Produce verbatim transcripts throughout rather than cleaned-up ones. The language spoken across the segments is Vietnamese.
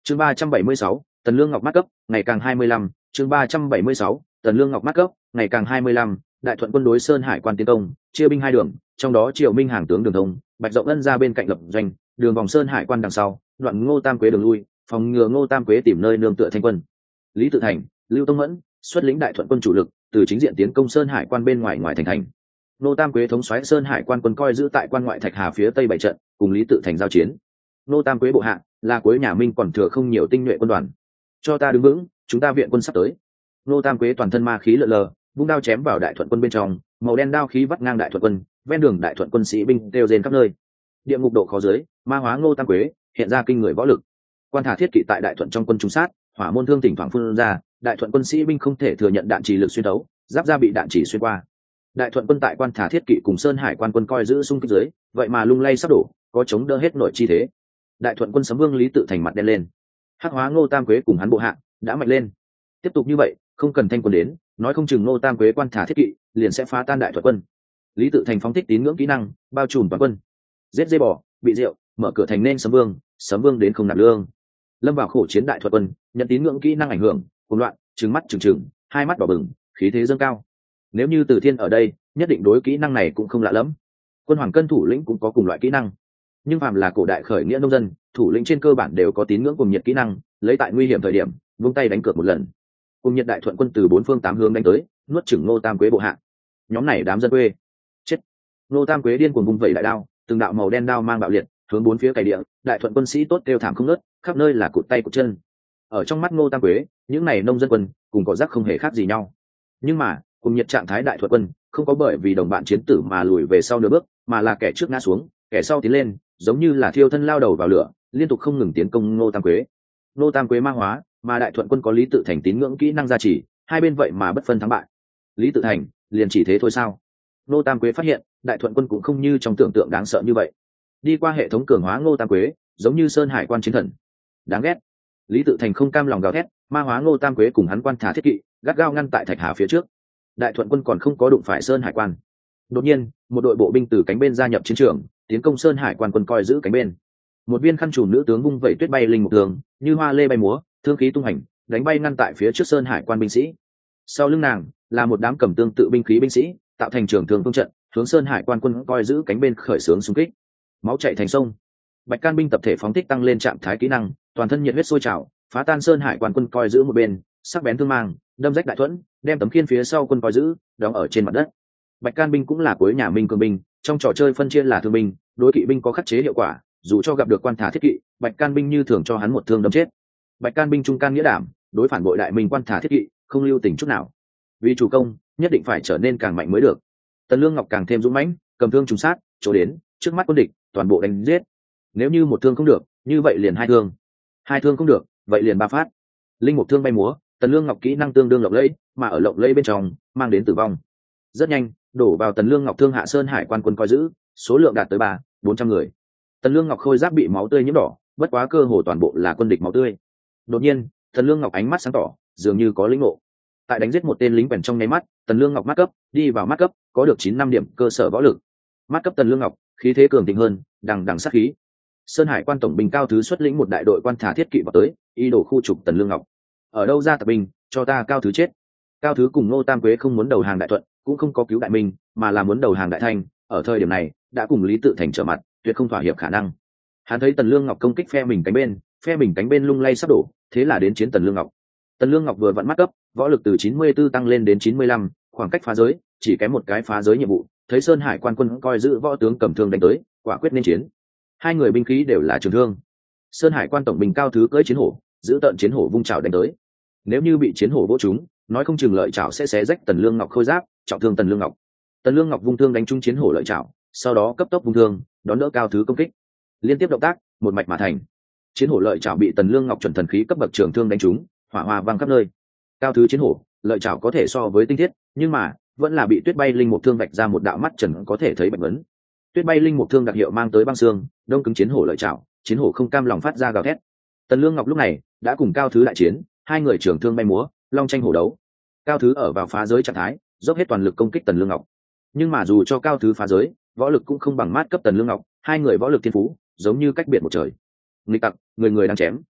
chương ba trăm bảy mươi sáu, Tần Lương Ngọc mát cấp ngày càng hai mươi lăm, chương ba trăm bảy mươi sáu, Tần Lương Ngọc mát cấp ngày càng hai mươi lăm. Đại Thuận quân đối Sơn Hải quan tiến công, chia binh hai đường, trong đó Triệu Minh hàng tướng đường thông, Bạch Rộng Ân ra bên cạnh lập doanh, đường vòng Sơn Hải quan đằng sau, đoạn Ngô Tam Quế đường lui, phòng ngừa Ngô Tam Quế tìm nơi nương tựa thanh quân. Lý Tự Thành, Lưu Tông Mẫn xuất lĩnh Đại Thuận quân chủ lực, từ chính diện tiến công Sơn Hải quan bên ngoài ngoài thành thành. Ngô Tam Quế thống soái Sơn Hải quan quân coi giữ tại quan ngoại Thạch Hà phía tây bảy trận, cùng Lý Tự Thành giao chiến. Ngô Tam Quế bộ hạ là cuối nhà Minh còn thừa không nhiều tinh nhuệ quân đoàn. Cho ta đứng vững, chúng ta viện quân sắp tới. Ngô Tam Quế toàn thân ma khí lờ lờ, vung đao chém vào Đại Thuận quân bên trong, màu đen đao khí vắt ngang Đại Thuận quân, ven đường Đại Thuận quân sĩ binh đều rên khắp nơi. Địa ngục độ khó dưới, ma hóa Ngô Tam Quế, hiện ra kinh người võ lực. Quan Thả thiết kỵ tại Đại Thuận trong quân trung sát, hỏa môn thương thỉnh thoảng phun ra, Đại Thuận quân sĩ binh không thể thừa nhận đạn chỉ lực xuyên đấu, giáp ra bị đạn chỉ xuyên qua. Đại Thuận quân tại Quan Thả thiết kỵ cùng Sơn Hải quan quân coi giữ xung kích dưới, vậy mà lung lay sắp đổ, có chống đỡ hết nội chi thế. Đại Thuận quân Sấm Vương Lý Tự Thành mặt đen lên. Hắc hóa Ngô Tam Quế cùng hắn bộ hạ đã mạnh lên. Tiếp tục như vậy, không cần thanh quân đến, nói không chừng Ngô Tam Quế Quan Thả thiết kỵ liền sẽ phá tan Đại Thuận quân. Lý Tự Thành phóng thích tín ngưỡng kỹ năng, bao trùm toàn quân. Giết dê bò, bị rượu, mở cửa thành nên Sấm Vương, Sấm Vương đến không nạp lương. Lâm vào khổ chiến Đại Thuận quân, nhận tín ngưỡng kỹ năng ảnh hưởng, cuồng loạn, trừng mắt trừng trừng, hai mắt đỏ bừng, khí thế dâng cao. Nếu như Từ Thiên ở đây, nhất định đối kỹ năng này cũng không lạ lắm. Quân Hoàng Cân thủ lĩnh cũng có cùng loại kỹ năng, nhưng phàm là cổ đại khởi nghĩa nông dân, thủ lĩnh trên cơ bản đều có tín ngưỡng cùng nhiệt kỹ năng, lấy tại nguy hiểm thời điểm, vung tay đánh cược một lần. Cùng nhiệt Đại Thuận quân từ bốn phương tám hướng đánh tới, nuốt chửng Ngô Tam Quế bộ hạ. Nhóm này đám dân quê, chết. Ngô Tam Quế điên cuồng vung vẩy đại đao, từng đạo màu đen đao mang bạo liệt, hướng bốn phía cày địa, Đại Thuận quân sĩ tốt kêu thảm không ngớt, khắp nơi là cụt tay cụt chân. Ở trong mắt Ngô Tam Quế, những này nông dân quân cùng cỏ rác không hề khác gì nhau. Nhưng mà, cùng nhiệt trạng thái Đại Thuận quân không có bởi vì đồng bạn chiến tử mà lùi về sau nửa bước, mà là kẻ trước ngã xuống, kẻ sau tiến lên, giống như là thiêu thân lao đầu vào lửa, liên tục không ngừng tiến công Ngô Tam Quế. Ngô Tam Quế ma hóa, mà Đại Thuận quân có Lý Tự Thành tín ngưỡng kỹ năng gia trì, hai bên vậy mà bất phân thắng bại. Lý Tự Thành liền chỉ thế thôi sao? Ngô Tam Quế phát hiện, Đại Thuận quân cũng không như trong tưởng tượng đáng sợ như vậy. Đi qua hệ thống cường hóa Ngô Tam Quế, giống như Sơn Hải quan chiến thần. Đáng ghét. Lý Tự Thành không cam lòng gào thét, ma hóa Ngô Tam Quế cùng hắn Quan Thả thiết kỵ, gắt gao ngăn tại Thạch Hà phía trước. Đại Thuận quân còn không có đụng phải Sơn Hải quan. Đột nhiên, một đội bộ binh từ cánh bên gia nhập chiến trường, tiến công Sơn Hải quan quân coi giữ cánh bên. Một viên khăn trùm nữ tướng vung vẩy tuyết bay linh mục thường, như hoa lê bay múa, thương khí tung hành, đánh bay ngăn tại phía trước Sơn Hải quan binh sĩ. Sau lưng nàng là một đám cầm tương tự binh khí binh sĩ, tạo thành trường thường phương trận, hướng Sơn Hải quan quân coi giữ cánh bên khởi xướng xung kích. Máu chảy thành sông. Bạch Can binh tập thể phóng thích tăng lên trạng thái kỹ năng, toàn thân nhiệt huyết sôi trào, phá tan Sơn Hải quan quân coi giữ một bên, sắc bén thương mang, đâm rách đại thuẫn, đem tấm khiên phía sau quân coi giữ đóng ở trên mặt đất. Bạch Can binh cũng là cuối nhà Minh cường binh, trong trò chơi phân chia là thương binh, đối kỵ binh có khắc chế hiệu quả, dù cho gặp được Quan Thả thiết kỵ, Bạch Can binh như thường cho hắn một thương đâm chết. Bạch Can binh trung can nghĩa đảm, đối phản bội đại minh Quan Thả thiết kỵ không lưu tình chút nào. Vì chủ công, nhất định phải trở nên càng mạnh mới được. Tần Lương Ngọc càng thêm dũng mãnh, cầm thương trùng sát, chỗ đến, trước mắt quân địch, toàn bộ đánh giết. Nếu như một thương không được, như vậy liền hai thương. Hai thương không được, vậy liền ba phát. Linh mục thương bay múa, Tần Lương Ngọc kỹ năng tương đương lộng lẫy, mà ở lộng lẫy bên trong, mang đến tử vong. Rất nhanh, đổ vào Tần Lương Ngọc thương hạ Sơn Hải quan quân coi giữ, số lượng đạt tới ba, bốn trăm người. Tần Lương Ngọc khôi giáp bị máu tươi nhiễm đỏ, bất quá cơ hồ toàn bộ là quân địch máu tươi. Đột nhiên, Tần Lương Ngọc ánh mắt sáng tỏ, dường như có lĩnh ngộ. Tại đánh giết một tên lính quèn trong nháy mắt, Tần Lương Ngọc mát cấp, đi vào mát cấp, có được chín năm điểm cơ sở võ lực. Mát cấp Tần Lương Ngọc, khí thế cường thịnh hơn, đằng đằng sát khí. Sơn Hải quan tổng binh Cao Thứ xuất lĩnh một đại đội Quan Thả thiết kỵ vào tới, ý đồ khu trục Tần Lương Ngọc. Ở đâu ra tập binh, cho ta Cao Thứ chết. Cao Thứ cùng Ngô Tam Quế không muốn đầu hàng Đại Thuận, cũng không có cứu Đại Minh, mà là muốn đầu hàng Đại Thanh, ở thời điểm này, đã cùng Lý Tự Thành trở mặt, tuyệt không thỏa hiệp khả năng. Hắn thấy Tần Lương Ngọc công kích phe mình cánh bên, phe mình cánh bên lung lay sắp đổ, thế là đến chiến Tần Lương Ngọc. Tần Lương Ngọc vừa vặn mắt cấp, võ lực từ chín mươi tư tăng lên đến chín mươi lăm, khoảng cách phá giới, chỉ kém một cái phá giới nhiệm vụ, thấy Sơn Hải quan quân coi giữ võ tướng cầm thương đánh tới, quả quyết nên chiến. Hai người binh khí đều là trường thương. Sơn Hải quan tổng binh Cao Thứ cưỡi chiến hổ, giữ tận chiến hổ vung chảo đánh tới. Nếu như bị chiến hổ vỗ trúng, nói không chừng lợi chảo sẽ xé rách Tần Lương Ngọc khôi giáp, trọng thương Tần Lương Ngọc. Tần Lương Ngọc vung thương đánh trúng chiến hổ lợi chảo, sau đó cấp tốc vung thương, đón đỡ Cao Thứ công kích. Liên tiếp động tác, một mạch mà thành. Chiến hổ lợi chảo bị Tần Lương Ngọc chuẩn thần khí cấp bậc trường thương đánh trúng, hỏa hoa vang khắp nơi. Cao Thứ chiến hổ, lợi chảo có thể so với tinh thiết, nhưng mà vẫn là bị tuyết bay linh mục thương vạch ra một đạo mắt trần có thể thấy bệnh vấn. Tuyết bay linh mục thương đặc hiệu mang tới băng xương, đông cứng chiến hổ lợi chảo, chiến hổ không cam lòng phát ra gào thét. Tần Lương Ngọc lúc này đã cùng Cao Thứ đại chiến, hai người trường thương bay múa, long tranh hổ đấu. Cao Thứ ở vào phá giới trạng thái, dốc hết toàn lực công kích Tần Lương Ngọc. Nhưng mà dù cho Cao Thứ phá giới, võ lực cũng không bằng mát cấp Tần Lương Ngọc, hai người võ lực thiên phú giống như cách biệt một trời. Nghịch tặc, người người đang chém.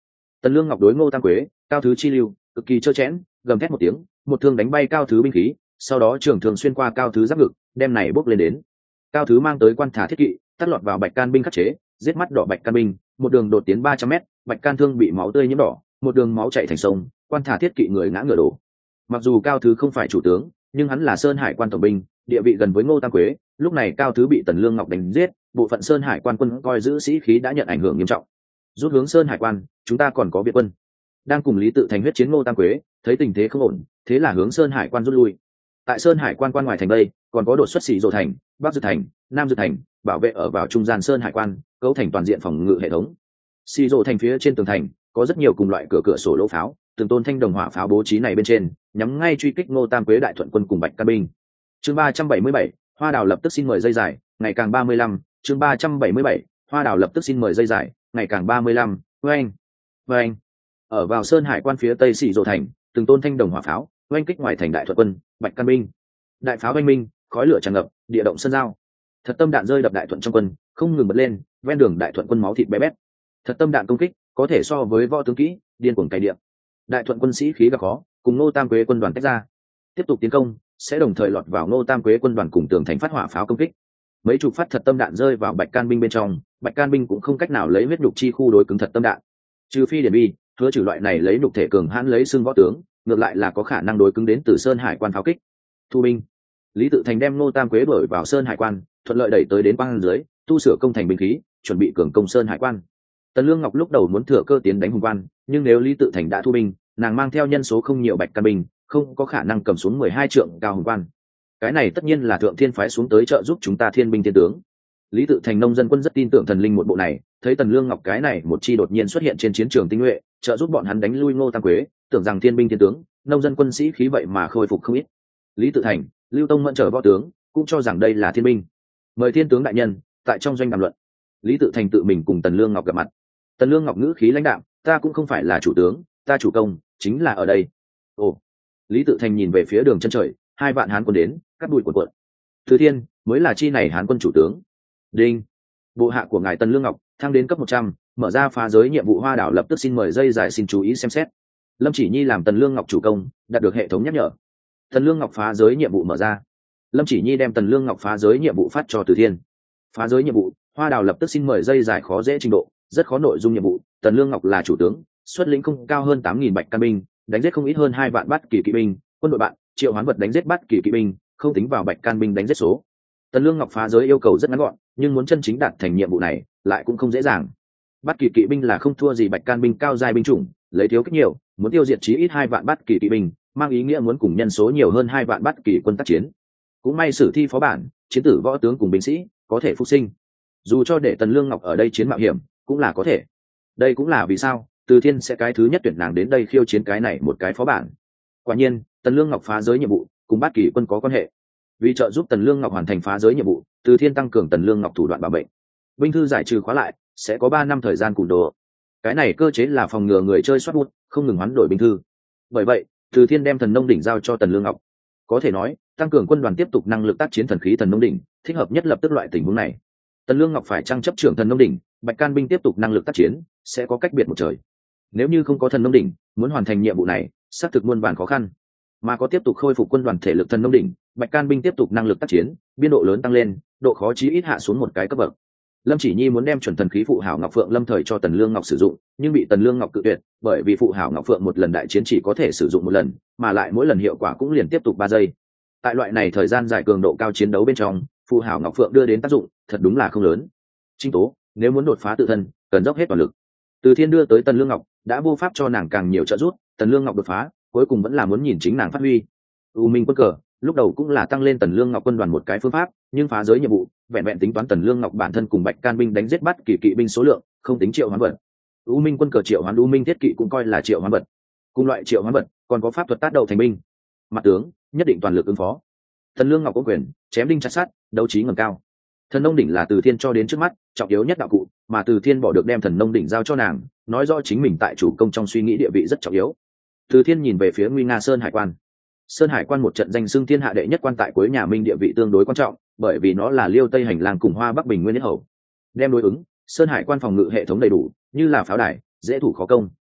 Tần Lương Ngọc đối Ngô Tam Quế, Cao Thứ chi lưu, cực kỳ trơ chẽn, gầm thét một tiếng, một thương đánh bay Cao Thứ binh khí, sau đó trường thương xuyên qua Cao Thứ giáp ngực, đem này bốc lên đến. Cao Thứ mang tới quan thả thiết kỵ, tắt lọt vào Bạch Can binh khắc chế, giết mắt đỏ Bạch Can binh, một đường đột tiến ba trăm mét, Bạch Can thương bị máu tươi nhiễm đỏ, một đường máu chảy thành sông, quan thả thiết kỵ người ngã ngựa đổ. Mặc dù Cao Thứ không phải chủ tướng, nhưng hắn là Sơn Hải quan tổng binh, địa vị gần với Ngô Tam Quế, lúc này Cao Thứ bị Tần Lương Ngọc đánh giết, bộ phận Sơn Hải quan quân coi giữ sĩ khí đã nhận ảnh hưởng nghiêm trọng. Rút hướng Sơn Hải quan, chúng ta còn có viện quân. Đang cùng Lý Tự Thành huyết chiến Ngô Tam Quế, thấy tình thế không ổn, thế là hướng Sơn Hải quan rút lui. Tại Sơn Hải quan quan ngoài thành đây, còn có đột xuất Sĩ Dụ thành, Bắc Dực thành, Nam Dực thành, bảo vệ ở vào trung gian Sơn Hải quan, cấu thành toàn diện phòng ngự hệ thống. Sĩ Dụ thành phía trên tường thành có rất nhiều cùng loại cửa cửa sổ lỗ pháo, từng tôn thanh đồng hỏa pháo bố trí này bên trên, nhắm ngay truy kích Ngô Tam Quế đại thuận quân cùng Bạch Can binh. Chương ba trăm bảy mươi bảy, Hoa Đào lập tức xin mời dây dài, ngày càng ba mươi lăm, chương ba trăm bảy mươi bảy, Hoa Đào lập tức xin mời dây dài, ngày càng ba mươi lăm, oanh, oanh. Ở vào Sơn Hải quan phía tây Sĩ Dụ thành, từng tôn thanh đồng hỏa pháo, oanh kích ngoài thành đại thuận quân, Bạch Can binh. Đại pháo oanh minh, khói lửa tràn ngập, địa động sơn giao. Thật tâm đạn rơi đập đại thuận trong quân, không ngừng bật lên, ven đường đại thuận quân máu thịt bé bét. Thật tâm đạn công kích, có thể so với võ tướng kỹ, điên cuồng cày địa. Đại thuận quân sĩ khí gặp khó, cùng Ngô Tam Quế quân đoàn tách ra, tiếp tục tiến công, sẽ đồng thời lọt vào Ngô Tam Quế quân đoàn cùng tường thành phát hỏa pháo công kích. Mấy chục phát thật tâm đạn rơi vào Bạch Can binh bên trong, Bạch Can binh cũng không cách nào lấy huyết nhục chi khu đối cứng thật tâm đạn. Trừ phi Điển Bi, Hứa Trừ loại này lấy nhục thể cường hãn lấy xương võ tướng, ngược lại là có khả năng đối cứng đến từ Sơn Hải quan pháo kích. Thu binh. Lý Tự Thành đem Ngô Tam Quế đuổi vào Sơn Hải quan, thuận lợi đẩy tới đến quan dưới, tu sửa công thành binh khí, chuẩn bị cường công Sơn Hải quan. Tần Lương Ngọc lúc đầu muốn thừa cơ tiến đánh Hùng Quan, nhưng nếu Lý Tự Thành đã thu binh, nàng mang theo nhân số không nhiều Bạch Can binh, không có khả năng cầm xuống mười hai trượng cao Hùng Quan. Cái này tất nhiên là Thượng Thiên phái xuống tới trợ giúp chúng ta thiên binh thiên tướng. Lý Tự Thành nông dân quân rất tin tưởng thần linh một bộ này, thấy Tần Lương Ngọc cái này một chi đột nhiên xuất hiện trên chiến trường tinh nhuệ, trợ giúp bọn hắn đánh lui Ngô Tam Quế, tưởng rằng thiên binh thiên tướng, nông dân quân sĩ khí vậy mà khôi phục không ít. Lý Tự Thành, Lưu Tông Mẫn trở võ tướng, cũng cho rằng đây là thiên binh. Mời thiên tướng đại nhân tại trong doanh đàm luận. Lý Tự Thành tự mình cùng Tần Lương Ngọc gặp mặt. Tần Lương Ngọc ngữ khí lãnh đạm, ta cũng không phải là chủ tướng, ta chủ công chính là ở đây. Ồ. Lý Tự Thành nhìn về phía đường chân trời, hai vạn hán quân đến, cắt đuôi cuộn cuộn. Thứ Thiên mới là chi này hán quân chủ tướng. Đinh. Bộ hạ của ngài Tần Lương Ngọc thăng đến cấp một trăm, mở ra phá giới nhiệm vụ Hoa Đảo lập tức xin mời dây dài xin chú ý xem xét. Lâm Chỉ Nhi làm Tần Lương Ngọc chủ công, đạt được hệ thống nhắc nhở. Tần Lương Ngọc phá giới nhiệm vụ mở ra. Lâm Chỉ Nhi đem Tần Lương Ngọc phá giới nhiệm vụ phát cho Từ Thiên. Phá giới nhiệm vụ, Hoa Đào lập tức xin mời dây dài khó dễ trình độ, rất khó nội dung nhiệm vụ. Tần Lương Ngọc là chủ tướng, xuất lĩnh không cao hơn tám nghìn Bạch Can binh, đánh giết không ít hơn hai vạn Bát Kỳ kỵ binh, quân đội bạn, Triệu Hoán Vật đánh giết Bát Kỳ kỵ binh, không tính vào Bạch Can binh đánh giết số. Tần Lương Ngọc phá giới yêu cầu rất ngắn gọn, nhưng muốn chân chính đạt thành nhiệm vụ này, lại cũng không dễ dàng. Bát Kỳ kỵ binh là không thua gì Bạch Can binh cao giai binh chủng, lấy thiếu kích nhiều, muốn tiêu diệt chí ít hai vạn Bát Kỳ kỵ binh, mang ý nghĩa muốn cùng nhân số nhiều hơn hai vạn Bát Kỳ quân tác chiến. Cũng may sử thi phó bản, chiến tử võ tướng cùng binh sĩ có thể phục sinh. Dù cho để Tần Lương Ngọc ở đây chiến mạo hiểm, cũng là có thể. Đây cũng là vì sao Từ Thiên sẽ cái thứ nhất tuyển nàng đến đây khiêu chiến cái này một cái phó bản. Quả nhiên, Tần Lương Ngọc phá giới nhiệm vụ cùng Bát Kỳ quân có quan hệ. Vì trợ giúp Tần Lương Ngọc hoàn thành phá giới nhiệm vụ, Từ Thiên tăng cường Tần Lương Ngọc thủ đoạn bảo mệnh. Binh thư giải trừ khóa lại, sẽ có ba năm thời gian củng đồ. Cái này cơ chế là phòng ngừa người chơi soát bút, không ngừng hoán đổi binh thư. Bởi vậy, Từ Thiên đem Thần Nông đỉnh giao cho Tần Lương Ngọc. Có thể nói, tăng cường quân đoàn tiếp tục năng lực tác chiến thần khí Thần Nông đỉnh, thích hợp nhất lập tức loại tình huống này. Tần Lương Ngọc phải trang chấp trưởng Thần Nông đỉnh, Bạch Can binh tiếp tục năng lực tác chiến, sẽ có cách biệt một trời. Nếu như không có Thần Nông đỉnh, muốn hoàn thành nhiệm vụ này, xác thực muôn vàn khó khăn. Mà có tiếp tục khôi phục quân đoàn thể lực Thần Nông đỉnh, Bạch Can binh tiếp tục năng lực tác chiến, biên độ lớn tăng lên, độ khó chí ít hạ xuống một cái cấp bậc. Lâm Chỉ Nhi muốn đem chuẩn thần khí phụ hảo Ngọc Phượng Lâm thời cho Tần Lương Ngọc sử dụng, nhưng bị Tần Lương Ngọc cự tuyệt, bởi vì phụ hảo Ngọc Phượng một lần đại chiến chỉ có thể sử dụng một lần, mà lại mỗi lần hiệu quả cũng liền tiếp tục ba giây. Tại loại này thời gian dài cường độ cao chiến đấu bên trong, phụ hảo Ngọc Phượng đưa đến tác dụng, thật đúng là không lớn. Trinh Tố, nếu muốn đột phá tự thân, cần dốc hết toàn lực. Từ Thiên đưa tới Tần Lương Ngọc, đã vô pháp cho nàng càng nhiều trợ giúp, Tần Lương Ngọc đột phá, cuối cùng vẫn là muốn nhìn chính nàng phát huy. U Minh quân cờ, lúc đầu cũng là tăng lên Tần Lương Ngọc quân đoàn một cái phương pháp, nhưng phá giới nhiệm vụ, vẹn vẹn tính toán Tần Lương Ngọc bản thân cùng Bạch Can binh đánh giết Bát Kỳ kỵ binh số lượng, không tính triệu hoán vật. U Minh quân cờ triệu hoán U Minh thiết kỵ cũng coi là triệu hoán vật. Cùng loại triệu hoán vật, còn có pháp thuật tác đầu thành binh. Mặt tướng, nhất định toàn lực ứng phó. Tần Lương Ngọc có quyền, chém đinh chặt sắt, đấu trí ngẩng cao. Thần Nông đỉnh là Từ Thiên cho đến trước mắt, trọng yếu nhất đạo cụ, mà Từ Thiên bỏ được đem Thần Nông đỉnh giao cho nàng, nói rõ chính mình tại chủ công trong suy nghĩ địa vị rất trọng yếu. Từ Thiên nhìn về phía Nguy Nga Sơn Hải quan. Sơn Hải quan một trận danh xưng thiên hạ đệ nhất quan tại cuối nhà Minh địa vị tương đối quan trọng, bởi vì nó là Liêu Tây hành lang cùng Hoa Bắc Bình Nguyên nhất hầu. Đem đối ứng, Sơn Hải quan phòng ngự hệ thống đầy đủ, như là pháo đài, dễ thủ khó công.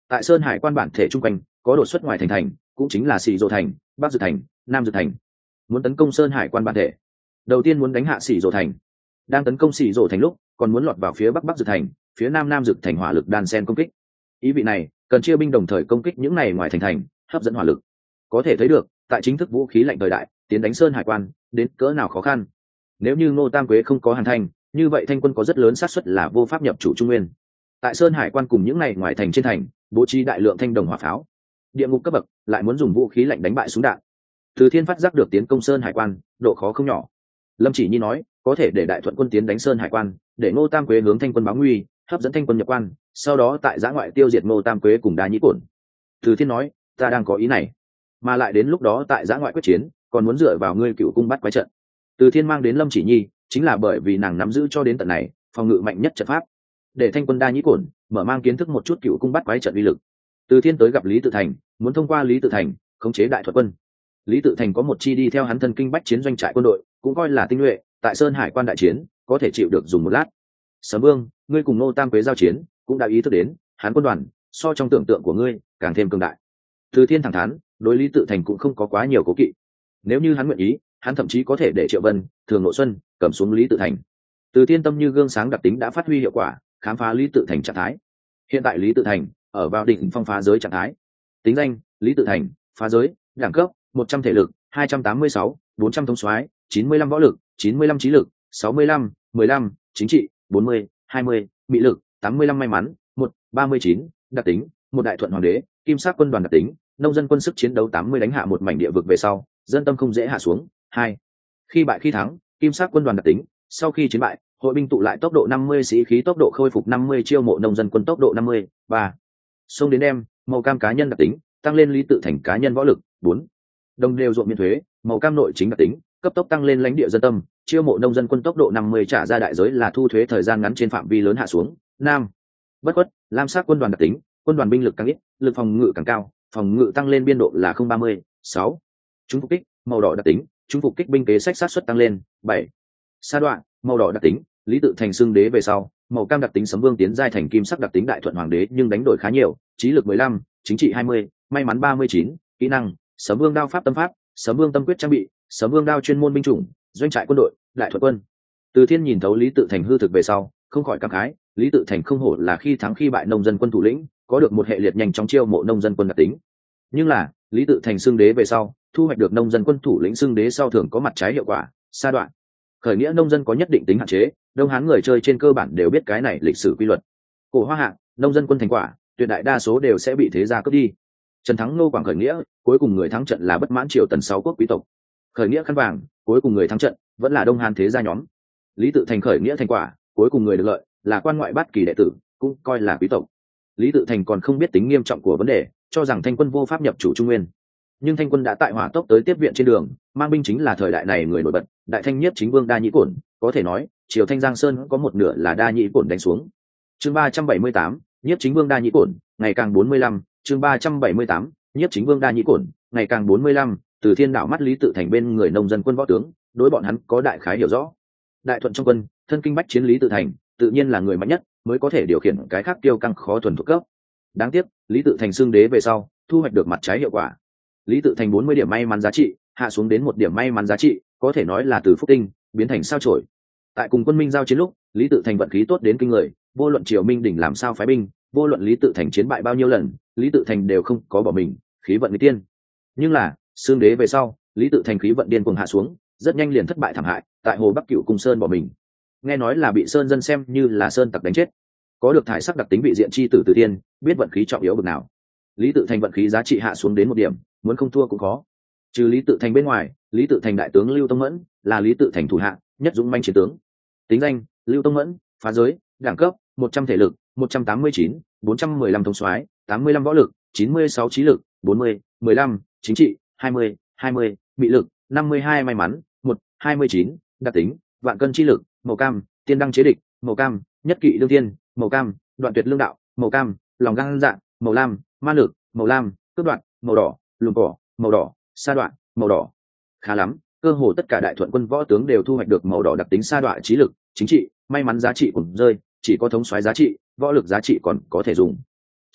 Tại sơn hải quan bản thể chung quanh có đột xuất ngoài thành thành, cũng chính là xỉ dỗ thành, bắc dược thành, nam dược thành. Muốn tấn công sơn hải quan bản thể, đầu tiên muốn đánh hạ xỉ dỗ thành. Đang tấn công xỉ dỗ thành lúc, còn muốn lọt vào phía bắc bắc dược thành, phía nam nam dược thành hỏa lực đan sen công kích. Ý vị này cần chia binh đồng thời công kích những này ngoài thành thành, hấp dẫn hỏa lực. Có thể thấy được tại chính thức vũ khí lạnh thời đại, tiến đánh sơn hải quan đến cỡ nào khó khăn. Nếu như Ngô Tam Quế không có Hàn Thanh, như vậy Thanh quân có rất lớn xác suất là vô pháp nhập chủ Trung Nguyên. Tại sơn hải quan cùng những này ngoài thành trên thành, bố trí đại lượng thanh đồng hỏa pháo. Địa ngục cấp bậc lại muốn dùng vũ khí lạnh đánh bại súng đạn. Từ Thiên phát giác được tiến công sơn hải quan, độ khó không nhỏ. Lâm Chỉ Nhi nói, có thể để đại thuận quân tiến đánh sơn hải quan, để Ngô Tam Quế hướng Thanh quân báo nguy, hấp dẫn Thanh quân nhập quan, sau đó tại giã ngoại tiêu diệt Ngô Tam Quế cùng Đa Nhĩ Cổn. Từ Thiên nói, ta đang có ý này, mà lại đến lúc đó tại giã ngoại quyết chiến, còn muốn dựa vào ngươi Cựu cung bắt quái trận. Từ Thiên mang đến Lâm Chỉ Nhi, chính là bởi vì nàng nắm giữ cho đến tận này phòng ngự mạnh nhất trận pháp, để Thanh quân Đa Nhĩ Cổn mở mang kiến thức một chút Cựu cung bắt quái trận uy lực. Từ Thiên tới gặp Lý Tự Thành, muốn thông qua Lý Tự Thành khống chế đại thuận quân. Lý Tự Thành có một chi đi theo hắn thân kinh bách chiến doanh trại quân đội, cũng coi là tinh nhuệ, tại sơn hải quan đại chiến có thể chịu được dùng một lát. Sấm Vương, ngươi cùng Ngô Tam Quế giao chiến, cũng đã ý thức đến hắn quân đoàn so trong tưởng tượng của ngươi càng thêm cường đại. Từ Thiên thẳng thắn, đối Lý Tự Thành cũng không có quá nhiều cố kỵ. Nếu như hắn nguyện ý, hắn thậm chí có thể để Triệu Vân, Thường Nội Xuân cầm xuống Lý Tự Thành. Từ Thiên tâm như gương sáng đặc tính đã phát huy hiệu quả, khám phá Lý Tự Thành trạng thái. Hiện tại Lý Tự Thành ở vào đỉnh phong phá giới trạng thái. Tính danh: Lý Tự Thành, phá giới, đẳng cấp một trăm thể lực, hai trăm tám mươi sáu, bốn trăm thống soái, chín mươi lăm võ lực, chín mươi lăm trí lực, sáu mươi lăm, mười lăm, chính trị, bốn mươi, hai mươi, bị lực, tám mươi lăm may mắn, một, ba mươi chín, đặc tính, một đại thuận hoàng đế, kim sắc quân đoàn đặc tính, nông dân quân sức chiến đấu tám mươi đánh hạ một mảnh địa vực về sau, dân tâm không dễ hạ xuống. Hai, khi bại khi thắng, kim sắc quân đoàn đặc tính, sau khi chiến bại, hội binh tụ lại tốc độ năm mươi, sĩ khí tốc độ khôi phục năm mươi, chiêu mộ nông dân quân tốc độ năm mươi. Ba, xông đến em, màu cam cá nhân đặc tính, tăng lên Lý Tự Thành cá nhân võ lực. Bốn, đồng đều ruộng miễn thuế, màu cam nội chính đặc tính, cấp tốc tăng lên lãnh địa dân tâm, chiêu mộ nông dân quân tốc độ năm mươi, trả ra đại giới là thu thuế thời gian ngắn trên phạm vi lớn hạ xuống. Năm, bất khuất, lam sắc quân đoàn đặc tính, quân đoàn binh lực càng ít, lực phòng ngự càng cao, phòng ngự tăng lên biên độ là không ba mươi. Sáu, chúng phục kích, màu đỏ đặc tính, chúng phục kích binh kế sách sát suất tăng lên. Bảy, sa đoạn, màu đỏ đặc tính, Lý Tự Thành xưng đế về sau, màu cam đặc tính Sấm Vương tiến giai thành kim sắc đặc tính đại thuận hoàng đế, nhưng đánh đổi khá nhiều, trí lực mười lăm, chính trị hai mươi, may mắn ba mươi chín, kỹ năng Sấm Vương đao pháp tâm pháp, Sấm Vương tâm quyết trang bị, Sấm Vương đao chuyên môn binh chủng, doanh trại quân đội, đại thuận quân. Từ Thiên nhìn thấu Lý Tự Thành hư thực về sau, không khỏi cảm khái, Lý Tự Thành không hổ là khi thắng khi bại nông dân quân thủ lĩnh, có được một hệ liệt nhanh chóng chiêu mộ nông dân quân đặc tính. Nhưng là Lý Tự Thành xưng đế về sau, thu hoạch được nông dân quân thủ lĩnh xưng đế sau thường có mặt trái hiệu quả, sa đoạn. Khởi nghĩa nông dân có nhất định tính hạn chế, đông hán người chơi trên cơ bản đều biết cái này lịch sử quy luật. Cổ Hoa Hạ, nông dân quân thành quả, tuyệt đại đa số đều sẽ bị thế gia cướp đi. Trần Thắng Nô Quảng khởi nghĩa, cuối cùng người thắng trận là bất mãn triều tần sáu quốc quý tộc. Khởi nghĩa khăn vàng, cuối cùng người thắng trận vẫn là đông hán thế gia nhóm. Lý Tự Thành khởi nghĩa thành quả, cuối cùng người được lợi là quan ngoại bát kỳ đệ tử, cũng coi là quý tộc. Lý Tự Thành còn không biết tính nghiêm trọng của vấn đề, cho rằng Thanh quân vô pháp nhập chủ Trung Nguyên. Nhưng Thanh quân đã tại hỏa tốc tới tiếp viện trên đường, mang binh chính là thời đại này người nổi bật, đại thanh nhiếp chính vương Đa Nhĩ Cổn, có thể nói triều Thanh Giang Sơn có một nửa là Đa Nhĩ Cổn đánh xuống. Chương ba trăm bảy mươi tám, nhiếp chính vương Đa Nhĩ Cổn, ngày càng bốn mươi lăm, chương ba trăm bảy mươi tám, nhiếp chính vương Đa Nhĩ Cổn, ngày càng bốn mươi lăm, từ Thiên đảo mắt Lý Tự Thành bên người nông dân quân võ tướng, đối bọn hắn có đại khái hiểu rõ. Đại thuận trong quân, thân kinh bách chiến Lý Tự Thành, tự nhiên là người mạnh nhất, mới có thể điều khiển cái khác tiêu căng khó thuần thuộc cấp. Đáng tiếc, Lý Tự Thành xưng đế về sau, thu hoạch được mặt trái hiệu quả. Lý Tự Thành bốn mươi điểm may mắn giá trị, hạ xuống đến một điểm may mắn giá trị, có thể nói là từ phúc tinh biến thành sao chổi. Tại cùng quân Minh giao chiến lúc, Lý Tự Thành vận khí tốt đến kinh người, vô luận triều Minh đỉnh làm sao phái binh, vô luận Lý Tự Thành chiến bại bao nhiêu lần, Lý Tự Thành đều không có bỏ mình, khí vận người tiên. Nhưng là, xương đế về sau, Lý Tự Thành khí vận điên cuồng hạ xuống, rất nhanh liền thất bại thảm hại, tại Hồ Bắc Cửu Cung Sơn bỏ mình. Nghe nói là bị sơn dân xem như là sơn tặc đánh chết. Có được thải sắc đặc tính vị diện chi tử Từ Tiên, biết vận khí trọng yếu bực nào. Lý Tự Thành vận khí giá trị hạ xuống đến một điểm, muốn không thua cũng khó. Trừ Lý Tự Thành bên ngoài, Lý Tự Thành đại tướng Lưu Tông Mẫn là Lý Tự Thành thủ hạ, nhất dũng manh chiến tướng. Tính danh: Lưu Tông Mẫn, phá giới, đẳng cấp một trăm thể lực, một trăm tám mươi chín, bốn trăm mười lăm thống soái, tám mươi lăm võ lực, chín mươi sáu trí lực, bốn mươi, mười lăm, chính trị, hai mươi, hai mươi, bị lực, năm mươi hai may mắn, một, hai mươi chín, đặc tính, vạn cân chi lực, màu cam, tiên đăng chế địch, màu cam, nhất kỵ đương tiên, màu cam, đoạn tuyệt lương đạo, màu cam, lòng gan dạ, màu lam, ma lực, màu lam, cướp đoạn, màu đỏ, lùm cỏ, màu đỏ, sa đoạn, màu đỏ. Khá lắm, cơ hồ tất cả đại thuận quân võ tướng đều thu hoạch được màu đỏ đặc tính sa đoạn trí lực, chính trị, may mắn giá trị cũng rơi, chỉ có thống soái giá trị, võ lực giá trị còn có thể dùng. Chắc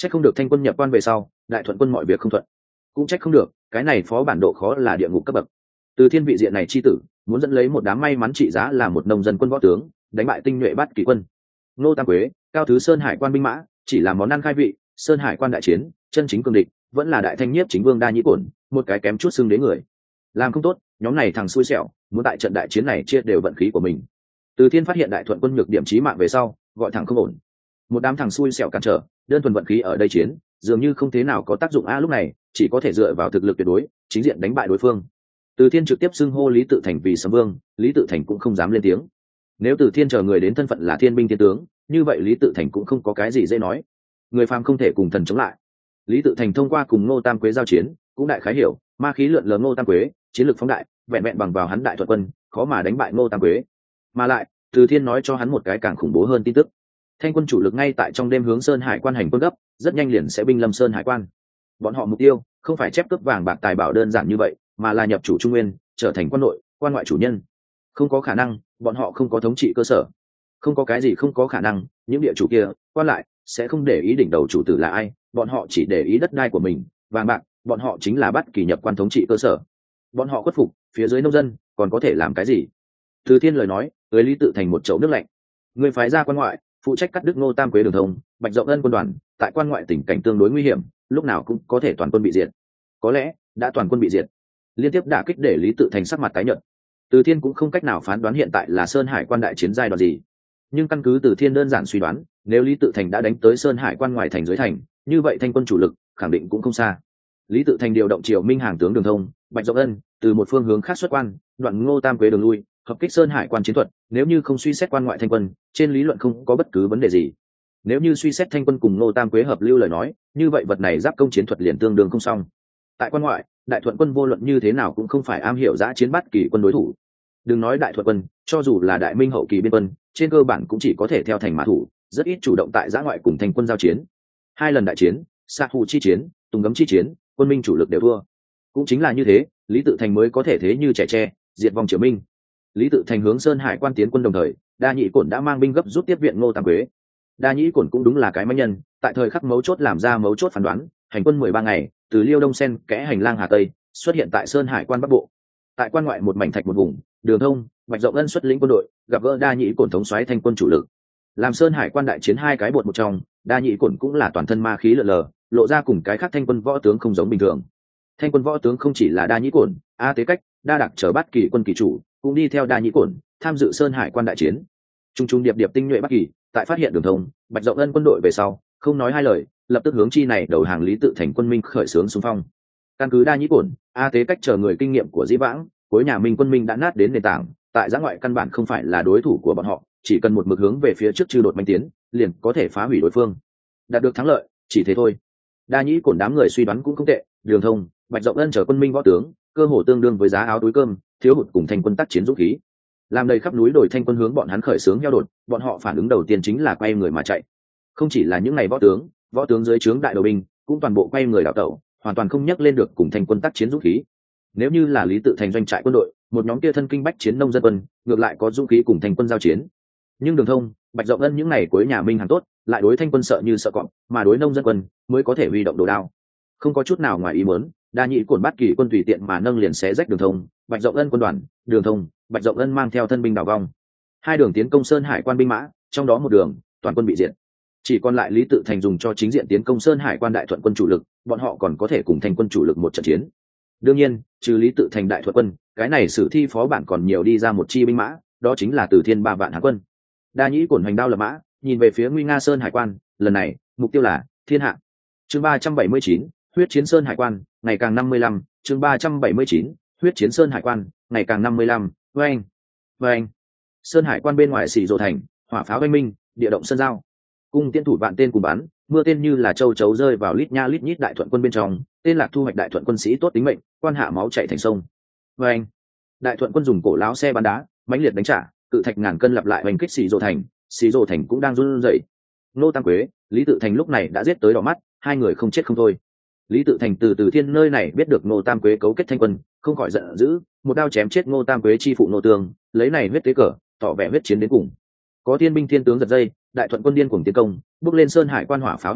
trách không được thanh quân nhập quan về sau đại thuận quân mọi việc không thuận, cũng trách không được cái này phó bản độ khó là địa ngục cấp bậc. Từ thiên vị diện này chi tử muốn dẫn lấy một đám may mắn trị giá là một nông dân quân võ tướng đánh bại tinh nhuệ bắt kỳ quân. Ngô Tam Quế, Cao Thứ Sơn Hải quan binh mã chỉ là món ăn khai vị, Sơn Hải quan đại chiến chân chính cường địch vẫn là đại thanh nhiếp chính vương Đa Nhĩ Cổn, một cái kém chút xưng đến người. Làm không tốt nhóm này thằng xui xẻo muốn tại trận đại chiến này chia đều vận khí của mình. Từ thiên phát hiện đại thuận quân nhược điểm chí mạng về sau gọi thẳng không ổn, một đám thằng xui xẻo cản trở, đơn thuần vận khí ở đây chiến dường như không thế nào có tác dụng a. Lúc này chỉ có thể dựa vào thực lực tuyệt đối chính diện đánh bại đối phương. Từ thiên trực tiếp xưng hô Lý Tự Thành vì Sấm Vương, Lý Tự Thành cũng không dám lên tiếng. Nếu Từ thiên chờ người đến thân phận là thiên binh thiên tướng, như vậy Lý Tự Thành cũng không có cái gì dễ nói. Người phàm không thể cùng thần chống lại. Lý Tự Thành thông qua cùng Ngô Tam Quế giao chiến cũng đại khái hiểu ma khí lượn lờ Ngô Tam Quế chiến lược phóng đại, vẹn vẹn bằng vào hắn đại thuận quân khó mà đánh bại Ngô Tam Quế. Mà lại Từ thiên nói cho hắn một cái càng khủng bố hơn tin tức, thanh quân chủ lực ngay tại trong đêm hướng Sơn Hải quan hành quân gấp, rất nhanh liền sẽ binh lâm Sơn Hải quan. Bọn họ mục tiêu không phải chép cướp vàng bạc tài bảo đơn giản như vậy, mà là nhập chủ Trung Nguyên, trở thành quan nội quan ngoại chủ nhân. Không có khả năng bọn họ không có thống trị cơ sở, không có cái gì không có khả năng. Những địa chủ kia quan lại sẽ không để ý đỉnh đầu chủ tử là ai, bọn họ chỉ để ý đất đai của mình, vàng bạc bọn họ chính là bắt kỳ nhập quan thống trị cơ sở. Bọn họ khuất phục phía dưới nông dân còn có thể làm cái gì? Từ thiên lời nói tới Lý Tự Thành một chậu nước lạnh. Người phái ra quan ngoại phụ trách cắt đứt Ngô Tam Quế đường thông, Bạch Rộng Ân quân đoàn tại quan ngoại tình cảnh tương đối nguy hiểm, lúc nào cũng có thể toàn quân bị diệt. Có lẽ đã toàn quân bị diệt. Liên tiếp đả kích để Lý Tự Thành sắc mặt tái nhợt. Từ thiên cũng không cách nào phán đoán hiện tại là Sơn Hải quan đại chiến giai đoạn gì, nhưng căn cứ Từ thiên đơn giản suy đoán, nếu Lý Tự Thành đã đánh tới Sơn Hải quan ngoài thành dưới thành, như vậy thanh quân chủ lực khẳng định cũng không xa. Lý Tự Thành điều động Triều Minh hàng tướng đường thông, Bạch Rộng Ân từ một phương hướng khác xuất quan, đoạn Ngô Tam Quế đường lui, hợp kích Sơn Hải quan chiến thuật. Nếu như không suy xét quan ngoại thanh quân, trên lý luận không có bất cứ vấn đề gì. Nếu như suy xét thanh quân cùng Ngô Tam Quế hợp lưu lời nói, như vậy vật này giáp công chiến thuật liền tương đương không xong. Tại quan ngoại, đại thuận quân vô luận như thế nào cũng không phải am hiểu giã chiến bắt kỳ quân đối thủ. Đừng nói đại thuận quân, cho dù là đại minh hậu kỳ biên quân, trên cơ bản cũng chỉ có thể theo thành mã thủ, rất ít chủ động tại giã ngoại cùng thanh quân giao chiến. Hai lần đại chiến, Sa Hù chi chiến, Tùng Gấm chi chiến, quân minh chủ lực đều thua. Cũng chính là như thế, Lý Tự Thành mới có thể thế như trẻ tre, diệt vong Triều Minh. Lý Tự Thành hướng Sơn Hải quan tiến quân đồng thời, Đa Nhĩ Cổn đã mang binh gấp rút tiếp viện Ngô Tam Quế. Đa Nhĩ Cổn cũng đúng là cái mãnh nhân, tại thời khắc mấu chốt làm ra mấu chốt phán đoán, hành quân mười ba ngày, từ Liêu Đông Sen kẽ hành lang Hà Tây, xuất hiện tại Sơn Hải quan Bắc Bộ. Tại quan ngoại một mảnh thạch một vùng, Đường Thông, Bạch Rộng Ân xuất lĩnh quân đội, gặp gỡ Đa Nhĩ Cổn thống soái thanh quân chủ lực. Làm Sơn Hải quan đại chiến hai cái bột một trong, Đa Nhĩ Cổn cũng là toàn thân ma khí lờ lờ, lộ ra cùng cái khác thanh quân võ tướng không giống bình thường. Thanh quân võ tướng không chỉ là Đa Nhĩ Cổn, A Tế Cách, Đa Đặc chờ bắt kỳ quân kỳ chủ, cũng đi theo Đa Nhĩ Cổn tham dự Sơn Hải quan đại chiến. Trung trung điệp điệp tinh nhuệ Bắc Kỳ, tại phát hiện Đường Thông, Bạch Rộng Ân quân đội về sau, không nói hai lời, lập tức hướng chi này đầu hàng Lý Tự Thành quân minh khởi xướng xung phong. Căn cứ Đa Nhĩ Cổn, A Tế Cách chờ người kinh nghiệm của Dĩ Vãng, cuối nhà Minh quân minh đã nát đến nền tảng, tại giã ngoại căn bản không phải là đối thủ của bọn họ, chỉ cần một mực hướng về phía trước chư đột manh tiến, liền có thể phá hủy đối phương, đạt được thắng lợi, chỉ thế thôi. Đa Nhĩ Cổn đám người suy đoán cũng không tệ, Đường Thông, Bạch Rộng Ân chờ quân minh võ tướng, cơ hồ tương đương với giá áo túi cơm, thiếu hụt cùng thành quân tác chiến dũng khí. Làm đầy khắp núi đồi thanh quân hướng bọn hắn khởi xướng heo đột, bọn họ phản ứng đầu tiên chính là quay người mà chạy. Không chỉ là những ngày võ tướng, võ tướng dưới trướng đại đầu binh cũng toàn bộ quay người đảo tẩu, hoàn toàn không nhắc lên được cùng thanh quân tác chiến dũng khí. Nếu như là Lý Tự Thành doanh trại quân đội, một nhóm kia thân kinh bách chiến nông dân quân, ngược lại có dũng khí cùng thanh quân giao chiến. Nhưng Đường Thông, Bạch Rộng Ân những ngày cuối nhà Minh hàng tốt, lại đối thanh quân sợ như sợ cọp, mà đối nông dân quân mới có thể huy động đồ đao. Không có chút nào ngoài ý muốn, Đa Nhĩ Cổn bắt kỳ quân tùy tiện mà nâng liền xé rách Đường Thông, Bạch Rộng Ân quân đoàn. Đường Thông, Bạch Rộng Ân mang theo thân binh đảo vong, hai đường tiến công Sơn Hải quan binh mã, trong đó một đường toàn quân bị diệt, chỉ còn lại Lý Tự Thành dùng cho chính diện tiến công Sơn Hải quan đại thuận quân chủ lực, bọn họ còn có thể cùng thanh quân chủ lực một trận chiến. Đương nhiên, trừ Lý Tự Thành đại thuận quân, cái này sử thi phó bản còn nhiều đi ra một chi binh mã, đó chính là Từ Thiên ba vạn Hán quân. Đa Nhĩ Cổn hoành đao lập mã, nhìn về phía nguy nga Sơn Hải quan, lần này mục tiêu là thiên hạ. Chương ba trăm bảy mươi chín, huyết chiến Sơn Hải quan, ngày càng năm mươi lăm. Chương ba trăm bảy mươi chín, huyết chiến Sơn Hải quan, ngày càng năm mươi lăm. Oeng, oeng. Sơn Hải quan bên ngoài xỉ rồ thành, hỏa pháo oanh minh, địa động sơn giao, cung tiễn thủ vạn tên cùng bắn, mưa tên như là châu chấu rơi vào lít nha lít nhít đại thuận quân bên trong, tên lạc thu hoạch đại thuận quân sĩ tốt tính mệnh, quan hạ máu chảy thành sông. Oeng. Đại thuận quân dùng cổ láo xe bắn đá, mãnh liệt đánh trả, cự thạch ngàn cân lặp lại oanh kích xỉ rồ thành, xỉ rồ thành cũng đang run rẩy. Ngô Tam Quế, Lý Tự Thành lúc này đã giết tới đỏ mắt, hai người không chết không thôi. Lý Tự Thành từ Từ Thiên nơi này biết được Ngô Tam Quế cấu kết thanh quân, không khỏi giận dữ, một đao chém chết Ngô Tam Quế chi phụ Ngô Tường, lấy này huyết tế cờ, tỏ vẻ huyết chiến đến cùng. Có thiên binh thiên tướng giật dây, đại thuận quân điên cuồng tiến công, bước lên Sơn Hải quan hỏa pháo oanh kích,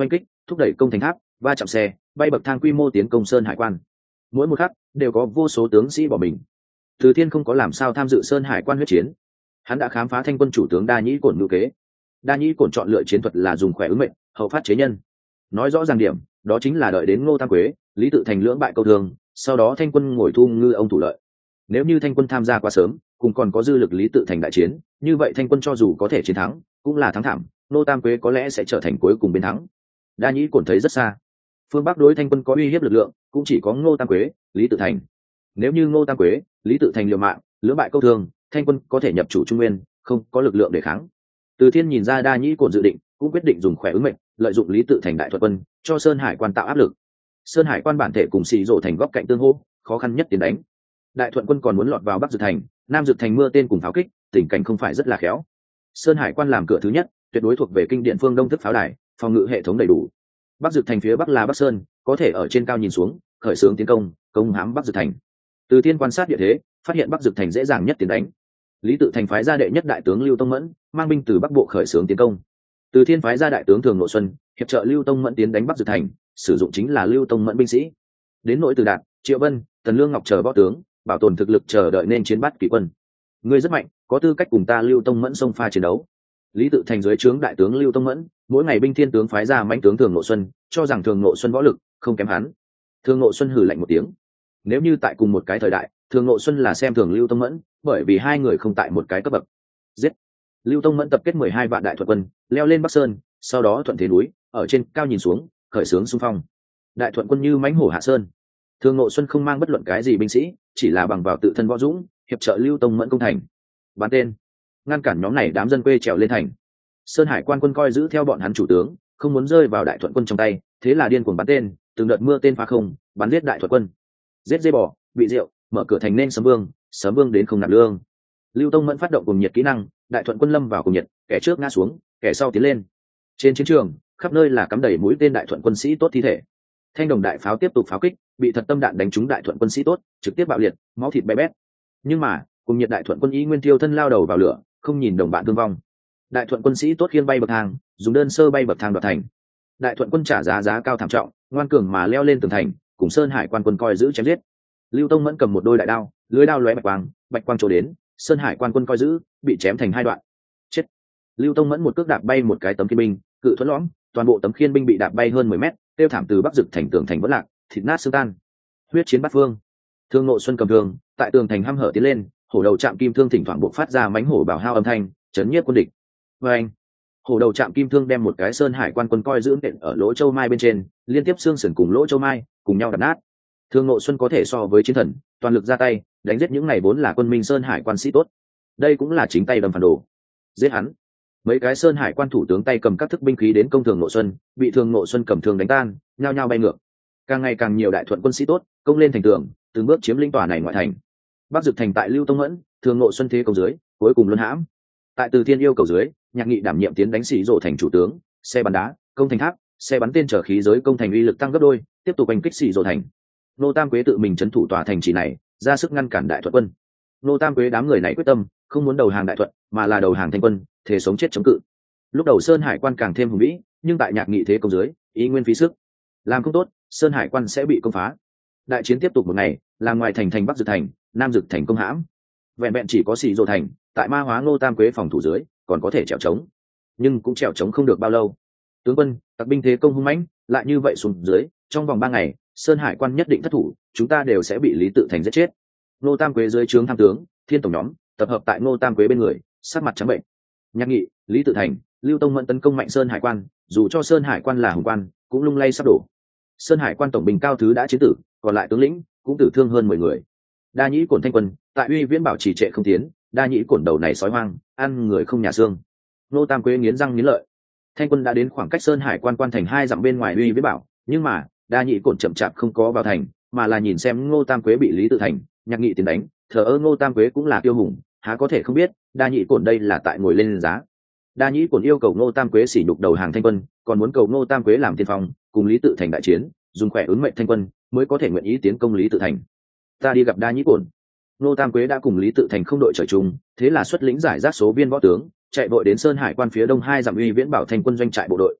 thúc đẩy công thành tháp, va chạm xe, bay bậc thang quy mô tiến công sơn hải quan. Mỗi một khắc đều có vô số tướng sĩ bỏ mình. Từ Thiên không có làm sao tham dự sơn hải quan huyết chiến, hắn đã khám phá thanh quân chủ tướng đa nhĩ cổn ngữ kế. Đa nhĩ cổn chọn lựa chiến thuật là dùng khỏe ứng mệnh, hậu phát chế nhân. Nói rõ ràng điểm, đó chính là đợi đến Ngô Tam Quế, Lý Tự Thành lưỡng bại câu thương, sau đó thanh quân ngồi thu ngư ông thủ lợi. Nếu như thanh quân tham gia quá sớm, cùng còn có dư lực Lý Tự Thành đại chiến, như vậy thanh quân cho dù có thể chiến thắng, cũng là thắng thảm, Ngô Tam Quế có lẽ sẽ trở thành cuối cùng bên thắng. Đa nhĩ cổn thấy rất xa, phương Bắc đối thanh quân có uy hiếp lực lượng, cũng chỉ có Ngô Tam Quế, Lý Tự Thành. Nếu như Ngô Tam Quế, Lý Tự Thành liều mạng, lưỡng bại câu thương, thanh quân có thể nhập chủ Trung Nguyên, không có lực lượng để kháng. Từ Thiên nhìn ra Đa nhĩ cổn dự định, cũng quyết định dùng khỏe ứng mệnh, lợi dụng Lý Tự Thành đại thuật quân, cho sơn hải quan tạo áp lực. Sơn hải quan bản thể cùng xì rộ thành góc cạnh tương hỗ, khó khăn nhất tiến đánh. Đại thuận quân còn muốn lọt vào Bắc Dực thành, Nam Dực thành mưa tên cùng pháo kích, tình cảnh không phải rất là khéo. Sơn hải quan làm cửa thứ nhất, tuyệt đối thuộc về kinh điện phương đông thức pháo đài, phòng ngự hệ thống đầy đủ. Bắc Dực thành phía bắc là Bắc Sơn, có thể ở trên cao nhìn xuống, khởi xướng tiến công, công hãm Bắc Dực thành. Từ Thiên quan sát địa thế, phát hiện Bắc Dực thành dễ dàng nhất tiến đánh. Lý Tự Thành phái ra đệ nhất đại tướng Lưu Tông Mẫn, mang binh từ bắc bộ khởi xướng tiến công. Từ Thiên phái ra đại tướng Thường Nội Xuân, hiệp trợ Lưu Tông Mẫn tiến đánh Bắc Dực thành, sử dụng chính là Lưu Tông Mẫn binh sĩ. Đến nội Từ Đạt, Triệu Vân, Tần Lương Ngọc chờ võ tướng, bảo tồn thực lực chờ đợi nên chiến bắt kỵ quân. Ngươi rất mạnh, có tư cách cùng ta Lưu Tông Mẫn xông pha chiến đấu. Lý Tự Thành dưới trướng đại tướng Lưu Tông Mẫn, mỗi ngày binh thiên tướng phái ra mãnh tướng Thường Nội Xuân, cho rằng Thường Nội Xuân võ lực không kém hắn. Thường Nội Xuân hừ lạnh một tiếng. Nếu như tại cùng một cái thời đại, Thường Nội Xuân là xem thường Lưu Tông Mẫn, bởi vì hai người không tại một cái cấp bậc. Giết! Lưu Tông Mẫn tập kết mười hai vạn đại thuật quân, leo lên Bắc Sơn, sau đó thuận thế núi, ở trên cao nhìn xuống, khởi xướng xung phong. Đại thuận quân như mãnh hổ hạ sơn. Thường Nội Xuân không mang bất luận cái gì binh sĩ, chỉ là bằng vào tự thân võ dũng, hiệp trợ Lưu Tông Mẫn công thành. Bắn tên, ngăn cản nhóm này đám dân quê trèo lên thành. Sơn Hải quan quân coi giữ theo bọn hắn chủ tướng, không muốn rơi vào đại thuận quân trong tay, thế là điên cuồng bắn tên, từng đợt mưa tên phá không, bắn giết đại thuận quân. Giết dây bò, bị rượu, mở cửa thành nên sấm vương, sấm vương đến không nạp lương. Lưu Tông Mẫn phát động cùng nhiệt kỹ năng, đại thuận quân lâm vào cùng nhiệt, kẻ trước ngã xuống, kẻ sau tiến lên. Trên chiến trường, khắp nơi là cắm đầy mũi tên đại thuận quân sĩ tốt thi thể. Thanh đồng đại pháo tiếp tục pháo kích, bị thật tâm đạn đánh trúng đại thuận quân sĩ tốt, trực tiếp bạo liệt, máu thịt bé bét. Nhưng mà, cùng nhiệt đại thuận quân ý nguyên tiêu thân lao đầu vào lửa, không nhìn đồng bạn thương vong. Đại thuận quân sĩ tốt khiêng bay bậc thang, dùng đơn sơ bay bậc thang đoạt thành. Đại thuận quân trả giá giá cao thảm trọng, ngoan cường mà leo lên tường thành, cùng Sơn Hải quan quân coi giữ chém giết. Lưu Tông Mẫn cầm một đôi đại đao, lưới đao lóe bạch quang, bạch quang trổ đến, Sơn Hải quan quân coi giữ bị chém thành hai đoạn. Chết! Lưu Tông Mẫn một cước đạp bay một cái tấm khiên binh, cự thuẫn lõm, toàn bộ tấm khiên binh bị đạp bay hơn mười mét, tiêu thảm từ Bắc Dực thành tường thành vỡ lạc, thịt nát xương tan. Huyết chiến bát phương. Thương Nội Xuân cầm thương, tại tường thành hăm hở tiến lên, hổ đầu chạm kim thương thỉnh thoảng bộc phát ra mánh hổ bảo hao âm thanh, chấn nhiếp quân địch. Và anh, hổ đầu chạm kim thương đem một cái Sơn Hải quan quân coi giữ nện ở lỗ châu mai bên trên, liên tiếp xương sườn cùng lỗ châu mai cùng nhau đập nát. Thương Nội Xuân có thể so với chiến thần, toàn lực ra tay, đánh giết những này vốn là quân minh Sơn Hải quan sĩ tốt. Đây cũng là chính tay đâm phản đồ. Giết hắn. Mấy cái Sơn Hải quan thủ tướng tay cầm các thức binh khí đến công Thường Nội Xuân, bị Thường Nội Xuân cầm thương đánh tan, nhao nhao bay ngược. Càng ngày càng nhiều đại thuận quân sĩ tốt, công lên thành tường, từng bước chiếm lĩnh tòa này ngoại thành. Bắc Dực thành tại Lưu Tông Mẫn, Thường Nội Xuân thế công dưới, cuối cùng luân hãm. Tại Từ Thiên yêu cầu dưới, Nhạc Nghị đảm nhiệm tiến đánh sĩ rộ thành chủ tướng, xe bắn đá, công thành tháp, xe bắn tên chở khí giới công thành uy lực tăng gấp đôi, tiếp tục đánh kích sĩ rộ thành. Nô Tam Quế tự mình trấn thủ tòa thành trì này, ra sức ngăn cản đại thuận quân. Nô Tam Quế đám người này quyết tâm, không muốn đầu hàng đại thuận, mà là đầu hàng thanh quân, thể sống chết chống cự. Lúc đầu Sơn Hải quan càng thêm hùng vĩ, nhưng tại Nhạc Nghị thế công dưới, ý nguyên phí sức, làm không tốt, Sơn Hải quan sẽ bị công phá. Đại chiến tiếp tục một ngày, là ngoài thành thành Bắc Dực thành, Nam Dực thành công hãm. Vẹn vẹn chỉ có Sĩ Dô thành, tại ma hóa Nô Tam Quế phòng thủ dưới, còn có thể trèo trống, nhưng cũng trèo trống không được bao lâu. Tướng quân, tặc binh thế công hung mãnh, lại như vậy xuống dưới, trong vòng ba ngày, Sơn Hải quan nhất định thất thủ, chúng ta đều sẽ bị Lý Tự Thành giết chết. Nô Tam Quế dưới trướng tham tướng, Thiên tổng nhóm, tập hợp tại Nô Tam Quế bên người, sắc mặt trắng bệnh. Nhạc Nghị, Lý Tự Thành, Lưu Tông Mẫn tấn công mạnh Sơn Hải quan, dù cho Sơn Hải quan là hùng quan, cũng lung lay sắp đổ. Sơn Hải quan tổng binh cao thứ đã chiến tử, còn lại tướng lĩnh cũng tử thương hơn mười người. Đa nhĩ cổn thanh quân, tại Uy Viễn bảo trì trệ không tiến, đa nhĩ cổn đầu này sói hoang, ăn người không nhà xương. Nô Tam Quế nghiến răng nghiến lợi. Thanh quân đã đến khoảng cách Sơn Hải quan quan thành hai dặm bên ngoài Uy Viễn bảo, nhưng mà đa nhĩ cổn chậm chạp không có vào thành, mà là nhìn xem Ngô Tam Quế bị Lý Tự Thành, Nhạc Nghị tiến đánh, thờ ơ. Ngô Tam Quế cũng là kiêu hùng, há có thể không biết đa nhĩ cổn đây là tại ngồi lên giá. Đa nhĩ cổn yêu cầu Ngô Tam Quế sỉ nhục đầu hàng thanh quân, còn muốn cầu Ngô Tam Quế làm tiên phong, cùng Lý Tự Thành đại chiến, dùng khỏe ứng mệnh thanh quân mới có thể nguyện ý tiến công Lý Tự Thành. Ta đi gặp đa nhĩ cổn. Ngô Tam Quế đã cùng Lý Tự Thành không đội trời chung, thế là xuất lĩnh giải rác số viên võ tướng, chạy vội đến Sơn Hải quan phía đông hai dặm Uy Viễn bảo thanh quân doanh trại bộ đội.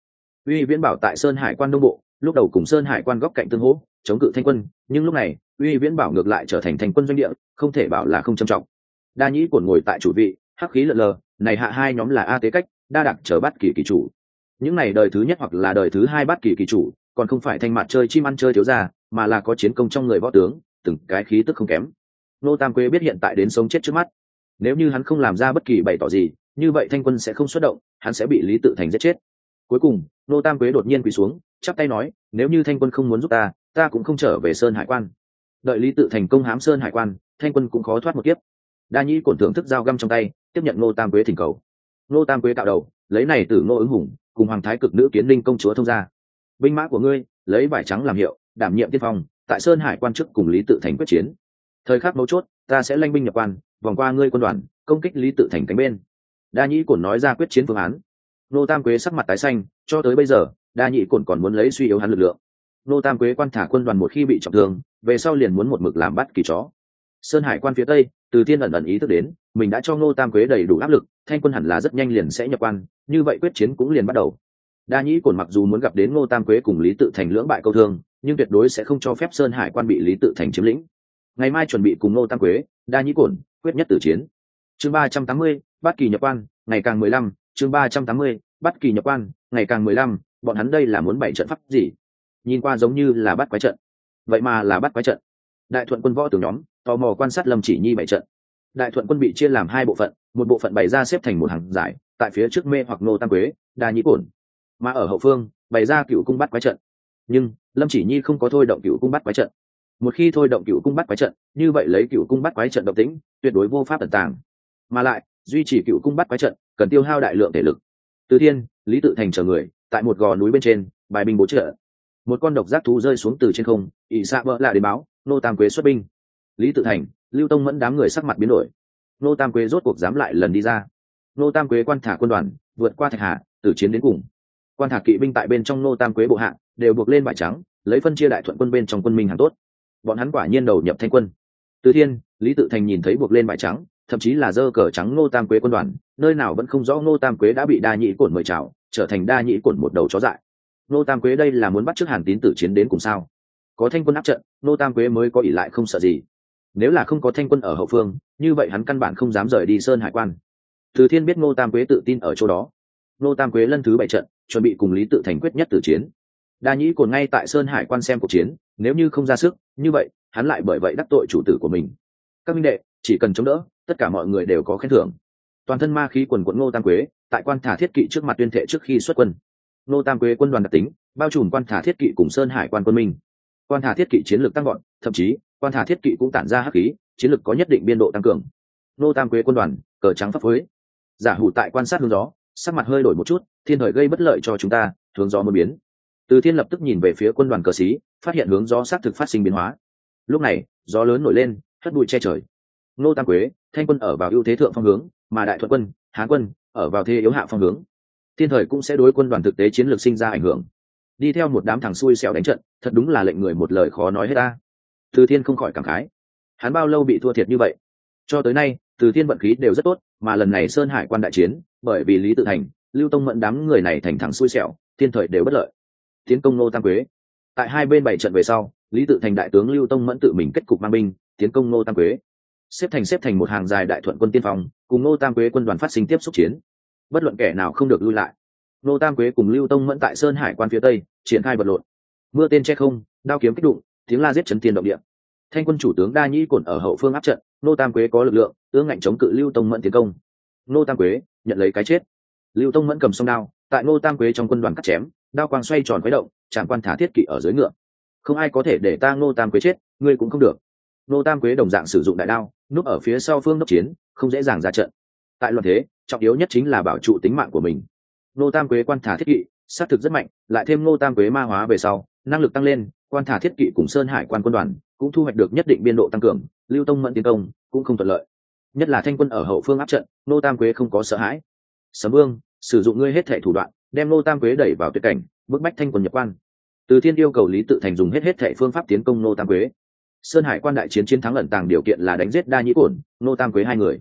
Uy Viễn Bảo tại Sơn Hải quan đông bộ, lúc đầu cùng Sơn Hải quan góc cạnh tương hỗ, chống cự Thanh quân, nhưng lúc này, Uy Viễn Bảo ngược lại trở thành Thanh quân doanh địa, không thể bảo là không trầm trọng. Đa Nhĩ Cổn ngồi tại chủ vị, hắc khí lờ lờ, này hạ hai nhóm là A Tế Cách, Đa Đạc chờ Bát Kỳ kỳ chủ. Những này đời thứ nhất hoặc là đời thứ hai Bát Kỳ kỳ chủ, còn không phải thanh mặt chơi chim ăn chơi thiếu gia, mà là có chiến công trong người võ tướng, từng cái khí tức không kém. Nô Tam Quế biết hiện tại đến sống chết trước mắt, nếu như hắn không làm ra bất kỳ bày tỏ gì, như vậy Thanh quân sẽ không xuất động, hắn sẽ bị Lý Tự Thành giết chết. Cuối cùng, Nô Tam Quế đột nhiên quỳ xuống, chắp tay nói, nếu như Thanh quân không muốn giúp ta, ta cũng không trở về Sơn Hải quan. Đợi Lý Tự Thành công hãm Sơn Hải quan, Thanh quân cũng khó thoát một kiếp. Đa Nhĩ Cổn thưởng thức dao găm trong tay, tiếp nhận Nô Tam Quế thỉnh cầu. Nô Tam Quế cạo đầu, lấy này từ Ngô ứng hùng cùng hoàng thái cực nữ Kiến Linh công chúa thông ra. Binh mã của ngươi, lấy vải trắng làm hiệu, đảm nhiệm tiên phong, tại Sơn Hải quan trước cùng Lý Tự Thành quyết chiến. Thời khắc mấu chốt, ta sẽ lanh binh nhập quan, vòng qua ngươi quân đoàn, công kích Lý Tự Thành cánh bên. Đa Nhĩ Cổn nói ra quyết chiến phương án. Nô Tam Quế sắc mặt tái xanh, cho tới bây giờ, Đa Nhĩ Cổn còn muốn lấy suy yếu hắn lực lượng. Nô Tam Quế quan thả quân đoàn một khi bị trọng thương, về sau liền muốn một mực làm bắt kỳ chó. Sơn Hải quan phía tây, Từ Thiên ẩn ẩn ý thức đến, mình đã cho Nô Tam Quế đầy đủ áp lực, Thanh quân hẳn là rất nhanh liền sẽ nhập quan, như vậy quyết chiến cũng liền bắt đầu. Đa Nhĩ Cổn mặc dù muốn gặp đến Nô Tam Quế cùng Lý Tự Thành lưỡng bại câu thương, nhưng tuyệt đối sẽ không cho phép Sơn Hải quan bị Lý Tự Thành chiếm lĩnh. Ngày mai chuẩn bị cùng Nô Tam Quế, Đa Nhĩ Cổn quyết nhất tử chiến. Chương ba trăm tám mươi, Bát Kỳ nhập quan, ngày càng mười lăm, chương ba trăm tám mươi, Bát Kỳ nhập quan, ngày càng mười lăm, bọn hắn đây là muốn bày trận pháp gì? Nhìn qua giống như là bắt quái trận. Vậy mà là bắt quái trận. Đại Thuận quân võ tướng nhóm tò mò quan sát Lâm Chỉ Nhi bày trận. Đại Thuận quân bị chia làm hai bộ phận, một bộ phận bày ra xếp thành một hàng giải, tại phía trước mê hoặc Nô Tam Quế, Đa Nhĩ Cổn, mà ở hậu phương bày ra Cựu cung bắt quái trận. Nhưng Lâm Chỉ Nhi không có thôi động Cựu cung bắt quái trận. Một khi thôi động Cựu cung bắt quái trận, như vậy lấy Cựu cung bắt quái trận độc tính, tuyệt đối vô pháp ẩn tàng. Mà lại, duy trì Cựu cung bắt quái trận, cần tiêu hao đại lượng thể lực. Từ Thiên, Lý Tự Thành chờ người, tại một gò núi bên trên, bài binh bố trợ. Một con độc giác thú rơi xuống từ trên không, ỷ xạ vợ lạ đến báo, Nô Tam Quế xuất binh. Lý Tự Thành, Lưu Tông Mẫn đám người sắc mặt biến đổi. Nô Tam Quế rốt cuộc dám lại lần đi ra. Nô Tam Quế quan thả quân đoàn, vượt qua Thạch Hà, tử chiến đến cùng. Quan thả kỵ binh tại bên trong Nô Tam Quế bộ hạ, đều buộc lên vải trắng, lấy phân chia Đại Thuận quân bên trong quân minh hàng tốt. Bọn hắn quả nhiên đầu nhập Thanh quân. Từ Thiên, Lý Tự Thành nhìn thấy buộc lên vải trắng, thậm chí là dơ cờ trắng Nô Tam Quế quân đoàn, nơi nào vẫn không rõ Nô Tam Quế đã bị Đa Nhĩ Cổn mời chào, trở thành Đa Nhĩ Cổn một đầu chó dại. Nô Tam Quế đây là muốn bắt chước Hàn Tín tử chiến đến cùng sao? Có Thanh quân áp trận, Nô Tam Quế mới có ỷ lại không sợ gì. Nếu là không có Thanh quân ở hậu phương, như vậy hắn căn bản không dám rời đi Sơn Hải quan. Từ Thiên biết Nô Tam Quế tự tin ở chỗ đó. Nô Tam Quế lần thứ bảy trận, chuẩn bị cùng Lý Tự Thành quyết nhất tử chiến. Đa Nhĩ Cổn ngay tại Sơn Hải quan xem cuộc chiến, nếu như không ra sức, như vậy hắn lại bởi vậy đắc tội chủ tử của mình. Các minh đệ, chỉ cần chống đỡ, tất cả mọi người đều có khen thưởng. Toàn thân ma khí quần quần Nô Tam Quế, tại quan thả thiết kỵ trước mặt tuyên thệ trước khi xuất quân. Nô Tam Quế quân đoàn đặc tính, bao trùm quan thả thiết kỵ cùng Sơn Hải quan quân minh. Quan thả thiết kỵ chiến lược tăng gọn, thậm chí quan thả thiết kỵ cũng tản ra hắc khí, chiến lược có nhất định biên độ tăng cường. Nô Tam Quế quân đoàn, cờ trắng pháp phối. Giả hủ tại quan sát hướng gió, sắc mặt hơi đổi một chút, thiên thời gây bất lợi cho chúng ta, hướng gió muốn biến. Từ Thiên lập tức nhìn về phía quân đoàn cờ sĩ, phát hiện hướng gió xác thực phát sinh biến hóa. Lúc này, gió lớn nổi lên, hất bụi che trời. Nô Tam Quế, Thanh quân ở vào ưu thế thượng phong hướng, mà Đại Thuận quân, Hán quân ở vào thế yếu hạ phong hướng. Thiên thời cũng sẽ đối quân đoàn thực tế chiến lược sinh ra ảnh hưởng. Đi theo một đám thằng xui xẻo đánh trận, thật đúng là lệnh người một lời khó nói hết ta. Từ Thiên không khỏi cảm khái. Hắn bao lâu bị thua thiệt như vậy? Cho tới nay, Từ Thiên vận khí đều rất tốt, mà lần này Sơn Hải quan đại chiến, bởi vì Lý Tự Thành, Lưu Tông Mẫn đám người này thành thằng xui xẻo, thiên thời đều bất lợi. Tiến công Nô Tam Quế. Tại hai bên bảy trận về sau, Lý Tự Thành đại tướng Lưu Tông Mẫn tự mình kết cục mang binh, tiến công Nô Tam Quế. Xếp thành xếp thành một hàng dài Đại Thuận quân tiên phong, cùng Nô Tam Quế quân đoàn phát sinh tiếp xúc chiến. Bất luận kẻ nào không được lui lại. Nô Tam Quế cùng Lưu Tông Mẫn tại Sơn Hải quan phía tây triển khai vật lộn. Mưa tên che không, đao kiếm kích đụng, tiếng la giết chấn thiên động địa. Thanh quân chủ tướng Đa Nhĩ Cổn ở hậu phương áp trận, Nô Tam Quế có lực lượng, ương ngạnh chống cự Lưu Tông Mẫn tiến công. Nô Tam Quế nhận lấy cái chết. Lưu Tông Mẫn cầm song đao, tại Nô Tam Quế trong quân đoàn cắt chém, đao quang xoay tròn khuấy động, chạm quan thả thiết kỵ ở dưới ngựa. Không ai có thể để ta Nô Tam Quế chết, ngươi cũng không được. Nô Tam Quế đồng dạng sử dụng đại đao, núp ở phía sau phương đốc chiến, không dễ dàng ra trận. Tại loạn thế, trọng yếu nhất chính là bảo trụ tính mạng của mình. Nô Tam Quế quan thả thiết kỵ sát thực rất mạnh, lại thêm Nô Tam Quế ma hóa về sau, năng lực tăng lên, quan thả thiết kỵ cùng Sơn Hải quan quân đoàn cũng thu hoạch được nhất định biên độ tăng cường. Lưu Tông Mẫn tiến công cũng không thuận lợi, nhất là Thanh quân ở hậu phương áp trận, Nô Tam Quế không có sợ hãi. Sấm Vương, sử dụng ngươi hết thể thủ đoạn, đem Nô Tam Quế đẩy vào tuyệt cảnh, bức bách Thanh quân nhập quan. Từ Thiên yêu cầu Lý Tự Thành dùng hết hết thể phương pháp tiến công Nô Tam Quế. Sơn Hải quan đại chiến chiến thắng ẩn tàng điều kiện là đánh giết Đa Nhĩ Cổn, Nô Tam Quế hai người.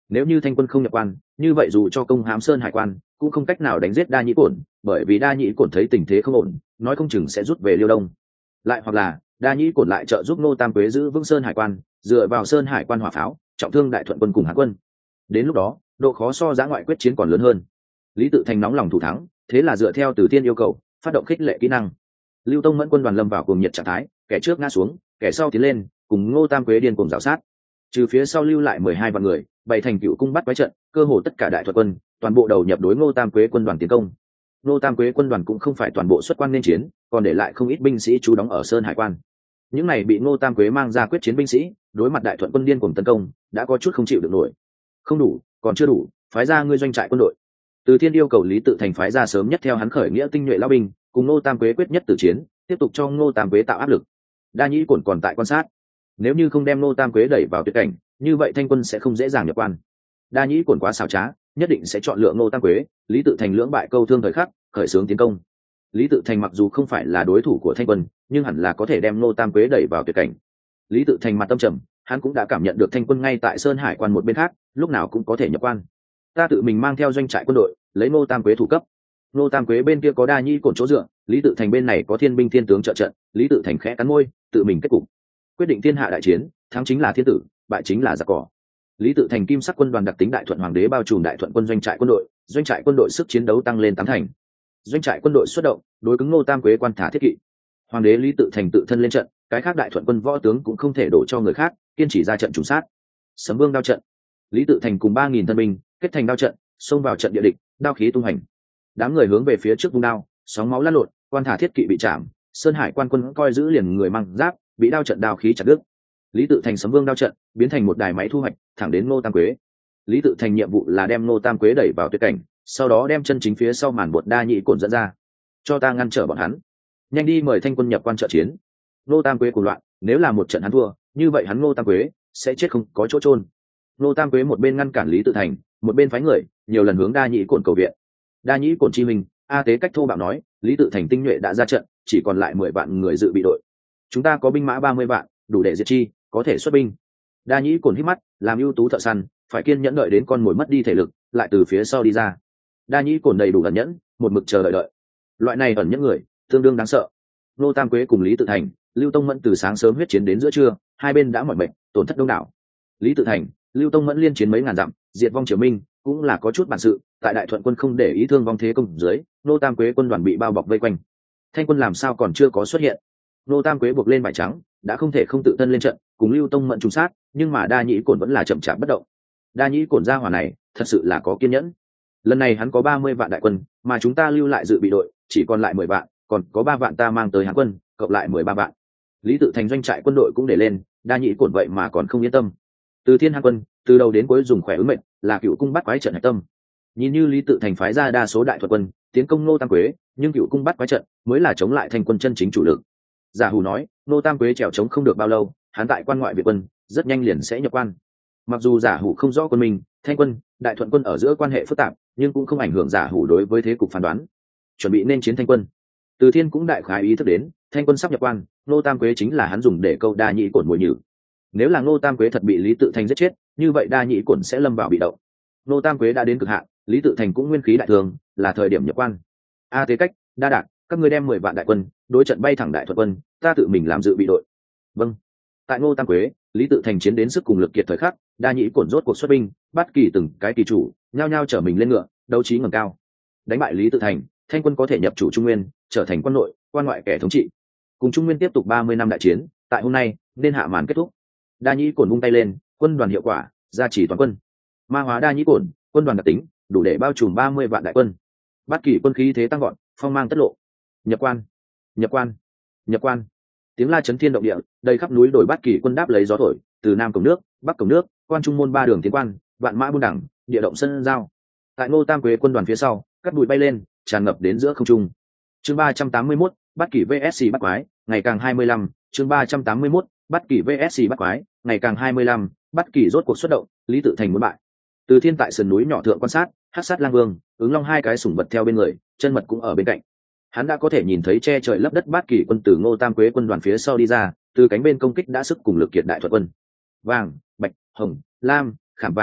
Nếu như thanh quân không nhập quan, như vậy dù cho công hám sơn hải quan cũng không cách nào đánh giết đa nhĩ cổn, bởi vì đa nhĩ cổn thấy tình thế không ổn, nói không chừng sẽ rút về Liêu Đông. Lại hoặc là đa nhĩ cổn lại trợ giúp Ngô Tam Quế giữ vững sơn hải quan, dựa vào sơn hải quan hỏa pháo trọng thương đại thuận quân cùng Hán quân. Đến lúc đó độ khó so giã ngoại quyết chiến còn lớn hơn. Lý Tự Thành nóng lòng thủ thắng, thế là dựa theo Từ Thiên yêu cầu, phát động khích lệ kỹ năng. Lưu Tông Mẫn quân đoàn lâm vào cuồng nhiệt trạng thái, kẻ trước ngã xuống, kẻ sau tiến lên, cùng Ngô Tam Quế điên cuồng rào sát. Trừ phía sau lưu lại mười hai vạn người, bày thành cựu cung bắt quái trận, cơ hồ tất cả đại thuật quân toàn bộ đầu nhập đối Ngô Tam Quế quân đoàn tiến công. Ngô Tam Quế quân đoàn cũng không phải toàn bộ xuất quan nên chiến, còn để lại không ít binh sĩ trú đóng ở sơn hải quan. Những này bị Ngô Tam Quế mang ra quyết chiến binh sĩ, đối mặt đại thuận quân điên cuồng tấn công, đã có chút không chịu được nổi. Không đủ, còn chưa đủ, phái ra ngươi doanh trại quân đội. Từ Thiên yêu cầu Lý Tự Thành phái ra sớm nhất theo hắn khởi nghĩa tinh nhuệ lão binh, cùng Ngô Tam Quế quyết nhất tử chiến, tiếp tục cho Ngô Tam Quế tạo áp lực. Đa Nhĩ Cổn còn tại quan sát, nếu như không đem Ngô Tam Quế đẩy vào tuyệt cảnh, như vậy thanh quân sẽ không dễ dàng nhập quan. Đa Nhĩ Cổn quá xảo trá, nhất định sẽ chọn lựa Ngô Tam Quế, Lý Tự Thành lưỡng bại câu thương thời khắc, khởi xướng tiến công. Lý Tự Thành mặc dù không phải là đối thủ của thanh quân, nhưng hẳn là có thể đem Ngô Tam Quế đẩy vào tuyệt cảnh. Lý Tự Thành mặt tâm trầm, hắn cũng đã cảm nhận được thanh quân ngay tại sơn hải quan một bên khác, lúc nào cũng có thể nhập quan. Ta tự mình mang theo doanh trại quân đội, lấy Ngô Tam Quế thủ cấp. Ngô Tam Quế bên kia có Đa Nhĩ Cổn chỗ dựa, Lý Tự Thành bên này có thiên binh thiên tướng trợ trận. Lý Tự Thành khẽ cắn môi, tự mình kết cục. Quyết định thiên hạ đại chiến, thắng chính là thiên tử, bại chính là giặc cỏ. Lý Tự Thành kim sắc quân đoàn đặc tính đại thuận hoàng đế bao trùm đại thuận quân doanh trại quân đội, doanh trại quân đội sức chiến đấu tăng lên tám thành. Doanh trại quân đội xuất động, đối cứng Ngô Tam Quế quan thả thiết kỵ. Hoàng đế Lý Tự Thành tự thân lên trận, cái khác đại thuận quân võ tướng cũng không thể đổ cho người khác, kiên trì ra trận trùng sát. Sấm Vương đao trận. Lý Tự Thành cùng ba nghìn thân binh kết thành đao trận, xông vào trận địa địch, đao khí tung hành. Đám người hướng về phía trước vung đao, sóng máu lăn lộn, quan thả thiết kỵ bị chạm, sơn hải quan quân coi giữ liền người mang giáp, bị đao trận đao khí chặt đứt. Lý Tự Thành Sấm Vương đao trận biến thành một đài máy thu hoạch, thẳng đến Ngô Tam Quế. Lý Tự Thành nhiệm vụ là đem Ngô Tam Quế đẩy vào tuyệt cảnh, sau đó đem chân chính phía sau màn bột Đa Nhĩ Cổn dẫn ra, cho ta ngăn trở bọn hắn. Nhanh đi mời thanh quân nhập quan trợ chiến. Ngô Tam Quế cuồng loạn, nếu là một trận hắn thua, như vậy hắn Ngô Tam Quế sẽ chết không có chỗ chôn. Ngô Tam Quế một bên ngăn cản Lý Tự Thành, một bên phái người nhiều lần hướng Đa Nhĩ Cổn cầu viện. Đa Nhĩ Cổn chi minh, A Tế cách thô bạo nói, Lý Tự Thành tinh nhuệ đã ra trận, chỉ còn lại mười vạn người dự bị đội. Chúng ta có binh mã ba mươi vạn, đủ để diệt chi, có thể xuất binh. Đa Nhĩ Cổn hít mắt, làm ưu tú thợ săn, phải kiên nhẫn đợi đến con mồi mất đi thể lực, lại từ phía sau đi ra. Đa Nhĩ Cổn đầy đủ ẩn nhẫn, một mực chờ đợi đợi. Loại này ẩn nhẫn người, tương đương đáng sợ. Ngô Tam Quế cùng Lý Tự Thành, Lưu Tông Mẫn từ sáng sớm huyết chiến đến giữa trưa, hai bên đã mỏi mệt, tổn thất đông đảo. Lý Tự Thành, Lưu Tông Mẫn liên chiến mấy ngàn dặm, diệt vong Triều Minh, cũng là có chút bản sự. Tại đại thuận quân không để ý thương vong thế công dưới, Ngô Tam Quế quân đoàn bị bao bọc vây quanh. Thanh quân làm sao còn chưa có xuất hiện? Ngô Tam Quế buộc lên vải trắng, đã không thể không tự thân lên trận, cùng Lưu Tông Mẫn trùng sát, nhưng mà Đa Nhĩ Cổn vẫn là chậm chạp bất động. Đa Nhĩ Cổn ra hỏa này, thật sự là có kiên nhẫn. Lần này hắn có ba mươi vạn đại quân, mà chúng ta lưu lại dự bị đội, chỉ còn lại mười vạn, còn có ba vạn ta mang tới Hán quân, cộng lại mười ba vạn. Lý Tự Thành doanh trại quân đội cũng để lên, Đa Nhĩ Cổn vậy mà còn không yên tâm. Từ Thiên Hán quân, từ đầu đến cuối dùng khỏe ứng mệnh, là cựu cung bắt quái trận hạch tâm. Nhìn như Lý Tự Thành phái ra đa số đại thuật quân, tiến công Ngô Tam Quế, nhưng cựu cung bắt quái trận mới là chống lại thành quân chân chính chủ lực. Giả Hủ nói, Ngô Tam Quế trèo chống không được bao lâu, hắn tại quan ngoại Việt quân, rất nhanh liền sẽ nhập quan. Mặc dù Giả Hủ không rõ quân mình, thanh quân, đại thuận quân ở giữa quan hệ phức tạp, nhưng cũng không ảnh hưởng Giả Hủ đối với thế cục phán đoán. Chuẩn bị nên chiến thanh quân. Từ Thiên cũng đại khái ý thức đến, thanh quân sắp nhập quan, Ngô Tam Quế chính là hắn dùng để câu Đa Nhĩ Cổn mồi nhử. Nếu là Ngô Tam Quế thật bị Lý Tự Thành giết chết, như vậy Đa Nhĩ Cổn sẽ lâm vào bị động. Ngô Tam Quế đã đến cực hạn, Lý Tự Thành cũng nguyên khí đại thường, là thời điểm nhập quan. A Tế Cách, Đa Đạc, các ngươi đem mười vạn đại quân, đối trận bay thẳng đại thuận quân, ta tự mình làm dự bị đội. Vâng. Tại Ngô Tam Quế, Lý Tự Thành chiến đến sức cùng lực kiệt thời khắc, Đa Nhĩ Cổn rốt cuộc xuất binh, bắt kỳ từng cái kỳ chủ, nhao nhao trở mình lên ngựa, đấu trí ngẩng cao. Đánh bại Lý Tự Thành, thanh quân có thể nhập chủ Trung Nguyên, trở thành quân nội, quan ngoại kẻ thống trị. Cùng Trung Nguyên tiếp tục ba mươi năm đại chiến, tại hôm nay nên hạ màn kết thúc. Đa Nhĩ Cổn vung tay lên, quân đoàn hiệu quả, gia trì toàn quân. Ma hóa Đa Nhĩ Cổn, quân đoàn đặc tính, đủ để bao trùm ba mươi vạn đại quân. Bắt kỳ quân khí thế tăng vọt, phong mang tất lộ. Nhập quan, nhập quan, nhập quan. Tiếng la chấn thiên động địa, đầy khắp núi đồi Bát Kỳ quân đáp lấy gió thổi, từ nam cổng nước, bắc cổng nước, quan trung môn ba đường tiến quan, vạn mã buôn đẳng, địa động sân giao. Tại Ngô Tam Quế quân đoàn phía sau, cắt bụi bay lên, tràn ngập đến giữa không trung. Chương ba trăm tám mươi mốt, Bát Kỳ vs Bắt Quái, ngày càng hai mươi lăm, chương ba trăm tám mươi mốt, Bát Kỳ vs Bắt Quái, ngày càng hai mươi lăm, Bát Kỳ rốt cuộc xuất động, Lý Tự Thành muốn bại. Từ Thiên tại sườn núi nhỏ thượng quan sát, Hắc Sát Lang Vương, ứng long hai cái sủng vật theo bên người, chân mật cũng ở bên cạnh. Hắn đã có thể nhìn thấy che trời lấp đất Bát Kỳ quân từ Ngô Tam Quế quân đoàn phía sau đi ra, từ cánh bên công kích đã sức cùng lực kiệt đại thuật quân. Vàng, bạch, hồng, lam, khảm vàng,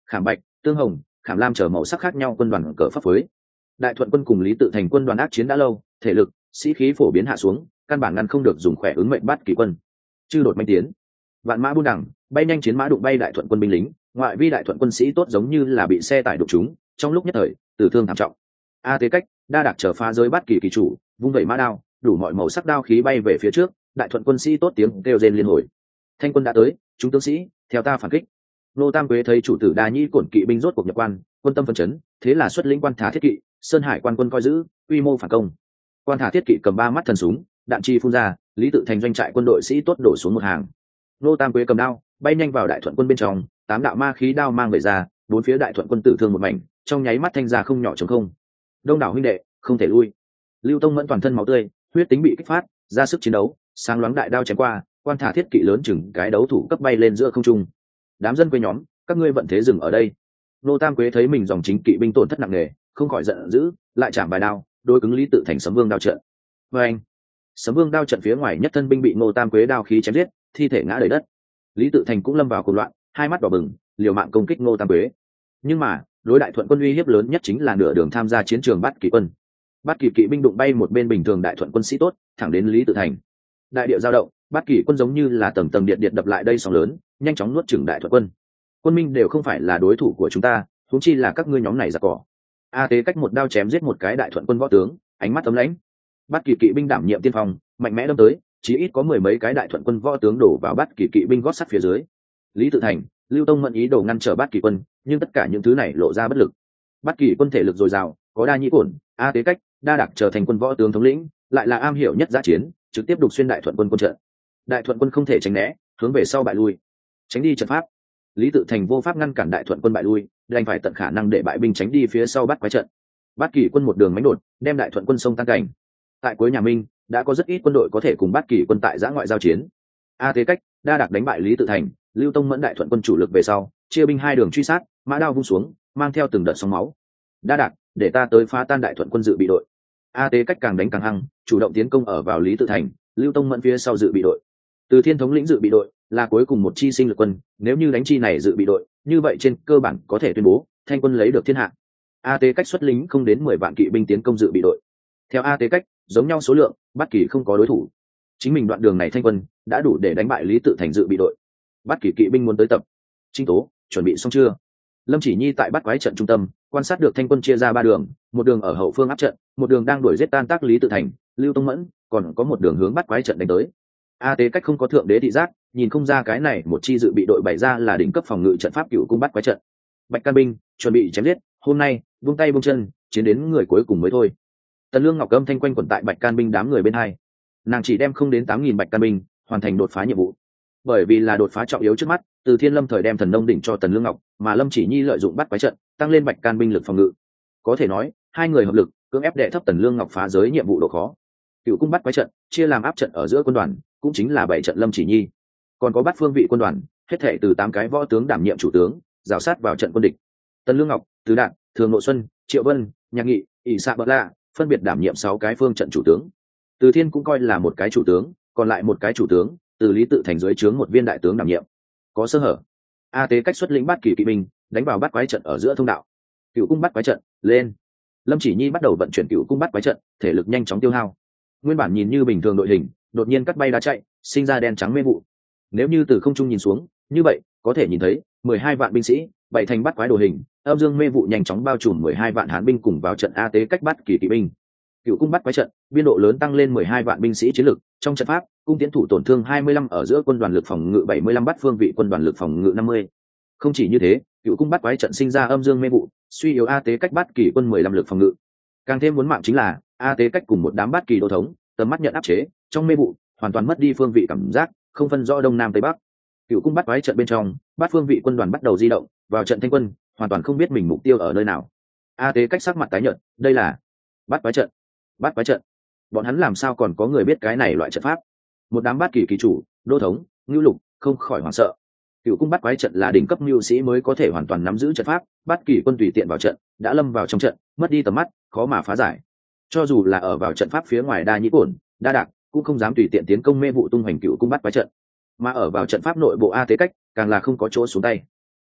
khảm bạch, tương hồng, khảm lam chờ màu sắc khác nhau quân đoàn cờ pháp phối. Đại Thuận quân cùng Lý Tự Thành quân đoàn ác chiến đã lâu, thể lực, sĩ khí phổ biến hạ xuống, căn bản ngăn không được dùng khỏe ứng mệnh bắt kỳ quân. Chư đột manh tiến, vạn mã buôn đẳng, bay nhanh chiến mã đụng bay Đại Thuận quân binh lính, ngoại vi Đại Thuận quân sĩ tốt giống như là bị xe tải đụng trúng, trong lúc nhất thời, tử thương thảm trọng. A Tế Cách, Đa Đạc trở phá giới bắt kỳ kỳ chủ, vung vẩy mã đao, đủ mọi màu sắc đao khí bay về phía trước, Đại Thuận quân sĩ tốt tiếng kêu rên liên hồi. Thanh quân đã tới, chúng tướng sĩ, theo ta phản kích. Nô Tam Quế thấy chủ tử Đa Nhĩ cổn kỵ binh rốt cuộc nhập quan, quân tâm phấn chấn, thế là xuất lĩnh Quan Thả Thiết Kỵ, Sơn Hải quan quân coi giữ, quy mô phản công. Quan Thả Thiết Kỵ cầm ba mắt thần súng, đạn chi phun ra, Lý Tự Thành doanh trại quân đội sĩ tốt đổ xuống một hàng. Nô Tam Quế cầm đao, bay nhanh vào Đại Thuận quân bên trong, tám đạo ma khí đao mang về ra, bốn phía Đại Thuận quân tử thương một mảnh, trong nháy mắt thanh ra không nhỏ trống không. Đông đảo huynh đệ, không thể lui. Lưu Tông Mẫn toàn thân máu tươi, huyết tính bị kích phát, ra sức chiến đấu, sáng loáng đại đao chém qua, Quan Thả Thiết Kỵ lớn chừng cái đấu thủ cấp bay lên giữa không trung. Đám dân quê nhóm, các ngươi vận thế dừng ở đây. Nô Tam Quế thấy mình dòng chính kỵ binh tổn thất nặng nề, không khỏi giận dữ, lại chạm bài đao, đối cứng Lý Tự Thành Sấm Vương đao trận. Và anh, Sấm Vương đao trận phía ngoài nhất thân binh bị Nô Tam Quế đao khí chém giết, thi thể ngã đầy đất. Lý Tự Thành cũng lâm vào cuồng loạn, hai mắt đỏ bừng, liều mạng công kích Nô Tam Quế. Nhưng mà, đối Đại Thuận quân uy hiếp lớn nhất chính là nửa đường tham gia chiến trường bắt kỵ quân. Bắt kỵ kỵ binh đụng bay một bên bình thường Đại Thuận quân sĩ tốt, thẳng đến Lý Tự Thành. Đại địa giao động, bắt kỵ quân giống như là tầng tầng điện điện đập lại đây sóng lớn, nhanh chóng nuốt chửng Đại Thuận quân. Quân minh đều không phải là đối thủ của chúng ta, huống chi là các ngươi nhóm này giặc cỏ. A Tế Cách một đao chém giết một cái Đại Thuận quân võ tướng, ánh mắt ấm lãnh. Bắt kỵ kỵ binh đảm nhiệm tiên phong, mạnh mẽ đâm tới, chí ít có mười mấy cái Đại Thuận quân võ tướng đổ vào bắt kỵ kỵ binh gót sắt phía dưới. Lý Tự Thành, Lưu Tông Mẫn ý đồ ngăn trở bắt kỵ quân, nhưng tất cả những thứ này lộ ra bất lực. Bắt kỵ quân thể lực dồi dào, có Đa Nhĩ Cổn, A Tế Cách, Đa Đạc trở thành quân võ tướng thống lĩnh, lại là am hiểu nhất giã chiến, trực tiếp đục xuyên Đại Thuận quân quân trận. Đại Thuận quân không thể tránh né, hướng về sau bại lui. Tránh đi trận pháp. Lý Tự Thành vô pháp ngăn cản Đại Thuận quân bại lui, đành phải tận khả năng để bại binh tránh đi phía sau bắt quái trận. Bát Kỷ quân một đường mãnh đột, đem Đại Thuận quân sông tan cảnh. Tại cuối nhà Minh, đã có rất ít quân đội có thể cùng Bát Kỷ quân tại giã ngoại giao chiến. A Tế Cách, Đa Đạc đánh bại Lý Tự Thành, Lưu Tông Mẫn Đại Thuận quân chủ lực về sau, chia binh hai đường truy sát, mã đao vung xuống, mang theo từng đợt sóng máu. Đa Đạc, để ta tới phá tan Đại Thuận quân dự bị đội. A Tế Cách càng đánh càng hăng, chủ động tiến công ở vào Lý Tự Thành, Lưu Tông Mẫn phía sau dự bị đội. Từ Thiên thống lĩnh dự bị đội, là cuối cùng một chi sinh lực quân, nếu như đánh chi này dự bị đội, như vậy trên cơ bản có thể tuyên bố Thanh quân lấy được thiên hạ. A Tế Cách xuất lính không đến mười vạn kỵ binh tiến công dự bị đội. Theo A Tế Cách, giống nhau số lượng, Bát Kỷ không có đối thủ. Chính mình đoạn đường này Thanh quân đã đủ để đánh bại Lý Tự Thành dự bị đội. Bát Kỷ kỵ binh muốn tới tập. Trinh Tố, chuẩn bị xong chưa? Lâm Chỉ Nhi tại Bát Quái trận trung tâm, quan sát được Thanh quân chia ra ba đường, một đường ở hậu phương áp trận, một đường đang đuổi giết tan tác Lý Tự Thành, Lưu Tông Mẫn, còn có một đường hướng Bát Quái trận đánh tới. A Tế Cách không có thượng đế thị giác, nhìn không ra cái này một chi dự bị đội bày ra là đỉnh cấp phòng ngự trận pháp cựu cung Bát Quái trận. Bạch Can binh chuẩn bị chém giết, hôm nay buông tay buông chân, chiến đến người cuối cùng mới thôi. Tần Lương Ngọc âm thanh quanh quẩn tại Bạch Can binh đám người bên hai. Nàng chỉ đem không đến tám nghìn Bạch Can binh hoàn thành đột phá nhiệm vụ. Bởi vì là đột phá trọng yếu trước mắt, Từ Thiên Lâm thời đem thần nông đỉnh cho Tần Lương Ngọc, mà Lâm Chỉ Nhi lợi dụng Bát Quái trận, tăng lên Bạch Can binh lực phòng ngự. Có thể nói, hai người hợp lực, cưỡng ép đệ thấp Tần Lương Ngọc phá giới nhiệm vụ độ khó. Cựu cung Bát Quái trận chia làm áp trận ở giữa quân đoàn, cũng chính là bảy trận Lâm Chỉ Nhi, còn có Bát phương vị quân đoàn, hết thảy từ tám cái võ tướng đảm nhiệm chủ tướng, rào sát vào trận quân địch. Tần Lương Ngọc, Tứ Đạn, Thường Nội Xuân, Triệu Vân, Nhạc Nghị, ỷ Sạ Bợ Lạ, phân biệt đảm nhiệm sáu cái phương trận chủ tướng. Từ Thiên cũng coi là một cái chủ tướng, còn lại một cái chủ tướng, từ Lý Tự Thành dưới trướng một viên đại tướng đảm nhiệm. Có sơ hở, A Tế Cách xuất lĩnh Bát Kỷ kỵ binh, đánh vào Bát Quái trận ở giữa thông đạo. Cựu cung Bát Quái trận, lên. Lâm Chỉ Nhi bắt đầu vận chuyển Cựu cung Bát Quái trận, thể lực nhanh chóng tiêu hao. Nguyên bản nhìn như bình thường đội hình, đột nhiên cắt bay đá chạy, sinh ra đen trắng mê vụ. Nếu như từ không trung nhìn xuống, như vậy có thể nhìn thấy mười hai vạn binh sĩ, bảy thành bắt quái đồ hình, âm dương mê vụ nhanh chóng bao trùm mười hai vạn hán binh cùng vào trận A Tế Cách Bát Kỷ kỵ binh. Cựu cung Bát Quái trận, biên độ lớn tăng lên mười hai vạn binh sĩ chiến lực, trong trận pháp, cung tiến thủ tổn thương hai mươi lăm ở giữa quân đoàn lực phòng ngự bảy mươi lăm bắt phương vị quân đoàn lực phòng ngự năm mươi. Không chỉ như thế, Cựu cung Bát Quái trận sinh ra âm dương mê vụ, suy yếu A Tế Cách Bát Kỷ quân mười lăm lực phòng ngự. Càng thêm muốn mạng chính là, A Tế Cách cùng một đám Bát Kỷ đô thống, tầm mắt nhận áp chế, trong mê vụ, hoàn toàn mất đi phương vị cảm giác, không phân rõ đông nam tây bắc. Cựu cung Bát Quái trận bên trong, Bát phương vị quân đoàn bắt đầu di động, vào trận Thanh quân, hoàn toàn không biết mình mục tiêu ở nơi nào. A Tế Cách sắc mặt tái nhợt, đây là Bát Quái trận. Bát Quái trận, bọn hắn làm sao còn có người biết cái này loại trận pháp? Một đám Bát Kỷ ký chủ, đô thống, ngưu lục, không khỏi hoảng sợ. Cựu cung Bát Quái trận là đỉnh cấp mưu sĩ mới có thể hoàn toàn nắm giữ trận pháp, Bát Kỷ quân tùy tiện vào trận, đã lâm vào trong trận, mất đi tầm mắt, khó mà phá giải. Cho dù là ở vào trận pháp phía ngoài Đa Nhĩ Cổn, Đa Đạc, cũng không dám tùy tiện tiến công mê vụ tung hoành Cựu cung Bát Quái trận. Mà ở vào trận pháp nội bộ A Tế Cách, càng là không có chỗ xuống tay.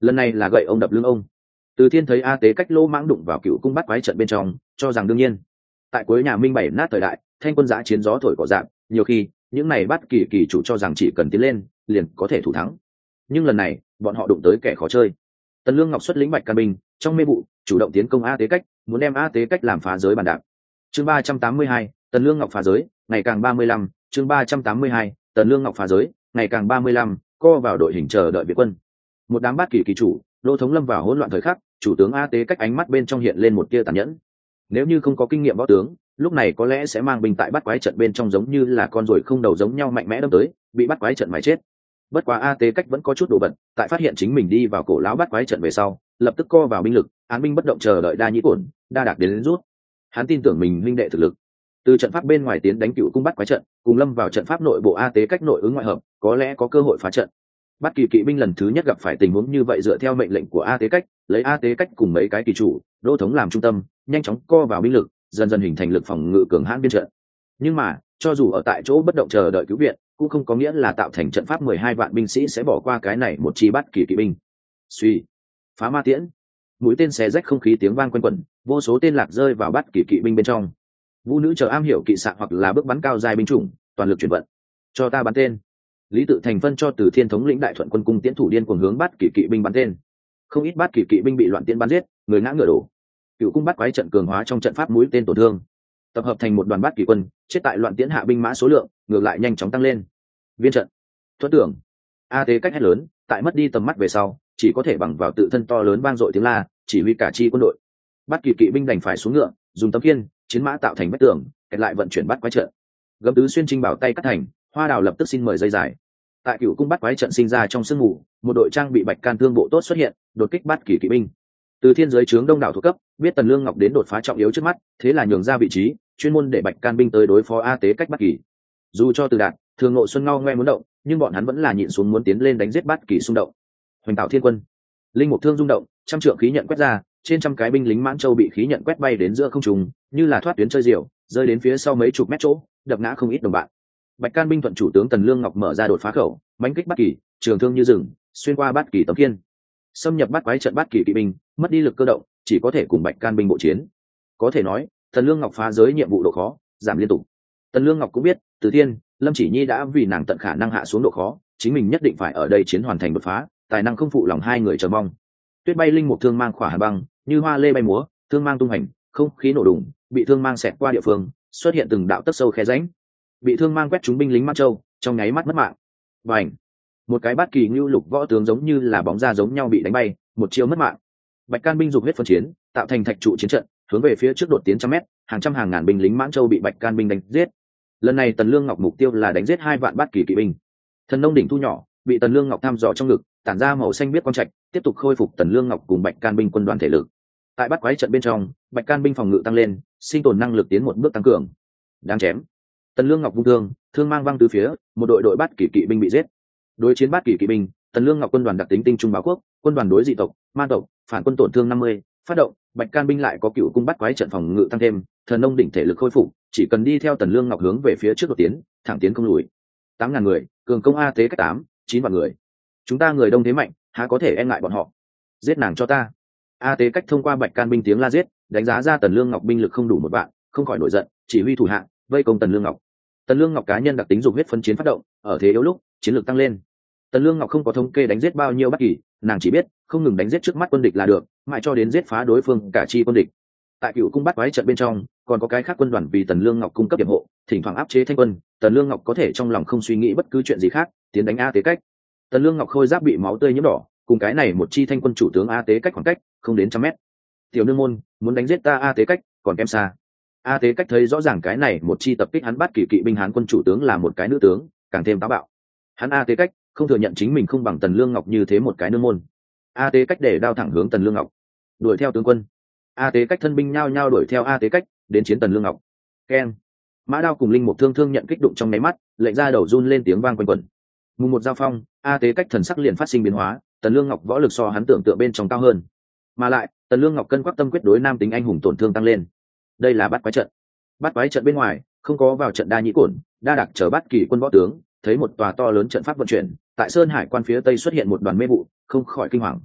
lần này là gậy ông đập lưng ông. Từ Thiên thấy A Tế Cách lô mãng đụng vào cựu cung bắt quái trận bên trong, cho rằng đương nhiên. Tại cuối nhà Minh bảy nát thời đại, thanh quân giã chiến gió thổi cỏ dạng, nhiều khi những này bắt kỳ kỳ chủ cho rằng chỉ cần tiến lên liền có thể thủ thắng, nhưng lần này bọn họ đụng tới kẻ khó chơi. Tần Lương Ngọc xuất lĩnh Bạch Can binh trong mê vụ chủ động tiến công A Tế Cách, muốn đem A Tế Cách làm phá giới bàn đạp. Chương ba trăm tám mươi hai, Tần Lương Ngọc phá giới, ngày càng ba mươi lăm. Chương ba trăm tám mươi hai, Tần Lương Ngọc phá giới, ngày càng ba mươi lăm. Co vào đội hình chờ đợi Việt quân. Một đám bát kỳ kỳ chủ, đô thống lâm vào hỗn loạn thời khắc, chủ tướng A Tế Cách ánh mắt bên trong hiện lên một tia tàn nhẫn. Nếu như không có kinh nghiệm võ tướng, lúc này có lẽ sẽ mang binh tại bắt quái trận bên trong giống như là con ruồi không đầu giống nhau mạnh mẽ đâm tới, bị bắt quái trận mài chết. Bất quá A Tế Cách vẫn có chút đồ bận, tại phát hiện chính mình đi vào cổ lão bắt quái trận về sau, lập tức co vào binh lực, án binh bất động chờ đợi Đa Nhĩ Cổn, Đa Đạc đến, đến rút. Hắn tin tưởng mình huynh đệ thực lực. Từ trận pháp bên ngoài tiến đánh cựu cung bắt quái trận, cùng lâm vào trận pháp nội bộ A Tế Cách nội ứng ngoại hợp, có lẽ có cơ hội phá trận. Bắt kỳ kỵ binh lần thứ nhất gặp phải tình huống như vậy, dựa theo mệnh lệnh của A Tế Cách, lấy A Tế Cách cùng mấy cái kỳ chủ, đô thống làm trung tâm, nhanh chóng co vào binh lực, dần dần hình thành lực phòng ngự cường hãn biên trận. Nhưng mà cho dù ở tại chỗ bất động chờ đợi cứu viện, cũng không có nghĩa là tạo thành trận pháp mười hai vạn binh sĩ sẽ bỏ qua cái này một chi bắt kỳ kỵ binh. Suy, phá ma tiễn, mũi tên xé rách không khí, tiếng vang quanh quẩn, vô số tên lạc rơi vào bắt kỳ kỵ binh bên trong. Vũ nữ chờ am hiểu kỵ xạ hoặc là bước bắn cao dài binh chủng, toàn lực chuyển vận. Cho ta bắn tên. Lý Tự Thành phân cho Từ Thiên thống lĩnh Đại Thuận quân cung tiễn thủ điên cuồng hướng bắt kỳ kỵ binh bắn tên. Không ít bắt kỳ kỵ binh bị loạn tiễn bắn giết, người ngã ngựa đổ. Cựu cung bắt quái trận cường hóa trong trận pháp mũi tên tổn thương, tập hợp thành một đoàn bắt kỳ quân, chết tại loạn tiễn hạ binh mã số lượng ngược lại nhanh chóng tăng lên. Viên trận, thuận tưởng. A Tế Cách hét lớn, tại mất đi tầm mắt về sau, chỉ có thể bằng vào tự thân to lớn vang dội tiếng la, chỉ huy cả chi quân đội. Bắt kỳ kỵ binh đành phải xuống ngựa, dùng tấm khiên, chiến mã tạo thành vách tường, kẹt lại vận chuyển bắt quái trận. Gấm tứ xuyên trinh bảo tay cắt thành, Hoa Đào lập tức xin mời dây dài. Tại cựu cung bắt quái trận sinh ra trong sương mù, một đội trang bị bạch can thương bộ tốt xuất hiện, đột kích bắt kỳ kỵ binh. Từ Thiên giới trướng đông đảo thuộc cấp, biết Tần Lương Ngọc đến đột phá trọng yếu trước mắt, thế là nhường ra vị trí, chuyên môn để bạch can binh tới đối phó A Tế Cách bắt kỳ. Dù cho Từ Đạt, Thường Ngộ Xuân ngao ngoe muốn động, nhưng bọn hắn vẫn là nhịn xuống muốn tiến lên đánh giết bắt kỳ xung động. Hoành Tạo Thiên Quân, linh mục thương rung động, trăm trượng khí nhận quét ra, trên trăm cái binh lính Mãn Châu bị khí nhận quét bay đến giữa không trung, như là thoát tuyến chơi diều, rơi đến phía sau mấy chục mét chỗ, đập ngã không ít đồng bạn. Bạch can binh thuận chủ tướng Tần Lương Ngọc mở ra đột phá khẩu, mãnh kích bắt kỳ, trường thương như rừng, xuyên qua bắt kỳ tấm kiên, xâm nhập bắt quái trận bắt kỳ kỵ binh, mất đi lực cơ động, chỉ có thể cùng bạch can binh bộ chiến. Có thể nói, Tần Lương Ngọc phá giới nhiệm vụ độ khó giảm liên tục. Tần Lương Ngọc cũng biết, Từ Thiên, Lâm Chỉ Nhi đã vì nàng tận khả năng hạ xuống độ khó, chính mình nhất định phải ở đây chiến hoàn thành đột phá, tài năng không phụ lòng hai người chờ mong. Tuyết bay linh mục thương mang khỏa hà băng, như hoa lê bay múa, thương mang tung hành, không khí nổ đùng, bị thương mang xẹt qua địa phương, xuất hiện từng đạo tấc sâu khe rãnh. Bị thương mang quét trúng binh lính Mãn Châu, trong nháy mắt mất mạng. Bành! Một cái bát kỳ ngưu lục võ tướng giống như là bóng ra giống nhau bị đánh bay, một chiêu mất mạng. Bạch can binh dục huyết phân chiến, tạo thành thạch trụ chiến trận, hướng về phía trước đột tiến trăm mét, hàng trăm hàng ngàn binh lính Mãn Châu bị Bạch can binh đánh giết. Lần này Tần Lương Ngọc mục tiêu là đánh giết hai vạn bát kỳ kỵ binh. Thần nông đỉnh thu nhỏ, bị Tần Lương Ngọc thăm dò trong ngực, tản ra màu xanh biết quang trạch, tiếp tục khôi phục Tần Lương Ngọc cùng Bạch can binh quân đoàn thể lực. Tại bắt quái trận bên trong, Bạch can binh phòng ngự tăng lên, sinh tồn năng lực tiến một bước tăng cường. Đáng chém. Tần Lương Ngọc vung thương, thương mang văng từ phía, một đội đội bát kỳ kỵ binh bị giết. Đối chiến bát kỳ kỵ binh, Tần Lương Ngọc quân đoàn đặc tính tinh trung báo quốc, quân đoàn đối dị tộc, ma tộc, phản quân tổn thương năm mươi, phát động, Bạch can binh lại có cựu cung bắt quái trận phòng ngự tăng thêm, thần nông đỉnh thể lực khôi phục, chỉ cần đi theo Tần Lương Ngọc hướng về phía trước đột tiến, thẳng tiến không lùi. tám ngàn người, cường công A Tế Cách tám, chín vạn người. Chúng ta người đông thế mạnh, há có thể e ngại bọn họ. Giết nàng cho ta. A Tế Cách thông qua Bạch can binh tiếng la giết, đánh giá ra Tần Lương Ngọc binh lực không đủ một vạn, không khỏi nổi giận, chỉ huy thủ hạ vây công Tần Lương Ngọc. Tần Lương Ngọc cá nhân đặc tính dục huyết phân chiến phát động, ở thế yếu lúc, chiến lược tăng lên. Tần Lương Ngọc không có thống kê đánh giết bao nhiêu bất kỳ, nàng chỉ biết không ngừng đánh giết trước mắt quân địch là được, mãi cho đến giết phá đối phương cả chi quân địch. Tại cựu cung bắt quái trận bên trong, còn có cái khác quân đoàn vì Tần Lương Ngọc cung cấp điểm hộ, thỉnh thoảng áp chế thanh quân, Tần Lương Ngọc có thể trong lòng không suy nghĩ bất cứ chuyện gì khác, tiến đánh A Tế Cách. Tần Lương Ngọc khôi giáp bị máu tươi nhiễm đỏ, cùng cái này một chi thanh quân chủ tướng A Tế Cách khoảng cách không đến trăm mét. Tiểu nương môn, muốn đánh giết ta A Tế Cách, còn kém xa. A Tế Cách thấy rõ ràng cái này một chi tập kích hắn bắt kỳ kỵ binh Hán quân chủ tướng là một cái nữ tướng, càng thêm táo bạo. Hắn A Tế Cách không thừa nhận chính mình không bằng Tần Lương Ngọc như thế một cái nương môn. A Tế Cách để đao thẳng hướng Tần Lương Ngọc, đuổi theo tướng quân. A Tế Cách thân binh nhao nhao đuổi theo A Tế Cách đến chiến Tần Lương Ngọc. Keng! Mã đao cùng linh mục thương thương nhận kích đụng trong nháy mắt, lệnh ra đầu run lên tiếng vang quanh quẩn. Mùng một giao phong, A Tế Cách thần sắc liền phát sinh biến hóa, Tần Lương Ngọc võ lực so hắn tưởng tượng bên trong cao hơn, mà lại Tần Lương Ngọc cân quắc tâm quyết đối nam tính anh hùng tổn thương tăng lên. Đây là bắt quái trận. Bắt quái trận bên ngoài không có vào trận Đa Nhĩ Cổn, Đa Đạc chờ bắt kỳ quân võ tướng, thấy một tòa to lớn trận pháp vận chuyển, tại sơn hải quan phía tây xuất hiện một đoàn mê vụ, không khỏi kinh hoàng.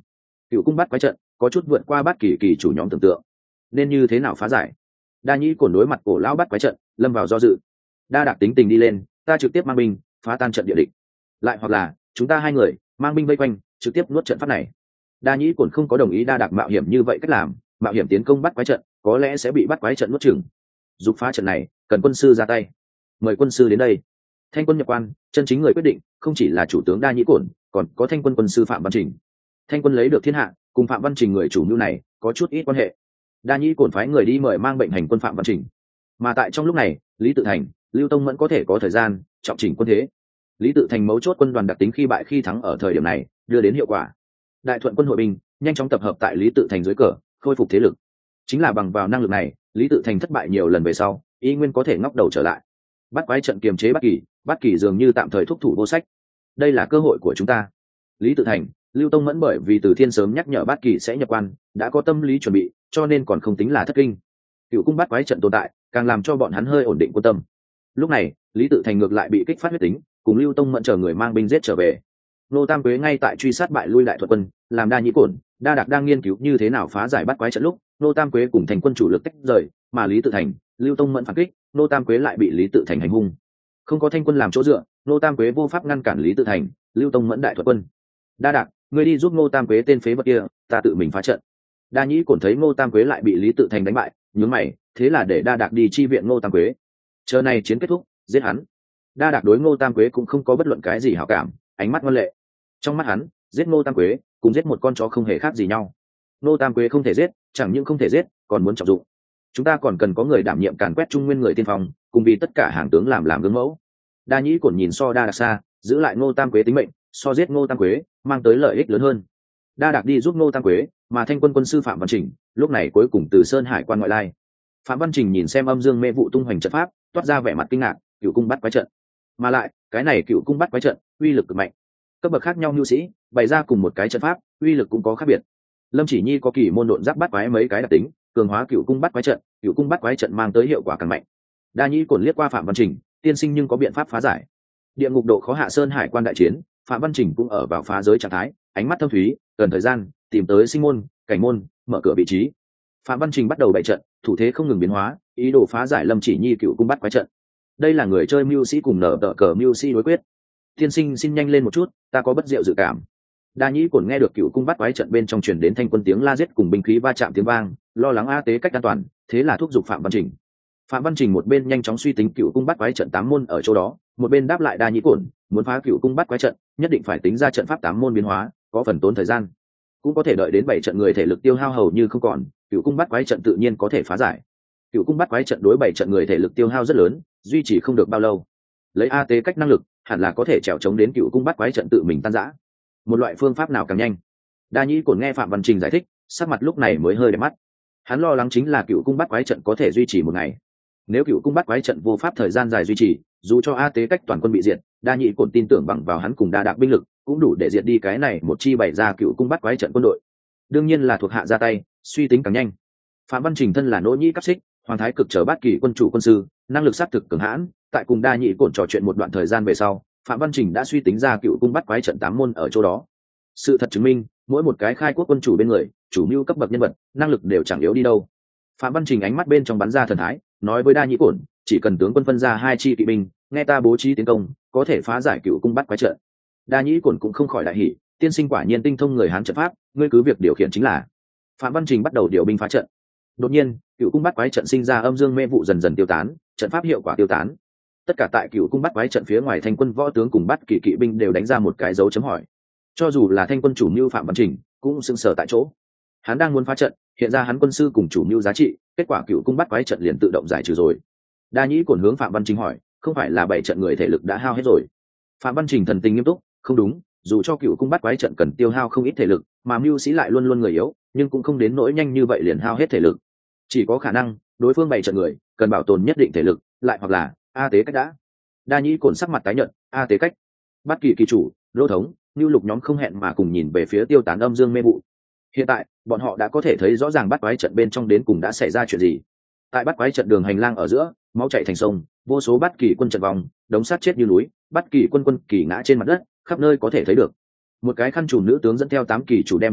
Cựu cung bắt quái trận có chút vượt qua bát kỳ kỳ chủ nhóm tưởng tượng, nên như thế nào phá giải? Đa nhĩ cổn đối mặt cổ lão bắt quái trận lâm vào do dự. Đa Đạc tính tình đi lên, ta trực tiếp mang binh phá tan trận địa địch, lại hoặc là chúng ta hai người mang binh vây quanh trực tiếp nuốt trận pháp này. Đa nhĩ cổn không có đồng ý Đa Đạc mạo hiểm như vậy cách làm, mạo hiểm tiến công bắt quái trận có lẽ sẽ bị bắt quái trận nuốt chửng. Dục phá trận này cần quân sư ra tay, mời quân sư đến đây. Thanh quân nhập quan, chân chính người quyết định không chỉ là chủ tướng Đa nhĩ cổn, còn có thanh quân quân sư Phạm Văn Trình. Thanh quân lấy được thiên hạ, cùng Phạm Văn Trình người chủ mưu này có chút ít quan hệ. Đa nhĩ cổn phái người đi mời mang bệnh hành quân Phạm Văn Trình, mà tại trong lúc này Lý Tự Thành, Lưu Tông Mẫn có thể có thời gian trọng chỉnh quân thế. Lý Tự Thành mấu chốt quân đoàn đặc tính khi bại khi thắng ở thời điểm này đưa đến hiệu quả. Đại thuận quân hội binh nhanh chóng tập hợp tại Lý Tự Thành dưới cờ, khôi phục thế lực. Chính là bằng vào năng lực này, Lý Tự Thành thất bại nhiều lần về sau, y nguyên có thể ngóc đầu trở lại. Bắt quái trận kiềm chế Bát Kỳ, Bát Kỳ dường như tạm thời thúc thủ vô sách. Đây là cơ hội của chúng ta. Lý Tự Thành, Lưu Tông Mẫn bởi vì Từ Thiên sớm nhắc nhở Bát Kỳ sẽ nhập quan, đã có tâm lý chuẩn bị, cho nên còn không tính là thất kinh. Cựu cung bắt quái trận tồn tại, càng làm cho bọn hắn hơi ổn định quân tâm. Lúc này, Lý Tự Thành ngược lại bị kích phát huyết tính, cùng Lưu Tông Mẫn chờ người mang binh giết trở về. Nô Tam Quế ngay tại truy sát bại lui Đại Thuận quân, làm Đa nhĩ cổn, Đa Đạc đang nghiên cứu như thế nào phá giải bắt quái trận lúc, Nô Tam Quế cùng thành quân chủ lực tách rời, mà Lý Tự Thành, Lưu Tông Mẫn phản kích, Nô Tam Quế lại bị Lý Tự Thành hành hung. Không có thanh quân làm chỗ dựa, Nô Tam Quế vô pháp ngăn cản Lý Tự Thành, Lưu Tông Mẫn Đại Thuận quân. Đa Đạc, ngươi đi giúp Nô Tam Quế tên phế vật kia, ta tự mình phá trận. Đa nhĩ cổn thấy Nô Tam Quế lại bị Lý Tự Thành đánh bại, nhướng mày, thế là để Đa Đạc đi chi viện Nô Tam Quế. Chờ này chiến kết thúc, giết hắn. Đa Đạc đối Ngô Tam Quế cũng không có bất luận cái gì hảo cảm, ánh mắt ngoan lệ. Trong mắt hắn, giết Ngô Tam Quế cùng giết một con chó không hề khác gì nhau. Ngô Tam Quế không thể giết, chẳng những không thể giết, còn muốn trọng dụng. Chúng ta còn cần có người đảm nhiệm càn quét trung nguyên người tiên phong, cùng vì tất cả hàng tướng làm làm gương mẫu. Đa nhĩ cổn nhìn so Đa Đạc xa, giữ lại Ngô Tam Quế tính mệnh, so giết Ngô Tam Quế mang tới lợi ích lớn hơn. Đa Đạc đi giúp Ngô Tam Quế, mà thanh quân quân sư Phạm Văn Trình lúc này cuối cùng từ Sơn Hải quan ngoại lai. Phạm Văn Trình nhìn xem âm dương mê vụ tung hoành trận pháp, toát ra vẻ mặt kinh ngạc, cựu cung bắt quái trận. Mà lại cái này cựu cung bắt quái trận uy lực cực mạnh, cấp bậc khác nhau nhu sĩ bày ra cùng một cái trận pháp uy lực cũng có khác biệt. Lâm Chỉ Nhi có kỳ môn độn giáp bắt quái mấy cái đặc tính, cường hóa cựu cung bắt quái trận, cựu cung bắt quái trận mang tới hiệu quả càng mạnh. Đa nhĩ cổn liếc qua Phạm Văn Trình, tiên sinh nhưng có biện pháp phá giải. Địa ngục độ khó hạ Sơn Hải quan đại chiến, Phạm Văn Trình cũng ở vào phá giới trạng thái, ánh mắt thâm thúy, cần thời gian tìm tới sinh môn, cảnh môn, mở cửa vị trí. Phạm Văn Trình bắt đầu bày trận, thủ thế không ngừng biến hóa, ý đồ phá giải Lâm Chỉ Nhi cựu cung bắt quái trận. Đây là người chơi mưu sĩ cùng nở tờ cờ mưu sĩ đối quyết. Tiên sinh xin nhanh lên một chút, ta có bất diệu dự cảm. Đa nhĩ cổn nghe được cựu cung bắt quái trận bên trong truyền đến thanh quân tiếng la giết cùng binh khí va chạm tiếng vang, lo lắng a tế cách an toàn, thế là thúc giục Phạm Văn Trình. Phạm Văn Trình một bên nhanh chóng suy tính cựu cung bắt quái trận tám môn ở chỗ đó, một bên đáp lại Đa nhĩ cổn, muốn phá cựu cung bắt quái trận, nhất định phải tính ra trận pháp tám môn biến hóa, có phần tốn thời gian. Cũng có thể đợi đến bảy trận người thể lực tiêu hao hầu như không còn, cựu cung bắt quái trận tự nhiên có thể phá giải. Cựu cung bắt quái trận đối bảy trận người thể lực tiêu hao rất lớn, duy trì không được bao lâu. Lấy a tế cách năng lực, hẳn là có thể trèo chống đến cựu cung bắt quái trận tự mình tan rã. Một loại phương pháp nào càng nhanh? Đa nhĩ cổn nghe Phạm Văn Trình giải thích, sắc mặt lúc này mới hơi đẹp mắt. Hắn lo lắng chính là cựu cung bắt quái trận có thể duy trì một ngày. Nếu cựu cung bắt quái trận vô pháp thời gian dài duy trì, dù cho a tế cách toàn quân bị diệt, Đa nhĩ cổn tin tưởng bằng vào hắn cùng Đa Đạc binh lực, cũng đủ để diệt đi cái này một chi bày ra cựu cung bắt quái trận quân đội. Đương nhiên là thuộc hạ ra tay, suy tính càng nhanh. Phạm Văn Trình thân là nỗ nhĩ cấp xích, hoàng thái cực trở bát kỳ quân chủ quân sư, năng lực sát thực cường hãn. Tại cùng Đa nhĩ cổn trò chuyện một đoạn thời gian về sau, Phạm Văn Trình đã suy tính ra cựu cung bắt quái trận tám môn ở chỗ đó. Sự thật chứng minh, mỗi một cái khai quốc quân chủ bên người, chủ mưu cấp bậc nhân vật, năng lực đều chẳng yếu đi đâu. Phạm Văn Trình ánh mắt bên trong bắn ra thần thái, nói với Đa nhĩ cổn, chỉ cần tướng quân phân ra hai chi kỵ binh, nghe ta bố trí tiến công, có thể phá giải cựu cung bắt quái trận. Đa nhĩ cổn cũng không khỏi đại hỉ, tiên sinh quả nhiên tinh thông người Hán trận pháp, ngươi cứ việc điều khiển chính là. Phạm Văn Trình bắt đầu điều binh phá trận. Đột nhiên, cựu cung bắt quái trận sinh ra âm dương mê vụ dần dần tiêu tán, trận pháp hiệu quả tiêu tán. Tất cả tại cựu cung bắt quái trận phía ngoài thanh quân võ tướng cùng bắt kỳ kỵ binh đều đánh ra một cái dấu chấm hỏi. Cho dù là thanh quân chủ mưu Phạm Văn Trình cũng sững sờ tại chỗ. Hắn đang muốn phá trận, hiện ra hắn quân sư cùng chủ mưu giá trị, kết quả cựu cung bắt quái trận liền tự động giải trừ rồi. Đa nhĩ cổn hướng Phạm Văn Trình hỏi, không phải là bảy trận người thể lực đã hao hết rồi? Phạm Văn Trình thần tình nghiêm túc, không đúng, dù cho cựu cung bắt quái trận cần tiêu hao không ít thể lực, mà mưu sĩ lại luôn luôn người yếu, nhưng cũng không đến nỗi nhanh như vậy liền hao hết thể lực. Chỉ có khả năng đối phương bảy trận người cần bảo tồn nhất định thể lực, lại hoặc là a tế cách đã. Đa nhĩ cổn sắc mặt tái nhợt, a tế cách. Bắt kỳ kỳ chủ, Lô thống, Nưu Lục nhóm không hẹn mà cùng nhìn về phía tiêu tán âm dương mê vụ. Hiện tại bọn họ đã có thể thấy rõ ràng bắt quái trận bên trong đến cùng đã xảy ra chuyện gì. Tại bắt quái trận đường hành lang ở giữa, máu chảy thành sông, vô số bắt kỳ quân trận vòng, đống sát chết như núi, bắt kỳ quân quân kỳ ngã trên mặt đất, khắp nơi có thể thấy được. Một cái khăn trùm nữ tướng dẫn theo tám kỳ chủ đem thủ cấp,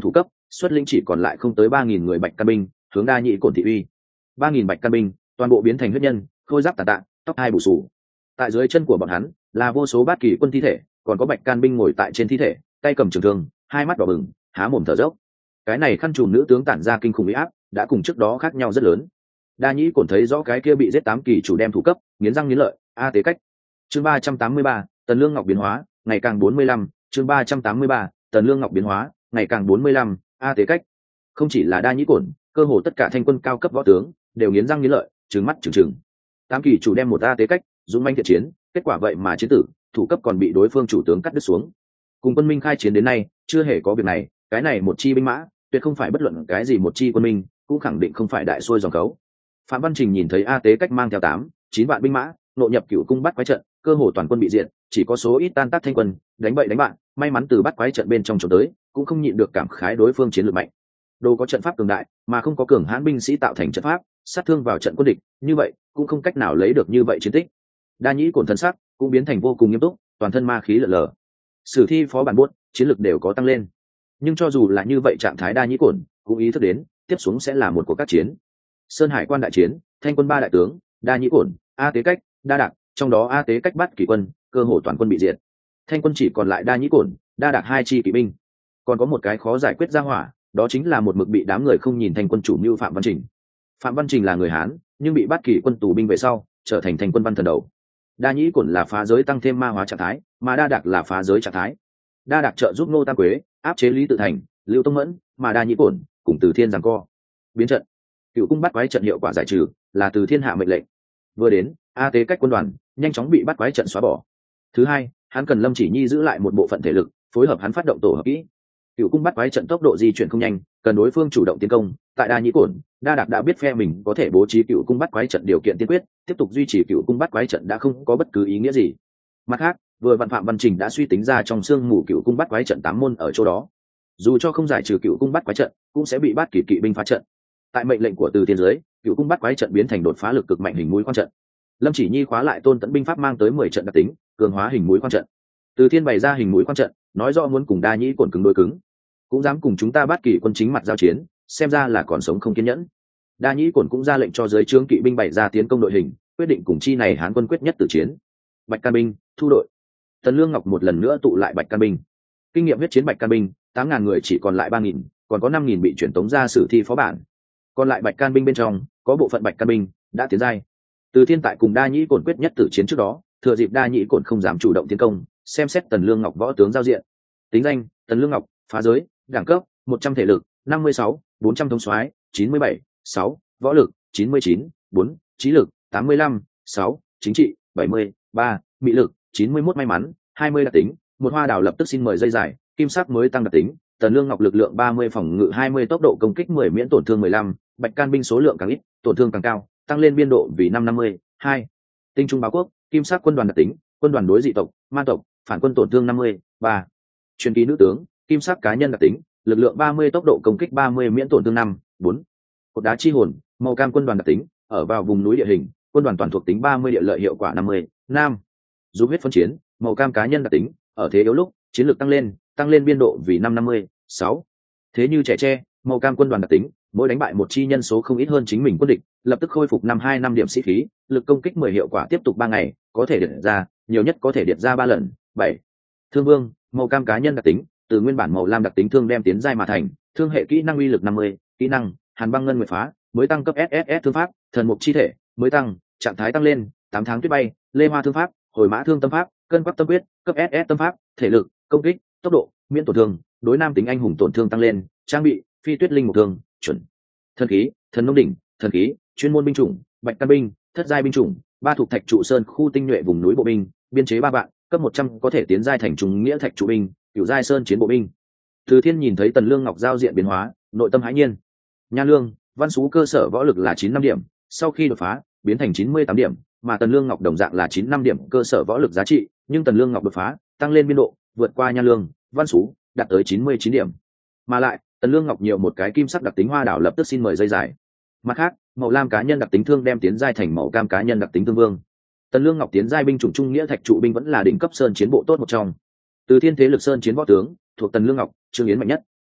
xuất lĩnh chỉ còn lại không tới ba nghìn người bạch can binh hướng đa nhĩ cổn thị uy. Ba nghìn bạch can binh toàn bộ biến thành huyết nhân, khôi giáp tàn tạ, tóc hai bù xù. Tại dưới chân của bọn hắn là vô số bát kỳ quân thi thể, còn có bạch can binh ngồi tại trên thi thể, tay cầm trường thương, hai mắt đỏ bừng, há mồm thở dốc. Cái này khăn trùm nữ tướng tản ra kinh khủng uy áp, đã cùng trước đó khác nhau rất lớn. Đa nhĩ cổn thấy rõ cái kia bị giết tám kỳ chủ đem thủ cấp, nghiến răng nghiến lợi. A tế cách. Chương ba trăm tám mươi ba, Tần Lương Ngọc biến hóa, ngày càng bốn mươi lăm. Chương ba trăm tám mươi ba, Tần Lương Ngọc biến hóa, ngày càng bốn mươi lăm. A tế cách. Không chỉ là đa nhĩ cổn, cơ hồ tất cả thanh quân cao cấp võ tướng đều nghiến răng nghiến lợi, trừng mắt trừng trừng. Tám kỳ chủ đem một A tế cách, dũng manh thiện chiến, kết quả vậy mà chiến tử, thủ cấp còn bị đối phương chủ tướng cắt đứt xuống. Cùng quân minh khai chiến đến nay, chưa hề có việc này, cái này một chi binh mã, tuyệt không phải bất luận cái gì một chi quân minh, cũng khẳng định không phải đại xuôi dòng cấu. Phạm Văn Trình nhìn thấy A tế cách mang theo tám, chín vạn binh mã, nội nhập cựu cung bắt quái trận, cơ hồ toàn quân bị diệt, chỉ có số ít tan tác thanh quân, đánh bậy đánh bạn, may mắn từ bắt quái trận bên trong trốn tới, cũng không nhịn được cảm khái đối phương chiến lược mạnh. Đồ có trận pháp cường đại, mà không có cường hãn binh sĩ tạo thành trận pháp, sát thương vào trận quân địch, như vậy cũng không cách nào lấy được như vậy chiến tích. Đa nhĩ cổn thân sắc cũng biến thành vô cùng nghiêm túc, toàn thân ma khí lở lở. Sử thi phó bản buốt, chiến lược đều có tăng lên. Nhưng cho dù là như vậy trạng thái đa nhĩ cổn cũng ý thức đến, tiếp xuống sẽ là một cuộc các chiến. Sơn Hải quan đại chiến, thanh quân ba đại tướng, đa nhĩ cổn, A tế cách, đa đạc, trong đó A tế cách bắt kỵ quân, cơ hồ toàn quân bị diệt. Thanh quân chỉ còn lại đa nhĩ cổn, đa đạc hai chi kỵ binh. Còn có một cái khó giải quyết ra hỏa, đó chính là một mực bị đám người không nhìn thanh quân chủ mưu Phạm Văn Trình. Phạm Văn Trình là người Hán, nhưng bị bắt kỵ quân tù binh về sau, trở thành thanh quân văn thần đầu. Đa nhĩ cổn là phá giới tăng thêm ma hóa trạng thái, mà đa đạc là phá giới trạng thái. Đa đạc trợ giúp Ngô Tam Quế áp chế Lý Tự Thành, Lưu Tông Mẫn, mà đa nhĩ cổn cùng Từ Thiên giằng co. Biến trận, cựu cung bắt quái trận hiệu quả giải trừ là Từ Thiên hạ mệnh lệnh. Vừa đến, A tế cách quân đoàn nhanh chóng bị bắt quái trận xóa bỏ. Thứ hai, hắn cần Lâm Chỉ Nhi giữ lại một bộ phận thể lực, phối hợp hắn phát động tổ hợp kỹ. Cựu cung bắt quái trận tốc độ di chuyển không nhanh, cần đối phương chủ động tiến công. Tại đa nhĩ cổn, đa đạc đã biết phe mình có thể bố trí cựu cung bắt quái trận điều kiện tiên quyết, tiếp tục duy trì cựu cung bắt quái trận đã không có bất cứ ý nghĩa gì. Mặt khác, vừa vạn Phạm Văn Trình đã suy tính ra trong xương mù cựu cung bắt quái trận tám môn ở chỗ đó, dù cho không giải trừ cựu cung bắt quái trận, cũng sẽ bị bắt kỵ kỵ binh phá trận. Tại mệnh lệnh của Từ Thiên giới, cựu cung bắt quái trận biến thành đột phá lực cực mạnh hình mũi quan trận. Lâm Chỉ Nhi khóa lại tôn tẫn binh pháp mang tới mười trận đặc tính, cường hóa hình mũi quan trận. Từ Thiên bày ra hình mũi quan trận, nói rõ muốn cùng đa nhĩ cổn cứng đối cứng, cũng dám cùng chúng ta bắt kỵ quân chính mặt giao chiến, xem ra là còn sống không kiên nhẫn. Đa nhĩ cổn cũng ra lệnh cho giới trướng kỵ binh bày ra tiến công đội hình, quyết định cùng chi này Hán quân quyết nhất tử chiến. Bạch can binh thu đội. Tần Lương Ngọc một lần nữa tụ lại bạch can binh. Kinh nghiệm huyết chiến bạch can binh, tám ngàn người chỉ còn lại ba nghìn, còn có năm nghìn bị chuyển tống ra sử thi phó bản. Còn lại bạch can binh bên trong, có bộ phận bạch can binh đã tiến giai. Từ Thiên tại cùng đa nhĩ cổn quyết nhất tử chiến trước đó, thừa dịp đa nhĩ cổn không dám chủ động tiến công, xem xét Tần Lương Ngọc võ tướng giao diện. Tính danh: Tần Lương Ngọc, phá giới, đẳng cấp một trăm thể lực, năm mươi sáu, bốn trăm thống soái, chín mươi bảy, sáu, võ lực chín mươi chín, bốn, trí lực tám mươi lăm, sáu, chính trị bảy mươi, ba, mị lực chín mươi mốt, may mắn hai mươi, đặc tính một hoa đào lập tức xin mời dây dài, kim sắc mới tăng đặc tính. Tần Lương Ngọc lực lượng ba mươi, phòng ngự hai mươi, tốc độ công kích mười, miễn tổn thương mười lăm, bạch can binh số lượng càng ít, tổn thương càng cao, tăng lên biên độ vì năm năm mươi. Hai, tinh trung báo quốc, kim sắc quân đoàn đặc tính, quân đoàn đối dị tộc, man tộc, phản quân tổn thương năm mươi. Ba, truyền kỳ nữ tướng, kim sắc cá nhân đặc tính, lực lượng ba mươi, tốc độ công kích ba mươi, miễn tổn thương năm. Bốn, cột đá chi hồn, màu cam quân đoàn đặc tính, ở vào vùng núi địa hình, quân đoàn toàn thuộc tính ba mươi, địa lợi hiệu quả năm mươi. Nam, giúp huyết phân chiến, màu cam cá nhân đặc tính, ở thế yếu lúc chiến lược tăng lên, tăng lên biên độ vì năm năm mươi. Sáu, thế như trẻ tre, màu cam quân đoàn đặc tính, mỗi đánh bại một chi nhân số không ít hơn chính mình quân địch, lập tức khôi phục năm hai năm điểm sĩ khí, lực công kích mười, hiệu quả tiếp tục ba ngày, có thể điệt ra, nhiều nhất có thể điệt ra ba lần. Bảy, thương vương, màu cam cá nhân đặc tính, từ nguyên bản màu lam đặc tính thương đem tiến giai mà thành, thương hệ kỹ năng uy lực năm mươi, kỹ năng hàn băng ngân nguyệt phá, mới tăng cấp ét ét ét thương pháp, thần mục chi thể, mới tăng, trạng thái tăng lên, tám tháng tuyết bay, lê hoa thương pháp, hồi mã thương tâm pháp, cân quắc tâm quyết, cấp ét ét tâm pháp, thể lực, công kích, tốc độ, miễn tổn thương, đối nam tính anh hùng tổn thương tăng lên, trang bị phi tuyết linh mục thương, chuẩn thần khí, thần nông đỉnh, thần khí, chuyên môn binh chủng, bạch căn binh, thất giai binh chủng, ba thuộc thạch trụ sơn khu tinh nhuệ vùng núi bộ binh, biên chế ba vạn, cấp một trăm có thể tiến giai thành trung nghĩa thạch trụ binh, cửu giai sơn chiến bộ binh. Từ Thiên nhìn thấy Tần Lương Ngọc giao diện biến hóa, nội tâm hãi nhiên. Nha Lương, văn sú cơ sở võ lực là chín năm điểm, sau khi đột phá, biến thành chín mươi tám điểm, mà Tần Lương Ngọc đồng dạng là chín năm điểm cơ sở võ lực giá trị, nhưng Tần Lương Ngọc đột phá, tăng lên biên độ, vượt qua Nha Lương, văn sú, đạt tới chín mươi chín điểm. Mà lại, Tần Lương Ngọc nhiều một cái kim sắc đặc tính hoa đảo lập tức xin mời dây dài. Mặt khác, màu lam cá nhân đặc tính thương đem tiến giai thành màu cam cá nhân đặc tính thương vương. Tần Lương Ngọc tiến giai binh chủng trung nghĩa thạch trụ binh vẫn là đỉnh cấp sơn chiến bộ tốt một trong. Từ Thiên thế lực sơn chiến võ tướng, thuộc Tần Lương Ngọc, Trương Yến mạnh nhất.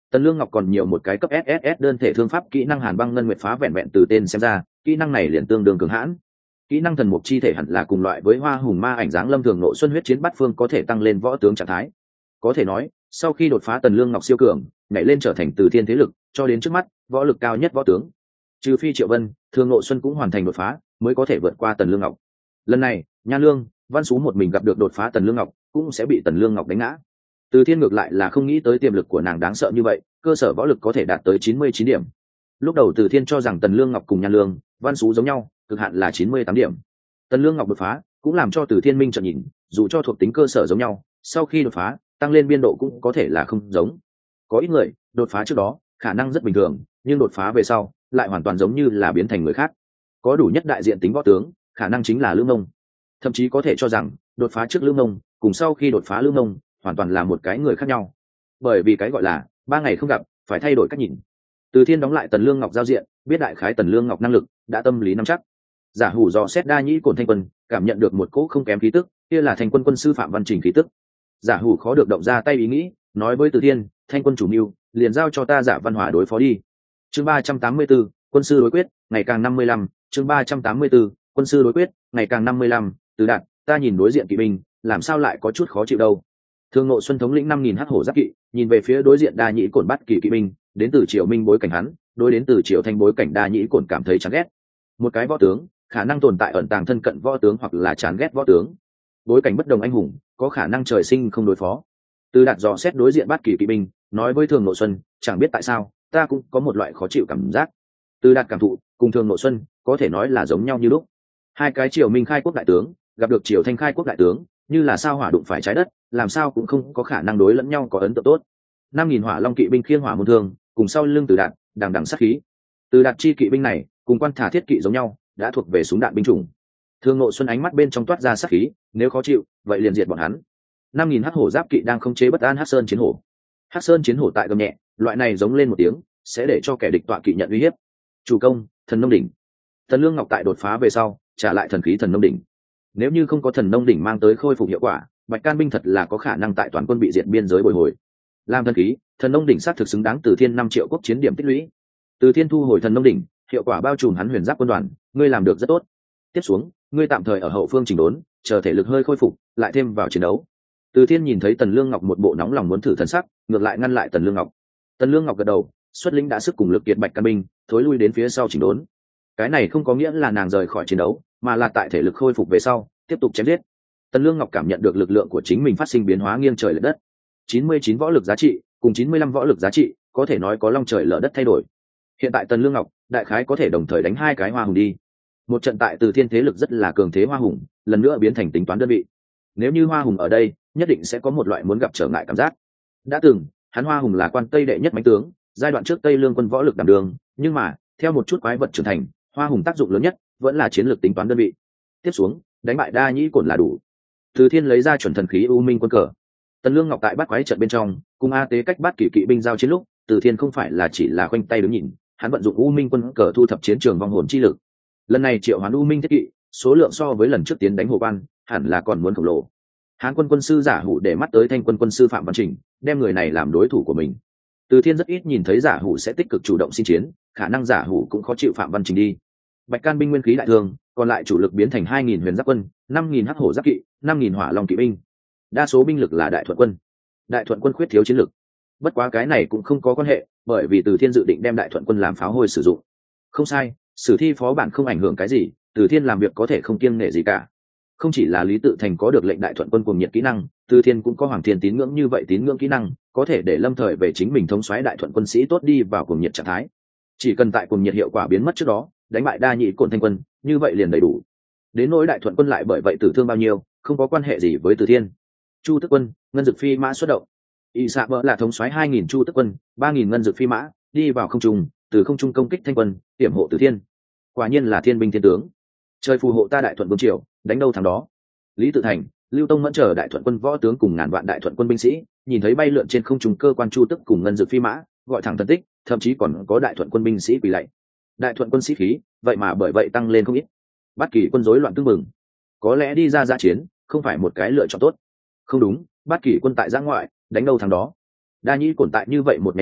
Tần Lương Ngọc còn nhiều một cái cấp ét ét ét đơn thể thương pháp kỹ năng Hàn Băng Ngân Nguyệt Phá, vẹn vẹn từ tên xem ra, kỹ năng này liền tương đương cường hãn. Kỹ năng thần mục chi thể hẳn là cùng loại với Hoa Hùng Ma Ảnh Dáng Lâm Thường Nộ Xuân Huyết Chiến Bát Phương, có thể tăng lên võ tướng trạng thái. Có thể nói, sau khi đột phá Tần Lương Ngọc siêu cường, nhảy lên trở thành từ thiên thế lực, cho đến trước mắt, võ lực cao nhất võ tướng. Trừ phi Triệu Vân, Thường Nộ Xuân cũng hoàn thành đột phá, mới có thể vượt qua Tần Lương Ngọc. Lần này, Nha Lương, Văn Sú một mình gặp được đột phá Tần Lương Ngọc, cũng sẽ bị Tần Lương Ngọc đánh ngã. Từ thiên ngược lại là không nghĩ tới tiềm lực của nàng đáng sợ như vậy, cơ sở võ lực có thể đạt tới chín mươi chín điểm. Lúc đầu Từ thiên cho rằng Tần Lương Ngọc cùng Nha Lương, Văn Sú giống nhau, cực hạn là chín mươi tám điểm. Tần Lương Ngọc đột phá cũng làm cho Từ thiên minh trợn nhìn, dù cho thuộc tính cơ sở giống nhau, sau khi đột phá tăng lên biên độ cũng có thể là không giống. Có ít người đột phá trước đó khả năng rất bình thường, nhưng đột phá về sau lại hoàn toàn giống như là biến thành người khác. Có đủ nhất đại diện tính võ tướng khả năng chính là Lương Mông, thậm chí có thể cho rằng đột phá trước Lương Mông cùng sau khi đột phá Lương Mông hoàn toàn là một cái người khác nhau, bởi vì cái gọi là ba ngày không gặp phải thay đổi cách nhìn. Từ thiên đóng lại Tần Lương Ngọc giao diện, biết đại khái Tần Lương Ngọc năng lực, đã tâm lý nắm chắc. Giả hủ dò xét đa nhĩ cổn thanh quân, cảm nhận được một cỗ không kém khí tức, kia là thanh quân quân sư Phạm Văn Trình khí tức. Giả hủ khó được động ra tay ý nghĩ, nói với Từ thiên, thanh quân chủ mưu liền giao cho ta Giả Văn Hòa đối phó đi. Chương ba trăm tám mươi 34, quân sư đối quyết, ngày càng năm mươi lăm, chương ba trăm tám mươi 34, quân sư đối quyết, ngày càng năm mươi lăm, Từ Đạt, ta nhìn đối diện kỵ binh, làm sao lại có chút khó chịu đâu. Thương Ngộ Xuân thống lĩnh năm nghìn hắc hổ giáp kỵ, nhìn về phía đối diện đa nhĩ cổn bắt kỳ kỵ binh, đến từ Triều Minh bối cảnh hắn, đối đến từ Triều Thanh bối cảnh đa nhĩ cổn cảm thấy chán ghét. Một cái võ tướng, khả năng tồn tại ẩn tàng thân cận võ tướng hoặc là chán ghét võ tướng. Bối cảnh bất đồng anh hùng, có khả năng trời sinh không đối phó. Từ Đạt dò xét đối diện bắt kỳ kỵ binh, nói với Thường Ngộ Xuân, chẳng biết tại sao, ta cũng có một loại khó chịu cảm giác. Từ Đạt cảm thụ, cùng Thường Ngộ Xuân, có thể nói là giống nhau như lúc. Hai cái Triều Minh khai quốc đại tướng, gặp được Triều Thanh khai quốc đại tướng, như là sao hỏa đụng phải trái đất, làm sao cũng không có khả năng đối lẫn nhau có ấn tượng tốt. Năm nghìn hỏa long kỵ binh khiêng hỏa môn thương, cùng sau lưng Từ Đạt, đằng đằng sát khí. Từ Đạt chi kỵ binh này, cùng Quan Thả thiết kỵ giống nhau, đã thuộc về súng đạn binh chủng. Thương Ngộ Xuân ánh mắt bên trong toát ra sát khí, nếu khó chịu, vậy liền diệt bọn hắn. Năm nghìn hắc hổ giáp kỵ đang khống chế bất an Hắc Sơn chiến hổ. Hắc Sơn chiến hổ tại gầm nhẹ, loại này giống lên một tiếng, sẽ để cho kẻ địch tọa kỵ nhận uy hiếp. Chủ công, thần nông đỉnh. Tần Lương Ngọc tại đột phá về sau, trả lại thần khí thần nông đỉnh. Nếu như không có thần nông đỉnh mang tới khôi phục hiệu quả, Bạch Can binh thật là có khả năng tại toàn quân bị diệt biên giới bồi hồi. Làm thần khí, thần nông đỉnh xác thực xứng đáng Từ Thiên năm triệu quốc chiến điểm tích lũy. Từ Thiên thu hồi thần nông đỉnh, hiệu quả bao trùm hắn huyền giáp quân đoàn, ngươi làm được rất tốt. Tiếp xuống, ngươi tạm thời ở hậu phương chỉnh đốn, chờ thể lực hơi khôi phục, lại thêm vào chiến đấu. Từ Thiên nhìn thấy Tần Lương Ngọc một bộ nóng lòng muốn thử thần sắc, ngược lại ngăn lại Tần Lương Ngọc. Tần Lương Ngọc gật đầu, xuất lĩnh đã sức cùng lực kiệt Bạch Can binh, thối lui đến phía sau chỉnh đốn. Cái này không có nghĩa là nàng rời khỏi chiến đấu, mà là tại thể lực khôi phục về sau, tiếp tục chém giết. Tần Lương Ngọc cảm nhận được lực lượng của chính mình phát sinh biến hóa nghiêng trời lệch đất. chín mươi chín võ lực giá trị, cùng chín mươi lăm võ lực giá trị, có thể nói có long trời lở đất thay đổi. Hiện tại Tần Lương Ngọc, đại khái có thể đồng thời đánh hai cái hoa hùng đi. Một trận tại Từ Thiên thế lực rất là cường thế hoa hùng, lần nữa biến thành tính toán đơn vị. Nếu như hoa hùng ở đây, nhất định sẽ có một loại muốn gặp trở ngại cảm giác. Đã từng, hắn hoa hùng là quan Tây đệ nhất mãnh tướng, giai đoạn trước Tây Lương quân võ lực đảm đường, nhưng mà, theo một chút quái vật trưởng thành, hoa hùng tác dụng lớn nhất vẫn là chiến lược tính toán đơn vị. Tiếp xuống, đánh bại đa nhĩ cổn là đủ. Từ Thiên lấy ra chuẩn thần khí U Minh quân cờ. Tần Lương Ngọc tại bắt quái trận bên trong, cùng A Tế cách bắt kỵ kỵ binh giao chiến lúc, Từ Thiên không phải là chỉ là khoanh tay đứng nhìn, hắn vận dụng U Minh quân cờ thu thập chiến trường vong hồn chi lực. Lần này triệu hoán U Minh thiết kỵ, số lượng so với lần trước tiến đánh Hồ Quan, hẳn là còn muốn khổng lồ. Hán quân quân sư Giả Hủ để mắt tới Thanh quân quân sư Phạm Văn Trình, đem người này làm đối thủ của mình. Từ Thiên rất ít nhìn thấy Giả Hủ sẽ tích cực chủ động xin chiến, khả năng Giả Hủ cũng khó chịu Phạm Văn Trình đi. Bạch Can binh nguyên khí đại thương, còn lại chủ lực biến thành hai nghìn huyền giáp quân, năm nghìn hắc hổ giáp kỵ, năm nghìn hỏa long kỵ binh. Đa số binh lực là đại thuận quân. Đại thuận quân khuyết thiếu chiến lực. Bất quá cái này cũng không có quan hệ, bởi vì Từ Thiên dự định đem đại thuận quân làm pháo hôi sử dụng. Không sai, sử thi phó bản không ảnh hưởng cái gì, Từ Thiên làm việc có thể không kiêng nể gì cả. Không chỉ là Lý Tự Thành có được lệnh đại thuận quân cuồng nhiệt kỹ năng, Từ Thiên cũng có Hoàng Thiên tín ngưỡng như vậy tín ngưỡng kỹ năng, có thể để lâm thời về chính mình thống soái đại thuận quân sĩ tốt đi vào cuồng nhiệt trạng thái. Chỉ cần tại cuồng nhiệt hiệu quả biến mất trước đó, đánh bại đa nhị cổn thanh quân, như vậy liền đầy đủ. Đến nỗi đại thuận quân lại bởi vậy tử thương bao nhiêu, không có quan hệ gì với Từ Thiên. Chu Tức quân, ngân dực phi mã xuất động. Y Sạ Bỡ là thống soái hai nghìn Chu Tức quân, ba nghìn ngân dực phi mã, đi vào không trung, từ không trung công kích thanh quân, tiểm hộ Từ Thiên. Quả nhiên là thiên binh thiên tướng. Trời phù hộ ta đại thuận vương triều, đánh đâu thắng đó. Lý Tự Thành, Lưu Tông Mẫn chờ đại thuận quân võ tướng cùng ngàn vạn đại thuận quân binh sĩ, nhìn thấy bay lượn trên không trung cơ quan Chu Tức cùng ngân dực phi mã, gọi thẳng thần tích, thậm chí còn có đại thuận quân binh sĩ quỳ lạy. Đại thuận quân sĩ khí, vậy mà bởi vậy tăng lên không ít. Bát Kỳ quân rối loạn tương mừng, có lẽ đi ra giã chiến không phải một cái lựa chọn tốt. Không đúng, Bát Kỳ quân tại giã ngoại, đánh đâu thắng đó. Đa Nhĩ cổn tại như vậy một máy mắt,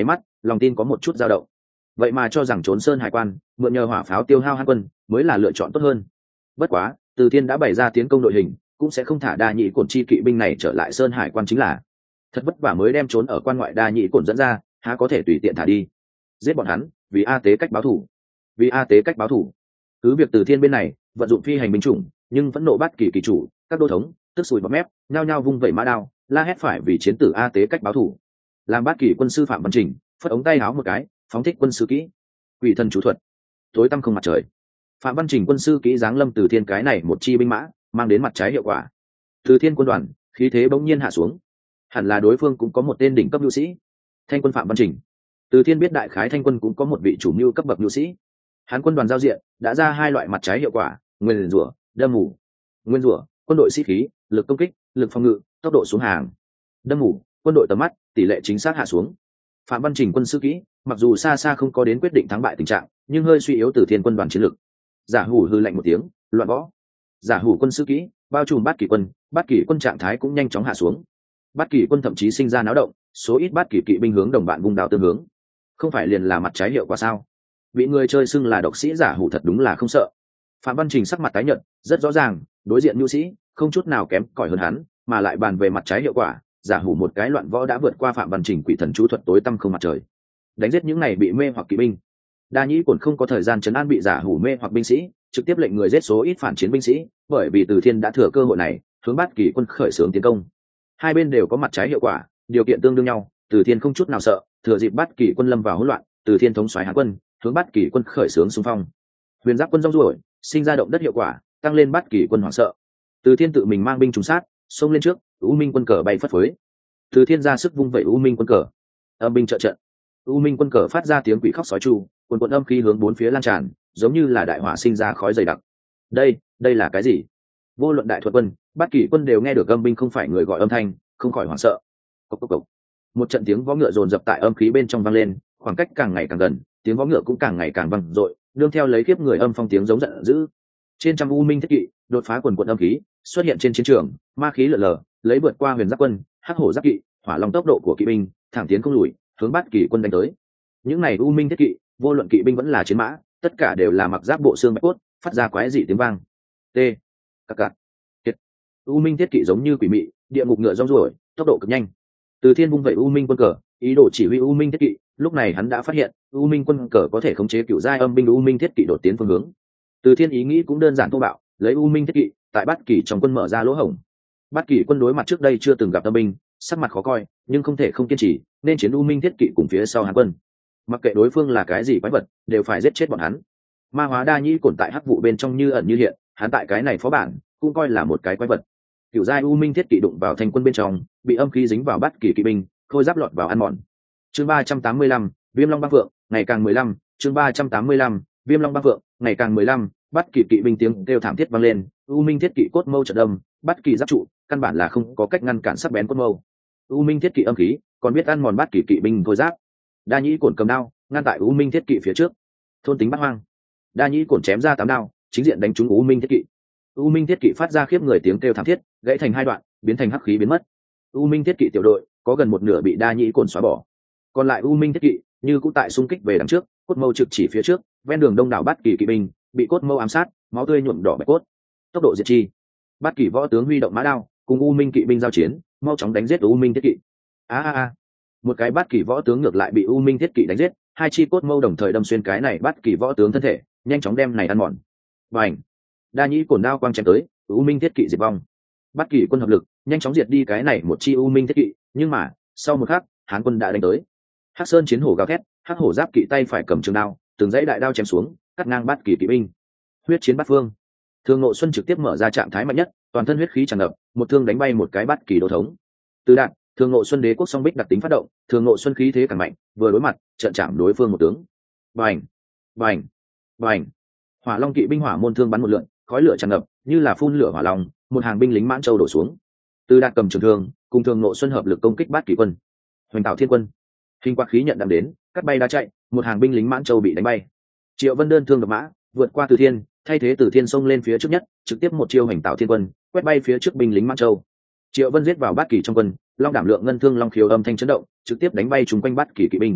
lòng tin có một chút dao động. Vậy mà cho rằng trốn sơn hải quan mượn nhờ hỏa pháo tiêu hao hán quân mới là lựa chọn tốt hơn. Bất quá Từ Thiên đã bày ra tiến công đội hình, cũng sẽ không thả đa nhị cổn chi kỵ binh này trở lại sơn hải quan chính là. Thật vất vả mới đem trốn ở quan ngoại đa nhị cổn dẫn ra, há có thể tùy tiện thả đi. Giết bọn hắn, vì A Tế cách báo thủ. Vì A Tế cách báo thủ. Cứ việc Từ Thiên bên này vận dụng phi hành binh chủng, nhưng vẫn nộ bắt kỳ kỳ chủ, các đô thống tức sùi bọt mép, nhao nhao vung vẩy mã đao, la hét phải vì chiến tử A Tế cách báo thủ. Làm bát kỳ quân sư Phạm Văn Trình phất ống tay áo một cái, phóng thích quân sư kỹ, quỷ thần chú thuật, tối tăm không mặt trời. Phạm Văn Trình quân sư kỹ giáng lâm Từ Thiên cái này một chi binh mã, mang đến mặt trái hiệu quả. Từ Thiên quân đoàn khí thế bỗng nhiên hạ xuống, hẳn là đối phương cũng có một tên đỉnh cấp nhu sĩ, Thanh quân Phạm Văn Trình. Từ Thiên biết đại khái Thanh quân cũng có một vị chủ mưu cấp bậc nhu sĩ. Hán quân đoàn giao diện đã ra hai loại mặt trái hiệu quả: nguyên rủa, đâm mù. Nguyên rủa, quân đội sĩ khí, lực công kích, lực phòng ngự, tốc độ xuống hàng. Đâm mù, quân đội tầm mắt, tỷ lệ chính xác hạ xuống. Phạm Văn Trình quân sư kỹ mặc dù xa xa không có đến quyết định thắng bại tình trạng, nhưng hơi suy yếu Từ Thiên quân đoàn chiến lực. Giả hủ hư lạnh một tiếng, loạn võ. Giả hủ quân sư kỹ bao trùm bát kỷ quân, bát kỷ quân trạng thái cũng nhanh chóng hạ xuống. Bát kỷ quân thậm chí sinh ra náo động, số ít bát kỷ kỵ binh hướng đồng bạn vung đao tương hướng. Không phải liền là mặt trái hiệu quả sao? Bị người chơi xưng là độc sĩ giả hủ thật đúng là không sợ. Phạm Văn Trình sắc mặt tái nhợt, rất rõ ràng, đối diện nhu sĩ không chút nào kém cỏi hơn hắn, mà lại bàn về mặt trái hiệu quả, giả hủ một cái loạn võ đã vượt qua Phạm Văn Trình quỷ thần chú thuật tối tăm không mặt trời, đánh giết những này bị mê hoặc kỵ binh. Đa nhĩ cổn không có thời gian trấn an bị giả hủ mê hoặc binh sĩ, trực tiếp lệnh người giết số ít phản chiến binh sĩ, bởi vì Từ Thiên đã thừa cơ hội này hướng bát kỳ quân khởi xướng tiến công. Hai bên đều có mặt trái hiệu quả, điều kiện tương đương nhau, Từ Thiên không chút nào sợ, thừa dịp bát kỳ quân lâm vào hỗn loạn, Từ Thiên thống soái Hán quân hướng bát kỳ quân khởi xướng xung phong. Huyền giáp quân rong ruổi, sinh ra động đất hiệu quả, tăng lên bát kỳ quân hoảng sợ. Từ Thiên tự mình mang binh trùng sát, xông lên trước, U Minh quân cờ bay phất phới. Từ Thiên ra sức vung vẩy U Minh quân cờ, âm binh trợ trận. U Minh quân cờ phát ra tiếng quỷ khóc sói tru, quần quần âm khí hướng bốn phía lan tràn, giống như là đại hỏa sinh ra khói dày đặc. Đây, đây là cái gì? Vô luận đại thuật quân, bát kỷ quân đều nghe được âm binh không phải người gọi âm thanh, không khỏi hoảng sợ. Cốc cốc cốc. Một trận tiếng vó ngựa dồn dập tại âm khí bên trong vang lên, khoảng cách càng ngày càng gần, tiếng vó ngựa cũng càng ngày càng vang dội, đương theo lấy kiếp người âm phong tiếng giống giận dữ. Trên trăm U Minh thiết kỵ đột phá quần quần âm khí, xuất hiện trên chiến trường, ma khí lở lở, lấy vượt qua huyền giáp quân, hắc hổ giáp kỵ, hỏa long tốc độ của kỵ binh, thẳng tiến không lùi, hướng bát kỷ quân đánh tới. Những này U Minh thiết kỵ, vô luận kỵ binh vẫn là chiến mã, tất cả đều là mặc giáp bộ xương bạch cốt, phát ra quái dị tiếng vang. T. Cặc cặc. Kiệt. U Minh thiết kỵ giống như quỷ mị, địa ngục ngựa rong ruổi, tốc độ cực nhanh. Từ Thiên vung vẩy U Minh quân cờ, ý đồ chỉ huy U Minh thiết kỵ, lúc này hắn đã phát hiện, U Minh quân cờ có thể khống chế cựu giai âm binh U Minh thiết kỵ đột tiến phương hướng. Từ Thiên ý nghĩ cũng đơn giản thô bạo, lấy U Minh thiết kỵ, tại bát kỷ trong quân mở ra lỗ hổng. Bát kỷ quân đối mặt trước đây chưa từng gặp âm binh, sắc mặt khó coi, nhưng không thể không kiên trì, nên chiến U Minh thiết kỵ cùng phía sau Hán quân. Mặc kệ đối phương là cái gì quái vật, đều phải giết chết bọn hắn. Ma hóa đa nhĩ cổn tại hắc vụ bên trong như ẩn như hiện, hắn tại cái này phó bản cũng coi là một cái quái vật. Cựu giai U Minh thiết kỵ đụng vào thành quân bên trong, bị âm khí dính vào bát kỷ kỵ binh, khôi giáp lọt vào ăn mòn. Chương ba trăm tám mươi lăm, Viêm Long Băng Phượng, ngày càng mười lăm, chương ba trăm tám mươi lăm, Viêm Long Băng Phượng, ngày càng mười lăm, bát kỷ kỵ binh tiếng kêu thảm thiết vang lên, U Minh thiết kỵ cốt mâu trận đâm, bát kỷ giáp trụ, căn bản là không có cách ngăn cản sắc bén cốt mâu. U Minh thiết kỵ âm khí, còn biết ăn mòn bát kỷ kỵ binh khôi giáp. Đa nhĩ cổn cầm đao, ngăn tại U Minh thiết kỵ phía trước. Thôn tính bắt hoang. Đa nhĩ cổn chém ra tám đao, chính diện đánh trúng U Minh thiết kỵ. U Minh thiết kỵ phát ra khiếp người tiếng kêu thảm thiết, gãy thành hai đoạn, biến thành hắc khí biến mất. U Minh thiết kỵ tiểu đội có gần một nửa bị đa nhĩ cổn xóa bỏ, còn lại U Minh thiết kỵ như cũ tại xung kích về đằng trước, cốt mâu trực chỉ phía trước, ven đường đông đảo bát kỷ kỵ binh bị cốt mâu ám sát, máu tươi nhuộm đỏ bạch cốt. Tốc độ diệt chi. Bát kỷ võ tướng huy động mã đao, cùng U Minh kỵ binh giao chiến, mau chóng đánh giết U Minh thiết kỵ. A a a. Một cái bát kỷ võ tướng ngược lại bị U Minh thiết kỵ đánh giết, hai chi cốt mâu đồng thời đâm xuyên cái này bát kỷ võ tướng thân thể, nhanh chóng đem này ăn mòn. Bành. Đa nhĩ cổn đao quang chém tới, U Minh thiết kỵ diệt vong. Bát kỷ quân hợp lực, nhanh chóng diệt đi cái này một chi U Minh thiết kỵ, nhưng mà, sau một khắc, Hán quân đã đánh tới. Hắc Sơn chiến hổ gào thét, hắc hổ giáp kỵ tay phải cầm trường đao, từng dãy đại đao chém xuống, cắt ngang bát kỷ kỵ binh. Huyết chiến bát phương. Thường Ngộ Xuân trực tiếp mở ra trạng thái mạnh nhất, toàn thân huyết khí tràn ngập, một thương đánh bay một cái bát kỷ đô thống. Từ đạn, Thường Ngộ Xuân đế quốc song bích đặc tính phát động, Thường Ngộ Xuân khí thế càng mạnh, vừa đối mặt, trận chạm đối phương một tướng. Bành, bành, bành. Hỏa Long kỵ binh hỏa môn thương bắn một lượn, khói lửa tràn ngập, như là phun lửa hỏa long, một hàng binh lính mãn châu đổ xuống. Từ đạn cầm trường thương, cùng Thường Ngộ Xuân hợp lực công kích bát kỷ quân. Hoành tạo thiên quân, hình quạt khí nhận đậm đến, cắt bay đá chạy, một hàng binh lính mãn châu bị đánh bay. Triệu Vân đơn thương đập mã, vượt qua Từ Thiên, thay thế Từ Thiên xông lên phía trước nhất, trực tiếp một chiêu hành tạo thiên quân, quét bay phía trước binh lính mãn châu. Triệu Vân giết vào bát kỷ trong quân, long đảm lượng ngân thương long khiếu âm thanh chấn động, trực tiếp đánh bay chúng quanh bát kỷ kỵ binh.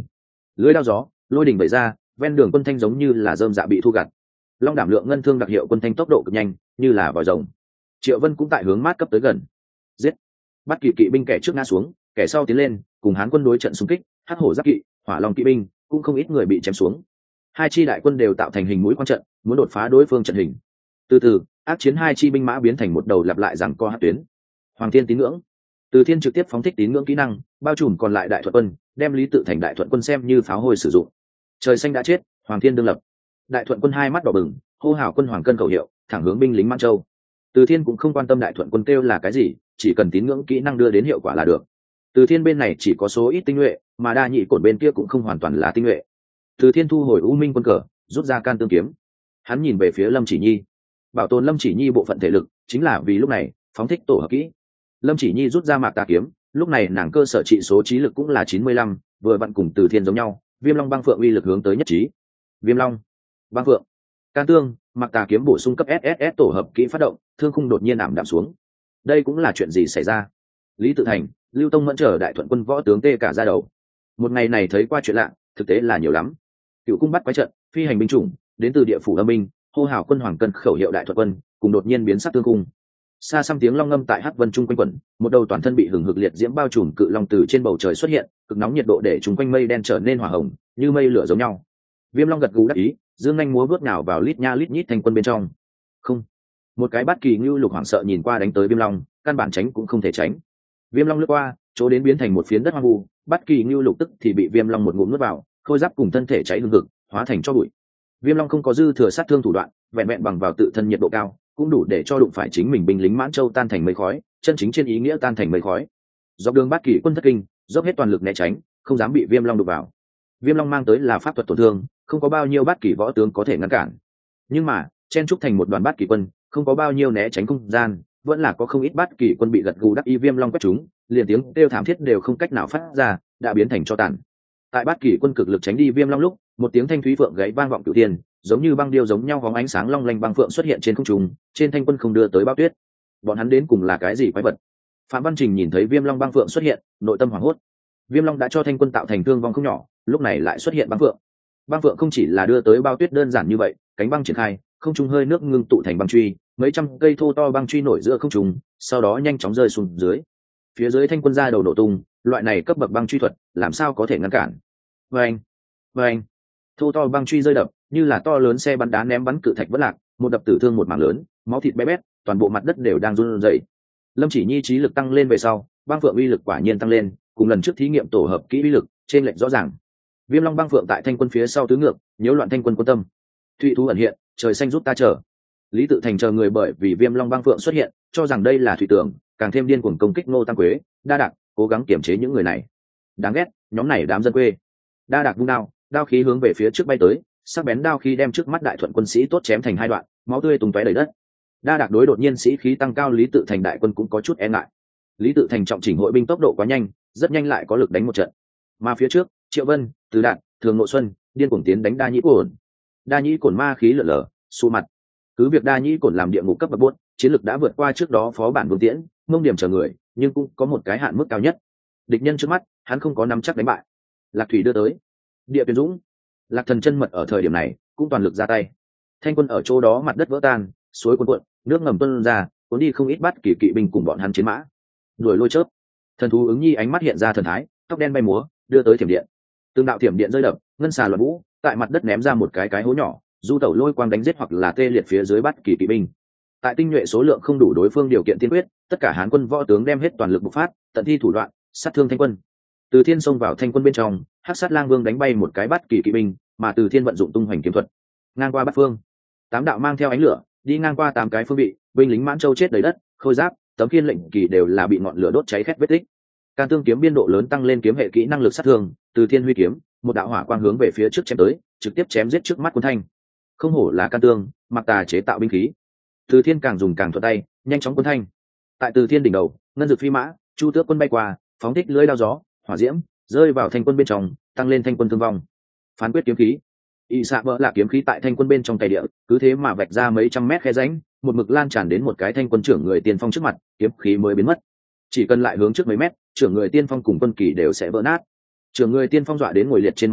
lưới đao gió, lôi đỉnh vẩy ra, ven đường quân thanh giống như là rơm dạ bị thu gặt. Long đảm lượng ngân thương đặc hiệu quân thanh tốc độ cực nhanh, như là vòi rồng. Triệu Vân cũng tại hướng mát cấp tới gần. Giết! Bắt kỵ kỵ binh kẻ trước ngã xuống, kẻ sau tiến lên, cùng Hán quân đối trận xung kích, hắc hổ giáp kỵ, hỏa long kỵ binh, cũng không ít người bị chém xuống. Hai chi đại quân đều tạo thành hình mũi quan trận, muốn đột phá đối phương trận hình. Từ từ, ác chiến hai chi binh mã biến thành một đầu lặp lại giằng co hắc tuyến. Hoàng Thiên tín ngưỡng. Từ Thiên trực tiếp phóng thích tín ngưỡng kỹ năng, bao trùm còn lại đại thuận quân, đem Lý Tự Thành đại thuận quân xem như pháo hôi sử dụng. Trời xanh đã chết, Hoàng Thiên đương lập. Đại thuận quân hai mắt đỏ bừng, hô hào quân hoàng cân khẩu hiệu, thẳng hướng binh lính Mãn Châu. Từ Thiên cũng không quan tâm đại thuận quân kêu là cái gì, chỉ cần tín ngưỡng kỹ năng đưa đến hiệu quả là được. Từ Thiên bên này chỉ có số ít tinh nhuệ, mà đa nhị cổn bên kia cũng không hoàn toàn là tinh nhuệ. Từ Thiên thu hồi U Minh quân cờ, rút ra can tương kiếm. Hắn nhìn về phía Lâm Chỉ Nhi, bảo tồn Lâm Chỉ Nhi bộ phận thể lực, chính là vì lúc này phóng thích tổ hợp kỹ. Lâm Chỉ Nhi rút ra mạc tà kiếm, lúc này nàng cơ sở trị số trí lực cũng là chín mươi lăm, vừa vặn cùng Từ Thiên giống nhau. Viêm Long băng phượng uy lực hướng tới nhất trí. Viêm Long, băng phượng, can tương, mạc tà kiếm bổ sung cấp ét ét ét tổ hợp kỹ phát động, thương khung đột nhiên ảm đạm xuống. Đây cũng là chuyện gì xảy ra? Lý Tự Thành, Lưu Tông Mẫn trở đại thuận quân võ tướng tê cả ra đầu. Một ngày này thấy qua chuyện lạ, thực tế là nhiều lắm. Cựu cung bắt quái trận, phi hành binh chủng, đến từ địa phủ âm binh, hô hào quân hoàng cân khẩu hiệu đại thuận quân, cùng đột nhiên biến sắc tương cung. Xa xăm tiếng long ngâm tại hắc vân trung quanh quẩn, một đầu toàn thân bị hừng hực liệt diễm bao trùm cự long từ trên bầu trời xuất hiện, cực nóng nhiệt độ để chúng quanh mây đen trở nên hỏa hồng, như mây lửa giống nhau. Viêm Long gật gù đắc ý, dương nhanh múa bước nào vào lít nha lít nhít thành quân bên trong. Không, một cái bát kỳ ngưu lục hoảng sợ nhìn qua đánh tới Viêm Long, căn bản tránh cũng không thể tránh. Viêm Long lướt qua, chỗ đến biến thành một phiến đất hoang vu, bát kỳ ngưu lục tức thì bị Viêm Long một ngụm nuốt vào, khôi giáp cùng thân thể cháy hừng hực, hóa thành tro bụi. Viêm Long không có dư thừa sát thương thủ đoạn, vẹn vẹn bằng vào tự thân nhiệt độ cao, cũng đủ để cho đụng phải chính mình binh lính Mãn Châu tan thành mây khói, chân chính trên ý nghĩa tan thành mây khói. Dọc đường bát kỳ quân thất kinh, dốc hết toàn lực né tránh, không dám bị Viêm Long đụng vào. Viêm Long mang tới là pháp thuật tổn thương, không có bao nhiêu bát kỳ võ tướng có thể ngăn cản. Nhưng mà, chen trúc thành một đoàn bát kỳ quân, không có bao nhiêu né tránh không gian, vẫn là có không ít bát kỳ quân bị gật gù đắc ý Viêm Long quét chúng, liền tiếng kêu thảm thiết đều không cách nào phát ra, đã biến thành tro tàn. Tại bát kỳ quân cực lực tránh đi Viêm Long lúc, một tiếng thanh thúy phượng gáy vang vọng cửu thiên, giống như băng điêu giống nhau hóng ánh sáng long lanh băng phượng xuất hiện trên không trung, trên thanh quân không đưa tới bao tuyết. Bọn hắn đến cùng là cái gì quái vật? Phạm Văn Trình nhìn thấy Viêm Long băng phượng xuất hiện, nội tâm hoảng hốt. Viêm Long đã cho thanh quân tạo thành thương vong không nhỏ, lúc này lại xuất hiện băng phượng. Băng phượng không chỉ là đưa tới bao tuyết đơn giản như vậy, cánh băng triển khai, không trung hơi nước ngưng tụ thành băng truy, mấy trăm cây thô to băng truy nổi giữa không trung, sau đó nhanh chóng rơi xuống dưới. Phía dưới thanh quân ra đầu nổ tung, loại này cấp bậc băng truy thuật, làm sao có thể ngăn cản? Vâng, vâng, thô to băng truy rơi đập, như là to lớn xe bắn đá ném bắn cự thạch vỡ lạc, một đập tử thương một mảng lớn, máu thịt bé bét, toàn bộ mặt đất đều đang run rẩy. Lâm Chỉ Nhi trí lực tăng lên về sau, băng phượng uy lực quả nhiên tăng lên, cùng lần trước thí nghiệm tổ hợp kỹ uy lực, trên lệch rõ ràng. Viêm Long băng phượng tại thanh quân phía sau tứ ngược, nhiễu loạn thanh quân quân tâm. Thụy thú ẩn hiện, trời xanh giúp ta chờ. Lý Tự Thành chờ người bởi vì Viêm Long băng phượng xuất hiện, cho rằng đây là thủy tưởng, càng thêm điên cuồng công kích Ngô Tăng Quế, Đa Đạc, cố gắng kiềm chế những người này. Đáng ghét, nhóm này đám dân quê. Đa Đạc vung đao, đao khí hướng về phía trước bay tới, sắc bén đao khí đem trước mắt đại thuận quân sĩ tốt chém thành hai đoạn, máu tươi tung tóe đầy đất. Đa Đạc đối đột nhiên sĩ khí tăng cao Lý Tự Thành đại quân cũng có chút e ngại. Lý Tự Thành trọng chỉnh hội binh tốc độ quá nhanh, rất nhanh lại có lực đánh một trận. Mà phía trước, Triệu Vân, Từ Đạt, Thường Nội Xuân, điên cuồng tiến đánh Đa Nhĩ Cổn. Đa Nhĩ Cổn ma khí lở lở, xù mặt. Cứ việc Đa Nhĩ Cổn làm địa ngục cấp bậc bốn, chiến lực đã vượt qua trước đó phó bản Vương Tiễn, mông điểm chờ người, nhưng cũng có một cái hạn mức cao nhất. Địch nhân trước mắt, hắn không có nắm chắc đánh bại. Lạc Thủy đưa tới, Địa Tuyển Dũng, Lạc Thần chân mật ở thời điểm này cũng toàn lực ra tay. Thanh quân ở chỗ đó mặt đất vỡ tan, suối cuồn cuộn, nước ngầm tuôn ra, cuốn đi không ít bắt kỳ kỵ binh cùng bọn hắn chiến mã. Đuổi lôi chớp, thần thú ứng nhi ánh mắt hiện ra thần thái, tóc đen bay múa, đưa tới thiểm điện. Từng đạo thiểm điện rơi đập, ngân xà loạn vũ, tại mặt đất ném ra một cái cái hố nhỏ, du tẩu lôi quang đánh giết hoặc là tê liệt phía dưới bắt kỳ kỵ binh. Tại tinh nhuệ số lượng không đủ đối phương điều kiện tiên quyết, tất cả hán quân võ tướng đem hết toàn lực bộc phát, tận thi thủ đoạn, sát thương thanh quân. Từ Thiên xông vào thanh quân bên trong, Hắc Sát Lang Vương đánh bay một cái bắt kỳ kỵ binh, mà Từ Thiên vận dụng tung hoành kiếm thuật, ngang qua bát phương. Tám đạo mang theo ánh lửa, đi ngang qua tám cái phương vị, binh lính Mãn Châu chết đầy đất, khôi giáp, tấm khiên lệnh kỳ đều là bị ngọn lửa đốt cháy khét vết tích. Can tương kiếm biên độ lớn tăng lên kiếm hệ kỹ năng lực sát thương, Từ Thiên huy kiếm, một đạo hỏa quang hướng về phía trước chém tới, trực tiếp chém giết trước mắt quân thanh. Không hổ là can tương, mặc tà chế tạo binh khí. Từ Thiên càng dùng càng thuận tay, nhanh chóng quân thanh. Tại Từ Thiên đỉnh đầu, ngân dực phi mã, chu tước quân bay qua, phóng thích lưỡi đao gió, hỏa diễm rơi vào thanh quân bên trong, tăng lên thanh quân thương vong. Phán quyết kiếm khí, y xạ vỡ là kiếm khí tại thanh quân bên trong tay địa, cứ thế mà vạch ra mấy trăm mét khe rãnh, một mực lan tràn đến một cái thanh quân trưởng người tiên phong trước mặt, kiếm khí mới biến mất. Chỉ cần lại hướng trước mấy mét, trưởng người tiên phong cùng quân kỳ đều sẽ vỡ nát. Trưởng người tiên phong dọa đến ngồi liệt trên mặt đất,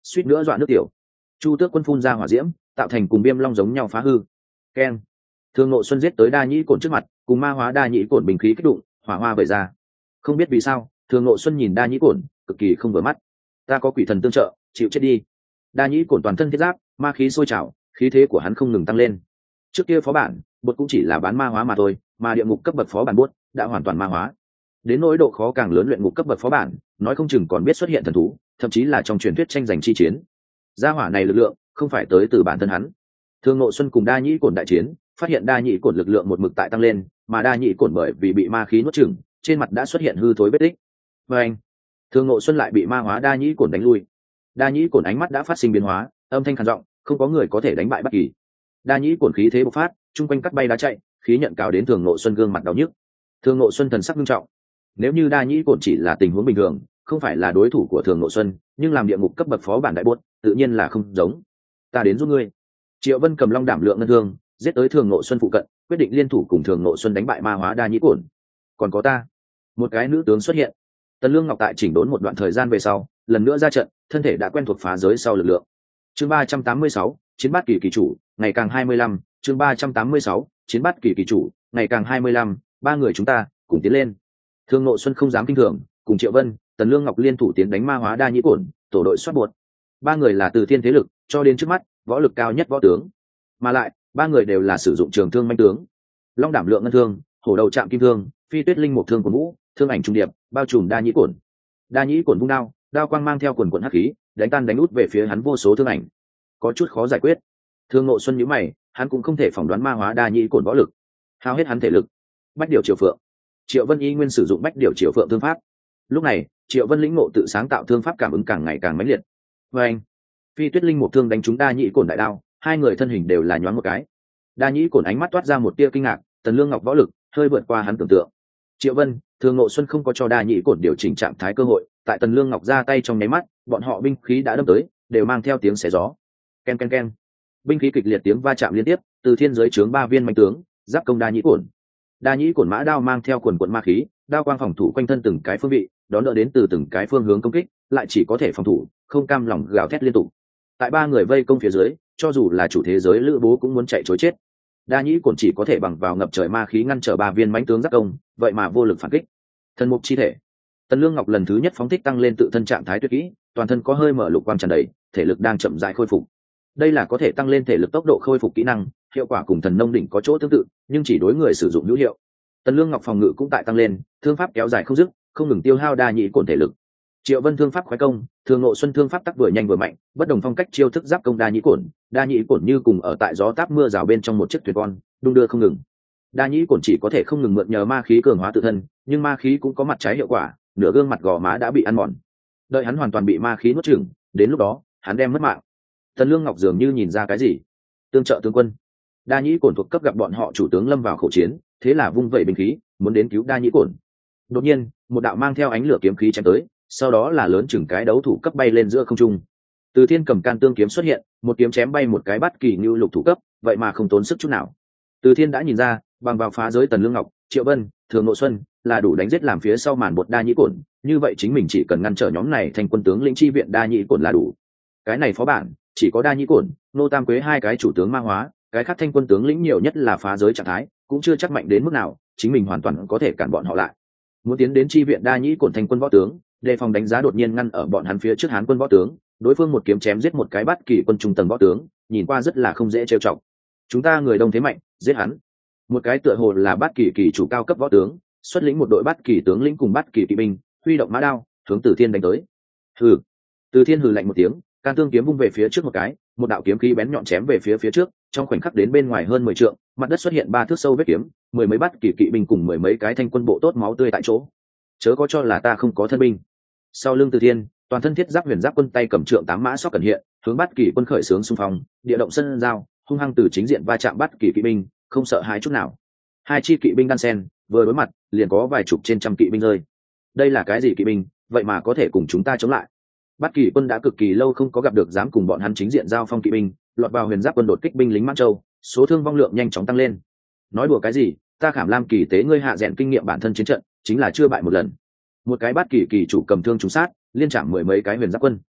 suýt nữa dọa nước tiểu. Chu Tước quân phun ra hỏa diễm, tạo thành cùng viêm long giống nhau phá hư. Keng. Thương Ngộ Xuân giết tới đa nhĩ cổn trước mặt, cùng ma hóa đa nhĩ cổn bình khí kích đụng, hỏa hoa vẩy ra. Không biết vì sao, Thương Ngộ Xuân nhìn đa nhĩ cổn cực kỳ không vừa mắt. Ta có quỷ thần tương trợ, chịu chết đi. Đa nhĩ cổn toàn thân thiết giáp, ma khí sôi trào, khí thế của hắn không ngừng tăng lên. Trước kia phó bản bột cũng chỉ là bán ma hóa mà thôi, mà địa ngục cấp bậc phó bản bột đã hoàn toàn ma hóa. Đến nỗi độ khó càng lớn, luyện ngục cấp bậc phó bản nói không chừng còn biết xuất hiện thần thú, thậm chí là trong truyền thuyết tranh giành chi chiến. Gia hỏa này lực lượng không phải tới từ bản thân hắn. Thương Ngộ Xuân cùng đa nhĩ cổn đại chiến, phát hiện đa nhĩ cổn lực lượng một mực tại tăng lên, mà đa nhĩ cổn bởi vì bị ma khí nuốt chửng, trên mặt đã xuất hiện hư thối vết tích. Và anh, Thương Ngộ Xuân lại bị ma hóa đa nhĩ cổn đánh lui. Đa nhĩ cổn ánh mắt đã phát sinh biến hóa, âm thanh khàn giọng, không có người có thể đánh bại bất kỳ. Đa nhĩ cổn khí thế bộc phát, trung quanh cắt bay đá chạy, khí nhận cào đến Thương Ngộ Xuân gương mặt đau nhức. Thương Ngộ Xuân thần sắc nghiêm trọng. Nếu như đa nhĩ cổn chỉ là tình huống bình thường, không phải là đối thủ của Thương Ngộ Xuân, nhưng làm địa ngục cấp bậc phó bản đại bốt, tự nhiên là không giống. Ta đến giúp ngươi. Triệu Vân cầm long đảm lượng ngân thương, giết tới Thương Ngộ Xuân phụ cận, quyết định liên thủ cùng Thương Ngộ Xuân đánh bại ma hóa đa nhĩ cổn. Còn có ta. Một cái nữ tướng xuất hiện. Tần Lương Ngọc tại chỉnh đốn một đoạn thời gian về sau, lần nữa ra trận, thân thể đã quen thuộc phá giới sau lực lượng. Chương ba trăm tám mươi sáu, chiến bát kỳ kỳ chủ, ngày càng hai mươi lăm, chương ba trăm tám mươi sáu, chiến bát kỳ kỳ chủ, ngày càng hai mươi lăm, ba người chúng ta cùng tiến lên. Thương Ngộ Xuân không dám kinh thường, cùng Triệu Vân, Tần Lương Ngọc liên thủ tiến đánh ma hóa đa nhĩ cổn, tổ đội soát buột. Ba người là từ thiên thế lực cho đến trước mắt võ lực cao nhất võ tướng, mà lại ba người đều là sử dụng trường thương manh tướng. Long đảm lượng ngân thương, hổ đầu chạm kim thương, phi tuyết linh một thương của vũ, thương ảnh trung điệp bao trùm đa nhĩ cổn. Đa nhĩ cổn vung đao, đao quang mang theo quần quần hắc khí, đánh tan đánh út về phía hắn vô số thương ảnh, có chút khó giải quyết. Thương Ngộ Xuân nhíu mày, hắn cũng không thể phỏng đoán ma hóa đa nhĩ cổn võ lực, hao hết hắn thể lực. Bách điều triều phượng. Triệu Vân y nguyên sử dụng bách điều triều phượng thương pháp. Lúc này Triệu Vân lĩnh ngộ tự sáng tạo thương pháp cảm ứng càng ngày càng mãnh liệt. Và anh, phi tuyết linh một thương đánh trúng đa nhĩ cổn đại đao, hai người thân hình đều là nhoáng một cái. Đa nhĩ cổn ánh mắt toát ra một tia kinh ngạc, Tần Lương Ngọc võ lực hơi vượt qua hắn tưởng tượng. Triệu Vân, Thương Ngộ Xuân không có cho đa nhĩ cổn điều chỉnh trạng thái cơ hội, tại Tần Lương Ngọc ra tay trong nháy mắt, bọn họ binh khí đã đâm tới, đều mang theo tiếng xé gió. Ken ken ken, binh khí kịch liệt tiếng va chạm liên tiếp, từ thiên giới chướng ba viên mãnh tướng giáp công đa nhĩ cổn. Đa nhĩ cổn mã đao mang theo quần quần ma khí, đao quang phòng thủ quanh thân từng cái phương vị, đón đỡ đến từ từng cái phương hướng công kích, lại chỉ có thể phòng thủ, không cam lòng gào thét liên tục. Tại ba người vây công phía dưới, cho dù là chủ thế giới Lữ Bố cũng muốn chạy trối chết. Đa nhĩ cổn chỉ có thể bằng vào ngập trời ma khí ngăn trở ba viên mãnh tướng giáp công, vậy mà vô lực phản kích. Thần mục chi thể. Tần Lương Ngọc lần thứ nhất phóng thích tăng lên tự thân trạng thái tuyệt kỹ, toàn thân có hơi mở lục quang tràn đầy, thể lực đang chậm rãi khôi phục. Đây là có thể tăng lên thể lực tốc độ khôi phục kỹ năng, hiệu quả cùng thần nông đỉnh có chỗ tương tự, nhưng chỉ đối người sử dụng hữu hiệu. Tần Lương Ngọc phòng ngự cũng tại tăng lên, thương pháp kéo dài không dứt, không ngừng tiêu hao đa nhĩ cổn thể lực. Triệu Vân thương pháp khoái công, Thương Ngộ Xuân thương pháp tắc vừa nhanh vừa mạnh, bất đồng phong cách chiêu thức giáp công đa nhĩ cổn, đa nhĩ cổn như cùng ở tại gió táp mưa rào bên trong một chiếc thuyền con, đung đưa không ngừng. Đa nhĩ cổn chỉ có thể không ngừng mượn nhờ ma khí cường hóa tự thân, nhưng ma khí cũng có mặt trái hiệu quả, nửa gương mặt gò má đã bị ăn mòn. Đợi hắn hoàn toàn bị ma khí nuốt chửng, đến lúc đó, hắn đem mất mạng. Tần Lương Ngọc dường như nhìn ra cái gì. Tương trợ tướng quân. Đa nhĩ cổn thuộc cấp gặp bọn họ chủ tướng lâm vào khẩu chiến, thế là vung vẩy binh khí, muốn đến cứu đa nhĩ cổn. Đột nhiên, một đạo mang theo ánh lửa kiếm khí chém tới, sau đó là lớn chừng cái đấu thủ cấp bay lên giữa không trung. Từ Thiên cầm can tương kiếm xuất hiện, một kiếm chém bay một cái bát kỳ như lục thủ cấp, vậy mà không tốn sức chút nào. Từ Thiên đã nhìn ra, bằng vào phá giới Tần Lương Ngọc, Triệu Vân, Thường Ngộ Xuân là đủ đánh giết làm phía sau màn bột đa nhĩ cổn, như vậy chính mình chỉ cần ngăn trở nhóm này thành quân tướng lĩnh chi viện đa nhĩ cổn là đủ. Cái này phó bản chỉ có đa nhĩ cổn, nô tam quế hai cái chủ tướng ma hóa, cái khác thanh quân tướng lĩnh nhiều nhất là phá giới trạng thái, cũng chưa chắc mạnh đến mức nào, chính mình hoàn toàn có thể cản bọn họ lại. Muốn tiến đến chi viện đa nhĩ cổn thanh quân võ tướng, đề phòng đánh giá đột nhiên ngăn ở bọn hắn phía trước Hán quân võ tướng, đối phương một kiếm chém giết một cái bát kỳ quân trung tầng võ tướng, nhìn qua rất là không dễ trêu chọc. Chúng ta người đông thế mạnh, giết hắn. Một cái tựa hồ là bát kỳ kỳ chủ cao cấp võ tướng, xuất lĩnh một đội bát kỳ tướng lĩnh cùng bát kỳ kỵ binh, huy động mã đao, hướng Từ Thiên đánh tới. Hừ. Từ Thiên hừ lạnh một tiếng, can tương kiếm vung về phía trước một cái, một đạo kiếm khí bén nhọn chém về phía phía trước, trong khoảnh khắc đến bên ngoài hơn mười trượng, mặt đất xuất hiện ba thước sâu vết kiếm, mười mấy bát kỳ kỵ binh cùng mười mấy cái thanh quân bộ tốt máu tươi tại chỗ. Chớ có cho là ta không có thân binh. Sau lưng Từ Thiên, toàn thân thiết giáp huyền giáp quân tay cầm trượng tám mã sóc cẩn hiện, hướng bát kỳ quân khởi sướng xung phong, địa động sân giao, hung hăng từ chính diện va chạm bát kỳ kỵ binh, không sợ hãi chút nào. Hai chi kỵ binh đan sen, vừa đối mặt, liền có vài chục trên trăm kỵ binh rơi. Đây là cái gì kỵ binh, vậy mà có thể cùng chúng ta chống lại? Bát kỳ quân đã cực kỳ lâu không có gặp được dám cùng bọn hắn chính diện giao phong kỵ binh, lọt vào huyền giáp quân đột kích binh lính Mãn Châu, số thương vong lượng nhanh chóng tăng lên. Nói đùa cái gì, ta Khảm Lam kỳ tế ngươi hạ rèn kinh nghiệm bản thân chiến trận, chính là chưa bại một lần. Một cái bát kỳ kỳ chủ cầm thương trúng sát, liên chạm mười mấy cái huyền giáp quân.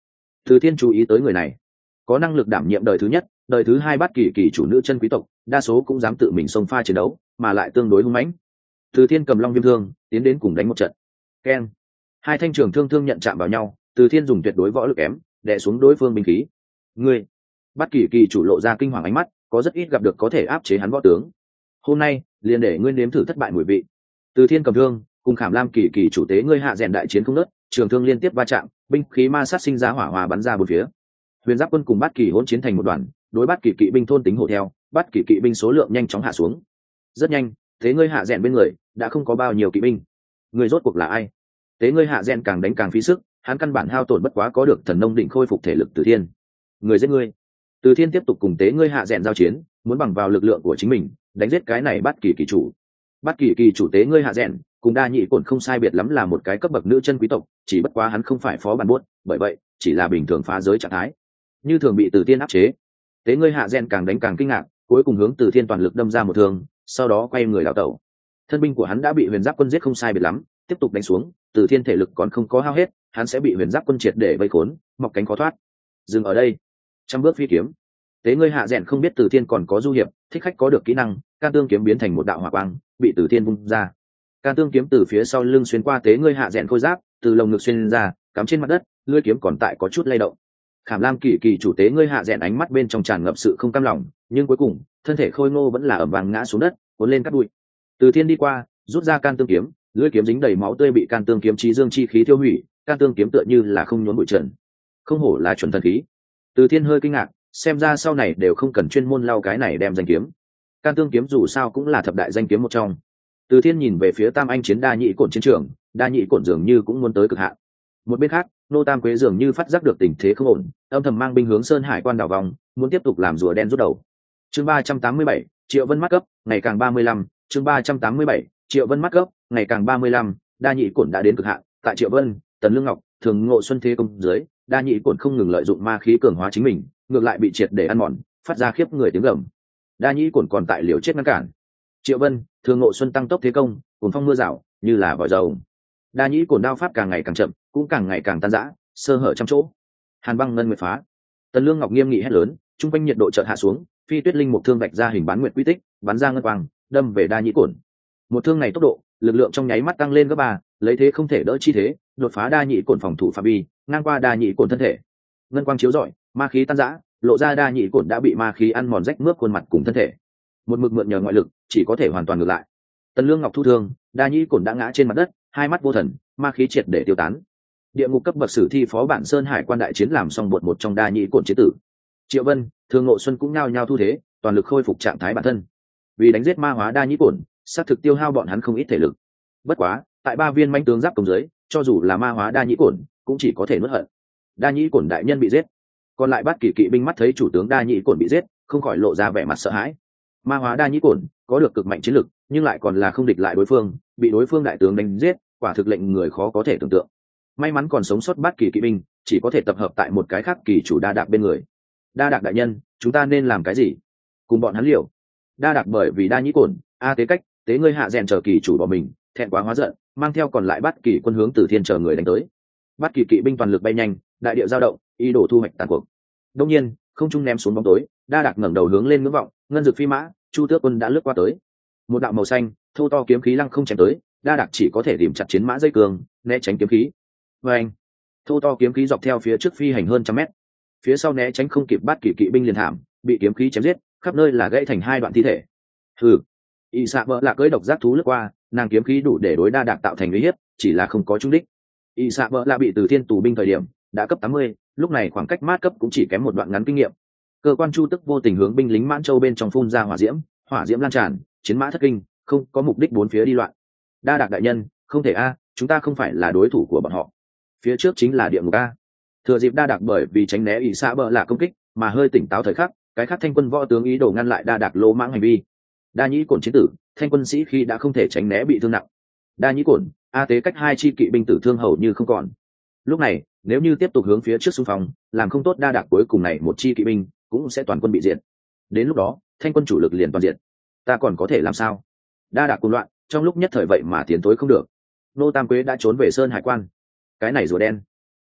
Từ Thiên chú ý tới người này, có năng lực đảm nhiệm đời thứ nhất, đời thứ hai bát kỳ kỳ chủ nữ chân quý tộc, đa số cũng dám tự mình xông pha chiến đấu, mà lại tương đối hung mãnh. Từ Thiên cầm long viêm thương, tiến đến cùng đánh một trận. Keng, hai thanh trường thương thương nhận chạm vào nhau, Từ Thiên dùng tuyệt đối võ lực kém, đè xuống đối phương binh khí. Ngươi, bát kỳ kỳ chủ lộ ra kinh hoàng ánh mắt, có rất ít gặp được có thể áp chế hắn võ tướng. Hôm nay, liền để ngươi nếm thử thất bại mùi vị. Từ Thiên cầm thương, cùng Khảm Lam kỳ kỳ chủ tế ngươi hạ rèn đại chiến không nớt, trường thương liên tiếp va chạm, binh khí ma sát sinh ra hỏa hòa bắn ra bốn phía. Huyền Giáp quân cùng bát kỳ hỗn chiến thành một đoàn, đối bát kỳ kỵ binh thôn tính hộ theo, bát kỳ kỵ binh số lượng nhanh chóng hạ xuống. Rất nhanh, tế ngươi hạ rèn bên người đã không có bao nhiêu kỵ binh. Người rốt cuộc là ai? Tế ngươi hạ rèn càng đánh càng phí sức, hắn căn bản hao tổn bất quá có được thần nông định khôi phục thể lực Từ Thiên. Người giết ngươi. Từ Thiên tiếp tục cùng tế ngươi hạ rèn giao chiến, muốn bằng vào lực lượng của chính mình đánh giết cái này bát kỳ kỳ chủ. Bát kỳ kỳ chủ tế ngươi hạ rèn cùng đa nhị cổn không sai biệt lắm là một cái cấp bậc nữ chân quý tộc, chỉ bất quá hắn không phải phó bản buốt, bởi vậy chỉ là bình thường phá giới trạng thái, như thường bị Từ Thiên áp chế. Tế ngươi hạ rèn càng đánh càng kinh ngạc, cuối cùng hướng Từ Thiên toàn lực đâm ra một thương, sau đó quay người đảo tẩu. Thân binh của hắn đã bị Huyền Giáp quân giết không sai biệt lắm, tiếp tục đánh xuống, Từ Thiên thể lực còn không có hao hết, hắn sẽ bị Huyền Giáp quân triệt để vây khốn, mọc cánh khó thoát. Dừng ở đây, trăm bước phi kiếm. Tế ngươi hạ rèn không biết Từ Thiên còn có du hiệp, thích khách có được kỹ năng, can tương kiếm biến thành một đạo hỏa quang, bị Từ Thiên vung ra. Can tương kiếm từ phía sau lưng xuyên qua tế ngươi hạ rèn khôi giáp, từ lồng ngực xuyên ra, cắm trên mặt đất, lưỡi kiếm còn tại có chút lay động. Khảm Lam kỳ kỳ chủ tế ngươi hạ rèn ánh mắt bên trong tràn ngập sự không cam lòng, nhưng cuối cùng thân thể khôi ngô vẫn là ẩm vàng ngã xuống đất, cuốn lên cát bụi. Từ Thiên đi qua, rút ra can tương kiếm, lưỡi kiếm dính đầy máu tươi bị can tương kiếm trí dương chi khí tiêu hủy, can tương kiếm tựa như là không nhốn bụi trần. Không hổ là chuẩn thần khí. Từ Thiên hơi kinh ngạc, xem ra sau này đều không cần chuyên môn lau cái này đem danh kiếm. Can tương kiếm dù sao cũng là thập đại danh kiếm một trong. Từ Thiên nhìn về phía Tam Anh chiến đa nhị cổn chiến trường, đa nhị cổn dường như cũng muốn tới cực hạn. Một bên khác, nô Tam Quế dường như phát giác được tình thế không ổn, âm thầm mang binh hướng Sơn Hải quan đảo vòng, muốn tiếp tục làm rùa đen rút đầu. Chương ba trăm tám mươi bảy, Triệu Vân mắt cấp, ngày càng ba mươi lăm, chương ba trăm tám mươi bảy, Triệu Vân mắt cấp, ngày càng ba mươi lăm, đa nhị cổn đã đến cực hạn, tại Triệu Vân, Tần Lương Ngọc, Thường Ngộ Xuân thế công dưới, đa nhị cổn không ngừng lợi dụng ma khí cường hóa chính mình, ngược lại bị triệt để ăn mòn, phát ra khiếp người tiếng gầm. Đa nhị cổn còn tại liều chết ngăn cản. Triệu Vân, Thường Ngộ Xuân tăng tốc thế công, cuồng phong mưa rào, như là vòi rồng. Đa nhị cổn đao pháp càng ngày càng chậm, cũng càng ngày càng tan rã, sơ hở trăm chỗ. Hàn băng ngân nguyệt phá. Tần Lương Ngọc nghiêm nghị hét lớn, trung quanh nhiệt độ chợt hạ xuống, phi tuyết linh một thương vạch ra hình bán nguyệt quy tích, bắn ra ngân quang, đâm về đa nhị cổn. Một thương này tốc độ, lực lượng trong nháy mắt tăng lên gấp ba, lấy thế không thể đỡ chi thế, đột phá đa nhị cổn phòng thủ phạm vi, ngang qua đa nhị cổn thân thể. Ngân quang chiếu rọi, ma khí tan rã, lộ ra đa nhị cổn đã bị ma khí ăn mòn rách mướp khuôn mặt cùng thân thể. Một mực mượn nhờ ngoại lực, chỉ có thể hoàn toàn ngược lại. Tần Lương Ngọc thu thương, đa nhị cổn đã ngã trên mặt đất, hai mắt vô thần, ma khí triệt để tiêu tán. Địa ngục cấp bậc sử thi phó bản Sơn Hải quan đại chiến làm xong bột một trong đa nhị cổn chế tử. Triệu Vân, Thường Ngộ Xuân cũng nhao nhao thu thế, toàn lực khôi phục trạng thái bản thân. Vì đánh giết ma hóa đa nhị cổn, sát thực tiêu hao bọn hắn không ít thể lực. Bất quá, tại ba viên manh tướng giáp công dưới, cho dù là ma hóa đa nhị cổn, cũng chỉ có thể nuốt hận. Đa nhị cổn đại nhân bị giết, còn lại bát kỳ kỵ binh mắt thấy chủ tướng đa nhị cổn bị giết, không khỏi lộ ra vẻ mặt sợ hãi. Ma hóa đa nhị cổn có được cực mạnh chiến lực, nhưng lại còn là không địch lại đối phương, bị đối phương đại tướng đánh giết, quả thực lệnh người khó có thể tưởng tượng. May mắn còn sống sót bát kỳ kỵ binh, chỉ có thể tập hợp tại một cái khác kỳ chủ đa đạc bên người. Đa đạc đại nhân, chúng ta nên làm cái gì? Cùng bọn hắn liều. Đa đạc bởi vì đa nhĩ cổn, a tế cách, tế ngươi hạ rèn chờ kỳ chủ bỏ mình, thẹn quá hóa giận, mang theo còn lại bát kỳ quân hướng Từ Thiên chờ người đánh tới. Bát kỳ kỵ binh toàn lực bay nhanh, đại địa giao động, ý đồ thu hoạch tàn cuộc. Đông nhiên, không trung ném xuống bóng tối, đa đạc ngẩng đầu hướng lên ngưỡng vọng, ngân dực phi mã, Chu Tước quân đã lướt qua tới. Một đạo màu xanh, thô to kiếm khí lăng không chém tới, đa đạc chỉ có thể tìm chặt chiến mã dây cường, né tránh kiếm khí. Và anh, thô to kiếm khí dọc theo phía trước phi hành hơn trăm mét, phía sau né tránh không kịp bắt kỵ kỵ binh liền thảm, bị kiếm khí chém giết, khắp nơi là gãy thành hai đoạn thi thể. Hừ, y xạ vợ là cưỡi độc giác thú lướt qua, nàng kiếm khí đủ để đối đa đạc tạo thành uy hiếp, chỉ là không có trúng đích. Y xạ vợ là bị Từ Thiên tù binh thời điểm đã cấp tám mươi, lúc này khoảng cách mát cấp cũng chỉ kém một đoạn ngắn kinh nghiệm. Cơ quan Chu Tức vô tình hướng binh lính Mãn Châu bên trong phun ra hỏa diễm, hỏa diễm lan tràn, chiến mã thất kinh, không có mục đích bốn phía đi loạn. Đa đạc đại nhân, không thể a, chúng ta không phải là đối thủ của bọn họ. Phía trước chính là địa ngục a. Thừa dịp đa đạc bởi vì tránh né ỷ xạ bờ là công kích mà hơi tỉnh táo thời khắc, cái khác thanh quân võ tướng ý đồ ngăn lại đa đạc lỗ mãng hành vi. Đa nhĩ cổn chiến tử, thanh quân sĩ khi đã không thể tránh né bị thương nặng. Đa nhĩ cổn, a tế cách hai chi kỵ binh tử thương hầu như không còn. Lúc này, nếu như tiếp tục hướng phía trước xung phong, làm không tốt đa đạc cuối cùng này một chi kỵ binh cũng sẽ toàn quân bị diệt. Đến lúc đó, thanh quân chủ lực liền toàn diệt. Ta còn có thể làm sao? Đa đạc cuồng loạn, trong lúc nhất thời vậy mà tiến tối không được. Nô Tam Quế đã trốn về Sơn Hải quan. Cái này rùa đen,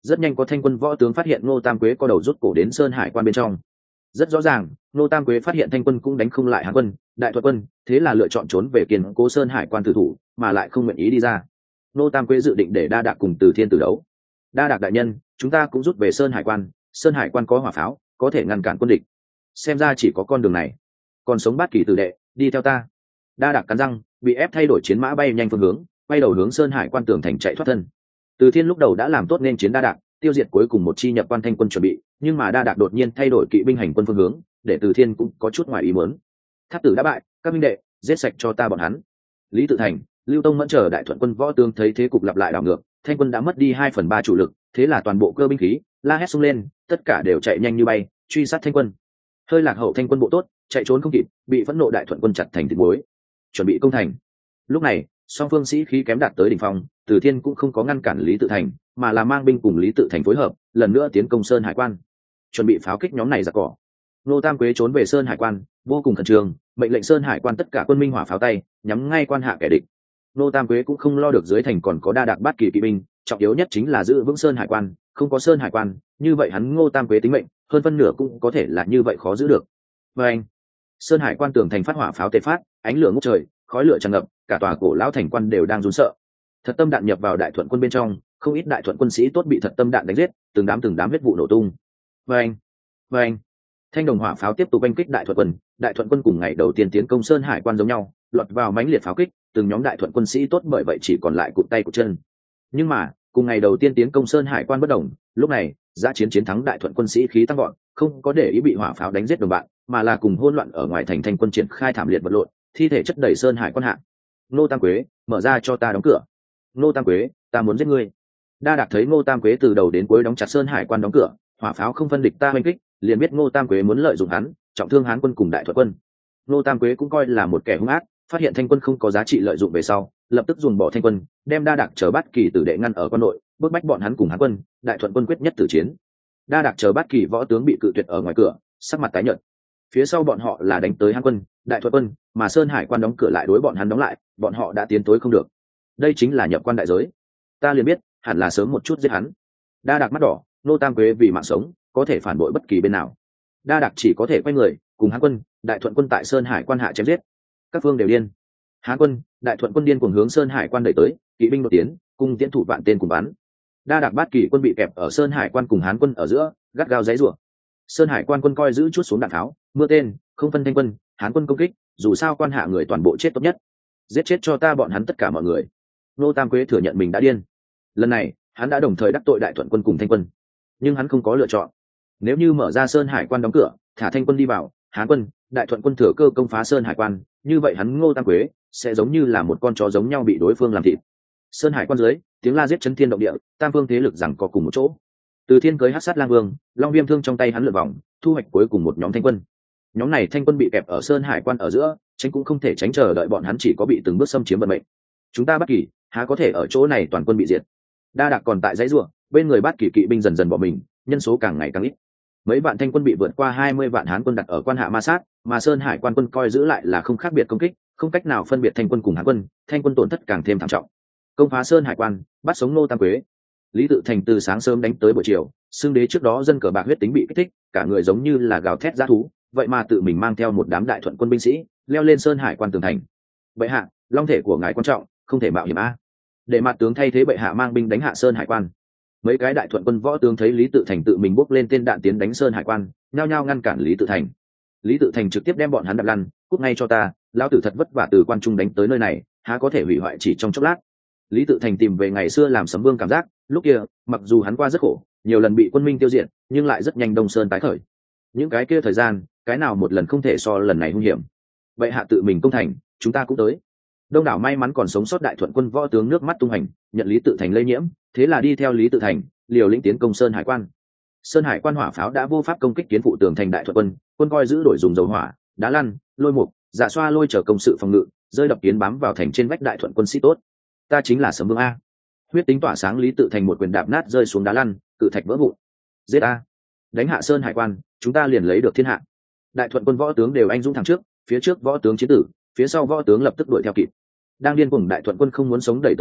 rất nhanh có thanh quân võ tướng phát hiện Ngô Tam Quế có đầu rút cổ đến Sơn Hải quan bên trong. Rất rõ ràng, Ngô Tam Quế phát hiện thanh quân cũng đánh không lại Hán quân, Đại Thuận quân, thế là lựa chọn trốn về kiên cố Sơn Hải quan tử thủ, mà lại không nguyện ý đi ra. Ngô Tam Quế dự định để Đa Đạc cùng Từ Thiên tử đấu. Đa Đạc đại nhân, chúng ta cũng rút về Sơn Hải quan, Sơn Hải quan có hỏa pháo, có thể ngăn cản quân địch. Xem ra chỉ có con đường này. Còn sống Bát Kỳ tử đệ, đi theo ta. Đa Đạc cắn răng, bị ép thay đổi chiến mã bay nhanh phương hướng, bay đầu hướng Sơn Hải quan tường thành chạy thoát thân. Từ Thiên lúc đầu đã làm tốt nên chiến Đa Đạc, tiêu diệt cuối cùng một chi nhập quan thanh quân chuẩn bị, nhưng mà Đa Đạc đột nhiên thay đổi kỵ binh hành quân phương hướng, để Từ Thiên cũng có chút ngoài ý muốn. Tháp tử đã bại, các minh đệ, giết sạch cho ta bọn hắn. Lý Tự Thành, Lưu Tông Mẫn chờ Đại Thuận quân võ tướng thấy thế cục lặp lại đảo ngược, thanh quân đã mất đi hai phần ba chủ lực, thế là toàn bộ cơ binh khí la hét xông lên, tất cả đều chạy nhanh như bay, truy sát thanh quân. Hơi lạc hậu thanh quân bộ tốt, chạy trốn không kịp, bị phẫn nộ Đại Thuận quân chặt thành thịt muối, chuẩn bị công thành. Lúc này, song phương sĩ khí kém đạt tới đỉnh phong, Từ Thiên cũng không có ngăn cản Lý Tự Thành, mà là mang binh cùng Lý Tự Thành phối hợp, lần nữa tiến công Sơn Hải quan, chuẩn bị pháo kích nhóm này giặc cỏ. Ngô Tam Quế trốn về Sơn Hải quan, vô cùng khẩn trương, mệnh lệnh Sơn Hải quan tất cả quân minh hỏa pháo tay, nhắm ngay quan hạ kẻ địch. Ngô Tam Quế cũng không lo được dưới thành còn có Đa Đạc Bát Kỳ kỵ binh, trọng yếu nhất chính là giữ vững Sơn Hải quan, không có Sơn Hải quan, như vậy hắn Ngô Tam Quế tính mệnh, hơn phân nửa cũng có thể là như vậy khó giữ được. Và anh, Sơn Hải quan tường thành phát hỏa pháo tê phát, ánh lửa ngút trời, khói lửa tràn ngập, cả tòa cổ lão thành quan đều đang run sợ. Thật tâm đạn nhập vào Đại Thuận quân bên trong, không ít Đại Thuận quân sĩ tốt bị thật tâm đạn đánh giết, từng đám từng đám huyết vụ nổ tung. Và anh, và anh, thanh đồng hỏa pháo tiếp tục oanh kích Đại Thuận quân. Đại Thuận quân cùng ngày đầu tiên tiến công Sơn Hải quan giống nhau, lọt vào mãnh liệt pháo kích, từng nhóm Đại Thuận quân sĩ tốt bởi vậy chỉ còn lại cụt tay cụt chân. Nhưng mà cùng ngày đầu tiên tiến công Sơn Hải quan bất đồng, lúc này giã chiến chiến thắng Đại Thuận quân sĩ khí tăng vọt, không có để ý bị hỏa pháo đánh giết đồng bạn, mà là cùng hỗn loạn ở ngoài thành thanh quân triển khai thảm liệt vật lộn, thi thể chất đầy Sơn Hải quan hạ. Ngô Tam Quế, mở ra cho ta đóng cửa. Ngô Tam Quế, ta muốn giết ngươi. Đa Đạc thấy Ngô Tam Quế từ đầu đến cuối đóng chặt Sơn Hải quan đóng cửa, hỏa pháo không phân địch ta oanh kích, liền biết Ngô Tam Quế muốn lợi dụng hắn, trọng thương Hán quân cùng Đại Thuận quân. Ngô Tam Quế cũng coi là một kẻ hung ác, phát hiện thanh quân không có giá trị lợi dụng về sau, lập tức dùng bỏ thanh quân, đem Đa Đạc chờ Bát Kỳ tử đệ ngăn ở quan nội, bước bách bọn hắn cùng Hán quân, Đại Thuận quân quyết nhất tử chiến. Đa Đạc chờ Bát Kỳ võ tướng bị cự tuyệt ở ngoài cửa, sắc mặt tái nhợt. Phía sau bọn họ là đánh tới Hán quân, Đại Thuận quân, mà Sơn Hải quan đóng cửa lại đối bọn hắn đóng lại, bọn họ đã tiến tối không được. Đây chính là nhập quan đại giới. Ta liền biết, hẳn là sớm một chút giết hắn. Đa Đạc mắt đỏ, Ngô Tam Quế vì mạng sống, có thể phản bội bất kỳ bên nào. Đa Đạc chỉ có thể quay người, cùng Hán quân, Đại Thuận quân tại Sơn Hải quan hạ chém giết. Các phương đều điên. Hán quân, Đại Thuận quân điên cuồng hướng Sơn Hải quan đẩy tới, kỵ binh đột tiến, cùng tiến thủ vạn tên cùng bắn. Đa Đạc Bát Kỳ quân bị kẹp ở Sơn Hải quan cùng Hán quân ở giữa, gắt gao giãy giụa. Sơn Hải quan quân coi giữ chút xuống đạn tháo, mưa tên, không phân thanh quân, Hán quân công kích, dù sao quan hạ người toàn bộ chết tốt nhất. Giết chết cho ta bọn hắn tất cả mọi người. Ngô Tam Quế thừa nhận mình đã điên. Lần này, hắn đã đồng thời đắc tội Đại Thuận quân cùng thanh quân, nhưng hắn không có lựa chọn. Nếu như mở ra Sơn Hải quan đóng cửa, thả thanh quân đi vào, Hán quân, Đại Thuận quân thừa cơ công phá Sơn Hải quan, như vậy hắn Ngô Tam Quế sẽ giống như là một con chó giống nhau bị đối phương làm thịt. Sơn Hải quan dưới, tiếng la giết chấn thiên động địa, tam phương thế lực giằng co cùng một chỗ. Từ Thiên cưới hắc sát lang vương, long viêm thương trong tay hắn lượn vòng, thu hoạch cuối cùng một nhóm thanh quân. Nhóm này thanh quân bị kẹp ở Sơn Hải quan ở giữa, tránh cũng không thể tránh, chờ đợi bọn hắn chỉ có bị từng bước xâm chiếm vận mệnh. Chúng ta Bát Kỳ há có thể ở chỗ này toàn quân bị diệt. Đa Đạc còn tại dãy rủa, bên người Bát Kỳ kỵ binh dần dần bỏ mình, nhân số càng ngày càng ít. Mấy vạn thanh quân bị vượt qua hai mươi vạn Hán quân đặt ở quan hạ ma sát, mà Sơn Hải quan quân coi giữ lại là không khác biệt công kích, không cách nào phân biệt thanh quân cùng Hán quân, thanh quân tổn thất càng thêm thảm trọng. Công phá Sơn Hải quan, bắt sống Ngô Tam Quế. Lý Tự Thành từ sáng sớm đánh tới buổi chiều, xương đế trước đó dân cờ bạc huyết tính bị kích thích, cả người giống như là gào thét dã thú, vậy mà tự mình mang theo một đám Đại Thuận quân binh sĩ, leo lên Sơn Hải quan tường thành. Bệ hạ, long thể của ngài quan trọng, không thể mạo hiểm a. Để mặt tướng thay thế bệ hạ mang binh đánh hạ Sơn Hải quan. Mấy cái Đại Thuận quân võ tướng thấy Lý Tự Thành tự mình bốc lên tên đạn tiến đánh Sơn Hải quan, nhao nhao ngăn cản Lý Tự Thành. Lý Tự Thành trực tiếp đem bọn hắn đập lăn, cút ngay cho ta, lão tử thật vất vả từ quan trung đánh tới nơi này, há có thể hủy hoại chỉ trong chốc lát. Lý Tự Thành tìm về ngày xưa làm Sấm Vương cảm giác, lúc kia, mặc dù hắn qua rất khổ, nhiều lần bị quân minh tiêu diệt, nhưng lại rất nhanh Đông Sơn tái khởi. Những cái kia thời gian, cái nào một lần không thể so lần này hung hiểm. Vậy hạ tự mình công thành, chúng ta cũng tới. Đông đảo may mắn còn sống sót Đại Thuận quân võ tướng nước mắt tung hành, nhận Lý Tự Thành lây nhiễm, thế là đi theo Lý Tự Thành, liều lĩnh tiến công Sơn Hải quan. Sơn Hải quan hỏa pháo đã vô pháp công kích kiến phụ tường thành Đại Thuận quân, quân coi giữ đổi dùng dầu hỏa, đá lăn, lôi mục, dạ xoa lôi chờ công sự phòng ngự, rơi đập kiến bám vào thành trên vách Đại Thuận quân sĩ tốt. Ta chính là Sấm Vương a. Huyết tính tỏa sáng, Lý Tự Thành một quyền đạp nát rơi xuống đá lăn, cự thạch vỡ vụn. Giết a! Đánh hạ Sơn Hải quan, chúng ta liền lấy được thiên hạ. Đại Thuận quân võ tướng đều anh dũng thẳng trước, phía trước võ tướng chiến tử, phía sau võ tướng lập tức đuổi theo kịp. Đang điên cuồng Đại Thuận quân không muốn sống đẩy tới dưới,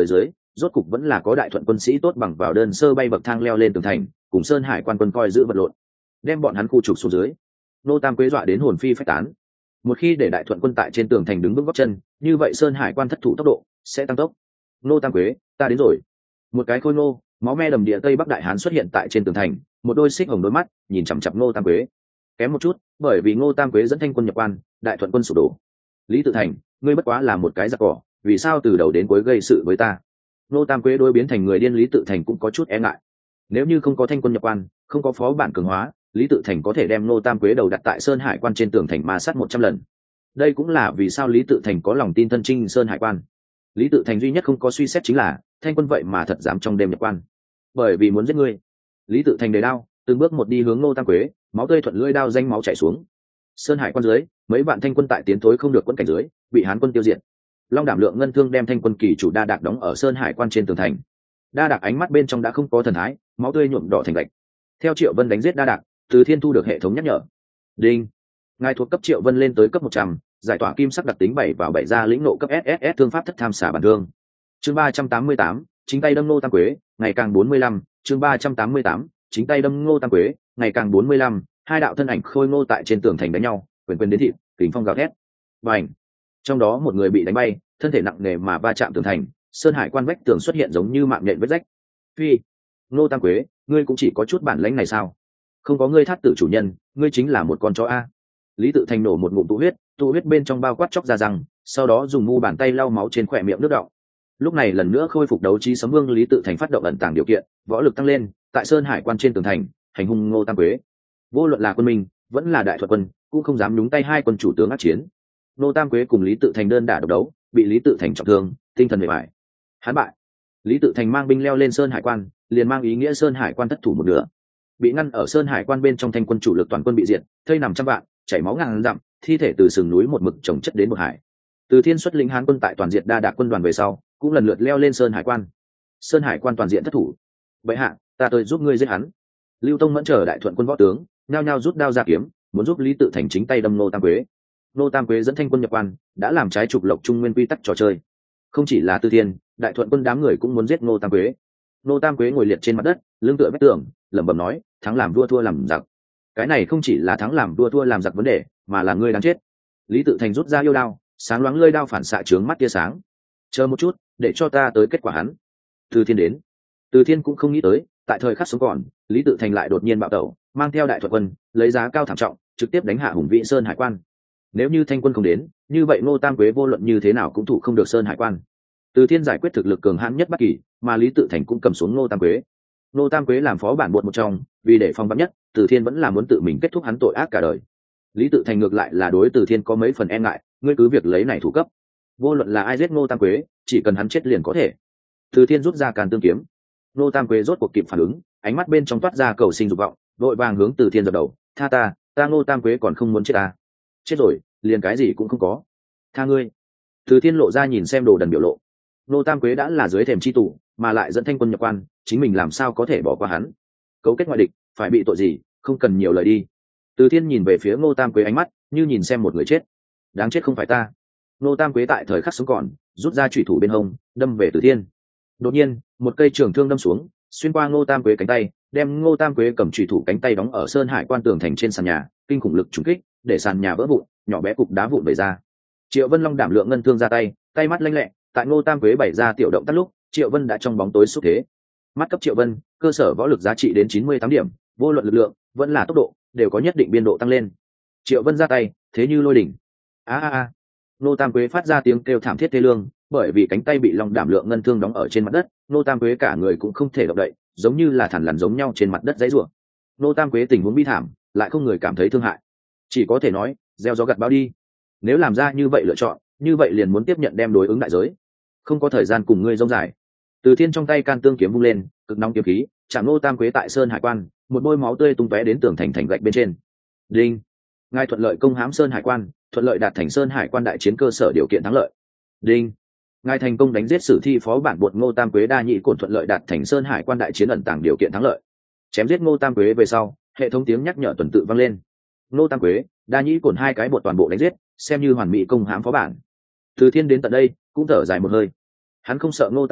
rốt cục vẫn là có đại thuận quân sĩ tốt bằng vào đơn sơ bay bậc thang leo lên tường thành, cùng sơn hải quan quân coi giữ vật lộn, đem bọn hắn khu trục xuống dưới. Nô Tam Quế dọa đến hồn phi phách tán. Một khi để đại thuận quân tại trên tường thành đứng vững góc chân, như vậy sơn hải quan thất thủ tốc độ sẽ tăng tốc. Nô Tam Quế, ta đến rồi. Một cái khôi ngô, máu me đầm địa tây bắc đại hán xuất hiện tại trên tường thành, một đôi xích hồng đôi mắt nhìn chằm chằm Nô Tam Quế. Kém một chút, bởi vì Ngô Tam Quế dẫn thanh quân nhập quan, đại thuận quân sụp đổ. Lý Tự Thành, ngươi bất quá là một cái giặc cỏ, vì sao từ đầu đến cuối gây sự với ta? Nô Tam Quế đối biến thành người điên Lý Tự Thành cũng có chút e ngại. Nếu như không có thanh quân nhập quan, không có phó bản cường hóa, Lý Tự Thành có thể đem Nô Tam Quế đầu đặt tại Sơn Hải quan trên tường thành ma sát một trăm lần. Đây cũng là vì sao Lý Tự Thành có lòng tin thân chinh Sơn Hải quan. Lý Tự Thành duy nhất không có suy xét chính là thanh quân vậy mà thật dám trong đêm nhập quan, bởi vì muốn giết ngươi. Lý Tự Thành đề đao, từng bước một đi hướng Nô Tam Quế, máu tươi thuận lưỡi đao danh máu chảy xuống. Sơn Hải quan dưới, mấy vạn thanh quân tại tiến thối không được quân cảnh dưới, bị Hán quân tiêu diệt. Long Đảm Lượng ngân thương đem thanh quân kỳ chủ Đa Đạc đóng ở Sơn Hải quan trên tường thành. Đa Đạc ánh mắt bên trong đã không có thần thái, máu tươi nhuộm đỏ thành gạch. Theo Triệu Vân đánh giết Đa Đạc, Từ Thiên thu được hệ thống nhắc nhở. Đinh. Ngài thuộc cấp Triệu Vân lên tới cấp một trăm, giải tỏa kim sắc đặc tính bảy vào bảy ra lĩnh nộ cấp ét ét ét thương pháp thất tham xả bản thương. Chương ba trăm tám mươi tám, chính tay đâm Nô Tam Quế, ngày càng bốn mươi lăm, chương ba trăm tám mươi tám, chính tay đâm Ngô Tam Quế, ngày càng bốn mươi lăm, hai đạo thân ảnh khôi ngô tại trên tường thành đánh nhau, quyền quyền đến thịt, kình phong gào thét. Bành! Trong đó một người bị đánh bay, thân thể nặng nề mà va chạm tường thành, Sơn Hải quan vách tường xuất hiện giống như mạng nhện vết rách. Phi, Ngô Tam Quế, ngươi cũng chỉ có chút bản lãnh này sao? Không có ngươi thát tử chủ nhân, ngươi chính là một con chó a. Lý Tự Thành nổ một ngụm tụ huyết, tụ huyết bên trong bao quát chóc ra răng, sau đó dùng mu bàn tay lau máu trên khỏe miệng nước đọng. Lúc này lần nữa khôi phục đấu trí sấm vương Lý Tự Thành phát động ẩn tàng điều kiện, võ lực tăng lên, tại Sơn Hải quan trên tường thành, hành hung Ngô Tam Quế. Vô luận là quân minh, vẫn là đại thuật quân, cũng không dám nhúng tay hai quân chủ tướng ác chiến. Ngô Tam Quế cùng Lý Tự Thành đơn đả độc đấu, bị Lý Tự Thành trọng thương, tinh thần mệt mỏi. Hắn bại. Lý Tự Thành mang binh leo lên Sơn Hải quan, liền mang ý nghĩa Sơn Hải quan thất thủ một nửa. Bị ngăn ở Sơn Hải quan bên trong thanh quân chủ lực toàn quân bị diệt, thây nằm trăm vạn, chảy máu ngàn dặm, thi thể từ sườn núi một mực chồng chất đến một hải. Từ Thiên xuất lĩnh Hán quân tại toàn diện Đa Đạc quân đoàn về sau, cũng lần lượt leo lên Sơn Hải quan. Sơn Hải quan toàn diện thất thủ. Vậy hạ, ta tới giúp ngươi giết hắn. Lưu Tông Mẫn chờ đại thuận quân võ tướng, nhao nhao rút đao ra kiếm, muốn giúp Lý Tự Thành chính tay đâm Ngô Tam Quế. Ngô Tam Quế dẫn thanh quân nhập quan, đã làm trái trục lộc trung nguyên quy tắc trò chơi. Không chỉ là Từ Thiên, đại thuận quân đám người cũng muốn giết Ngô Tam Quế. Ngô Tam Quế ngồi liệt trên mặt đất, lưng tựa vách tường, lẩm bẩm nói, thắng làm vua thua làm giặc. Cái này không chỉ là thắng làm vua thua làm giặc vấn đề, mà là ngươi đáng chết. Lý Tự Thành rút ra yêu đao, sáng loáng lưỡi đao phản xạ trướng mắt tia sáng. Chờ một chút, để cho ta tới kết quả hắn. Từ Thiên đến. Từ Thiên cũng không nghĩ tới, tại thời khắc sống còn, Lý Tự Thành lại đột nhiên bạo tẩu, mang theo đại thuật quân, lấy giá cao thảm trọng, trực tiếp đánh hạ hùng vĩ Sơn Hải quan. Nếu như thanh quân không đến, như vậy Ngô Tam Quế vô luận như thế nào cũng thủ không được Sơn Hải quan. Từ Thiên giải quyết thực lực cường hãn nhất bất kỳ, mà Lý Tự Thành cũng cầm xuống Ngô Tam Quế. Ngô Tam Quế làm phó bản buộc một trong, vì để phòng vắn nhất, Từ Thiên vẫn là muốn tự mình kết thúc hắn tội ác cả đời. Lý Tự Thành ngược lại là đối Từ Thiên có mấy phần e ngại, ngươi cứ việc lấy này thủ cấp. Vô luận là ai giết Ngô Tam Quế, chỉ cần hắn chết liền có thể. Từ Thiên rút ra càn tương kiếm. Ngô Tam Quế rốt cuộc kịp phản ứng, ánh mắt bên trong toát ra cầu sinh dục vọng, vội vàng hướng Từ Thiên dập đầu, tha ta, ta Ngô Tam Quế còn không muốn chết ta. Chết rồi, liền cái gì cũng không có. Tha ngươi. Từ Thiên lộ ra nhìn xem đồ đần biểu lộ. Ngô Tam Quế đã là dưới thềm chi tù, mà lại dẫn thanh quân nhập quan, chính mình làm sao có thể bỏ qua hắn? Cấu kết ngoại địch, phải bị tội gì, không cần nhiều lời đi. Từ Thiên nhìn về phía Ngô Tam Quế ánh mắt, như nhìn xem một người chết. Đáng chết không phải ta. Ngô Tam Quế tại thời khắc sống còn, rút ra chủy thủ bên hông, đâm về Từ Thiên. Đột nhiên, một cây trường thương đâm xuống, xuyên qua Ngô Tam Quế cánh tay, đem Ngô Tam Quế cầm chủy thủ cánh tay đóng ở Sơn Hải quan tường thành trên sàn nhà, kinh khủng lực trùng kích, để sàn nhà vỡ vụn, nhỏ bé cục đá vụn vẩy ra. Triệu Vân Long đảm lượng ngân thương ra tay, tay mắt lanh lẹ, tại Ngô Tam Quế bày ra tiểu động tác lúc, Triệu Vân đã trong bóng tối xúc thế. Mắt cấp Triệu Vân, cơ sở võ lực giá trị đến chín mươi tám điểm, vô luận lực lượng, vẫn là tốc độ, đều có nhất định biên độ tăng lên. Triệu Vân ra tay, thế như lôi đỉnh. A a a. Ngô Tam Quế phát ra tiếng kêu thảm thiết thê lương, bởi vì cánh tay bị Long đảm lượng ngân thương đóng ở trên mặt đất, Ngô Tam Quế cả người cũng không thể động đậy, giống như là thằn lằn giống nhau trên mặt đất giãy giụa. Ngô Tam Quế tình huống bi thảm, lại không người cảm thấy thương hại, chỉ có thể nói, gieo gió gặt bão đi. Nếu làm ra như vậy lựa chọn, như vậy liền muốn tiếp nhận đem đối ứng đại giới. Không có thời gian cùng ngươi rông dài. Từ Thiên trong tay can tương kiếm vung lên, cực nóng kiếm khí, chạm Ngô Tam Quế tại Sơn Hải quan, một bôi máu tươi tung tóe đến tường thành thành gạch bên trên. Đinh. Ngài thuận lợi công hãm Sơn Hải quan, thuận lợi đạt thành Sơn Hải quan đại chiến cơ sở điều kiện thắng lợi. Đinh. Ngài thành công đánh giết sử thi phó bản buột Ngô Tam Quế đa nhị cổn thuận lợi đạt thành Sơn Hải quan đại chiến ẩn tàng điều kiện thắng lợi. Chém giết Ngô Tam Quế về sau, hệ thống tiếng nhắc nhở tuần tự vang lên. Ngô Tam Quế, đa nhị cổn hai cái bột toàn bộ đánh giết, xem như hoàn mỹ công hãm phó bản. Từ Thiên đến tận đây, cũng thở dài một hơi. Hắn không sợ Ngô Tam Quế,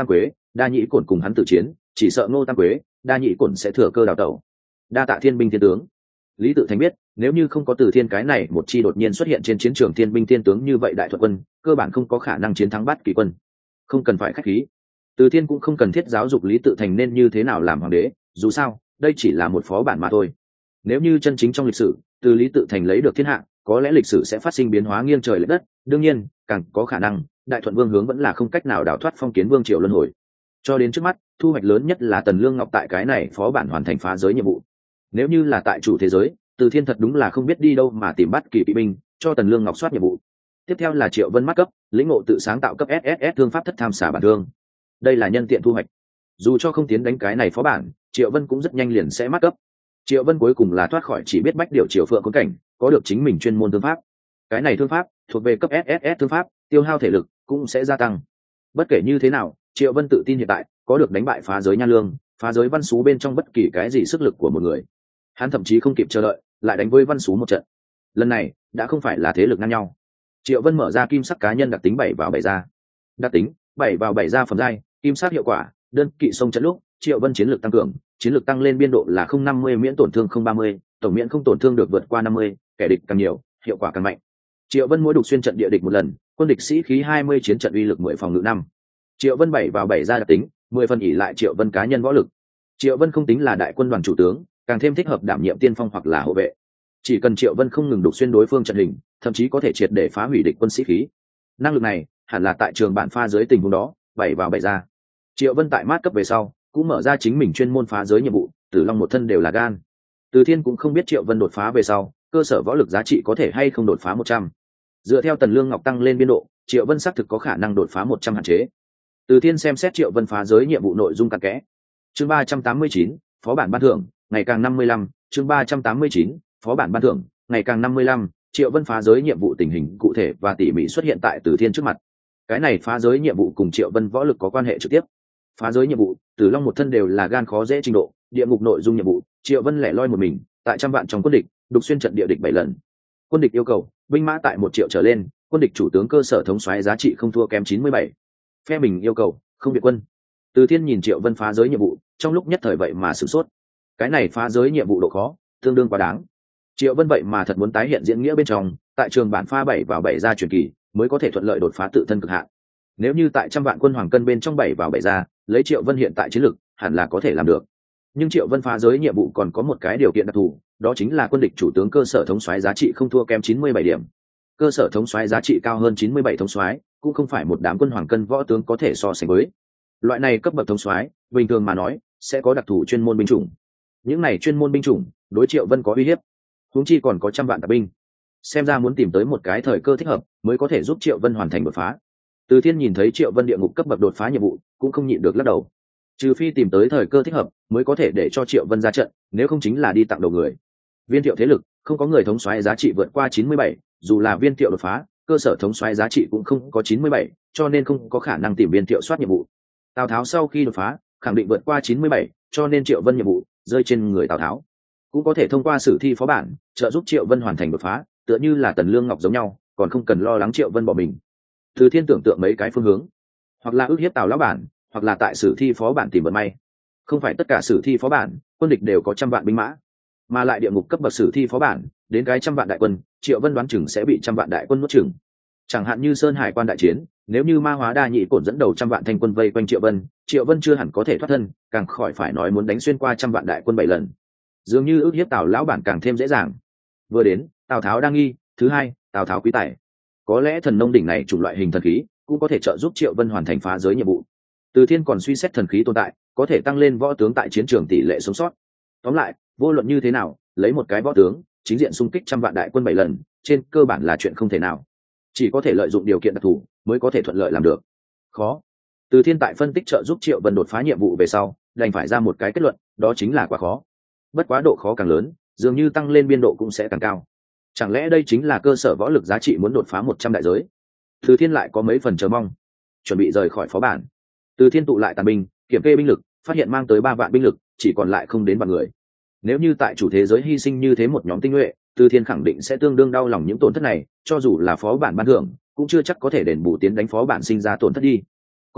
đa nhĩ cổn cùng hắn tử chiến, chỉ sợ Ngô Tam Quế, đa nhĩ cổn sẽ thừa cơ đào tẩu. Đa tạ thiên binh thiên tướng. Lý Tự Thành biết, nếu như không có Từ Thiên cái này một chi đột nhiên xuất hiện trên chiến trường thiên binh thiên tướng như vậy đại thuật quân, cơ bản không có khả năng chiến thắng Bát Kỳ quân. Không cần phải khách khí. Từ Thiên cũng không cần thiết giáo dục Lý Tự Thành nên như thế nào làm hoàng đế, dù sao, đây chỉ là một phó bản mà thôi. Nếu như chân chính trong lịch sử, từ Lý Tự Thành lấy được thiên hạ, có lẽ lịch sử sẽ phát sinh biến hóa nghiêng trời lệch đất, đương nhiên, càng có khả năng, Đại Thuận Vương hướng vẫn là không cách nào đào thoát phong kiến vương triều luân hồi. Cho đến trước mắt, thu hoạch lớn nhất là Tần Lương Ngọc tại cái này phó bản hoàn thành phá giới nhiệm vụ. Nếu như là tại chủ thế giới, Từ Thiên thật đúng là không biết đi đâu mà tìm Bát Kỳ kỵ binh cho Tần Lương Ngọc soát nhiệm vụ. Tiếp theo là Triệu Vân mắt cấp, lĩnh ngộ tự sáng tạo cấp ét ét ét thương pháp thất tham xả bản thương. Đây là nhân tiện thu hoạch. Dù cho không tiến đánh cái này phó bản, Triệu Vân cũng rất nhanh liền sẽ mắt cấp. Triệu Vân cuối cùng là thoát khỏi chỉ biết bách điều Triều Phượng khốn cảnh, có được chính mình chuyên môn thương pháp. Cái này thương pháp thuộc về cấp ét ét ét thương pháp, tiêu hao thể lực cũng sẽ gia tăng. Bất kể như thế nào, Triệu Vân tự tin hiện tại có được đánh bại phá giới Nha Lương, phá giới Văn Sú bên trong bất kỳ cái gì sức lực của một người. Hắn thậm chí không kịp chờ đợi, lại đánh với Văn Sú một trận. Lần này đã không phải là thế lực ngang nhau. Triệu Vân mở ra kim sắc cá nhân đặc tính bảy vào bảy ra. Đặc tính bảy vào bảy ra phẩm giai, kim sắc hiệu quả, đơn kỵ sông trận lúc, Triệu Vân chiến lược tăng cường, chiến lược tăng lên biên độ là không năm mươi miễn tổn thương không ba mươi, tổng miễn không tổn thương được vượt qua năm mươi, kẻ địch càng nhiều, hiệu quả càng mạnh. Triệu Vân mỗi đục xuyên trận địa địch một lần, quân địch sĩ khí hai mươi chiến trận uy lực mười phòng ngự năm. Triệu Vân bảy vào bảy ra đặc tính, mười phần ỷ lại Triệu Vân cá nhân võ lực. Triệu Vân không tính là đại quân đoàn chủ tướng, càng thêm thích hợp đảm nhiệm tiên phong hoặc là hộ vệ. Chỉ cần Triệu Vân không ngừng đục xuyên đối phương trận hình, thậm chí có thể triệt để phá hủy địch quân sĩ khí. Năng lực này hẳn là tại trường bản pha dưới tình huống đó, bảy vào bảy ra. Triệu Vân tại mát cấp về sau, cũng mở ra chính mình chuyên môn phá giới nhiệm vụ, Tử Long một thân đều là gan. Từ Thiên cũng không biết Triệu Vân đột phá về sau, cơ sở võ lực giá trị có thể hay không đột phá một trăm. Dựa theo Tần Lương Ngọc tăng lên biên độ, Triệu Vân xác thực có khả năng đột phá một trăm hạn chế. Từ Thiên xem xét Triệu Vân phá giới nhiệm vụ nội dung cặn kẽ. Chương ba trăm tám mươi chín, phó bản ban thưởng, ngày càng năm mươi lăm, chương ba trăm tám mươi chín, phó bản ban thưởng, ngày càng năm mươi lăm, Triệu Vân phá giới nhiệm vụ tình hình cụ thể và tỉ mỉ xuất hiện tại Từ Thiên trước mặt. Cái này phá giới nhiệm vụ cùng Triệu Vân võ lực có quan hệ trực tiếp. Phá giới nhiệm vụ, Tử Long một thân đều là gan khó dễ trình độ, địa ngục nội dung nhiệm vụ, Triệu Vân lẻ loi một mình, tại trăm vạn trong quân địch, đục xuyên trận địa địch bảy lần. Quân địch yêu cầu, binh mã tại một triệu trở lên, quân địch chủ tướng cơ sở thống soái giá trị không thua kém chín mươi bảy. Phe mình yêu cầu, không biệt quân. Từ Thiên nhìn Triệu Vân phá giới nhiệm vụ, trong lúc nhất thời vậy mà sửng sốt. Cái này phá giới nhiệm vụ độ khó, tương đương quá đáng. Triệu Vân vậy mà thật muốn tái hiện diễn nghĩa bên trong, tại trường bản pha bảy vào bảy ra truyền kỳ, mới có thể thuận lợi đột phá tự thân cực hạn. Nếu như tại trăm vạn quân hoàng cân bên trong bảy vào bảy ra, lấy Triệu Vân hiện tại chiến lực, hẳn là có thể làm được. Nhưng Triệu Vân phá giới nhiệm vụ còn có một cái điều kiện đặc thù, đó chính là quân địch chủ tướng cơ sở thống soái giá trị không thua kém chín mươi bảy điểm. Cơ sở thống soái giá trị cao hơn chín mươi bảy thống soái, cũng không phải một đám quân hoàng cân võ tướng có thể so sánh với. Loại này cấp bậc thống soái, bình thường mà nói, sẽ có đặc thù chuyên môn binh chủng. Những này chuyên môn binh chủng, đối Triệu Vân có uy hiếp. Huống chi còn có trăm vạn tạp binh. Xem ra muốn tìm tới một cái thời cơ thích hợp, mới có thể giúp Triệu Vân hoàn thành đột phá. Từ Thiên nhìn thấy Triệu Vân địa ngục cấp bậc đột phá nhiệm vụ, cũng không nhịn được lắc đầu. Trừ phi tìm tới thời cơ thích hợp, mới có thể để cho Triệu Vân ra trận, nếu không chính là đi tặng đầu người. Viên Thiệu thế lực, không có người thống soái giá trị vượt qua chín mươi bảy, dù là Viên Thiệu đột phá, cơ sở thống soái giá trị cũng không có chín mươi bảy, cho nên không có khả năng tìm Viên Thiệu soát nhiệm vụ. Tào Tháo sau khi đột phá, khẳng định vượt qua chín mươi bảy, cho nên Triệu Vân nhiệm vụ rơi trên người Tào Tháo. Cũng có thể thông qua sử thi phó bản, trợ giúp Triệu Vân hoàn thành đột phá, tựa như là Tần Lương Ngọc giống nhau, còn không cần lo lắng Triệu Vân bỏ mình. Từ Thiên tưởng tượng mấy cái phương hướng, hoặc là ước hiếp Tào lão bản, hoặc là tại sử thi phó bản tìm vận may. Không phải tất cả sử thi phó bản, quân địch đều có trăm vạn binh mã, mà lại địa ngục cấp bậc sử thi phó bản, đến cái trăm vạn đại quân, Triệu Vân đoán chừng sẽ bị trăm vạn đại quân nuốt chửng. Chẳng hạn như Sơn Hải quan đại chiến, nếu như Ma Hóa Đa Nhị Cổn dẫn đầu trăm vạn thanh quân vây quanh Triệu Vân, Triệu Vân chưa hẳn có thể thoát thân, càng khỏi phải nói muốn đánh xuyên qua trăm vạn đại quân bảy lần. Dường như ước hiếp Tào lão bản càng thêm dễ dàng. Vừa đến, Tào Tháo đang nghi, thứ hai, Tào Tháo quý tài. Có lẽ thần nông đỉnh này chủng loại hình thần khí, cũng có thể trợ giúp Triệu Vân hoàn thành phá giới nhiệm vụ. Từ Thiên còn suy xét thần khí tồn tại, có thể tăng lên võ tướng tại chiến trường tỷ lệ sống sót. Tóm lại, vô luận như thế nào, lấy một cái võ tướng, chính diện xung kích trăm vạn đại quân bảy lần, trên cơ bản là chuyện không thể nào. Chỉ có thể lợi dụng điều kiện đặc thù, mới có thể thuận lợi làm được. Khó. Từ Thiên tại phân tích trợ giúp Triệu Vân đột phá nhiệm vụ về sau, đành phải ra một cái kết luận, đó chính là quá khó. Bất quá độ khó càng lớn, dường như tăng lên biên độ cũng sẽ càng cao. Chẳng lẽ đây chính là cơ sở võ lực giá trị muốn đột phá một trăm đại giới? Từ Thiên lại có mấy phần chờ mong, chuẩn bị rời khỏi phó bản. Từ Thiên tụ lại tàn binh, kiểm kê binh lực, phát hiện mang tới ba vạn binh lực, chỉ còn lại không đến vạn người. Nếu như tại chủ thế giới hy sinh như thế một nhóm tinh nhuệ, Từ Thiên khẳng định sẽ tương đương đau lòng những tổn thất này, cho dù là phó bản ban thưởng, cũng chưa chắc có thể đền bù tiến đánh phó bản sinh ra tổn thất đi. Còn tốt,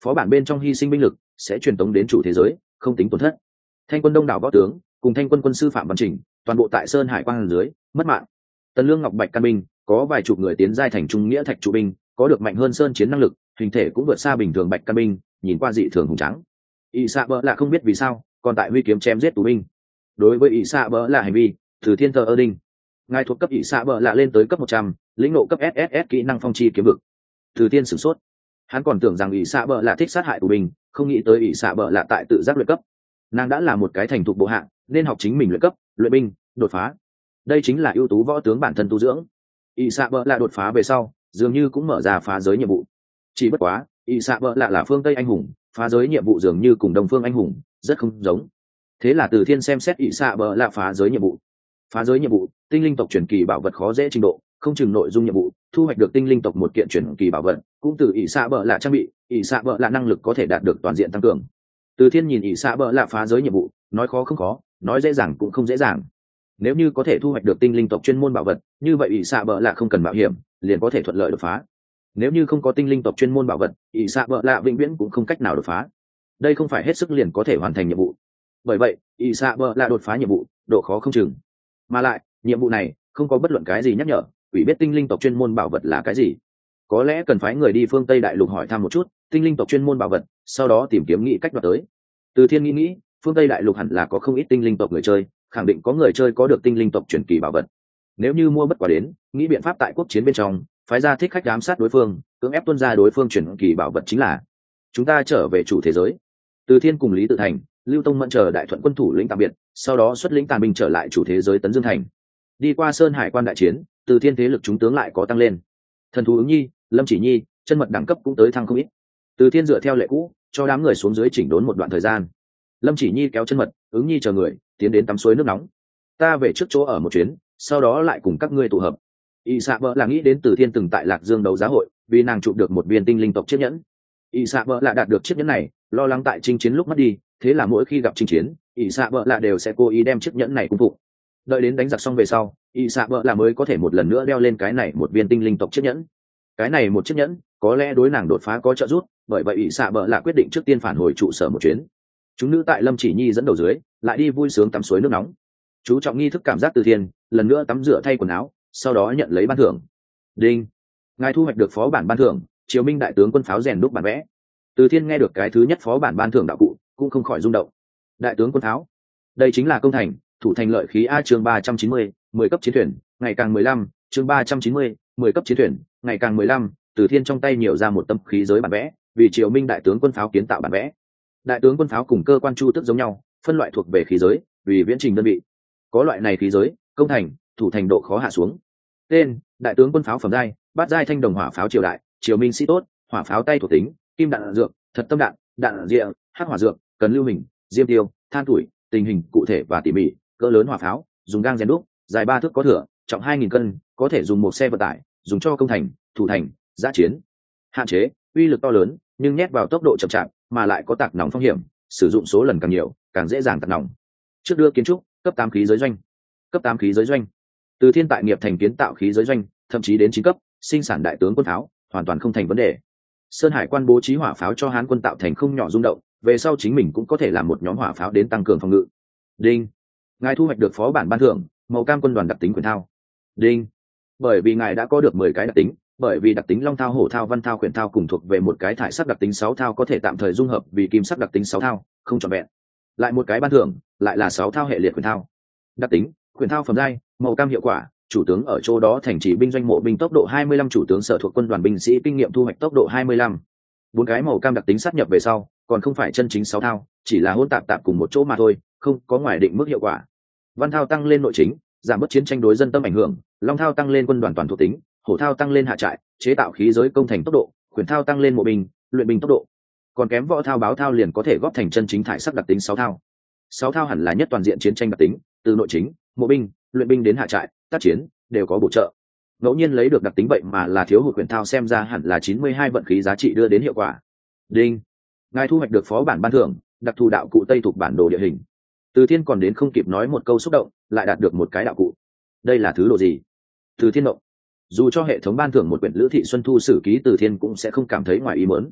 phó bản bên trong hy sinh binh lực sẽ truyền tống đến chủ thế giới, không tính tổn thất. Thanh quân đông đảo võ tướng cùng thanh quân quân sư phạm văn trình toàn bộ tại sơn hải quang dưới mất mạng. Tần Lương Ngọc Bạch căn binh có vài chục người tiến giai thành trung nghĩa thạch trụ binh, có được mạnh hơn sơn chiến năng lực, hình thể cũng vượt xa bình thường bạch căn binh, nhìn qua dị thường hùng tráng. ỷ xạ bỡ lạ không biết vì sao còn tại huy kiếm chém giết tù binh. Đối với ỷ xạ bỡ lạ hành vi, Từ Thiên thờ ơ đinh. Ngài thuộc cấp ỷ xạ bỡ lạ lên tới cấp một trăm, lĩnh ngộ cấp ét ét ét kỹ năng phong chi kiếm vực. Từ Thiên sửng sốt, hắn còn tưởng rằng ỷ xạ bỡ lạ thích sát hại tù binh, không nghĩ tới ỷ xạ bỡ lạ tại tự giác luyện cấp. Nàng đã là một cái thành thục bộ hạng, nên học chính mình luyện cấp, luyện binh, đột phá. Đây chính là ưu tú võ tướng bản thân tu dưỡng. ỷ xạ bỡ lạ đột phá về sau, dường như cũng mở ra phá giới nhiệm vụ. Chỉ bất quá, ỷ xạ bỡ lạ là phương Tây anh hùng, phá giới nhiệm vụ dường như cùng Đông phương anh hùng rất không giống. Thế là Từ Thiên xem xét ỷ xạ bỡ lạ phá giới nhiệm vụ. Phá giới nhiệm vụ, tinh linh tộc truyền kỳ bảo vật khó dễ trình độ, không chừng nội dung nhiệm vụ, thu hoạch được tinh linh tộc một kiện truyền kỳ bảo vật, cũng từ ỷ xạ bỡ lạ trang bị, ỷ xạ bỡ lạ năng lực có thể đạt được toàn diện tăng cường. Từ Thiên nhìn ỷ xạ bỡ lạ phá giới nhiệm vụ, nói khó không khó, nói dễ dàng cũng không dễ dàng. Nếu như có thể thu hoạch được tinh linh tộc chuyên môn bảo vật, như vậy ỷ xạ bỡ lạ không cần mạo hiểm, liền có thể thuận lợi đột phá. Nếu như không có tinh linh tộc chuyên môn bảo vật, ỷ xạ bỡ lạ vĩnh viễn cũng không cách nào đột phá. Đây không phải hết sức liền có thể hoàn thành nhiệm vụ. Bởi vậy, ỷ xạ bỡ lạ đột phá nhiệm vụ, độ khó không chừng. Mà lại, nhiệm vụ này không có bất luận cái gì nhắc nhở, ủy biết tinh linh tộc chuyên môn bảo vật là cái gì. Có lẽ cần phái người đi phương Tây đại lục hỏi thăm một chút tinh linh tộc chuyên môn bảo vật, sau đó tìm kiếm nghĩ cách đoạt tới. Từ Thiên nghĩ nghĩ, phương Tây đại lục hẳn là có không ít tinh linh tộc người chơi, khẳng định có người chơi có được tinh linh tộc truyền kỳ bảo vật. Nếu như mua bất quả đến, nghĩ biện pháp tại quốc chiến bên trong phái ra thích khách giám sát đối phương, cưỡng ép tuân ra đối phương truyền kỳ bảo vật chính là. Chúng ta trở về chủ thế giới. Từ Thiên cùng Lý Tự Thành, Lưu Tông Mẫn chờ đại thuận quân thủ lĩnh tạm biệt, sau đó xuất lĩnh tàn binh trở lại chủ thế giới Tấn Dương Thành. Đi qua sơn hải quan đại chiến, Từ Thiên thế lực chúng tướng lại có tăng lên. Thần thú ứng nhi, Lâm Chỉ Nhi, chân mật đẳng cấp cũng tới thăng không ít. Từ Thiên dựa theo lệ cũ, cho đám người xuống dưới chỉnh đốn một đoạn thời gian. Lâm Chỉ Nhi kéo chân mật, ứng nhi chờ người tiến đến tắm suối nước nóng. Ta về trước chỗ ở một chuyến, sau đó lại cùng các ngươi tụ hợp. Y Sạ Bỡ là nghĩ đến Từ Thiên từng tại Lạc Dương đấu giá hội, vì nàng chụp được một viên tinh linh tộc chiếc nhẫn. Y Sạ Bỡ là đạt được chiếc nhẫn này, lo lắng tại chinh chiến lúc mất đi, thế là mỗi khi gặp chinh chiến, Y Sạ Bỡ là đều sẽ cố ý đem chiếc nhẫn này cung phụng. Đợi đến đánh giặc xong về sau, Y Sạ Bỡ là mới có thể một lần nữa đeo lên cái này một viên tinh linh tộc chiếc nhẫn. Cái này một chiếc nhẫn, có lẽ đối nàng đột phá có trợ giúp, bởi vậy Y Sạ Bỡ là quyết định trước tiên phản hồi trụ sở một chuyến. Chúng nữ tại Lâm Chỉ Nhi dẫn đầu dưới, lại đi vui sướng tắm suối nước nóng. Chú trọng nghi thức cảm giác Từ Thiên, lần nữa tắm rửa thay quần áo, sau đó nhận lấy ban thưởng. Đinh, ngài thu hoạch được phó bản ban thưởng, Triều Minh đại tướng quân pháo rèn đúc bản vẽ. Từ Thiên nghe được cái thứ nhất phó bản ban thưởng đạo cụ, cũng không khỏi rung động. Đại tướng quân pháo, đây chính là công thành, thủ thành lợi khí a. Chương ba trăm chín mươi, mười cấp chiến thuyền, ngày càng mười lăm, chương ba trăm chín mươi, mười cấp chiến thuyền, ngày càng mười lăm. Từ Thiên trong tay nhiều ra một tâm khí giới bản vẽ, vì Triều Minh đại tướng quân pháo kiến tạo bản vẽ. Đại tướng quân pháo cùng cơ quan chu tước giống nhau, phân loại thuộc về khí giới, vì viễn trình đơn vị. Có loại này khí giới, công thành, thủ thành độ khó hạ xuống. Tên: đại tướng quân pháo phẩm giai, bát giai thanh đồng hỏa pháo triều đại, Triều Minh sĩ tốt, hỏa pháo tay thuộc tính, kim đạn dược, thật tâm đạn, đạn rịa, hắc hỏa dược, cần lưu hình, diêm tiêu, than tuổi, tình hình cụ thể và tỉ mỉ, cỡ lớn hỏa pháo, dùng gang rèn đúc, dài ba thước có thừa, trọng hai nghìn cân, có thể dùng một xe vận tải, dùng cho công thành, thủ thành, giã chiến. Hạn chế: uy lực to lớn, nhưng nhét vào tốc độ chậm chạp, mà lại có tạc nòng phong hiểm, sử dụng số lần càng nhiều, càng dễ dàng tạc nòng. Trước đưa kiến trúc, cấp tám khí giới doanh. Cấp tám khí giới doanh. Từ Thiên tại nghiệp thành kiến tạo khí giới doanh, thậm chí đến chín cấp, sinh sản đại tướng quân pháo, hoàn toàn không thành vấn đề. Sơn Hải quan bố trí hỏa pháo cho Hán quân tạo thành không nhỏ rung động, về sau chính mình cũng có thể làm một nhóm hỏa pháo đến tăng cường phòng ngự. Đinh, ngài thu hoạch được phó bản ban thưởng, màu cam quân đoàn đặc tính quyền thao. Đinh, bởi vì ngài đã có được mười cái đặc tính, bởi vì đặc tính long thao, hổ thao, văn thao, quyền thao cùng thuộc về một cái thải sắc đặc tính sáu thao có thể tạm thời dung hợp vì kim sắc đặc tính sáu thao, không trọn vẹn. Lại một cái ban thưởng, lại là sáu thao hệ liệt quyền thao. Đặc tính: quyền thao phẩm giai, màu cam hiệu quả, chủ tướng ở chỗ đó thành trì binh doanh mộ binh tốc độ hai mươi lăm, chủ tướng sở thuộc quân đoàn binh sĩ kinh nghiệm thu hoạch tốc độ hai mươi lăm. Bốn cái màu cam đặc tính sát nhập về sau, còn không phải chân chính sáu thao, chỉ là hỗn tạp tạp cùng một chỗ mà thôi, không có ngoài định mức hiệu quả. Văn thao tăng lên nội chính, giảm bớt chiến tranh đối dân tâm ảnh hưởng, long thao tăng lên quân đoàn toàn thuộc tính, hổ thao tăng lên hạ trại, chế tạo khí giới công thành tốc độ, quyền thao tăng lên mộ binh, luyện binh tốc độ. Còn kém võ thao báo thao liền có thể góp thành chân chính thải sắc đặc tính sáu thao. Sáu thao hẳn là nhất toàn diện chiến tranh đặc tính, từ nội chính, mộ binh, luyện binh đến hạ trại, tác chiến đều có bổ trợ. Ngẫu nhiên lấy được đặc tính vậy mà là thiếu hụt quyền thao, xem ra hẳn là chín mươi hai vận khí giá trị đưa đến hiệu quả. Đinh, ngài thu hoạch được phó bản ban thưởng, đặc thù đạo cụ Tây thuộc bản đồ địa hình. Từ Thiên còn đến không kịp nói một câu xúc động, lại đạt được một cái đạo cụ. Đây là thứ đồ gì? Từ Thiên động. Dù cho hệ thống ban thưởng một quyển Lữ Thị Xuân Thu sử ký, Từ Thiên cũng sẽ không cảm thấy ngoài ý muốn.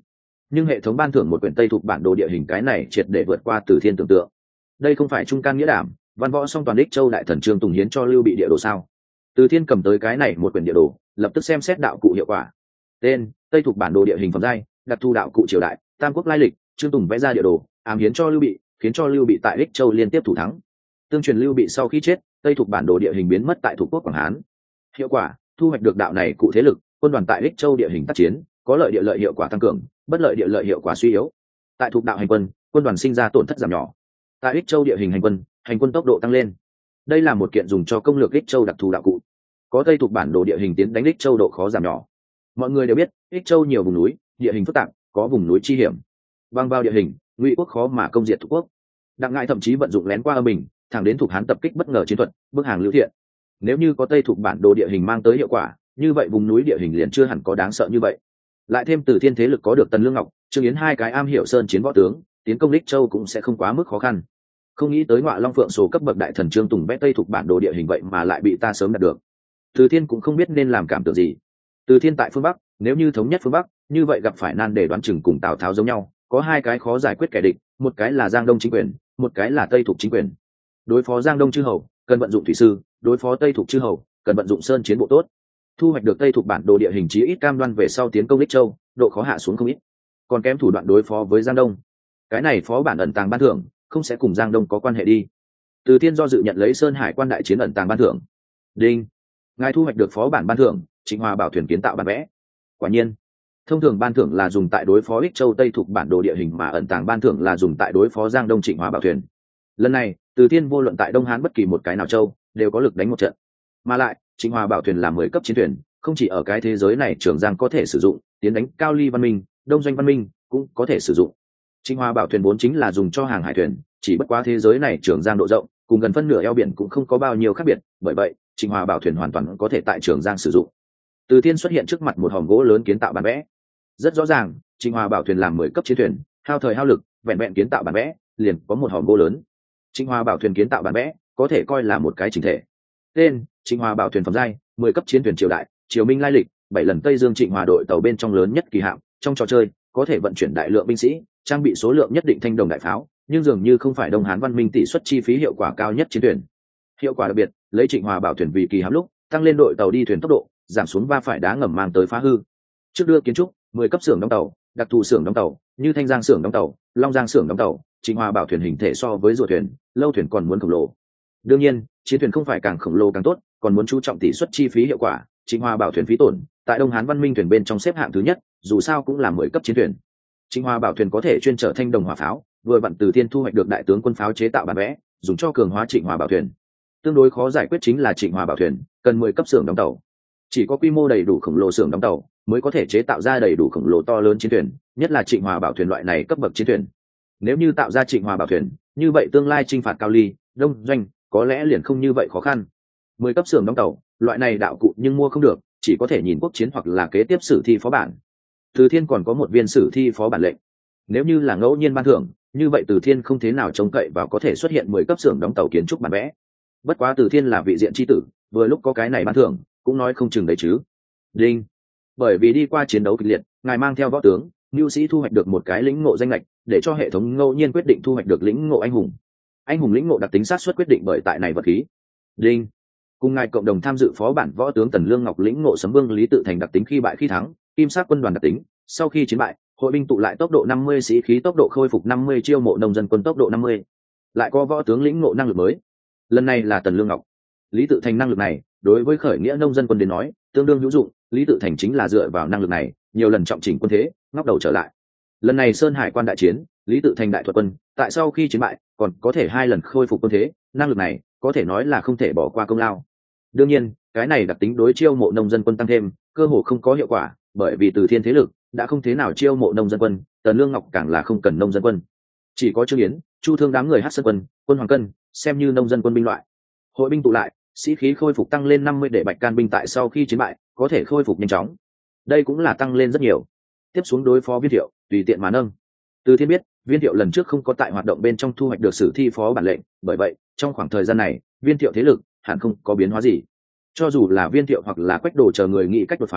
nhưng hệ thống ban thưởng một quyển tây thuộc bản đồ địa hình cái này triệt để vượt qua Từ Thiên tưởng tượng. Đây không phải trung can nghĩa đảm, văn võ song toàn đích châu đại thần Trương Tùng hiến cho Lưu Bị địa đồ sao? Từ Thiên cầm tới cái này một quyển địa đồ, lập tức xem xét đạo cụ hiệu quả. Tên: Tây thuộc bản đồ địa hình phẩm giai, đặc thu đạo cụ triều đại, Tam Quốc lai lịch. Trương Tùng vẽ ra địa đồ, ám hiến cho Lưu Bị, khiến cho Lưu Bị tại Ích Châu liên tiếp thủ thắng. Tương truyền Lưu Bị sau khi chết, Tây thuộc bản đồ địa hình biến mất tại thuộc quốc Quảng Hán. Hiệu quả: thu hoạch được đạo này cụ thế lực, quân đoàn tại Ích Châu địa hình tác chiến, có lợi địa lợi hiệu quả tăng cường, bất lợi địa lợi hiệu quả suy yếu. Tại thuộc đạo hành quân, quân đoàn sinh ra tổn thất giảm nhỏ. Tại Ích Châu địa hình hành quân, hành quân tốc độ tăng lên. Đây là một kiện dùng cho công lược Ích Châu đặc thù đạo cụ. Có Tây thuộc bản đồ địa hình tiến đánh Ích Châu độ khó giảm nhỏ. Mọi người đều biết, Ích Châu nhiều vùng núi, địa hình phức tạp, có vùng núi chi hiểm. Băng vào địa hình, Ngụy quốc khó mà công diệt thuộc quốc. Đặng Ngải thậm chí vận dụng lén qua âm bình, thẳng đến thuộc Hán tập kích bất ngờ chiến thuật, bức hàng Lưu Thiện. Nếu như có Tây thuộc bản đồ địa hình mang tới hiệu quả, như vậy vùng núi địa hình liền chưa hẳn có đáng sợ như vậy. Lại thêm Từ Thiên thế lực có được Tần Lương Ngọc, Trương Yến hai cái am hiểu sơn chiến võ tướng, tiến công Ích Châu cũng sẽ không quá mức khó khăn. Không nghĩ tới Ngọa Long Phượng số cấp bậc đại thần Trương Tùng vẽ Tây thuộc bản đồ địa hình vậy mà lại bị ta sớm đạt được. Từ Thiên cũng không biết nên làm cảm tưởng gì. Từ Thiên tại phương Bắc, nếu như thống nhất phương Bắc, như vậy gặp phải nan để đoán chừng cùng Tào Tháo giống nhau, có hai cái khó giải quyết kẻ địch, một cái là Giang Đông chính quyền, một cái là Tây thuộc chính quyền. Đối phó Giang Đông chư hầu, cần vận dụng thủy sư, đối phó Tây thuộc chư hầu, cần vận dụng sơn chiến bộ tốt. Thu hoạch được Tây thuộc bản đồ địa hình chí ít cam đoan về sau tiến công Ích Châu, độ khó hạ xuống không ít. Còn kém thủ đoạn đối phó với Giang Đông. Cái này phó bản ẩn tàng ban thưởng, không sẽ cùng Giang Đông có quan hệ đi. Từ Thiên do dự nhận lấy Sơn Hải quan đại chiến ẩn tàng ban thưởng. Đinh, ngài thu hoạch được phó bản ban thưởng, Trịnh Hòa bảo thuyền kiến tạo bản vẽ. Quả nhiên, thông thường ban thưởng là dùng tại đối phó Ích Châu Tây thuộc bản đồ địa hình, mà ẩn tàng ban thưởng là dùng tại đối phó Giang Đông Trịnh Hòa bảo thuyền. Lần này, Từ Thiên vô luận tại Đông Hán bất kỳ một cái nào châu, đều có lực đánh một trận. Mà lại, Trịnh Hòa bảo thuyền là mười cấp chiến thuyền, không chỉ ở cái thế giới này Trường Giang có thể sử dụng, tiến đánh Cao Ly văn minh, Đông Doanh văn minh cũng có thể sử dụng. Trịnh Hòa bảo thuyền vốn chính là dùng cho hàng hải thuyền, chỉ bất quá thế giới này Trường Giang độ rộng, cùng gần phân nửa eo biển cũng không có bao nhiêu khác biệt, bởi vậy, Trịnh Hòa bảo thuyền hoàn toàn có thể tại Trường Giang sử dụng. Từ Thiên xuất hiện trước mặt một hòm gỗ lớn kiến tạo bản vẽ. Rất rõ ràng, Trịnh Hòa bảo thuyền làm mười cấp chiến thuyền, hao thời hao lực, vẹn vẹn kiến tạo bản vẽ, liền có một hòm gỗ lớn. Trịnh Hòa bảo thuyền kiến tạo bản vẽ, có thể coi là một cái chỉnh thể. Tên: Trịnh Hòa bảo thuyền phẩm giai, mười cấp chiến thuyền triều đại, triều Minh lai lịch, bảy lần Tây Dương Trịnh Hòa đội tàu bên trong lớn nhất kỳ hạm, trong trò chơi có thể vận chuyển đại lượng binh sĩ, trang bị số lượng nhất định thanh đồng đại pháo, nhưng dường như không phải Đông Hán văn minh tỷ suất chi phí hiệu quả cao nhất chiến thuyền. Hiệu quả đặc biệt, lấy Trịnh Hòa bảo thuyền vì kỳ hạm lúc, tăng lên đội tàu đi thuyền tốc độ, giảm xuống va phải đá ngầm mang tới phá hư. Trước đưa kiến trúc, mười cấp xưởng đóng tàu, đặc thù xưởng đóng tàu, như Thanh Giang xưởng đóng tàu, Long Giang xưởng đóng tàu, Trịnh Hòa bảo thuyền hình thể so với rùa thuyền, lâu thuyền còn muốn khổng lồ. Đương nhiên, chiến thuyền không phải càng khổng lồ càng tốt, còn muốn chú trọng tỷ suất chi phí hiệu quả. Trịnh Hòa bảo thuyền phí tổn, tại Đông Hán văn minh thuyền bên trong xếp hạng thứ nhất, dù sao cũng là mười cấp chiến thuyền. Trịnh Hòa bảo thuyền có thể chuyên chở thanh đồng hỏa pháo, vừa vặn Từ Thiên thu hoạch được đại tướng quân pháo chế tạo bản vẽ, dùng cho cường hóa Trịnh Hòa bảo thuyền. Tương đối khó giải quyết chính là Trịnh Hòa bảo thuyền, cần mười cấp xưởng đóng tàu. Chỉ có quy mô đầy đủ khổng lồ xưởng đóng tàu mới có thể chế tạo ra đầy đủ khổng lồ to lớn chiến thuyền, nhất là Trịnh Hòa bảo thuyền loại này cấp bậc chiến thuyền. Nếu như tạo ra Trịnh Hòa bảo thuyền, như vậy tương lai chinh phạt Cao Ly, Đông Doanh có lẽ liền không như vậy khó khăn. Mười cấp xưởng đóng tàu, loại này đạo cụ nhưng mua không được, chỉ có thể nhìn quốc chiến hoặc là kế tiếp sử thi phó bản. Từ Thiên còn có một viên sử thi phó bản lệnh. Nếu như là ngẫu nhiên ban thưởng, như vậy Từ Thiên không thế nào trông cậy vào có thể xuất hiện mười cấp xưởng đóng tàu kiến trúc bản vẽ. Bất quá Từ Thiên là vị diện chi tử, vừa lúc có cái này ban thưởng, cũng nói không chừng đấy chứ. Đinh. Bởi vì đi qua chiến đấu kịch liệt, ngài mang theo võ tướng, nhu sĩ thu hoạch được một cái lĩnh ngộ danh lệch, để cho hệ thống ngẫu nhiên quyết định thu hoạch được lĩnh ngộ anh hùng. Anh hùng lĩnh ngộ đặc tính sát suất quyết định bởi tại này vật khí. Đinh. Cùng ngài cộng đồng tham dự phó bản võ tướng Tần Lương Ngọc lĩnh ngộ Sấm Vương Lý Tự Thành đặc tính khi bại khi thắng, kim sát quân đoàn đặc tính, sau khi chiến bại, hội binh tụ lại tốc độ năm mươi, sĩ khí tốc độ khôi phục năm mươi, chiêu mộ nông dân quân tốc độ năm mươi. Lại có võ tướng lĩnh ngộ năng lực mới. Lần này là Tần Lương Ngọc. Lý Tự Thành năng lực này, đối với khởi nghĩa nông dân quân đến nói, tương đương hữu dụng, Lý Tự Thành chính là dựa vào năng lực này, nhiều lần trọng chỉnh quân thế, ngóc đầu trở lại. Lần này Sơn Hải quan đại chiến, Lý Tự Thành đại thuật quân, tại sau khi chiến bại, còn có thể hai lần khôi phục quân thế, năng lực này có thể nói là không thể bỏ qua công lao. Đương nhiên, cái này đặc tính đối chiêu mộ nông dân quân tăng thêm, cơ hồ không có hiệu quả, bởi vì Từ Thiên thế lực đã không thế nào chiêu mộ nông dân quân, Tần Lương Ngọc càng là không cần nông dân quân. Chỉ có Trương Yến, Chu Thương đám người Hắc Sơn quân, quân Hoàng Cân, xem như nông dân quân binh loại. Hội binh tụ lại, sĩ khí khôi phục tăng lên năm mươi, để Bạch Can binh tại sau khi chiến bại, có thể khôi phục nhanh chóng. Đây cũng là tăng lên rất nhiều. Tiếp xuống đối phó Viên Thiệu, tùy tiện mà nâng. Từ Thiên biết, Viên Thiệu lần trước không có tại hoạt động bên trong thu hoạch được sử thi phó bản lệnh, bởi vậy, trong khoảng thời gian này, Viên Thiệu thế lực hẳn không có biến hóa gì. Cho dù là Viên Thiệu hoặc là Quách Đồ chờ người nghĩ cách đột phá,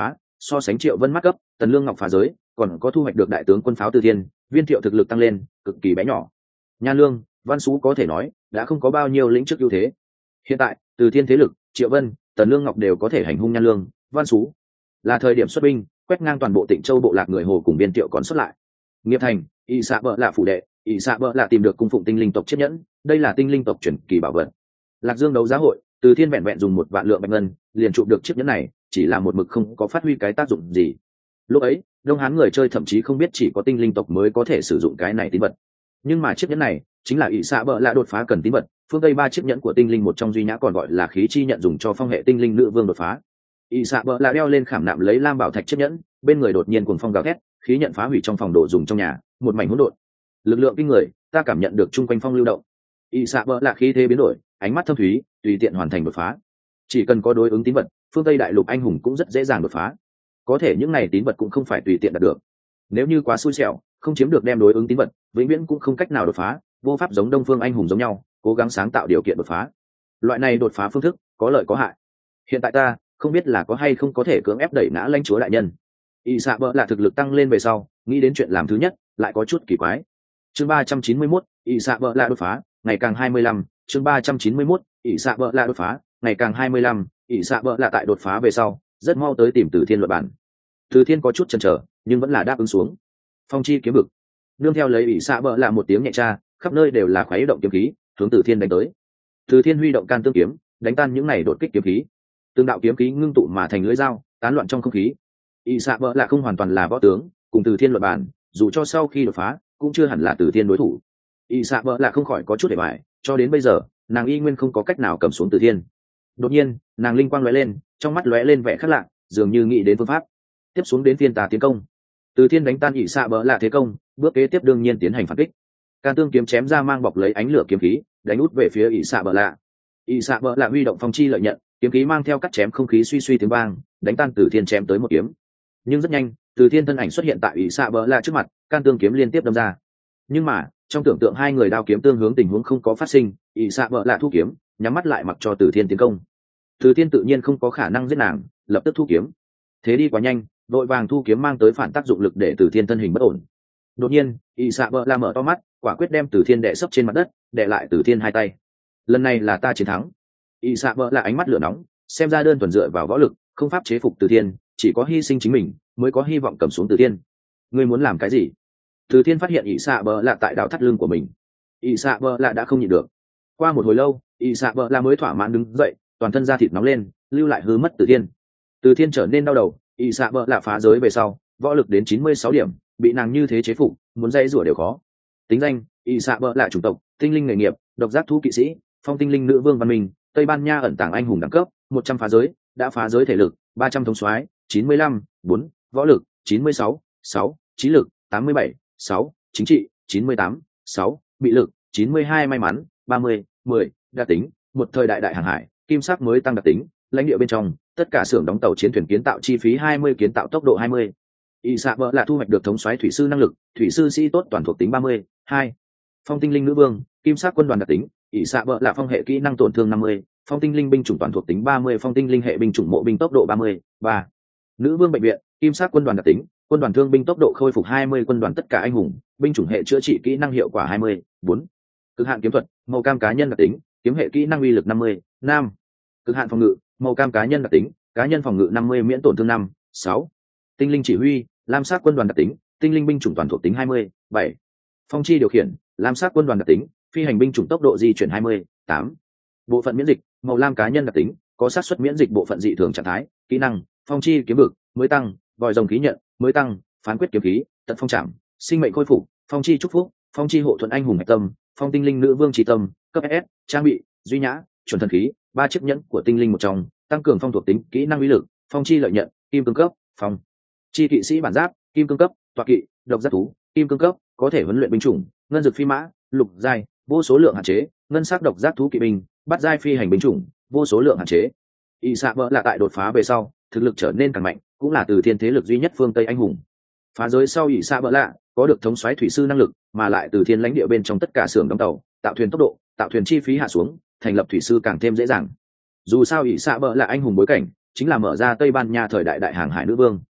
so sánh Triệu Vân mắc cấp, Tần Lương Ngọc phá giới, còn có thu hoạch được đại tướng quân pháo Từ Thiên, Viên Thiệu thực lực tăng lên, cực kỳ bé nhỏ. Nha Lương, Văn Sú có thể nói đã không có bao nhiêu lĩnh trước ưu thế. Hiện tại, Từ Thiên thế lực, Triệu Vân, Tần Lương Ngọc đều có thể hành hung Nha Lương, Văn Sú. Là thời điểm xuất binh, quét ngang toàn bộ Tịnh Châu bộ lạc người Hồ cùng Viên Thiệu còn xuất lại. Nghiệp thành, Y Sạ Bợ Lạ phủ đệ, Y Sạ Bợ Lạ tìm được cung phụng tinh linh tộc chiếc nhẫn, đây là tinh linh tộc truyền kỳ bảo vật. Lạc Dương đấu giá hội, Từ Thiên vẹn vẹn dùng một vạn lượng bạch ngân, liền chụp được chiếc nhẫn này, chỉ là một mực không có phát huy cái tác dụng gì. Lúc ấy, Đông Hán người chơi thậm chí không biết chỉ có tinh linh tộc mới có thể sử dụng cái này tín vật. Nhưng mà chiếc nhẫn này chính là Y Sạ Bợ Lạ đột phá cần tín vật, phương Tây ba chiếc nhẫn của tinh linh một trong duy nhã còn gọi là khí chi nhận dùng cho phong hệ tinh linh nữ vương đột phá. Y Sạ Bợ Lạ đeo lên khảm nạm lấy lam bảo thạch chiếc nhẫn, bên người đột nhiên cuồng phong gào thét, khí nhận phá hủy trong phòng đồ dùng trong nhà, một mảnh hỗn độn. Lực lượng kinh người, ta cảm nhận được chung quanh phong lưu động. Y Sạ Bợ Lạ khí thế biến đổi, ánh mắt thâm thúy, tùy tiện hoàn thành đột phá. Chỉ cần có đối ứng tín vật, phương Tây đại lục anh hùng cũng rất dễ dàng đột phá. Có thể những này tín vật cũng không phải tùy tiện đạt được. Nếu như quá xui xẻo, không chiếm được đem đối ứng tín vật, vĩnh viễn cũng không cách nào đột phá, vô pháp giống Đông Phương anh hùng giống nhau, cố gắng sáng tạo điều kiện đột phá. Loại này đột phá phương thức có lợi có hại. Hiện tại ta không biết là có hay không có thể cưỡng ép đẩy ngã lãnh chúa đại nhân. Y Sạ Bợ Lạ thực lực tăng lên về sau, nghĩ đến chuyện làm thứ nhất lại có chút kỳ quái. Chương ba trăm chín mươi mốt, Y Sạ Bợ Lạ đột phá, ngày càng hai mươi lăm, chương ba trăm chín mươi mốt, Y Sạ Bợ Lạ đột phá, ngày càng hai mươi lăm, Y Sạ Bợ Lạ tại đột phá về sau, rất mau tới tìm Từ Thiên luận bản. Từ Thiên có chút chần chờ, nhưng vẫn là đáp ứng xuống. Phong chi kiếm vực, nương theo lấy Y Sạ Bợ Lạ một tiếng nhẹ tra, khắp nơi đều là khuấy động kiếm khí, hướng Từ Thiên đánh tới. Từ Thiên huy động can tương kiếm, đánh tan những này đột kích kiếm khí. Tương đạo kiếm khí ngưng tụ mà thành lưỡi dao, tán loạn trong không khí. Y Sạ Bợ Lạ không hoàn toàn là võ tướng, cùng Từ Thiên luận bản, dù cho sau khi đột phá, cũng chưa hẳn là Từ Thiên đối thủ. Y Sạ Bợ Lạ không khỏi có chút để bại, cho đến bây giờ, nàng y nguyên không có cách nào cầm xuống Từ Thiên. Đột nhiên, nàng linh quang lóe lên, trong mắt lóe lên vẻ khác lạ, dường như nghĩ đến phương pháp. Tiếp xuống đến phiên tà tiến công. Từ Thiên đánh tan Y Sạ Bợ Lạ thế công, bước kế tiếp đương nhiên tiến hành phản kích. Can tương kiếm chém ra mang bọc lấy ánh lửa kiếm khí, đánh út về phía Y Sạ Bợ Lạ. Y Sạ Bợ Lạ huy động phong chi lợi nhận, kiếm khí mang theo cắt chém không khí suy suy tiếng vang, đánh tan Từ Thiên chém tới một kiếm. Nhưng rất nhanh, Từ Thiên thân ảnh xuất hiện tại Y Sạ Bợ Lạ trước mặt, can tương kiếm liên tiếp đâm ra. Nhưng mà, trong tưởng tượng hai người đao kiếm tương hướng tình huống không có phát sinh, Y Sạ Bợ Lạ thu kiếm, nhắm mắt lại mặc cho Từ Thiên tiến công. Từ Thiên tự nhiên không có khả năng giết nàng, lập tức thu kiếm. Thế đi quá nhanh, đội vàng thu kiếm mang tới phản tác dụng lực để Từ Thiên thân hình bất ổn. Đột nhiên, Y Sạ Bợ Lạ mở to mắt, quả quyết đem Từ Thiên đè sấp trên mặt đất, đè lại Từ Thiên hai tay. Lần này là ta chiến thắng. Y Sạ Bợ Lạ ánh mắt lửa nóng, xem ra đơn thuần dựa vào võ lực, không pháp chế phục Từ Thiên, chỉ có hy sinh chính mình mới có hy vọng cầm xuống Từ Thiên. Ngươi muốn làm cái gì? Từ Thiên phát hiện Y Sạ Bợ Lạ tại đạo thắt lưng của mình. Y Sạ Bợ Lạ đã không nhịn được. Qua một hồi lâu, Y Sạ Bợ Lạ mới thỏa mãn đứng dậy, toàn thân da thịt nóng lên, lưu lại hư mất Từ Thiên. Từ Thiên trở nên đau đầu, Y Sạ Bợ Lạ phá giới về sau, võ lực đến chín mươi sáu điểm, bị nàng như thế chế phục, muốn dây rủa đều khó. Tính danh: Y Sạ Bợ Lạ chủng tộc, tinh linh nghề nghiệp, độc giác thú kỵ sĩ, phong tinh linh nữ vương văn minh, Tây Ban Nha ẩn tàng anh hùng đẳng cấp, một trăm phá giới, đã phá giới thể lực, ba trăm thống soái, chín mươi lăm, bốn, võ lực, chín mươi sáu, sáu, trí lực, tám mươi bảy, sáu, chính trị, chín mươi tám, sáu, bị lực, chín mươi hai may mắn, ba mươi, mười, đặc tính, một thời đại đại hàng hải, kim sắc mới tăng đặc tính, lãnh địa bên trong, tất cả xưởng đóng tàu chiến thuyền kiến tạo chi phí hai mươi, kiến tạo tốc độ hai mươi. Y Sạ Bợ Lạ thu hoạch được thống soái thủy sư năng lực, thủy sư sĩ tốt toàn thuộc tính ba mươi, hai. Phong tinh linh nữ vương, kim sắc quân đoàn đặc tính, Y Sạ Bợ Lạ phong hệ kỹ năng tổn thương năm mươi, phong tinh linh binh chủng toàn thuộc tính ba mươi, phong tinh linh hệ binh chủng mộ binh tốc độ ba mươi, ba. Nữ vương bệnh viện, kim sắc quân đoàn đặc tính, quân đoàn thương binh tốc độ khôi phục hai mươi, quân đoàn tất cả anh hùng, binh chủng hệ chữa trị kỹ năng hiệu quả hai mươi, bốn. Cực hạn kiếm thuật, màu cam cá nhân đặc tính, kiếm hệ kỹ năng uy lực năm mươi, năm. Cực hạn phòng ngự, màu cam cá nhân đặc tính, cá nhân phòng ngự năm mươi miễn tổn thương năm, sáu. Tinh linh chỉ huy, lam sắc quân đoàn đặc tính, tinh linh binh chủng toàn thuộc tính hai mươi, bảy. Phong chi điều khiển, lam sắc quân đoàn đặc tính, phi hành binh chủng tốc độ di chuyển hai mươi, tám. Bộ phận miễn dịch, màu lam cá nhân đặc tính, có xác suất miễn dịch bộ phận dị thường trạng thái, kỹ năng, phong chi kiếm vực, mới tăng, vòi rồng khí nhận, mới tăng, phán quyết kiếm khí, tận phong trảm, sinh mệnh khôi phục, phong chi chúc phúc, phong chi hộ thuận anh hùng hạch tâm, phong tinh linh nữ vương tri tâm, cấp ss, trang bị, duy nhã, chuẩn thần khí, ba chiếc nhẫn của tinh linh một trong, tăng cường phong thuộc tính, kỹ năng uy lực, phong chi lợi nhận, kim cương cấp, phong chi kỵ sĩ bản giáp, kim cương cấp, tọa kỵ, độc giác thú, kim cương cấp, có thể huấn luyện binh chủng, ngân dược phi mã, lục giai, vô số lượng hạn chế, ngân sắc độc giác thú kỵ binh, bắt giai phi hành binh chủng, vô số lượng hạn chế. Y Sạ Bợ Lạ tại đột phá về sau, thực lực trở nên càng mạnh, cũng là Từ Thiên thế lực duy nhất phương Tây anh hùng. Phá giới sau Y Sạ Bợ Lạ có được thống soái thủy sư năng lực, mà lại Từ Thiên lãnh địa bên trong tất cả xưởng đóng tàu, tạo thuyền tốc độ, tạo thuyền chi phí hạ xuống, thành lập thủy sư càng thêm dễ dàng. Dù sao Y Sạ Bợ Lạ anh hùng bối cảnh, chính là mở ra Tây Ban Nha thời đại đại hàng hải nữ vương,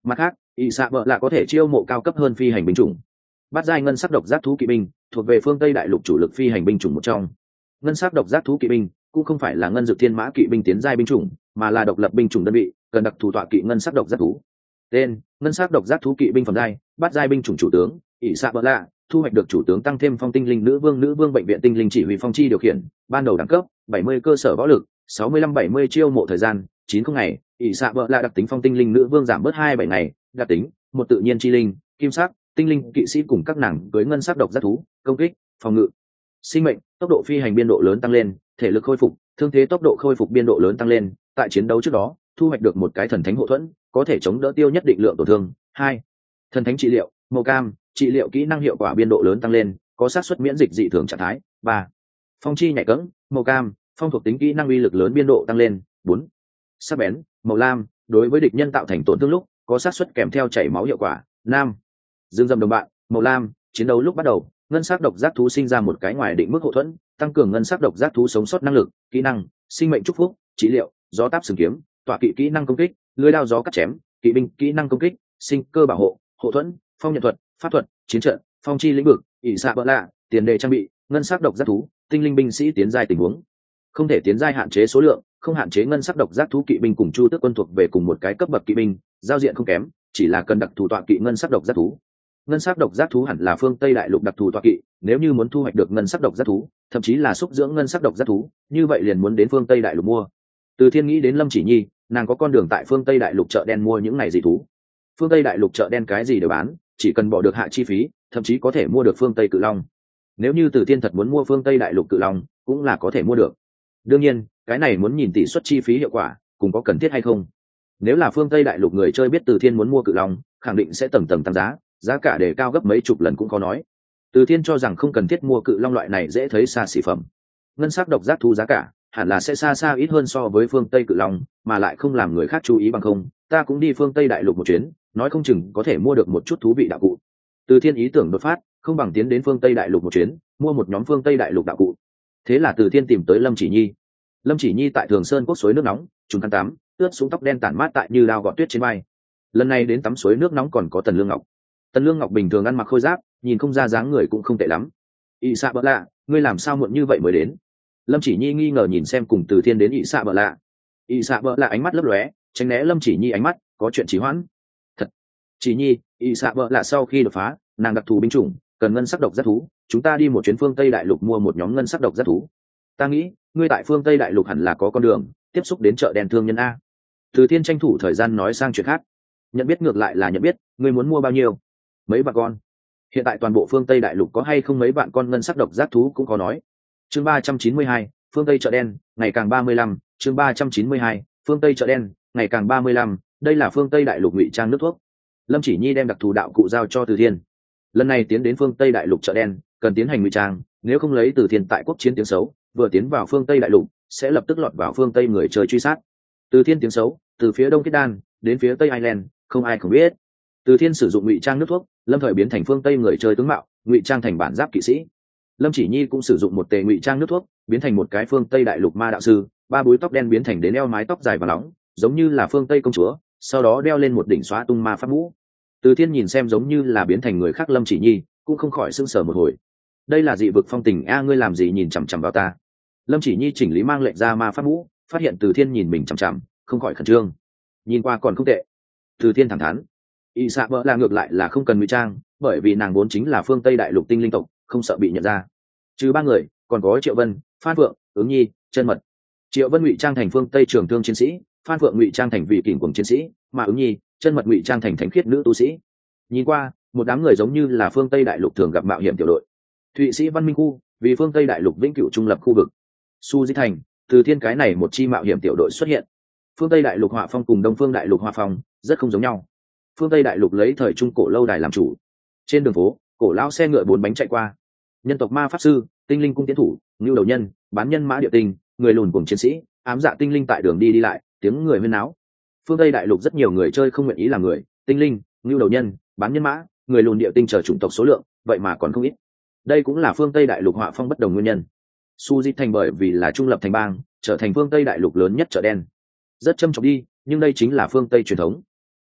Mặt khác, ỷ xạ bợ lạ có thể chiêu mộ cao cấp hơn phi hành binh chủng. Bát giai ngân sắc độc giác thú kỵ binh thuộc về phương Tây đại lục chủ lực phi hành binh chủng một trong. Ngân sắc độc giác thú kỵ binh cũng không phải là ngân dược thiên mã kỵ binh tiến giai binh chủng, mà là độc lập binh chủng đơn vị, cần đặc thù tọa kỵ ngân sắc độc giác thú. Tên: ngân sắc độc giác thú kỵ binh phẩm giai, bát giai binh chủng chủ tướng, ỷ xạ bợ lạ, thu hoạch được chủ tướng tăng thêm phong tinh linh nữ vương nữ vương bệnh viện tinh linh chỉ huy phong chi điều khiển, ban đầu đẳng cấp bảy mươi cơ sở võ lực, sáu mươi lăm bảy mươi chiêu mộ thời gian chín không ngày, ỷ xạ bợ lạ đặc tính phong tinh linh nữ vương giảm bớt hai bảy ngày, đặc tính một tự nhiên chi linh, kim sắc, tinh linh kỵ sĩ cùng các nàng cưới ngân sắc độc giác thú, công kích, phòng ngự, sinh mệnh, tốc độ phi hành biên độ lớn tăng lên, thể lực khôi phục, thương thế tốc độ khôi phục biên độ lớn tăng lên, tại chiến đấu trước đó thu hoạch được một cái thần thánh hộ thuẫn, có thể chống đỡ tiêu nhất định lượng tổn thương. Hai, thần thánh trị liệu, màu cam, trị liệu kỹ năng hiệu quả biên độ lớn tăng lên, có xác suất miễn dịch dị thường trạng thái. Ba, phong chi nhạy cẫng, màu cam, phong thuộc tính kỹ năng uy lực lớn biên độ tăng lên. Bốn, sắc bén, màu lam, đối với địch nhân tạo thành tổn thương lúc có xác suất kèm theo chảy máu hiệu quả. Năm, dương dâm đồng bạn, màu lam, chiến đấu lúc bắt đầu ngân sắc độc giác thú sinh ra một cái ngoài định mức hậu thuẫn, tăng cường ngân sắc độc giác thú sống sót năng lực, kỹ năng sinh mệnh chúc phúc, trị liệu, gió táp sừng kiếm, tọa kỵ kỹ năng công kích, lưỡi đao gió cắt chém, kỵ binh kỹ năng công kích, sinh cơ bảo hộ, hộ thuẫn, phong nhận thuật, pháp thuật, chiến trận, phong chi lĩnh vực, ỷ xạ bợ lạ, tiền đề trang bị, ngân sắc độc giác thú, tinh linh binh sĩ tiến giai tình huống, không thể tiến giai hạn chế số lượng, không hạn chế ngân sắc độc giác thú kỵ binh cùng chu tước quân thuộc về cùng một cái cấp bậc kỵ binh, giao diện không kém, chỉ là cần đặc thù tọa kỵ ngân sắc độc giác thú. Ngân sắc độc giác thú hẳn là phương Tây đại lục đặc thù tọa kỵ, nếu như muốn thu hoạch được ngân sắc độc giác thú, thậm chí là xúc dưỡng ngân sắc độc giác thú, như vậy liền muốn đến phương Tây đại lục mua. Từ Thiên nghĩ đến Lâm Chỉ Nhi, nàng có con đường tại phương Tây đại lục chợ đen mua những này dị thú. Phương Tây đại lục chợ đen cái gì đều bán, chỉ cần bỏ được hạ chi phí, thậm chí có thể mua được phương Tây cự long. Nếu như Từ Thiên thật muốn mua phương Tây đại lục cự long, cũng là có thể mua được. Đương nhiên, cái này muốn nhìn tỷ suất chi phí hiệu quả, cùng có cần thiết hay không. Nếu là phương Tây đại lục người chơi biết Từ Thiên muốn mua cự long, khẳng định sẽ tầng tầng tăng giá, giá cả để cao gấp mấy chục lần cũng khó nói. Từ Thiên cho rằng không cần thiết mua cự long loại này dễ thấy xa xỉ phẩm. Ngân sắc độc giác thú giá cả hẳn là sẽ xa xa ít hơn so với phương Tây cự long, mà lại không làm người khác chú ý bằng không, ta cũng đi phương Tây đại lục một chuyến, nói không chừng có thể mua được một chút thú vị đạo cụ. Từ Thiên ý tưởng đột phát, không bằng tiến đến phương Tây đại lục một chuyến, mua một nhóm phương Tây đại lục đạo cụ. Thế là Từ Thiên tìm tới Lâm Chỉ Nhi. Lâm Chỉ Nhi tại Thường Sơn Quốc suối nước nóng, trùng khăn tắm, ướt xuống tóc đen tản mát tại như đao gọt tuyết trên vai. Lần này đến tắm suối nước nóng còn có Tần Lương Ngọc. Tần Lương Ngọc bình thường ăn mặc khôi giáp, nhìn không ra dáng người cũng không tệ lắm. ỷ xạ bợ lạ, ngươi làm sao muộn như vậy mới đến? Lâm Chỉ Nhi nghi ngờ nhìn xem cùng Từ Thiên đến ỷ xạ bợ lạ. ỷ xạ bợ lạ ánh mắt lấp lóe, tránh né Lâm Chỉ Nhi ánh mắt, có chuyện trì hoãn. Thật, Chỉ Nhi, ỷ xạ bợ lạ sau khi đột phá, nàng đặc thù binh chủng, cần ngân sắc độc giác thú, chúng ta đi một chuyến phương Tây đại lục mua một nhóm ngân sắc độc giác thú. Ta nghĩ, ngươi tại phương Tây đại lục hẳn là có con đường tiếp xúc đến chợ đen thương nhân a. Từ Thiên tranh thủ thời gian nói sang chuyện khác. Nhận biết ngược lại là nhận biết, ngươi muốn mua bao nhiêu? Mấy vạn con. Hiện tại toàn bộ phương Tây đại lục có hay không mấy vạn con ngân sắc độc giác thú cũng có nói. Chương ba trăm chín mươi hai, phương Tây chợ đen, ngày càng ba mươi lăm, chương ba trăm chín mươi hai, phương Tây chợ đen, ngày càng ba mươi lăm, đây là phương Tây đại lục ngụy trang nước thuốc. Lâm Chỉ Nhi đem đặc thù đạo cụ giao cho Từ Thiên. Lần này tiến đến phương Tây đại lục chợ đen, cần tiến hành ngụy trang, nếu không lấy Từ Thiên tại quốc chiến tiếng xấu, vừa tiến vào phương Tây đại lục, sẽ lập tức lọt vào phương Tây người chơi truy sát. Từ Thiên tiếng xấu, từ phía đông Kết Đan đến phía Tây Ireland, không ai không biết. Từ Thiên sử dụng ngụy trang nước thuốc, lâm thời biến thành phương Tây người chơi tướng mạo, ngụy trang thành bản giáp kỵ sĩ. Lâm Chỉ Nhi cũng sử dụng một tề ngụy trang nước thuốc, biến thành một cái phương Tây đại lục ma đạo sư, ba búi tóc đen biến thành đến eo mái tóc dài và nóng, giống như là phương Tây công chúa, sau đó đeo lên một đỉnh xóa tung ma pháp mũ. Từ Thiên nhìn xem giống như là biến thành người khác Lâm Chỉ Nhi, cũng không khỏi sững sờ một hồi. Đây là dị vực phong tình a, ngươi làm gì nhìn chằm chằm vào ta? Lâm Chỉ Nhi chỉnh lý mang lệnh ra ma pháp mũ, phát hiện Từ Thiên nhìn mình chằm chằm, không khỏi khẩn trương. Nhìn qua còn không tệ. Từ Thiên thẳng thắn. Y xạ bỡ là ngược lại là không cần ngụy trang, bởi vì nàng vốn chính là phương Tây đại lục tinh linh tộc, không sợ bị nhận ra. Trừ ba người, còn có Triệu Vân, Phan Phượng, Ứng Nhi, Chân Mật. Triệu Vân ngụy trang thành phương Tây trường thương chiến sĩ, Phan Phượng ngụy trang thành vị kình cuồng chiến sĩ, mà Ứng Nhi, Chân Mật ngụy trang thành thánh khiết nữ tu sĩ. Nhìn qua, một đám người giống như là phương Tây đại lục thường gặp mạo hiểm tiểu đội. Thụy Sĩ Văn Minh khu, vì phương Tây đại lục vĩnh cửu trung lập khu vực. Su Di Thành, Từ Thiên cái này một chi mạo hiểm tiểu đội xuất hiện. Phương Tây đại lục họa phong cùng Đông phương đại lục họa phong rất không giống nhau. Phương Tây đại lục lấy thời trung cổ lâu đài làm chủ. Trên đường phố, cổ lão xe ngựa bốn bánh chạy qua. Nhân tộc ma pháp sư, tinh linh cung tiến thủ, ngưu đầu nhân, bán nhân mã địa tinh, người lùn cùng chiến sĩ, ám dạ tinh linh tại đường đi đi lại, tiếng người huyên náo. Phương Tây đại lục rất nhiều người chơi không nguyện ý làm người, tinh linh, ngưu đầu nhân, bán nhân mã, người lùn địa tinh chờ chủng tộc số lượng, vậy mà còn không ít. Đây cũng là phương Tây đại lục họa phong bất đồng nguyên nhân. Su Di Thành bởi vì là trung lập thành bang, trở thành phương Tây đại lục lớn nhất chợ đen. Rất châm trọng đi, nhưng đây chính là phương Tây truyền thống.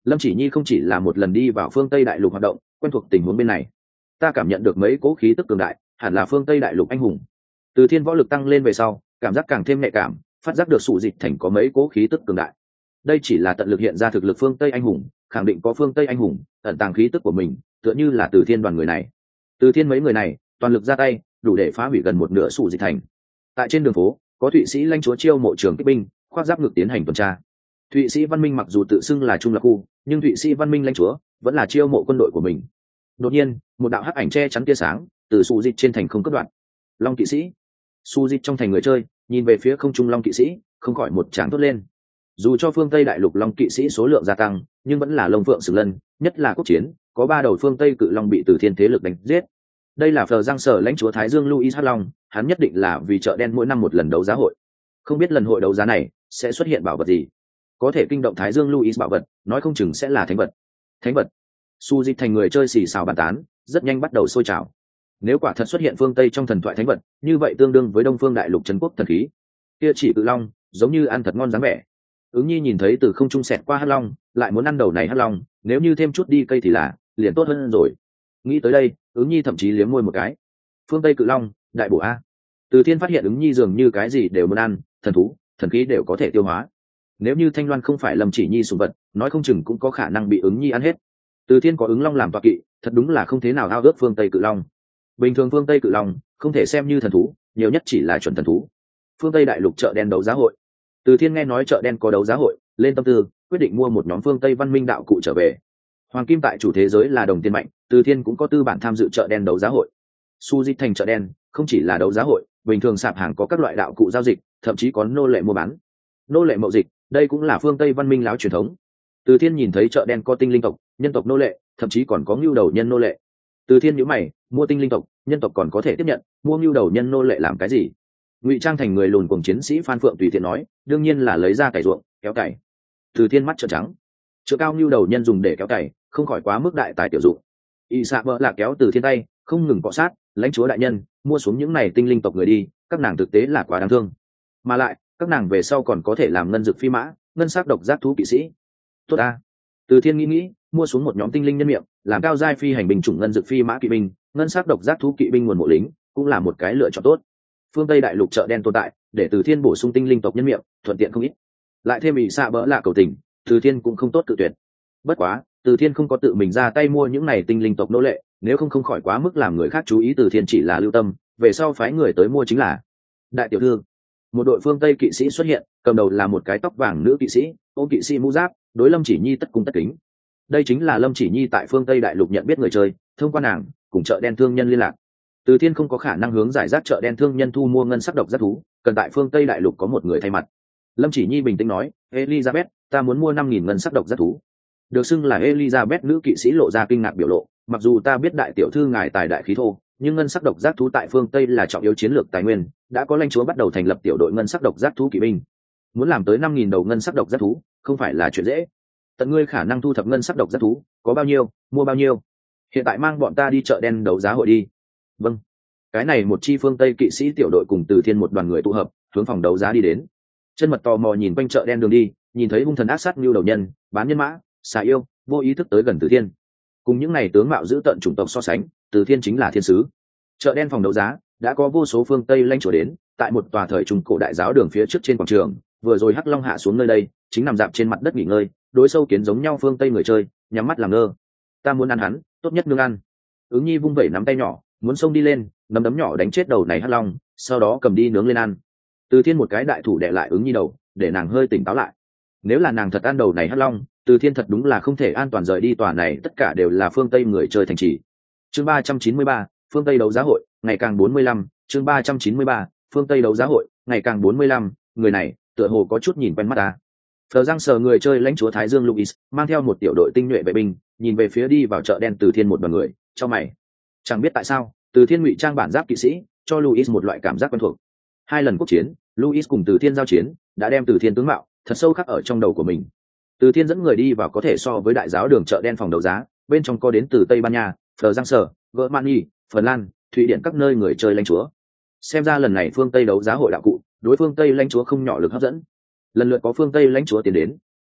Lâm Chỉ Nhi không chỉ là một lần đi vào phương Tây đại lục hoạt động, quen thuộc tình huống bên này. Ta cảm nhận được mấy cố khí tức cường đại, hẳn là phương Tây đại lục anh hùng. Từ Thiên võ lực tăng lên về sau, cảm giác càng thêm nhạy cảm, phát giác được sụ dịch thành có mấy cố khí tức cường đại. Đây chỉ là tận lực hiện ra thực lực phương Tây anh hùng, khẳng định có phương Tây anh hùng ẩn tàng khí tức của mình, tựa như là Từ Thiên đoàn người này. Từ Thiên mấy người này toàn lực ra tay, đủ để phá hủy gần một nửa sụ dịch thành. Tại trên đường phố, có Thụy Sĩ lãnh chúa chiêu mộ trưởng kích binh, khoác giáp ngực tiến hành tuần tra. Thụy Sĩ văn minh mặc dù tự xưng là trung lập khu, nhưng Thụy Sĩ văn minh lãnh chúa vẫn là chiêu mộ quân đội của mình. Đột nhiên, một đạo hắc ảnh che chắn tia sáng từ sụ dịch trên thành không cất đoạn. Long kỵ sĩ. Sụ dịch trong thành người chơi nhìn về phía không trung long kỵ sĩ, không khỏi một tràng thốt lên. Dù cho phương Tây đại lục long kỵ sĩ số lượng gia tăng, nhưng vẫn là lông phượng sừng lân, nhất là quốc chiến, có ba đầu phương Tây cự long bị Từ Thiên thế lực đánh giết. Đây là Phờ Giang Sở lãnh chúa Thái Dương Louis Hắc Long, hắn nhất định là vì chợ đen mỗi năm một lần đấu giá hội. Không biết lần hội đấu giá này sẽ xuất hiện bảo vật gì, có thể kinh động Thái Dương Louis bảo vật, nói không chừng sẽ là thánh vật. Thánh vật. Su dịch thành người chơi xì xào bàn tán, rất nhanh bắt đầu sôi trào. Nếu quả thật xuất hiện phương Tây trong thần thoại thánh vật, như vậy tương đương với Đông Phương Đại Lục trấn quốc thần khí. Kia chỉ cự long, giống như ăn thật ngon dáng vẻ. Ứng Nhi nhìn thấy từ không trung xẹt qua Hắc Long, lại muốn ăn đầu này Hắc Long, nếu như thêm chút đi cây thì là, liền tốt hơn rồi. Nghĩ tới đây, Ứng Nhi thậm chí liếm môi một cái. Phương Tây cự long, đại bổ a. Từ Thiên phát hiện Ứng Nhi dường như cái gì đều muốn ăn, thần thú, thần khí đều có thể tiêu hóa. Nếu như Thanh Loan không phải Lâm Chỉ Nhi sủng vật, nói không chừng cũng có khả năng bị Ứng Nhi ăn hết. Từ Thiên có ứng long làm tọa kỵ, thật đúng là không thế nào ao ước phương Tây cự long. Bình thường phương Tây cự long không thể xem như thần thú, nhiều nhất chỉ là chuẩn thần thú. Phương Tây đại lục chợ đen đấu giá hội. Từ Thiên nghe nói chợ đen có đấu giá hội, lên tâm tư, quyết định mua một nhóm phương Tây văn minh đạo cụ trở về. Hoàng kim tại chủ thế giới là đồng tiền mạnh, Từ Thiên cũng có tư bản tham dự chợ đen đấu giá hội. Su Dịch thành chợ đen không chỉ là đấu giá hội, bình thường sạp hàng có các loại đạo cụ giao dịch, thậm chí có nô lệ mua bán. Nô lệ mậu dịch, đây cũng là phương Tây văn minh láo truyền thống. Từ Thiên nhìn thấy chợ đen có tinh linh tộc, nhân tộc nô lệ, thậm chí còn có ngưu đầu nhân nô lệ. Từ Thiên nhíu mày, mua tinh linh tộc, nhân tộc còn có thể tiếp nhận, mua ngưu đầu nhân nô lệ làm cái gì? Ngụy trang thành người lùn cùng chiến sĩ Phan Phượng tùy tiện nói, đương nhiên là lấy ra cày ruộng, kéo cày. Từ Thiên mắt trợn trắng. Chữa cao ngưu đầu nhân dùng để kéo cày, không khỏi quá mức đại tài tiểu dụng. Y xạ bợ là kéo Từ Thiên tay, không ngừng cọ sát, lãnh chúa đại nhân, mua xuống những này tinh linh tộc người đi, các nàng thực tế là quá đáng thương. Mà lại, các nàng về sau còn có thể làm ngân dược phi mã, ngân sắc độc giác thú kỵ sĩ. Tốt a. Từ Thiên nghĩ nghĩ, mua xuống một nhóm tinh linh nhân miệng, làm cao giai phi hành binh chủng ngân dược phi mã kỵ binh, ngân sắc độc giác thú kỵ binh nguồn mộ lính, cũng là một cái lựa chọn tốt. Phương Tây đại lục chợ đen tồn tại, để Từ Thiên bổ sung tinh linh tộc nhân miệng, thuận tiện không ít. Lại thêm ỷ xạ bỡ lạ cầu tình, Từ Thiên cũng không tốt tự tuyệt. Bất quá, Từ Thiên không có tự mình ra tay mua những này tinh linh tộc nô lệ, nếu không không khỏi quá mức làm người khác chú ý. Từ Thiên chỉ là lưu tâm, về sau phái người tới mua chính là. Đại tiểu thư, một đội phương Tây kỵ sĩ xuất hiện, cầm đầu là một cái tóc vàng nữ kỵ sĩ, ôm kỵ sĩ mũ giáp, đối Lâm Chỉ Nhi tất cung tất kính. Đây chính là Lâm Chỉ Nhi tại phương Tây đại lục nhận biết người chơi, thông qua nàng cùng chợ đen thương nhân liên lạc. Từ Thiên không có khả năng hướng giải rác chợ đen thương nhân thu mua ngân sắc độc giác thú, cần tại phương Tây đại lục có một người thay mặt. Lâm Chỉ Nhi bình tĩnh nói, Elizabeth, ta muốn mua năm nghìn ngân sắc độc giác thú. Được xưng là Elizabeth nữ kỵ sĩ lộ ra kinh ngạc biểu lộ, mặc dù ta biết đại tiểu thư ngài tài đại khí thô, nhưng ngân sắc độc giác thú tại phương Tây là trọng yếu chiến lược tài nguyên, đã có lãnh chúa bắt đầu thành lập tiểu đội ngân sắc độc giác thú kỵ binh. Muốn làm tới năm nghìn đầu ngân sắc độc giác thú, không phải là chuyện dễ. Tận ngươi khả năng thu thập ngân sắc độc giác thú, có bao nhiêu, mua bao nhiêu. Hiện tại mang bọn ta đi chợ đen đấu giá hội đi. Vâng. Cái này một chi phương Tây kỵ sĩ tiểu đội cùng Từ Thiên một đoàn người tụ hợp, hướng phòng đấu giá đi đến. Chân mật tò mò nhìn quanh chợ đen đường đi, nhìn thấy hung thần ác sát như đầu nhân, bán nhân mã, xà yêu, vô ý thức tới gần Từ Thiên. Cùng những này tướng mạo giữ tận chủng tộc so sánh, Từ Thiên chính là thiên sứ. Chợ đen phòng đấu giá đã có vô số phương Tây lãnh chúa đến, tại một tòa thời trung cổ đại giáo đường phía trước trên quảng trường, vừa rồi Hắc Long hạ xuống nơi đây, chính nằm dạp trên mặt đất nghỉ ngơi, đối sâu kiến giống nhau phương Tây người chơi, nhắm mắt làm ngơ. Ta muốn ăn hắn, tốt nhất nương ăn. Ứng Nhi vung vẩy nắm tay nhỏ, muốn xông đi lên, nắm đấm nhỏ đánh chết đầu này Hắc Long, sau đó cầm đi nướng lên ăn. Từ Thiên một cái đại thủ đè lại Ứng Nhi đầu, để nàng hơi tỉnh táo lại. Nếu là nàng thật ăn đầu này Hắc Long, Từ Thiên thật đúng là không thể an toàn rời đi tòa này, tất cả đều là phương Tây người chơi thành trì. Chương ba trăm chín mươi ba, phương Tây đấu giá hội, ngày càng bốn mươi lăm, chương ba trăm chín mươi ba, phương Tây đấu giá hội, ngày càng bốn mươi lăm, người này, tựa hồ có chút nhìn quen mắt ta. Phờ Giang Sở người chơi lãnh chúa Thái Dương Louis, mang theo một tiểu đội tinh nhuệ vệ binh, nhìn về phía đi vào chợ đen Từ Thiên một đoàn người, cho mày. Chẳng biết tại sao, Từ Thiên ngụy trang bản giáp kỵ sĩ, cho Louis một loại cảm giác quen thuộc. Hai lần quốc chiến, Louis cùng Từ Thiên giao chiến, đã đem Từ Thiên tướng mạo thật sâu khắc ở trong đầu của mình. Từ Thiên dẫn người đi vào có thể so với đại giáo đường chợ đen phòng đấu giá, bên trong có đến từ Tây Ban Nha, Phờ Giang Sở, Germany, Phần Lan, Thụy Điển các nơi người chơi lãnh chúa. Xem ra lần này phương Tây đấu giá hội đạo cụ, đối phương Tây lãnh chúa không nhỏ lực hấp dẫn. Lần lượt có phương Tây lãnh chúa tiến đến.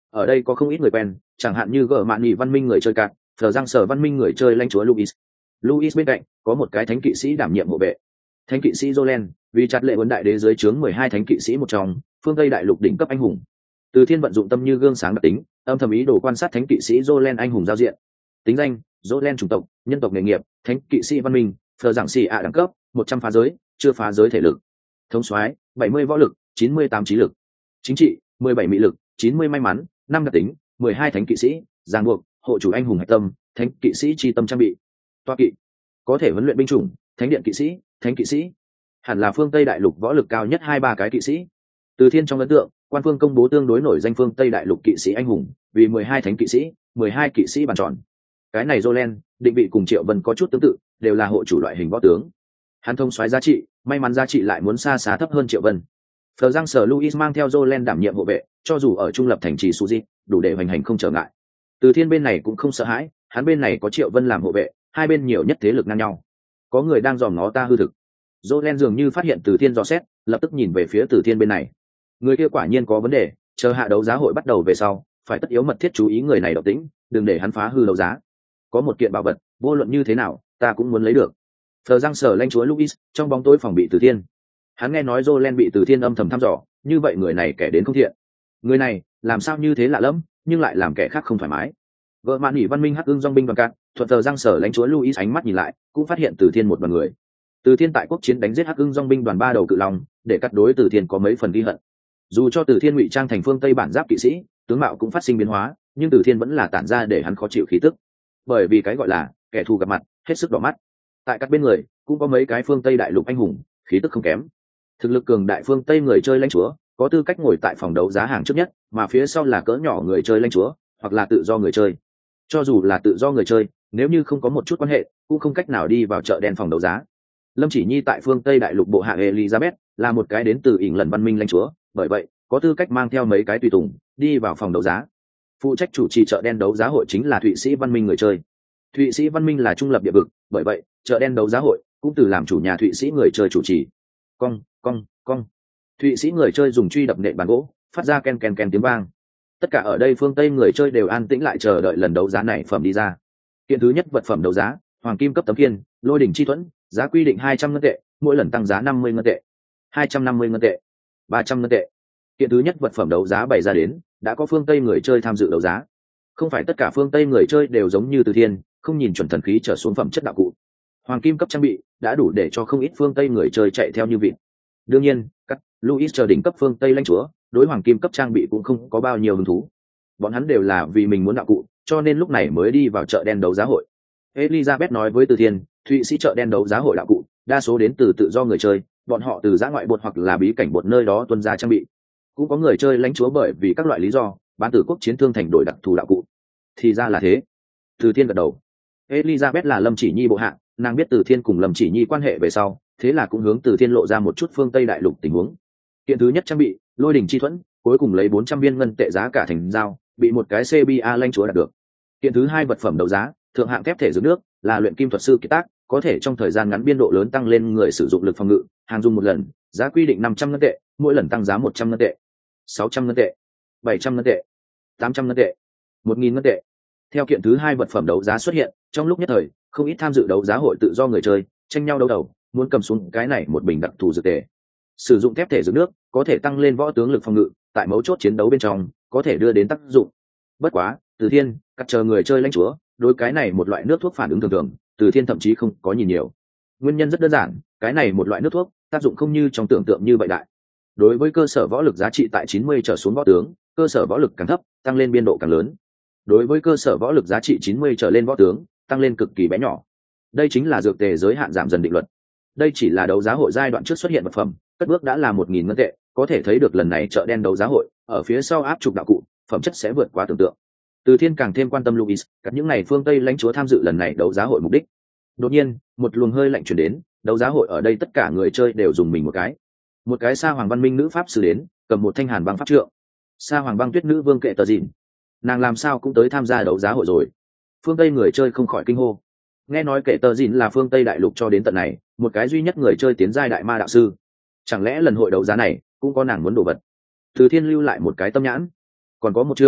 Ở đây có không ít người quen, chẳng hạn như gở mạn nhị văn minh người chơi cạn, thờ răng sở văn minh người chơi lãnh chúa Luis. Luis bên cạnh có một cái thánh kỵ sĩ đảm nhiệm hộ vệ. Thánh kỵ sĩ Jolen, vì chặt lệ vấn đại đế dưới trướng mười hai thánh kỵ sĩ một trong, phương Tây đại lục đỉnh cấp anh hùng. Từ Thiên vận dụng tâm như gương sáng đặc tính, âm thầm ý đồ quan sát thánh kỵ sĩ Jolen anh hùng giao diện. Tính danh: Jolen chủng tộc, nhân tộc nghề nghiệp, thánh kỵ sĩ văn minh, phờ giảng sĩ ạ đẳng cấp, một trăm phá giới, chưa phá giới thể lực. Thống soái, bảy mươi võ lực, chín mươi tám trí lực. Chính trị, mười bảy mị lực, chín mươi may mắn, năm đặc tính, mười hai thánh kỵ sĩ, ràng buộc, hộ chủ anh hùng hạch tâm, thánh kỵ sĩ chi tâm trang bị. Toa kỵ, có thể huấn luyện binh chủng, thánh điện kỵ sĩ, thánh kỵ sĩ. Hẳn là phương Tây đại lục võ lực cao nhất hai ba cái kỵ sĩ. Từ Thiên trong ấn tượng, quan phương công bố tương đối nổi danh phương Tây đại lục kỵ sĩ anh hùng, vì mười hai thánh kỵ sĩ, mười hai kỵ sĩ bàn tròn. Cái này Jolen, định vị cùng Triệu Vân có chút tương tự, đều là hộ chủ loại hình võ tướng. Hắn thông soái giá trị, may mắn giá trị lại muốn xa xa thấp hơn Triệu Vân. Phờ Giang Sở Luis mang theo Jolen đảm nhiệm hộ vệ, cho dù ở trung lập thành trì Suzy, đủ để hoành hành không trở ngại. Từ Thiên bên này cũng không sợ hãi, hắn bên này có Triệu Vân làm hộ vệ, hai bên nhiều nhất thế lực ngang nhau. Có người đang dòm ngó ta hư thực. Jolen dường như phát hiện Từ Thiên dò xét, lập tức nhìn về phía Từ Thiên bên này. Người kia quả nhiên có vấn đề, chờ hạ đấu giá hội bắt đầu về sau, phải tất yếu mật thiết chú ý người này động tĩnh, đừng để hắn phá hư đấu giá. Có một kiện bảo vật, vô luận như thế nào, ta cũng muốn lấy được. Phờ Giang Sở lãnh chúa Luis trong bóng tối phòng bị Từ Thiên. Hắn nghe nói Jolen bị Từ Thiên âm thầm thăm dò, như vậy người này kẻ đến không thiện. Người này làm sao như thế lạ lẫm, nhưng lại làm kẻ khác không thoải mái. Vợ mạn nhị văn minh hắc ưng dòng binh đoàn cạn, thuận Phờ Giang Sở lãnh chúa Luis ánh mắt nhìn lại, cũng phát hiện Từ Thiên một đoàn người. Từ Thiên tại quốc chiến đánh giết hắc ưng dòng binh đoàn ba đầu cự long, để cắt đối Từ Thiên có mấy phần ghi hận. Dù cho Từ Thiên ngụy trang thành phương Tây bản giáp kỵ sĩ, tướng mạo cũng phát sinh biến hóa, nhưng Từ Thiên vẫn là tản ra để hắn khó chịu khí tức. Bởi vì cái gọi là kẻ thù gặp mặt, hết sức đỏ mắt. Tại các bên người cũng có mấy cái phương Tây đại lục anh hùng, khí tức không kém. Thực lực cường đại phương Tây người chơi lãnh chúa, có tư cách ngồi tại phòng đấu giá hàng trước nhất, mà phía sau là cỡ nhỏ người chơi lãnh chúa, hoặc là tự do người chơi. Cho dù là tự do người chơi, nếu như không có một chút quan hệ, cũng không cách nào đi vào chợ đen phòng đấu giá. Lâm Chỉ Nhi tại phương Tây đại lục bộ hạ Elizabeth, là một cái đến từ ỉn lần văn minh lãnh chúa, bởi vậy có tư cách mang theo mấy cái tùy tùng đi vào phòng đấu giá. Phụ trách chủ trì chợ đen đấu giá hội chính là Thụy Sĩ văn minh người chơi. Thụy Sĩ văn minh là trung lập địa vực, bởi vậy chợ đen đấu giá hội cũng từ làm chủ nhà Thụy Sĩ người chơi chủ trì. Cong, cong, cong. Thụy Sĩ người chơi dùng truy đập nện bàn gỗ, phát ra ken ken ken tiếng vang. Tất cả ở đây phương Tây người chơi đều an tĩnh lại chờ đợi lần đấu giá này phẩm đi ra. Kiện thứ nhất vật phẩm đấu giá, hoàng kim cấp tấm kiên, lôi đỉnh chi thuẫn, giá quy định hai trăm ngân tệ, mỗi lần tăng giá năm mươi ngân tệ. hai trăm năm mươi ngân tệ, ba trăm ngân tệ. Kiện thứ nhất vật phẩm đấu giá bày ra đến, đã có phương Tây người chơi tham dự đấu giá. Không phải tất cả phương Tây người chơi đều giống như Từ Thiên, không nhìn chuẩn thần khí trở xuống phẩm chất đạo cụ. Hoàng kim cấp trang bị đã đủ để cho không ít phương Tây người chơi chạy theo như vịt. Đương nhiên, các Luis chờ đỉnh cấp phương Tây lãnh chúa, đối hoàng kim cấp trang bị cũng không có bao nhiêu hứng thú. Bọn hắn đều là vì mình muốn đạo cụ, cho nên lúc này mới đi vào chợ đen đấu giá hội. Elizabeth nói với Từ Thiên, Thụy Sĩ chợ đen đấu giá hội đạo cụ, đa số đến từ tự do người chơi, bọn họ từ giã ngoại bột hoặc là bí cảnh bột nơi đó tuân ra trang bị. Cũng có người chơi lãnh chúa bởi vì các loại lý do, bán từ quốc chiến thương thành đổi đặc thù đạo cụ. Thì ra là thế. Từ Thiên gật đầu. Elizabeth là Lâm Chỉ Nhi bộ hạ, nàng biết Từ Thiên cùng Lâm Chỉ Nhi quan hệ về sau, thế là cũng hướng Từ Thiên lộ ra một chút phương Tây đại lục tình huống. Kiện thứ nhất trang bị, lôi đỉnh chi thuẫn, cuối cùng lấy bốn trăm viên ngân tệ giá cả thành giao, bị một cái xê bê a lãnh chúa đạt được. Kiện thứ hai vật phẩm đấu giá, thượng hạng thép thể dưỡng nước, là luyện kim thuật sư kiệt tác, có thể trong thời gian ngắn biên độ lớn tăng lên người sử dụng lực phòng ngự, hàng dùng một lần, giá quy định năm trăm ngân tệ, mỗi lần tăng giá một trăm ngân tệ, sáu trăm ngân tệ, bảy trăm ngân tệ, tám trăm ngân tệ, một nghìn ngân tệ. Theo kiện thứ hai vật phẩm đấu giá xuất hiện, trong lúc nhất thời, không ít tham dự đấu giá hội tự do người chơi, tranh nhau đấu đầu, muốn cầm xuống cái này một bình đặc thù dược tề. Sử dụng thép thể dưỡng nước, có thể tăng lên võ tướng lực phòng ngự, tại mấu chốt chiến đấu bên trong, có thể đưa đến tác dụng. Bất quá, Từ Thiên, cắt chờ người chơi lãnh chúa, đối cái này một loại nước thuốc phản ứng thường thường, Từ Thiên thậm chí không có nhìn nhiều. Nguyên nhân rất đơn giản, cái này một loại nước thuốc, tác dụng không như trong tưởng tượng như vậy đại. Đối với cơ sở võ lực giá trị tại chín mươi trở xuống võ tướng, cơ sở võ lực càng thấp, tăng lên biên độ càng lớn. Đối với cơ sở võ lực giá trị chín mươi trở lên võ tướng, tăng lên cực kỳ bé nhỏ. Đây chính là dược tề giới hạn giảm dần định luật. Đây chỉ là đấu giá hội giai đoạn trước xuất hiện vật phẩm, cất bước đã là một nghìn ngân tệ, có thể thấy được lần này chợ đen đấu giá hội, ở phía sau áp trục đạo cụ, phẩm chất sẽ vượt quá tưởng tượng. Từ Thiên càng thêm quan tâm Luis, các những này phương Tây lãnh chúa tham dự lần này đấu giá hội mục đích. Đột nhiên, một luồng hơi lạnh truyền đến, đấu giá hội ở đây tất cả người chơi đều dùng mình một cái. Một cái Sa Hoàng văn minh nữ pháp sư đến, cầm một thanh hàn băng pháp trượng. Sa Hoàng băng tuyết nữ vương Kệ Tờ Dìn, nàng làm sao cũng tới tham gia đấu giá hội rồi. Phương Tây người chơi không khỏi kinh hô. Nghe nói Kệ Tờ Dìn là phương Tây đại lục cho đến tận này, một cái duy nhất người chơi tiến giai đại ma đạo sư. Chẳng lẽ lần hội đấu giá này cũng có nàng muốn đồ vật? Từ Thiên lưu lại một cái tâm nhãn. Còn có một chương,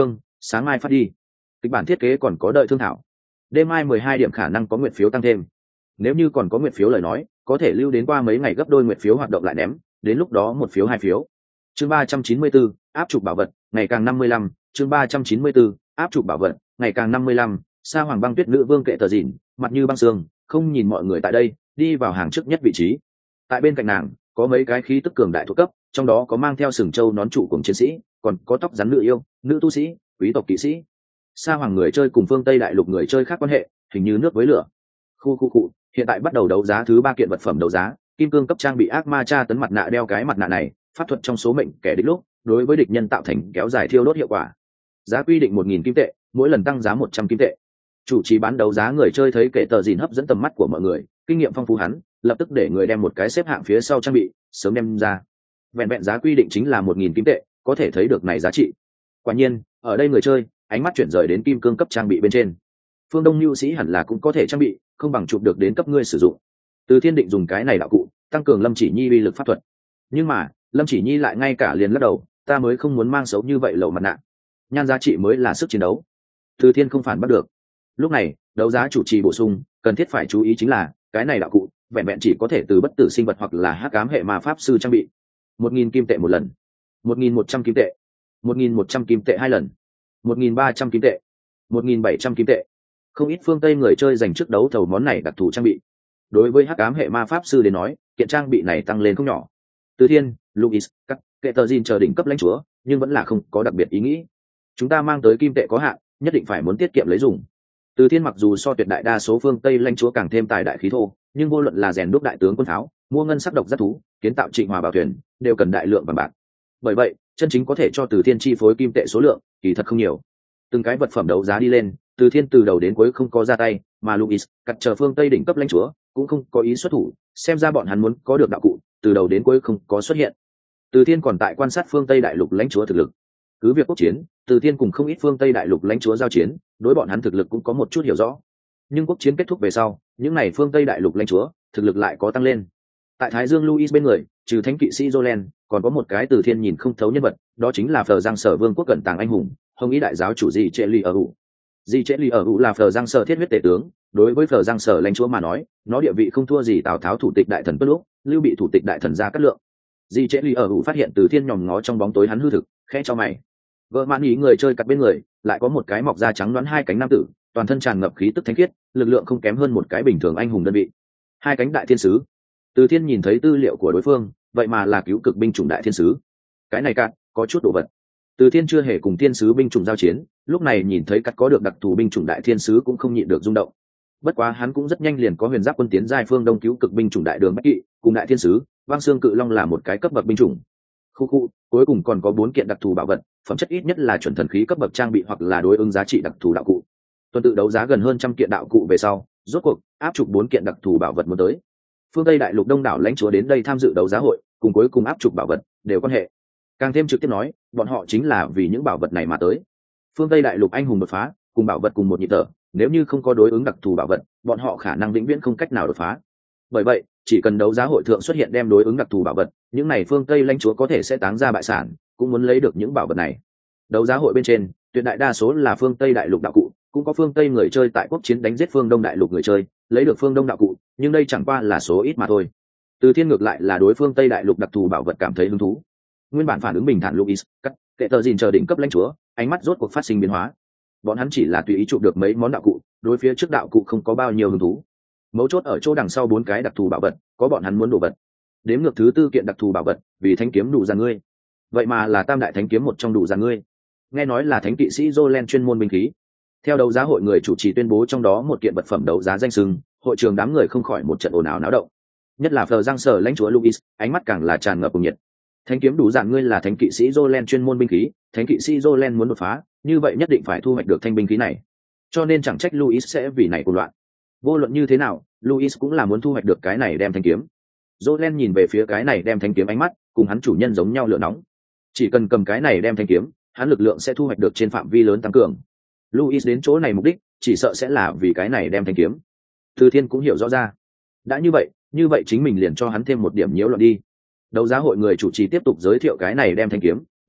sáng mai phát đi. Kịch bản thiết kế còn có đợi thương thảo. Đêm mai mười hai điểm khả năng có nguyện phiếu tăng thêm. Nếu như còn có nguyện phiếu lời nói, có thể lưu đến qua mấy ngày gấp đôi nguyện phiếu hoạt động lại ném, đến lúc đó một phiếu hai phiếu. Chương ba trăm chín mươi bốn, áp trục bảo vật, ngày càng năm mươi lăm, chương ba trăm chín mươi bốn, áp trục bảo vật, ngày càng năm mươi lăm, Sa Hoàng Băng Tuyết nữ vương kệ tờ dịn, mặt như băng sương, không nhìn mọi người tại đây, đi vào hàng trước nhất vị trí. Tại bên cạnh nàng, có mấy cái khí tức cường đại thuộc cấp, trong đó có mang theo sừng châu nón trụ cùng chiến sĩ, còn có tóc rắn nữ yêu, nữ tu sĩ, quý tộc kỵ sĩ. Sa Hoàng người chơi cùng phương Tây đại lục người chơi khác quan hệ, hình như nước với lửa. Khu khu cụ, hiện tại bắt đầu đấu giá thứ ba kiện vật phẩm đấu giá, kim cương cấp trang bị ác ma tra tấn mặt nạ đeo cái mặt nạ này, pháp thuật trong số mệnh kẻ địch lúc, đối với địch nhân tạo thành kéo dài thiêu đốt hiệu quả. Giá quy định một nghìn kim tệ, mỗi lần tăng giá một trăm kim tệ. Chủ trì bán đấu giá người chơi thấy kệ tờ dìn hấp dẫn tầm mắt của mọi người, kinh nghiệm phong phú hắn, lập tức để người đem một cái xếp hạng phía sau trang bị, sớm đem ra. Vẹn vẹn giá quy định chính là một nghìn kim tệ, có thể thấy được này giá trị. Quả nhiên, ở đây người chơi, ánh mắt chuyển rời đến kim cương cấp trang bị bên trên. Phương Đông nhu sĩ hẳn là cũng có thể trang bị, không bằng chụp được đến cấp ngươi sử dụng. Từ Thiên định dùng cái này đạo cụ, tăng cường Lâm Chỉ Nhi uy lực pháp thuật. Nhưng mà, Lâm Chỉ Nhi lại ngay cả liền lắc đầu, ta mới không muốn mang xấu như vậy lầu mặt nạ. Nhan giá trị mới là sức chiến đấu. Từ Thiên không phản bắt được. Lúc này, đấu giá chủ trì bổ sung, cần thiết phải chú ý chính là, cái này đạo cụ, vẹn vẹn chỉ có thể từ bất tử sinh vật hoặc là hắc ám hệ ma pháp sư trang bị. Một nghìn kim tệ một lần, một nghìn một trăm kim tệ, một nghìn một trăm kim tệ hai lần, một nghìn ba trăm kim tệ, một nghìn bảy trăm kim tệ. Không ít phương Tây người chơi dành trước đấu thầu món này đặc thù trang bị. Đối với hắc ám hệ ma pháp sư đến nói, kiện trang bị này tăng lên không nhỏ. Từ Thiên, Luis, các kệ tờ Jin chờ đỉnh cấp lãnh chúa, nhưng vẫn là không có đặc biệt ý nghĩ. Chúng ta mang tới kim tệ có hạn, nhất định phải muốn tiết kiệm lấy dùng. Từ Thiên mặc dù so tuyệt đại đa số phương Tây lãnh chúa càng thêm tài đại khí thô, nhưng vô luận là rèn đúc đại tướng quân pháo, mua ngân sắc độc giác thú, kiến tạo trịnh hòa bảo thuyền, đều cần đại lượng vàng bạc. Bởi vậy, chân chính có thể cho Từ Thiên chi phối kim tệ số lượng, kỳ thật không nhiều. Từng cái vật phẩm đấu giá đi lên, Từ Thiên từ đầu đến cuối không có ra tay, mà Luis, cắt chờ phương Tây đỉnh cấp lãnh chúa, cũng không có ý xuất thủ, xem ra bọn hắn muốn có được đạo cụ, từ đầu đến cuối không có xuất hiện. Từ Thiên còn tại quan sát phương Tây đại lục lãnh chúa thực lực. Cứ việc quốc chiến, Từ Thiên cùng không ít phương Tây đại lục lãnh chúa giao chiến, đối bọn hắn thực lực cũng có một chút hiểu rõ. Nhưng quốc chiến kết thúc về sau, những này phương Tây đại lục lãnh chúa, thực lực lại có tăng lên. Tại Thái Dương Luis bên người, trừ thánh kỵ sĩ Jolen, còn có một cái Từ Thiên nhìn không thấu nhân vật, đó chính là Phờ Giang Sở Vương quốc cận tàng anh hùng, Hồng Ý đại giáo chủ Di Trệ Ly ở Hữu. Di Trệ Ly ở Hữu là Phờ Giang Sở thiết huyết tể tướng, đối với Phờ Giang Sở lãnh chúa mà nói, nó địa vị không thua gì Tào Tháo thủ tịch đại thần Tuất Lúc, Lưu Bị thủ tịch đại thần Gia Cát Lượng. Di Trệ Ly ở Hữu phát hiện Từ Thiên nhòm ngó trong bóng tối hắn hư thực, khẽ cho mày. Vợ mãn ý người chơi cặp bên người, lại có một cái mọc da trắng đoán hai cánh nam tử, toàn thân tràn ngập khí tức thánh khiết, lực lượng không kém hơn một cái bình thường anh hùng đơn vị. Hai cánh đại thiên sứ. Từ Thiên nhìn thấy tư liệu của đối phương, vậy mà là cứu cực binh chủng đại thiên sứ. Cái này cạn, có chút đồ vật. Từ Thiên chưa hề cùng thiên sứ binh chủng giao chiến, lúc này nhìn thấy cắt có được đặc thù binh chủng đại thiên sứ cũng không nhịn được rung động. Bất quá hắn cũng rất nhanh liền có huyền giáp quân tiến giai phương đông cứu cực binh chủng đại đường bách kỵ, cùng đại thiên sứ, băng xương cự long là một cái cấp bậc binh chủng. Khu khu, cuối cùng còn có bốn kiện đặc thù bảo vật, phẩm chất ít nhất là chuẩn thần khí cấp bậc trang bị hoặc là đối ứng giá trị đặc thù đạo cụ. Tuần tự đấu giá gần hơn trăm kiện đạo cụ về sau, rốt cuộc áp chụp bốn kiện đặc thù bảo vật muốn tới. Phương Tây đại lục đông đảo lãnh chúa đến đây tham dự đấu giá hội, cùng cuối cùng áp chụp bảo vật đều quan hệ. Càng thêm trực tiếp nói, bọn họ chính là vì những bảo vật này mà tới. Phương Tây đại lục anh hùng đột phá, cùng bảo vật cùng một nhịp thở, nếu như không có đối ứng đặc thù bảo vật, bọn họ khả năng vĩnh viễn không cách nào đột phá. Bởi vậy, chỉ cần đấu giá hội thượng xuất hiện đem đối ứng đặc thù bảo vật, những này phương Tây lãnh chúa có thể sẽ táng ra bại sản, cũng muốn lấy được những bảo vật này. Đấu giá hội bên trên, tuyệt đại đa số là phương Tây đại lục đạo cụ, cũng có phương Tây người chơi tại quốc chiến đánh giết phương Đông đại lục người chơi, lấy được phương Đông đạo cụ, nhưng đây chẳng qua là số ít mà thôi. Từ Thiên ngược lại là đối phương Tây đại lục đặc thù bảo vật cảm thấy hứng thú. Nguyên bản phản ứng bình thản Luis, cắt, kệ tờ gìn chờ đỉnh cấp lãnh chúa, ánh mắt rốt cuộc phát sinh biến hóa. Bọn hắn chỉ là tùy ý chụp được mấy món đạo cụ, đối phía trước đạo cụ không có bao nhiêu hứng thú. Mấu chốt ở chỗ đằng sau bốn cái đặc thù bảo vật, có bọn hắn muốn đồ vật. Đếm ngược thứ tư kiện đặc thù bảo vật, vì thanh kiếm đủ giàn ngươi. Vậy mà là tam đại thánh kiếm một trong đủ giàn ngươi. Nghe nói là thánh kỵ sĩ Jolen chuyên môn binh khí. Theo đấu giá hội người chủ trì tuyên bố trong đó một kiện vật phẩm đấu giá danh sừng, hội trường đám người không khỏi một trận ồn ào náo động. Nhất là Phờ Giang Sở lãnh chúa Luis, ánh mắt càng là tràn ngập cùng nhiệt. Thánh kiếm đủ giàn ngươi là thánh kỵ sĩ Jolen chuyên môn binh khí, thánh kỵ sĩ Jolen muốn đột phá, như vậy nhất định phải thu hoạch được thanh binh khí này. Cho nên chẳng trách Luis sẽ vì này cuồng loạn. Vô luận như thế nào, Luis cũng là muốn thu hoạch được cái này đem thanh kiếm. Jolen nhìn về phía cái này đem thanh kiếm ánh mắt, cùng hắn chủ nhân giống nhau lửa nóng. Chỉ cần cầm cái này đem thanh kiếm, hắn lực lượng sẽ thu hoạch được trên phạm vi lớn tăng cường. Luis đến chỗ này mục đích, chỉ sợ sẽ là vì cái này đem thanh kiếm. Từ Thiên cũng hiểu rõ ra. Đã như vậy, như vậy chính mình liền cho hắn thêm một điểm nhiễu loạn đi. Đấu giá hội người chủ trì tiếp tục giới thiệu cái này đem thanh kiếm,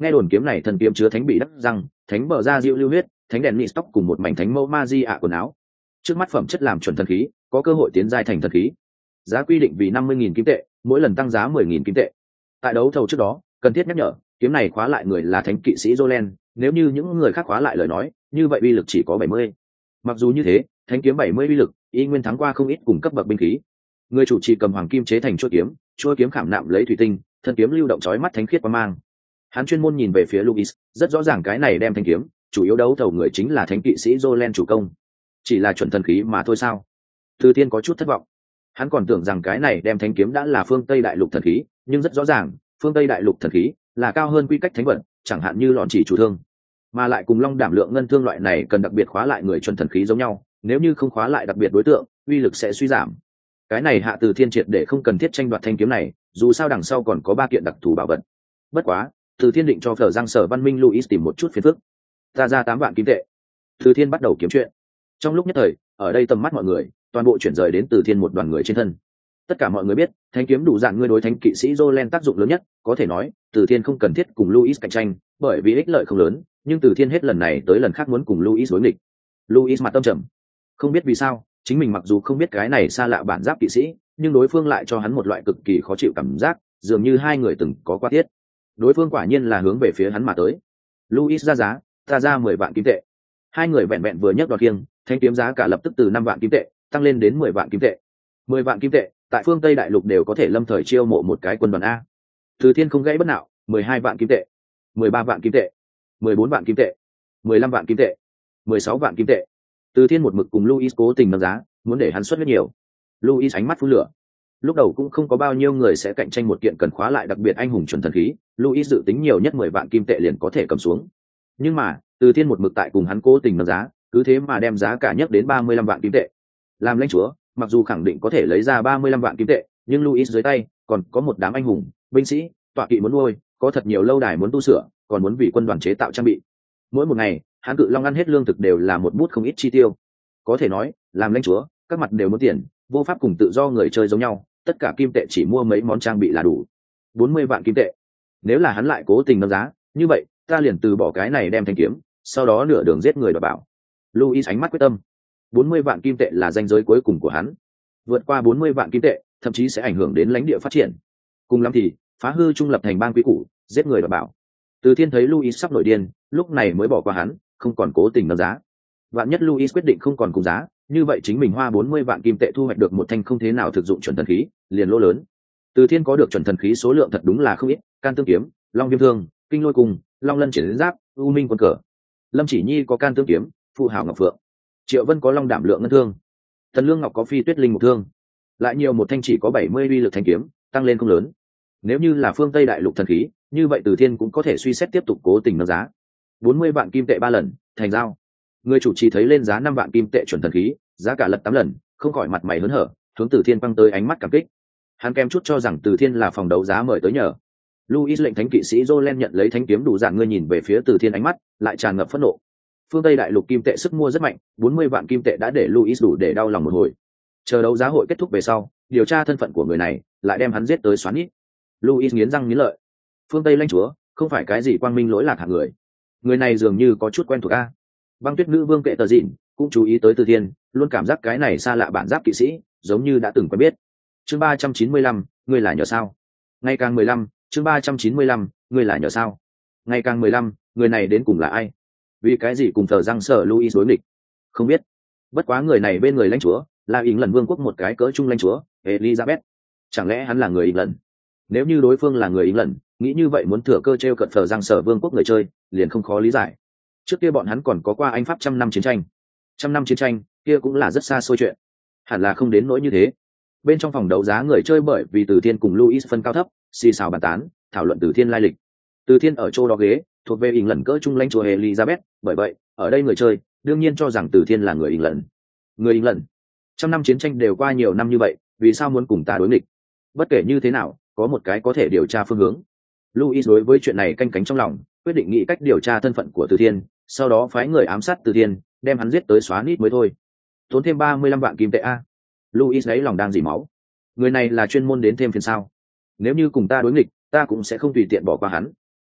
Nghe đồn kiếm này thần kiếm chứa thánh bị đắc răng, thánh bờ ra diệu lưu huyết, thánh đèn nị tóc cùng một mảnh thánh mẫu ma di ạ quần áo. Trước mắt phẩm chất làm chuẩn thần khí, có cơ hội tiến giai thành thần khí. Giá quy định vì năm mươi nghìn kim tệ, mỗi lần tăng giá mười nghìn kim tệ. Tại đấu thầu trước đó, cần thiết nhắc nhở, kiếm này khóa lại người là thánh kỵ sĩ Jolen, nếu như những người khác khóa lại lời nói, như vậy uy lực chỉ có bảy mươi. Mặc dù như thế, thánh kiếm bảy mươi uy lực, y nguyên thắng qua không ít cùng cấp bậc binh khí. Người chủ trì cầm hoàng kim chế thành chuôi kiếm, chuôi kiếm khảm nạm lấy thủy tinh, thân kiếm lưu động chói mắt thánh khiết quang mang. Hắn chuyên môn nhìn về phía Luis, rất rõ ràng cái này đem thanh kiếm, chủ yếu đấu thầu người chính là thánh kỵ sĩ Jolen chủ công. Chỉ là chuẩn thần khí mà thôi sao? Từ Tiên có chút thất vọng. Hắn còn tưởng rằng cái này đem thanh kiếm đã là phương Tây đại lục thần khí, nhưng rất rõ ràng, phương Tây đại lục thần khí là cao hơn quy cách thánh vật, chẳng hạn như lọn chỉ chủ thương, mà lại cùng long đảm lượng ngân thương loại này cần đặc biệt khóa lại người chuẩn thần khí giống nhau, nếu như không khóa lại đặc biệt đối tượng, uy lực sẽ suy giảm. Cái này Hạ Từ Thiên triệt để không cần thiết tranh đoạt thanh kiếm này, dù sao đằng sau còn có ba kiện đặc thù bảo vật. Bất quá, Từ Thiên định cho Phở Giang Sở Văn Minh Luis tìm một chút phiền phức. Ta ra tám vạn kim tệ. Từ Thiên bắt đầu kiếm chuyện. Trong lúc nhất thời, ở đây tầm mắt mọi người, toàn bộ chuyển rời đến Từ Thiên một đoàn người trên thân. Tất cả mọi người biết, thanh kiếm đủ dạng ngươi đối thánh kỵ sĩ Jolen tác dụng lớn nhất, có thể nói, Từ Thiên không cần thiết cùng Luis cạnh tranh, bởi vì ích lợi không lớn, nhưng Từ Thiên hết lần này tới lần khác muốn cùng Luis đối nghịch. Luis mặt tâm trầm, không biết vì sao, chính mình mặc dù không biết cái này xa lạ bản giáp kỵ sĩ, nhưng đối phương lại cho hắn một loại cực kỳ khó chịu cảm giác, dường như hai người từng có qua tiết. Đối phương quả nhiên là hướng về phía hắn mà tới. Luis ra giá, ta ra mười vạn kim tệ. Hai người vẹn vẹn vừa nhấc đoạt kiêng, thanh kiếm giá cả lập tức từ năm vạn kim tệ tăng lên đến mười vạn kim tệ. Mười vạn kim tệ, tại phương Tây đại lục đều có thể lâm thời chiêu mộ một cái quân đoàn a. Từ Thiên không gãy bất nào, mười hai vạn kim tệ, mười ba vạn kim tệ, mười bốn vạn kim tệ, mười lăm vạn kim tệ, mười sáu vạn kim tệ. Từ Thiên một mực cùng Luis cố tình nâng giá, muốn để hắn xuất rất nhiều. Luis ánh mắt phun lửa. Lúc đầu cũng không có bao nhiêu người sẽ cạnh tranh một kiện cần khóa lại đặc biệt anh hùng chuẩn thần khí, Luis dự tính nhiều nhất mười vạn kim tệ liền có thể cầm xuống. Nhưng mà, Từ Thiên một mực tại cùng hắn cố tình nâng giá, cứ thế mà đem giá cả nhất đến ba mươi lăm vạn kim tệ. Làm lãnh chúa, mặc dù khẳng định có thể lấy ra ba mươi lăm vạn kim tệ, nhưng Luis dưới tay còn có một đám anh hùng, binh sĩ, tọa kỵ muốn nuôi, có thật nhiều lâu đài muốn tu sửa, còn muốn vì quân đoàn chế tạo trang bị. Mỗi một ngày, hắn Cự Long ăn hết lương thực đều là một bút không ít chi tiêu. Có thể nói, làm lãnh chúa, các mặt đều muốn tiền, vô pháp cùng tự do người chơi giống nhau, tất cả kim tệ chỉ mua mấy món trang bị là đủ. bốn mươi vạn kim tệ. Nếu là hắn lại cố tình nâng giá, như vậy, ta liền từ bỏ cái này đem thanh kiếm, sau đó nửa đường giết người đảm bảo. Luis ánh mắt quyết tâm. bốn mươi vạn kim tệ là ranh giới cuối cùng của hắn. Vượt qua bốn mươi vạn kim tệ, thậm chí sẽ ảnh hưởng đến lãnh địa phát triển. Cùng lắm thì, phá hư trung lập thành bang quý củ, giết người đảm bảo. Từ Thiên thấy Luis sắp nổi điên, lúc này mới bỏ qua hắn, không còn cố tình nâng giá. Vạn nhất Luis quyết định không còn cùng giá, như vậy chính mình hoa bốn mươi vạn kim tệ thu hoạch được một thanh không thế nào thực dụng chuẩn thần khí, liền lỗ lớn. Từ Thiên có được chuẩn thần khí số lượng thật đúng là không ít, Can Tương kiếm, Long Viêm thương, Kinh Lôi cung, Long Lân triển giáp, U Minh quân cờ. Lâm Chỉ Nhi có Can Tương kiếm, Phụ Hảo Ngọc Phượng. Triệu Vân có Long Đảm lượng ngân thương. Thần Lương Ngọc có Phi Tuyết linh một thương. Lại nhiều một thanh chỉ có bảy mươi uy lực thanh kiếm, tăng lên không lớn. Nếu như là phương Tây đại lục thần khí, như vậy Từ Thiên cũng có thể suy xét tiếp tục cố tình nâng giá. bốn mươi vạn kim tệ ba lần, thành giao. Người chủ trì thấy lên giá năm vạn kim tệ chuẩn thần khí, giá cả lật tám lần, không khỏi mặt mày hớn hở, hướng Từ Thiên quăng tới ánh mắt cảm kích. Hắn kem chút cho rằng Từ Thiên là phòng đấu giá mời tới nhờ. Luis lệnh thánh kỵ sĩ Jolen nhận lấy thanh kiếm đủ dạng, ngươi nhìn về phía Từ Thiên ánh mắt lại tràn ngập phẫn nộ. Phương Tây đại lục kim tệ sức mua rất mạnh, bốn mươi vạn kim tệ đã để Luis đủ để đau lòng một hồi. Chờ đấu giá hội kết thúc về sau, điều tra thân phận của người này, lại đem hắn giết tới xoắn ít. Luis nghiến răng nghiến lợi. Phương Tây lãnh chúa, không phải cái gì quang minh lỗi lạc hạng người. Người này dường như có chút quen thuộc a. Băng Tuyết nữ vương Kệ Tờ Dịn cũng chú ý tới Từ Thiên, luôn cảm giác cái này xa lạ bản giáp kỵ sĩ, giống như đã từng quen biết. Chương ba trăm chín mươi lăm, ngươi là nhờ sao? Ngày càng mười lăm, chương ba trăm chín mươi lăm, ngươi là nhờ sao? Ngày càng mười lăm, người này đến cùng là ai? Vì cái gì cùng thờ răng sở Luis đối nghịch? Không biết. Bất quá người này bên người lãnh chúa, là Ỉng lần vương quốc một cái cỡ trung lãnh chúa, Elizabeth. Chẳng lẽ hắn là người Ỉng lần? Nếu như đối phương là người Ỉng lần, nghĩ như vậy muốn thừa cơ treo cận thờ răng sở vương quốc người chơi, liền không khó lý giải. Trước kia bọn hắn còn có qua Anh Pháp trăm năm chiến tranh. Trăm năm chiến tranh, kia cũng là rất xa xôi chuyện. Hẳn là không đến nỗi như thế. Bên trong phòng đấu giá người chơi bởi vì Từ Thiên cùng Luis phân cao thấp, xì xào bàn tán, thảo luận Từ Thiên lai lịch. Từ Thiên ở chỗ đó ghế, thuộc về Ỉng lần cỡ trung lãnh chúa Elizabeth, bởi vậy, ở đây người chơi đương nhiên cho rằng Từ Thiên là người Ỉng lần. Người Ỉng lần. Trăm năm chiến tranh đều qua nhiều năm như vậy, vì sao muốn cùng ta đối nghịch? Bất kể như thế nào, có một cái có thể điều tra phương hướng. Luis đối với chuyện này canh cánh trong lòng, quyết định nghĩ cách điều tra thân phận của Từ Thiên, sau đó phái người ám sát Từ Thiên, đem hắn giết tới xóa nít mới thôi. Tốn thêm ba mươi lăm vạn kim tệ a. Luis đấy lòng đang dỉ máu. Người này là chuyên môn đến thêm phiền sao? Nếu như cùng ta đối nghịch, ta cũng sẽ không tùy tiện bỏ qua hắn.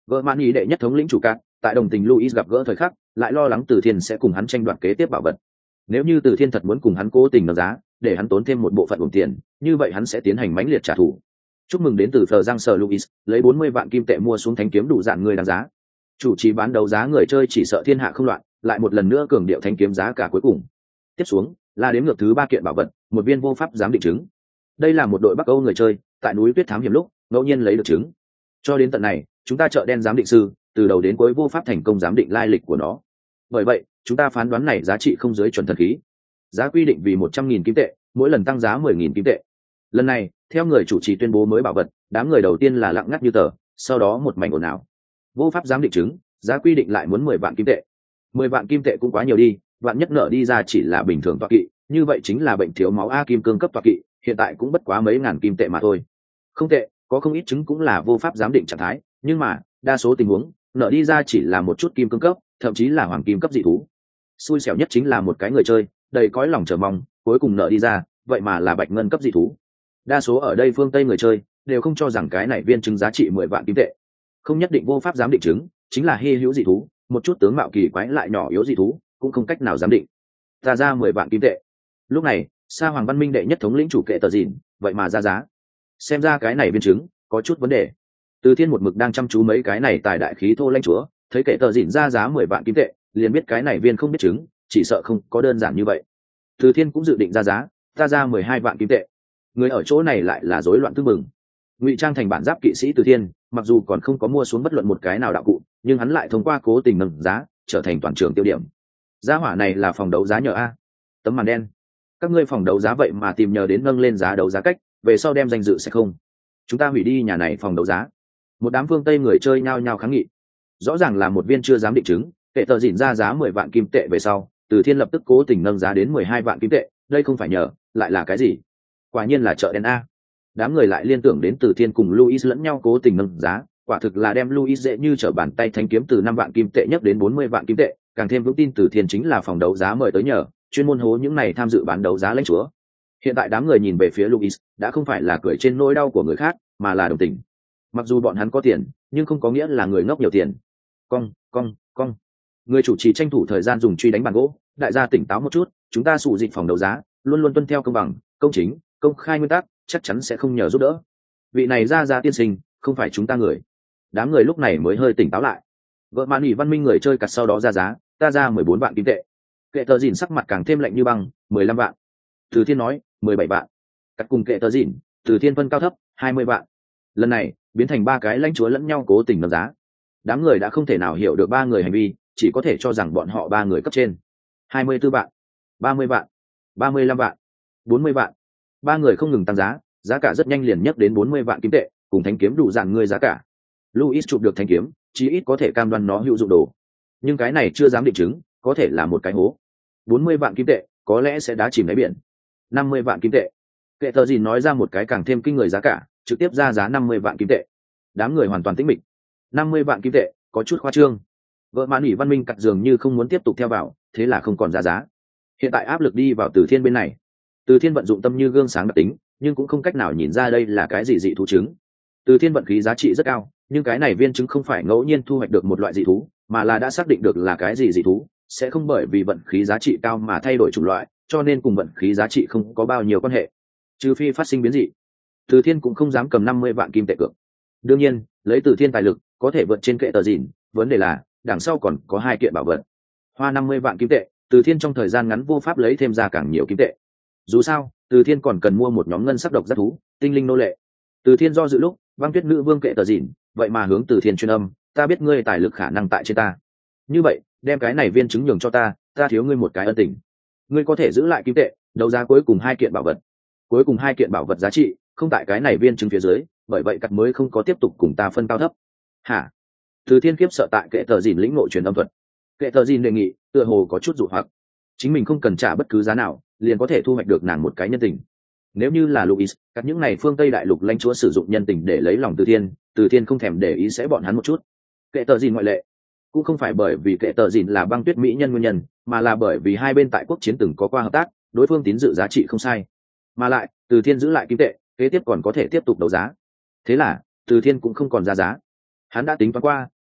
Gợ mạn ý đệ nhất thống lĩnh chủ cát tại đồng tình Louis gặp gỡ thời khắc lại lo lắng Từ Thiên sẽ cùng hắn tranh đoạt kế tiếp bảo vật. Nếu như Từ Thiên thật muốn cùng hắn cố tình nâng giá để hắn tốn thêm một bộ phận đồng tiền, như vậy hắn sẽ tiến hành mãnh liệt trả thù. Chúc mừng đến từ Phờ Giang Sở Louis, lấy bốn mươi vạn kim tệ mua xuống thánh kiếm đủ dạng người đáng giá. Chủ trì bán đấu giá người chơi chỉ sợ thiên hạ không loạn, lại một lần nữa cường điệu thánh kiếm giá cả cuối cùng. Tiếp xuống là đếm ngược thứ ba kiện bảo vật, một viên vô pháp giám định chứng. Đây là một đội Bắc Âu người chơi tại núi tuyết thám hiểm lúc ngẫu nhiên lấy được chứng. Cho đến tận này, chúng ta chợ đen giám định sư từ đầu đến cuối vô pháp thành công giám định lai lịch của nó. Bởi vậy, chúng ta phán đoán này giá trị không dưới chuẩn thần khí. Giá quy định vì một trăm nghìn kim tệ, mỗi lần tăng giá mười nghìn kim tệ. Lần này, theo người chủ trì tuyên bố mới bảo vật, đám người đầu tiên là lặng ngắt như tờ, sau đó một mảnh ồn ào. Vô pháp giám định chứng, giá quy định lại muốn mười vạn kim tệ. mười vạn kim tệ cũng quá nhiều đi, vạn nhất nợ đi ra chỉ là bình thường tọa kỵ, như vậy chính là bệnh thiếu máu a kim cương cấp tọa kỵ, hiện tại cũng bất quá mấy ngàn kim tệ mà thôi. Không tệ, có không ít chứng cũng là vô pháp giám định trạng thái, nhưng mà đa số tình huống nợ đi ra chỉ là một chút kim cương cấp, thậm chí là hoàng kim cấp dị thú. Xui xẻo nhất chính là một cái người chơi đầy cõi lòng chờ mong, cuối cùng nợ đi ra vậy mà là bạch ngân cấp dị thú. Đa số ở đây phương Tây người chơi đều không cho rằng cái này viên chứng giá trị mười vạn kim tệ. Không nhất định vô pháp giám định chứng chính là hy hữu dị thú, một chút tướng mạo kỳ quái lại nhỏ yếu dị thú cũng không cách nào giám định. Ta ra mười vạn kim tệ. Lúc này Sa Hoàng Văn Minh đệ nhất thống lĩnh chủ kệ tờ dìn vậy mà ra giá. Xem ra cái này viên chứng có chút vấn đề. Từ Thiên một mực đang chăm chú mấy cái này tài đại khí thô lãnh chúa, thấy kệ tờ dìn ra giá mười vạn kim tệ liền biết cái này viên không biết chứng, chỉ sợ không có đơn giản như vậy. Từ Thiên cũng dự định ra giá, ta ra mười hai vạn kim tệ. Người ở chỗ này lại là rối loạn tương mừng. Ngụy trang thành bản giáp kỵ sĩ Từ Thiên, mặc dù còn không có mua xuống bất luận một cái nào đạo cụ, nhưng hắn lại thông qua cố tình nâng giá trở thành toàn trường tiêu điểm. Giá hỏa này là phòng đấu giá nhờ a. Tấm màn đen. Các ngươi phòng đấu giá vậy mà tìm nhờ đến nâng lên giá đấu giá cách, về sau đem danh dự sẽ không. Chúng ta hủy đi nhà này phòng đấu giá. Một đám phương Tây người chơi nhao nhao kháng nghị. Rõ ràng là một viên chưa dám định chứng, kệ tờ dỉn ra giá mười vạn kim tệ về sau, Từ Thiên lập tức cố tình nâng giá đến mười hai vạn kim tệ, đây không phải nhờ, lại là cái gì? Quả nhiên là chợ đen a. Đám người lại liên tưởng đến Từ Thiên cùng Louis lẫn nhau cố tình nâng giá, quả thực là đem Louis dễ như trở bàn tay thanh kiếm từ năm vạn kim tệ nhất đến bốn mươi vạn kim tệ, càng thêm vững tin Từ Thiên chính là phòng đấu giá mời tới nhờ, chuyên môn hố những này tham dự bán đấu giá lãnh chúa. Hiện tại đám người nhìn về phía Louis, đã không phải là cười trên nỗi đau của người khác, mà là đồng tình. Mặc dù bọn hắn có tiền, nhưng không có nghĩa là người ngốc nhiều tiền. Cong, cong, cong. Người chủ trì tranh thủ thời gian dùng truy đánh bàn gỗ, đại gia tỉnh táo một chút, chúng ta sụ dịch phòng đấu giá, luôn luôn tuân theo công bằng, công chính, công khai nguyên tắc, chắc chắn sẽ không nhờ giúp đỡ. Vị này ra ra tiên sinh, không phải chúng ta người. Đám người lúc này mới hơi tỉnh táo lại. Vợ mạn ủy văn minh người chơi cặt sau đó ra giá, ta ra mười bốn vạn kim tệ. Kệ tờ dìn sắc mặt càng thêm lạnh như băng, mười lăm vạn. Từ Thiên nói, mười bảy vạn. Cắt cùng kệ tờ dìn, Từ Thiên phân cao thấp, hai mươi vạn. Lần này biến thành ba cái lãnh chúa lẫn nhau cố tình nâng giá. Đám người đã không thể nào hiểu được ba người hành vi, chỉ có thể cho rằng bọn họ ba người cấp trên. hai mươi tư vạn, ba mươi vạn, ba mươi lăm vạn, bốn mươi vạn. Ba người không ngừng tăng giá, giá cả rất nhanh liền nhấc đến bốn mươi vạn kim tệ, cùng thanh kiếm đủ dạng người giá cả. Louis chụp được thanh kiếm, chí ít có thể cam đoan nó hữu dụng đồ. Nhưng cái này chưa dám định chứng, có thể là một cái hố. bốn mươi vạn kim tệ, có lẽ sẽ đá chìm đáy biển. năm mươi vạn kim tệ. Kệ tờ gì nói ra một cái càng thêm kinh người giá cả, trực tiếp ra giá năm mươi vạn kim tệ. Đám người hoàn toàn tĩnh mịch. năm mươi vạn kim tệ, có chút khoa trương. Vợ mạn ủy văn minh cặt dường như không muốn tiếp tục theo vào, thế là không còn ra giá. Hiện tại áp lực đi vào Từ Thiên bên này. Từ Thiên vận dụng tâm như gương sáng đặc tính, nhưng cũng không cách nào nhìn ra đây là cái gì dị thú trứng. Từ Thiên vận khí giá trị rất cao, nhưng cái này viên trứng không phải ngẫu nhiên thu hoạch được một loại dị thú, mà là đã xác định được là cái gì dị thú, sẽ không bởi vì vận khí giá trị cao mà thay đổi chủng loại, cho nên cùng vận khí giá trị không có bao nhiêu quan hệ. Trừ phi phát sinh biến dị. Từ Thiên cũng không dám cầm năm mươi vạn kim tệ cược. Đương nhiên, lấy Từ Thiên tài lực, có thể vượt trên kệ tờ dìn, vấn đề là đằng sau còn có hai kiện bảo vật. Hoa năm mươi vạn kim tệ, Từ Thiên trong thời gian ngắn vô pháp lấy thêm ra càng nhiều kim tệ. Dù sao, Từ Thiên còn cần mua một nhóm ngân sắc độc giác thú, tinh linh nô lệ. Từ Thiên do dự lúc, Băng Tuyết Nữ Vương kệ tờ dìn, vậy mà hướng Từ Thiên truyền âm, ta biết ngươi tài lực khả năng tại trên ta. Như vậy, đem cái này viên chứng nhường cho ta, ta thiếu ngươi một cái ân tình. Ngươi có thể giữ lại kim tệ, đấu giá cuối cùng hai kiện bảo vật. Cuối cùng hai kiện bảo vật giá trị không tại cái này viên chứng phía dưới, bởi vậy cắt mới không có tiếp tục cùng ta phân cao thấp. Hả? Từ Thiên kiếp sợ tại kệ tờ dìn lĩnh ngộ truyền âm thuật. Kệ tờ dìn đề nghị, tựa hồ có chút dụ hoặc. Chính mình không cần trả bất cứ giá nào, liền có thể thu hoạch được nàng một cái nhân tình. Nếu như là Louis, các những này phương Tây đại lục lãnh chúa sử dụng nhân tình để lấy lòng Từ Thiên, Từ Thiên không thèm để ý sẽ bọn hắn một chút. Kệ tờ dìn ngoại lệ, cũng không phải bởi vì kệ tờ dìn là băng tuyết mỹ nhân nguyên nhân, mà là bởi vì hai bên tại quốc chiến từng có qua hợp tác, đối phương tín dự giá trị không sai. Mà lại, Từ Thiên giữ lại kim tệ, kế tiếp còn có thể tiếp tục đấu giá. Thế là, Từ Thiên cũng không còn ra giá. Hắn đã tính toán qua,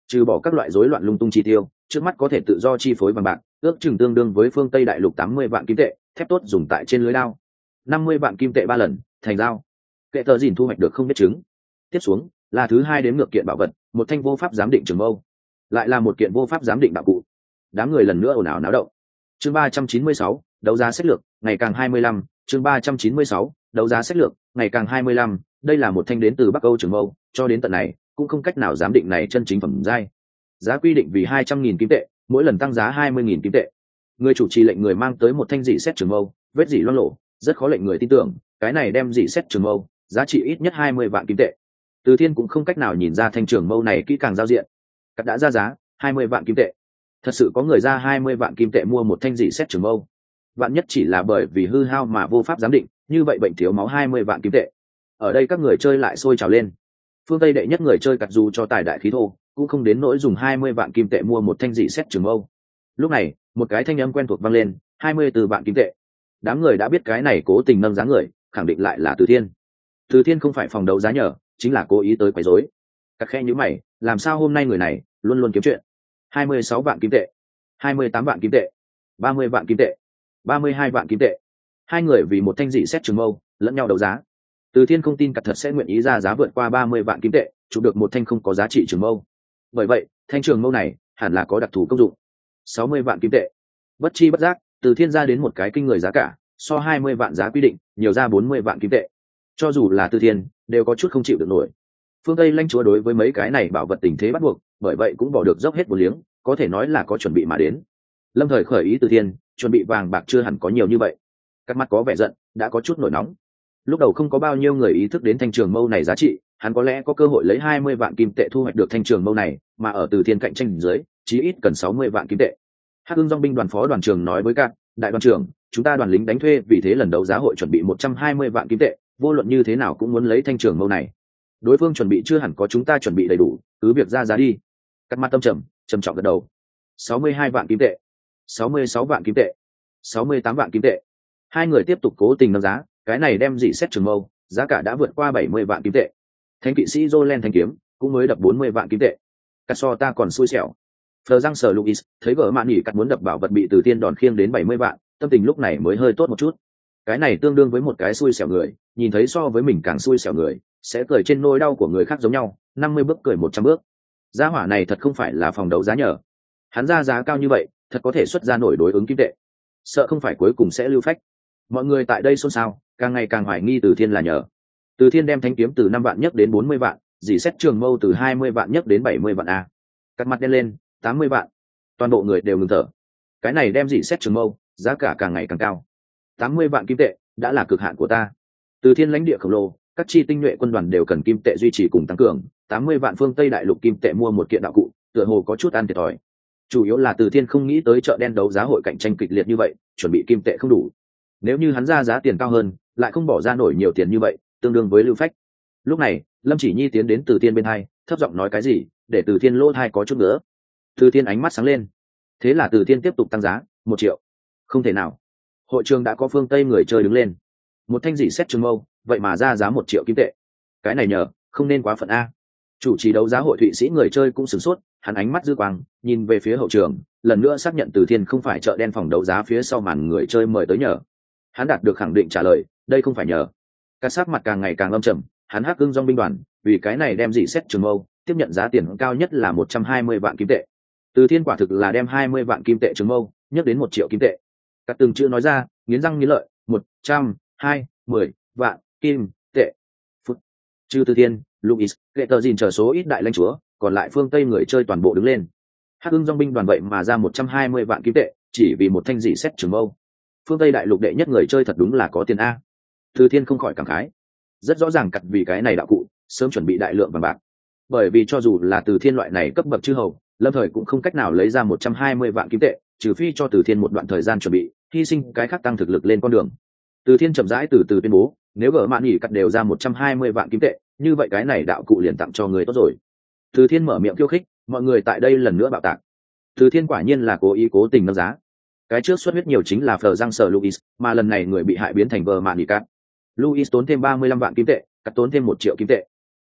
trừ bỏ các loại rối loạn lung tung chi tiêu, trước mắt có thể tự do chi phối bằng bạc, ước chừng tương đương với phương Tây đại lục tám mươi vạn kim tệ, thép tốt dùng tại trên lưới đao. năm mươi vạn kim tệ ba lần, thành dao. Kệ tờ dìn thu hoạch được không biết chứng. Tiếp xuống, là thứ hai đến ngược kiện bảo vật, một thanh vô pháp giám định trường mâu. Lại là một kiện vô pháp giám định đạo cụ. Đám người lần nữa ồn ào náo động. Chương ba trăm chín mươi sáu, đấu giá sách lược, ngày càng hai mươi lăm, chương ba trăm chín mươi sáu, đấu giá sách lược, ngày càng hai mươi lăm, đây là một thanh đến từ Bắc Âu trường mâu, cho đến tận này, cũng không cách nào giám định này chân chính phẩm giai. Giá quy định vì hai trăm nghìn kim tệ, mỗi lần tăng giá hai mươi nghìn kim tệ. Người chủ trì lệnh người mang tới một thanh dị xét trường mâu, vết dỉ loang lổ, rất khó lệnh người tin tưởng, cái này đem dị xét trường mâu, giá trị ít nhất hai mươi vạn kim tệ. Từ Thiên cũng không cách nào nhìn ra thanh trường mâu này kỹ càng giao diện. Cắt đã ra giá, hai mươi vạn kim tệ. Thật sự có người ra hai mươi vạn kim tệ mua một thanh dị xét trường mâu. Vạn nhất chỉ là bởi vì hư hao mà vô pháp giám định, như vậy bệnh thiếu máu hai mươi vạn kim tệ. Ở đây các người chơi lại sôi trào lên. Phương Tây đệ nhất người chơi cặt dù cho tài đại khí thô, cũng không đến nỗi dùng hai mươi vạn kim tệ mua một thanh dị xét trường mâu. Lúc này, một cái thanh âm quen thuộc vang lên, hai mươi tư vạn kim tệ. Đám người đã biết cái này cố tình nâng giá người, khẳng định lại là Từ Thiên. Từ Thiên không phải phòng đấu giá nhờ, chính là cố ý tới quấy rối. Các khe như mày, làm sao hôm nay người này luôn luôn kiếm chuyện. hai mươi sáu vạn kim tệ, hai mươi tám vạn kim tệ, ba mươi vạn kim tệ, ba mươi hai vạn kim tệ. Hai người vì một thanh dị xét trường mâu, lẫn nhau đấu giá. Từ Thiên không tin cặt thật sẽ nguyện ý ra giá vượt qua ba mươi vạn kim tệ, chụp được một thanh không có giá trị trường mâu. Bởi vậy, thanh trường mâu này hẳn là có đặc thù công dụng. sáu mươi vạn kim tệ. Bất chi bất giác, Từ Thiên ra đến một cái kinh người giá cả, so hai mươi vạn giá quy định, nhiều ra bốn mươi vạn kim tệ. Cho dù là Từ Thiên, đều có chút không chịu được nổi. Phương Tây lãnh chúa đối với mấy cái này bảo vật tình thế bắt buộc, bởi vậy cũng bỏ được dốc hết một liếng, có thể nói là có chuẩn bị mà đến. Lâm Thời khởi ý Từ Thiên, chuẩn bị vàng bạc chưa hẳn có nhiều như vậy. Các mắt có vẻ giận, đã có chút nổi nóng. Lúc đầu không có bao nhiêu người ý thức đến thanh trường mâu này giá trị, hắn có lẽ có cơ hội lấy hai mươi vạn kim tệ thu hoạch được thanh trường mâu này, mà ở Từ Thiên cạnh tranh dưới, chí ít cần sáu mươi vạn kim tệ. Hắc Ưng Dòng binh đoàn phó đoàn trưởng nói với các đại đoàn trưởng, chúng ta đoàn lính đánh thuê vì thế lần đấu giá hội chuẩn bị một trăm hai mươi vạn kim tệ, vô luận như thế nào cũng muốn lấy thanh trường mâu này. Đối phương chuẩn bị chưa hẳn có chúng ta chuẩn bị đầy đủ, cứ việc ra giá đi. Cắt mắt tâm trầm, trầm trọng gật đầu. sáu mươi hai vạn kim tệ, sáu mươi sáu vạn kim tệ, sáu mươi tám vạn kim tệ. Hai người tiếp tục cố tình nâng giá, cái này đem dị xét trường mâu, giá cả đã vượt qua bảy mươi vạn kim tệ. Thánh kỵ sĩ Jolen thanh kiếm cũng mới đập bốn mươi vạn kim tệ. Cắt so ta còn xui xẻo. Phờ răng sờ Luis thấy vợ mạn nhỉ cắt muốn đập bảo vật bị Từ Thiên đòn khiêng đến bảy mươi vạn, tâm tình lúc này mới hơi tốt một chút. Cái này tương đương với một cái xui xẻo người, nhìn thấy so với mình càng xui xẻo người, sẽ cười trên nỗi đau của người khác giống nhau, năm mươi bước cười một trăm bước. Giá hỏa này thật không phải là phòng đấu giá nhờ. Hắn ra giá cao như vậy, thật có thể xuất ra nổi đối ứng kim tệ. Sợ không phải cuối cùng sẽ lưu phách. Mọi người tại đây xôn xao, càng ngày càng hoài nghi Từ Thiên là nhờ. Từ Thiên đem thanh kiếm từ năm vạn nhất đến bốn mươi vạn, dì xét trường mâu từ hai mươi vạn nhất đến bảy mươi vạn a. Cắt mặt đen lên, tám mươi vạn. Toàn bộ người đều ngừng thở. Cái này đem dì xét trường mâu, giá cả càng ngày càng cao. tám mươi vạn kim tệ đã là cực hạn của ta. Từ Thiên lãnh địa khổng lồ, các chi tinh nhuệ quân đoàn đều cần kim tệ duy trì cùng tăng cường, tám mươi vạn phương Tây đại lục kim tệ mua một kiện đạo cụ, tựa hồ có chút ăn thiệt thòi. Chủ yếu là Từ Thiên không nghĩ tới chợ đen đấu giá hội cạnh tranh kịch liệt như vậy, chuẩn bị kim tệ không đủ. Nếu như hắn ra giá tiền cao hơn, lại không bỏ ra nổi nhiều tiền như vậy, tương đương với lưu phách. Lúc này, Lâm Chỉ Nhi tiến đến Từ Thiên bên hai, thấp giọng nói cái gì, để Từ Thiên lỗ tai có chút nữa. Từ Thiên ánh mắt sáng lên. Thế là Từ Thiên tiếp tục tăng giá, một triệu. Không thể nào. Hội trường đã có phương Tây người chơi đứng lên. Một thanh dị xét trường mâu, vậy mà ra giá một triệu kim tệ. Cái này nhờ, không nên quá phận a. Chủ trì đấu giá hội Thụy Sĩ người chơi cũng sửng sốt, hắn ánh mắt dư quang, nhìn về phía hậu trường, lần nữa xác nhận Từ Thiên không phải chợ đen phòng đấu giá phía sau màn người chơi mời tới nhờ. Hắn đạt được khẳng định trả lời, đây không phải nhờ. Cả sắc mặt càng ngày càng âm trầm, hắn Hắc Ưng Dòng binh đoàn, vì cái này đem dị xét trường mâu, tiếp nhận giá tiền cao nhất là một trăm hai mươi vạn kim tệ. Từ Thiên quả thực là đem hai mươi vạn kim tệ trường mâu, nhắc đến một triệu kim tệ. Cả từng chữ nói ra, nghiến răng nghiến lợi, một trăm, hai, mười vạn kim tệ. Phút. Trừ Từ Thiên, Luis, Lệ Tờ Dìn chờ số ít đại lãnh chúa, còn lại phương Tây người chơi toàn bộ đứng lên. Hắc Ưng Dòng binh đoàn vậy mà ra một trăm hai mươi vạn kim tệ, chỉ vì một thanh dị xét trường mâu. Phương Tây đại lục đệ nhất người chơi thật đúng là có tiền a. Từ Thiên không khỏi cảm khái. Rất rõ ràng cặt vì cái này đạo cụ, sớm chuẩn bị đại lượng vàng bạc. Bởi vì cho dù là Từ Thiên loại này cấp bậc chư hầu, Lâm Thời cũng không cách nào lấy ra một trăm hai mươi vạn kim tệ, trừ phi cho Từ Thiên một đoạn thời gian chuẩn bị, hy sinh cái khác tăng thực lực lên con đường. Từ Thiên chậm rãi từ từ tuyên bố, nếu gỡ mạn nghỉ cắt đều ra một trăm hai mươi vạn kim tệ, như vậy cái này đạo cụ liền tặng cho người tốt rồi. Từ Thiên mở miệng khiêu khích, mọi người tại đây lần nữa bạo tạc. Từ Thiên quả nhiên là cố ý cố tình nâng giá. Cái trước xuất huyết nhiều chính là Phờ Giang Sở Luis, mà lần này người bị hại biến thành vợ mạn nghỉ cắt. Luis tốn thêm ba mươi lăm vạn kim tệ, cắt tốn thêm một triệu kim tệ.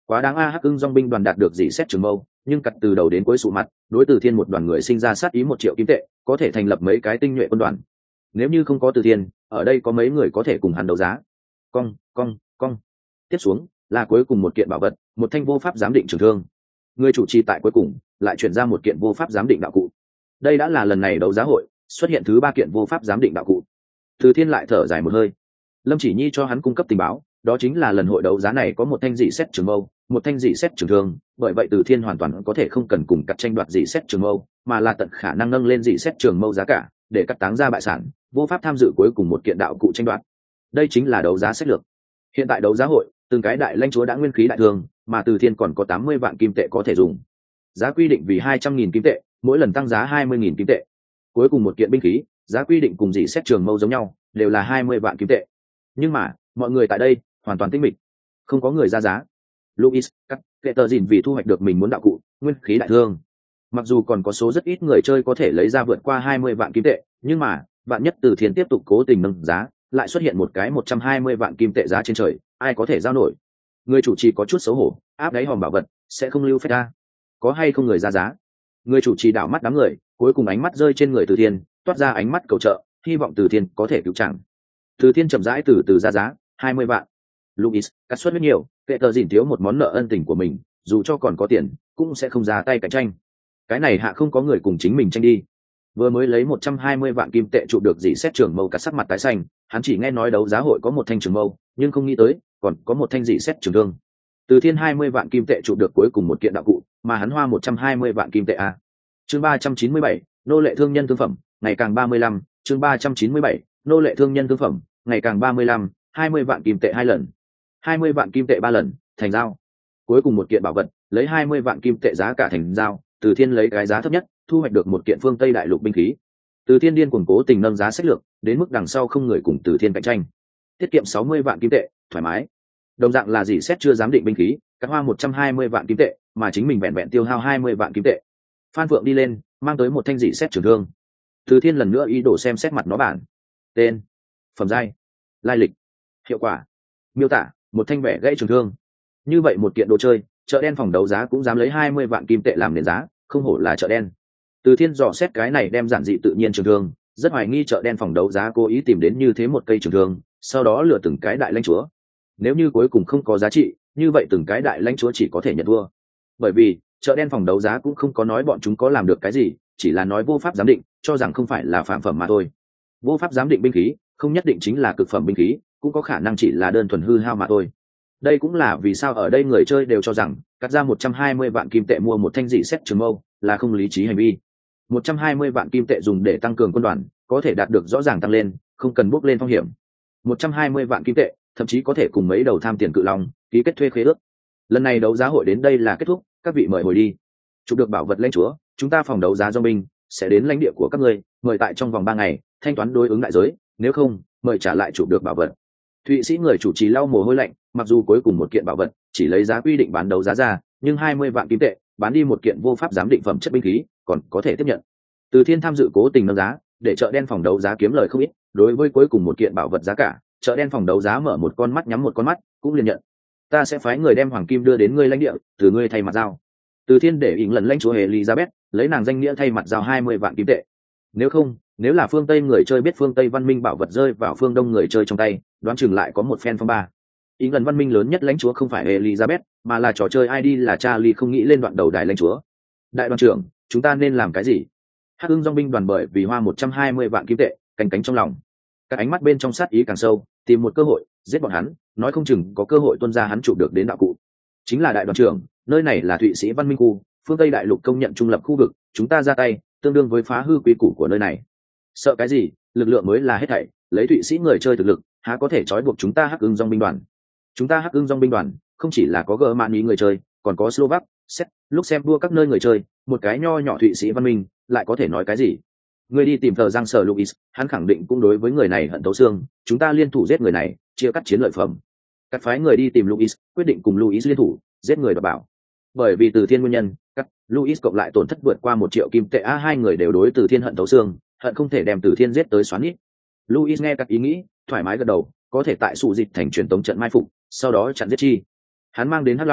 Quá đáng a. Hắc ưng dong binh đoàn đạt được dỉ xét trường mâu, nhưng cặt từ đầu đến cuối sụ mặt, đối Từ Thiên một đoàn người sinh ra sát ý một triệu kim tệ, có thể thành lập mấy cái tinh nhuệ quân đoàn. Nếu như không có Từ Thiên, ở đây có mấy người có thể cùng hắn đấu giá. Cong, cong, cong. Tiếp xuống là cuối cùng một kiện bảo vật, một thanh vô pháp giám định trường thương. Người chủ trì tại cuối cùng lại chuyển ra một kiện vô pháp giám định đạo cụ. Đây đã là lần này đấu giá hội xuất hiện thứ ba kiện vô pháp giám định đạo cụ. Từ Thiên lại thở dài một hơi. Lâm Chỉ Nhi cho hắn cung cấp tình báo, đó chính là lần hội đấu giá này có một thanh dị xét trường mâu, một thanh dị xét trường thương, bởi vậy Từ Thiên hoàn toàn có thể không cần cùng cắt tranh đoạt dị xét trường mâu, mà là tận khả năng nâng lên dị xét trường mâu giá cả, để cắt táng ra bại sản, vô pháp tham dự cuối cùng một kiện đạo cụ tranh đoạt. Đây chính là đấu giá sách lược. Hiện tại đấu giá hội, từng cái đại lãnh chúa đã nguyên khí đại thương, mà Từ Thiên còn có tám mươi vạn kim tệ có thể dùng. Giá quy định vì hai trăm nghìn kim tệ, mỗi lần tăng giá hai mươi nghìn kim tệ. Cuối cùng một kiện binh khí, giá quy định cùng dị xét trường mâu giống nhau, đều là hai mươi vạn kim tệ. Nhưng mà, mọi người tại đây hoàn toàn tĩnh mịch, không có người ra giá. Louis cắt kệ tờ dìn vì thu hoạch được mình muốn đạo cụ nguyên khí đại thương. Mặc dù còn có số rất ít người chơi có thể lấy ra vượt qua hai mươi vạn kim tệ, nhưng mà vạn nhất Từ Thiên tiếp tục cố tình nâng giá, lại xuất hiện một cái một trăm hai mươi vạn kim tệ giá trên trời, ai có thể giao nổi? Người chủ trì có chút xấu hổ, áp đáy hòm bảo vật sẽ không lưu phép ra. Có hay không người ra giá? Người chủ trì đảo mắt đám người, cuối cùng ánh mắt rơi trên người Từ Thiên, toát ra ánh mắt cầu trợ, hy vọng Từ Thiên có thể cứu chẳng. Từ Thiên chậm rãi từ từ ra giá hai mươi vạn. Louis cắt suất rất nhiều, kệ tờ dìn thiếu một món nợ ân tình của mình, dù cho còn có tiền cũng sẽ không ra tay cạnh tranh. Cái này hạ không có người cùng chính mình tranh đi. Vừa mới lấy một trăm hai mươi vạn kim tệ chụp được dị xét trường mâu, cắt sắc mặt tái xanh, hắn chỉ nghe nói đấu giá hội có một thanh trường mâu, nhưng không nghĩ tới còn có một thanh dị xét trường thương. Từ Thiên hai mươi vạn kim tệ chụp được cuối cùng một kiện đạo cụ, mà hắn hoa một trăm hai mươi vạn kim tệ a. Chương ba trăm chín mươi bảy, nô lệ thương nhân thương phẩm, ngày càng ba mươi lăm, chương ba trăm chín mươi bảy, nô lệ thương nhân thương phẩm, ngày càng ba mươi lăm, hai mươi vạn kim tệ hai lần, hai mươi vạn kim tệ ba lần, thành giao. Cuối cùng một kiện bảo vật, lấy hai mươi vạn kim tệ giá cả thành giao, Từ Thiên lấy cái giá thấp nhất, thu hoạch được một kiện phương Tây đại lục binh khí. Từ Thiên điên cuồng cố tình nâng giá sách lược, đến mức đằng sau không người cùng Từ Thiên cạnh tranh. Tiết kiệm sáu mươi vạn kim tệ, thoải mái. Đồng dạng là gì xét chưa giám định binh khí, cắt hoa một trăm hai mươi vạn kim tệ, mà chính mình vẹn vẹn tiêu hao hai mươi vạn kim tệ. Phan Phượng đi lên, mang tới một thanh dị xét trường thương. Từ Thiên lần nữa ý đồ xem xét mặt nó bản. Tên, phẩm giai, lai lịch, hiệu quả, miêu tả, một thanh vẻ gãy trường thương. Như vậy một kiện đồ chơi, chợ đen phòng đấu giá cũng dám lấy hai mươi vạn kim tệ làm nền giá, không hổ là chợ đen. Từ Thiên dò xét cái này đem giản dị tự nhiên trường thương, rất hoài nghi chợ đen phòng đấu giá cố ý tìm đến như thế một cây trường thương, sau đó lựa từng cái đại lãnh chúa. Nếu như cuối cùng không có giá trị, như vậy từng cái đại lãnh chúa chỉ có thể nhận thua. Bởi vì chợ đen phòng đấu giá cũng không có nói bọn chúng có làm được cái gì, chỉ là nói vô pháp giám định, cho rằng không phải là phạm phẩm mà thôi. Vô pháp giám định binh khí không nhất định chính là cực phẩm binh khí, cũng có khả năng chỉ là đơn thuần hư hao mà thôi. Đây cũng là vì sao ở đây người chơi đều cho rằng cắt ra một trăm hai mươi vạn kim tệ mua một thanh dị xét trường mâu là không lý trí hành vi. một trăm hai mươi vạn kim tệ dùng để tăng cường quân đoàn, có thể đạt được rõ ràng tăng lên, không cần bước lên phong hiểm. một trăm hai mươi vạn kim tệ thậm chí có thể cùng mấy đầu tham tiền cự long ký kết thuê khế ước. Lần này đấu giá hội đến đây là kết thúc, các vị mời hồi đi. Chụp được bảo vật lãnh chúa, chúng ta phòng đấu giá do binh sẽ đến lãnh địa của các ngươi, mời tại trong vòng ba ngày thanh toán đối ứng đại giới, nếu không mời trả lại chụp được bảo vật. Thụy Sĩ người chủ trì lau mồ hôi lạnh, mặc dù cuối cùng một kiện bảo vật chỉ lấy giá quy định bán đấu giá ra, nhưng hai mươi vạn kim tệ bán đi một kiện vô pháp giám định phẩm chất binh khí còn có thể tiếp nhận. Từ Thiên tham dự cố tình nâng giá, để chợ đen phòng đấu giá kiếm lời không ít. Đối với cuối cùng một kiện bảo vật giá cả, chợ đen phòng đấu giá mở một con mắt nhắm một con mắt, cũng liền nhận. Ta sẽ phái người đem hoàng kim đưa đến ngươi lãnh địa, từ ngươi thay mặt giao. Từ Thiên để ỉn lần lãnh chúa Elizabeth lấy nàng danh nghĩa thay mặt giao hai mươi vạn kim tệ. Nếu không, nếu là phương Tây người chơi biết phương Tây văn minh bảo vật rơi vào phương Đông người chơi trong tay, đoán chừng lại có một phen phong ba. Ỉn lần văn minh lớn nhất lãnh chúa không phải Elizabeth, mà là trò chơi i đê là Charlie không nghĩ lên đoạn đầu đài lãnh chúa. Đại đoàn trưởng, chúng ta nên làm cái gì? Hắc Ưng dòng binh đoàn bởi vì hoa một trăm hai mươi vạn kim tệ, canh cánh trong lòng. Các ánh mắt bên trong sát ý càng sâu, tìm một cơ hội giết bọn hắn, nói không chừng có cơ hội tuân ra hắn chụp được đến đạo cụ. Chính là đại đoàn trưởng, nơi này là Thụy Sĩ văn minh khu, phương Tây đại lục công nhận trung lập khu vực, chúng ta ra tay tương đương với phá hư quy củ của nơi này. Sợ cái gì, lực lượng mới là hết thảy, lấy Thụy Sĩ người chơi thực lực, há có thể trói buộc chúng ta Hắc Ưng dòng binh đoàn. Chúng ta Hắc Ưng dòng binh đoàn không chỉ là có gờ mạn ý người chơi, còn có Slovak, Séc, Luxembourg các nơi người chơi, một cái nho nhỏ Thụy Sĩ văn minh lại có thể nói cái gì? Người đi tìm thờ giang sở Louis, hắn khẳng định cũng đối với người này hận thấu xương, chúng ta liên thủ giết người này, chia cắt chiến lợi phẩm. Các phái người đi tìm Louis, quyết định cùng Louis liên thủ giết người đoạt bảo. Bởi vì Từ Thiên nguyên nhân, các Louis cộng lại tổn thất vượt qua một triệu kim tệ, a hai người đều đối Từ Thiên hận thấu xương, hận không thể đem Từ Thiên giết tới xoắn ít. Louis nghe các ý nghĩ, thoải mái gật đầu, có thể tại sụ dịch thành truyền tống trận mai phục, sau đó chặn giết chi. Hắn mang đến Hắc Long,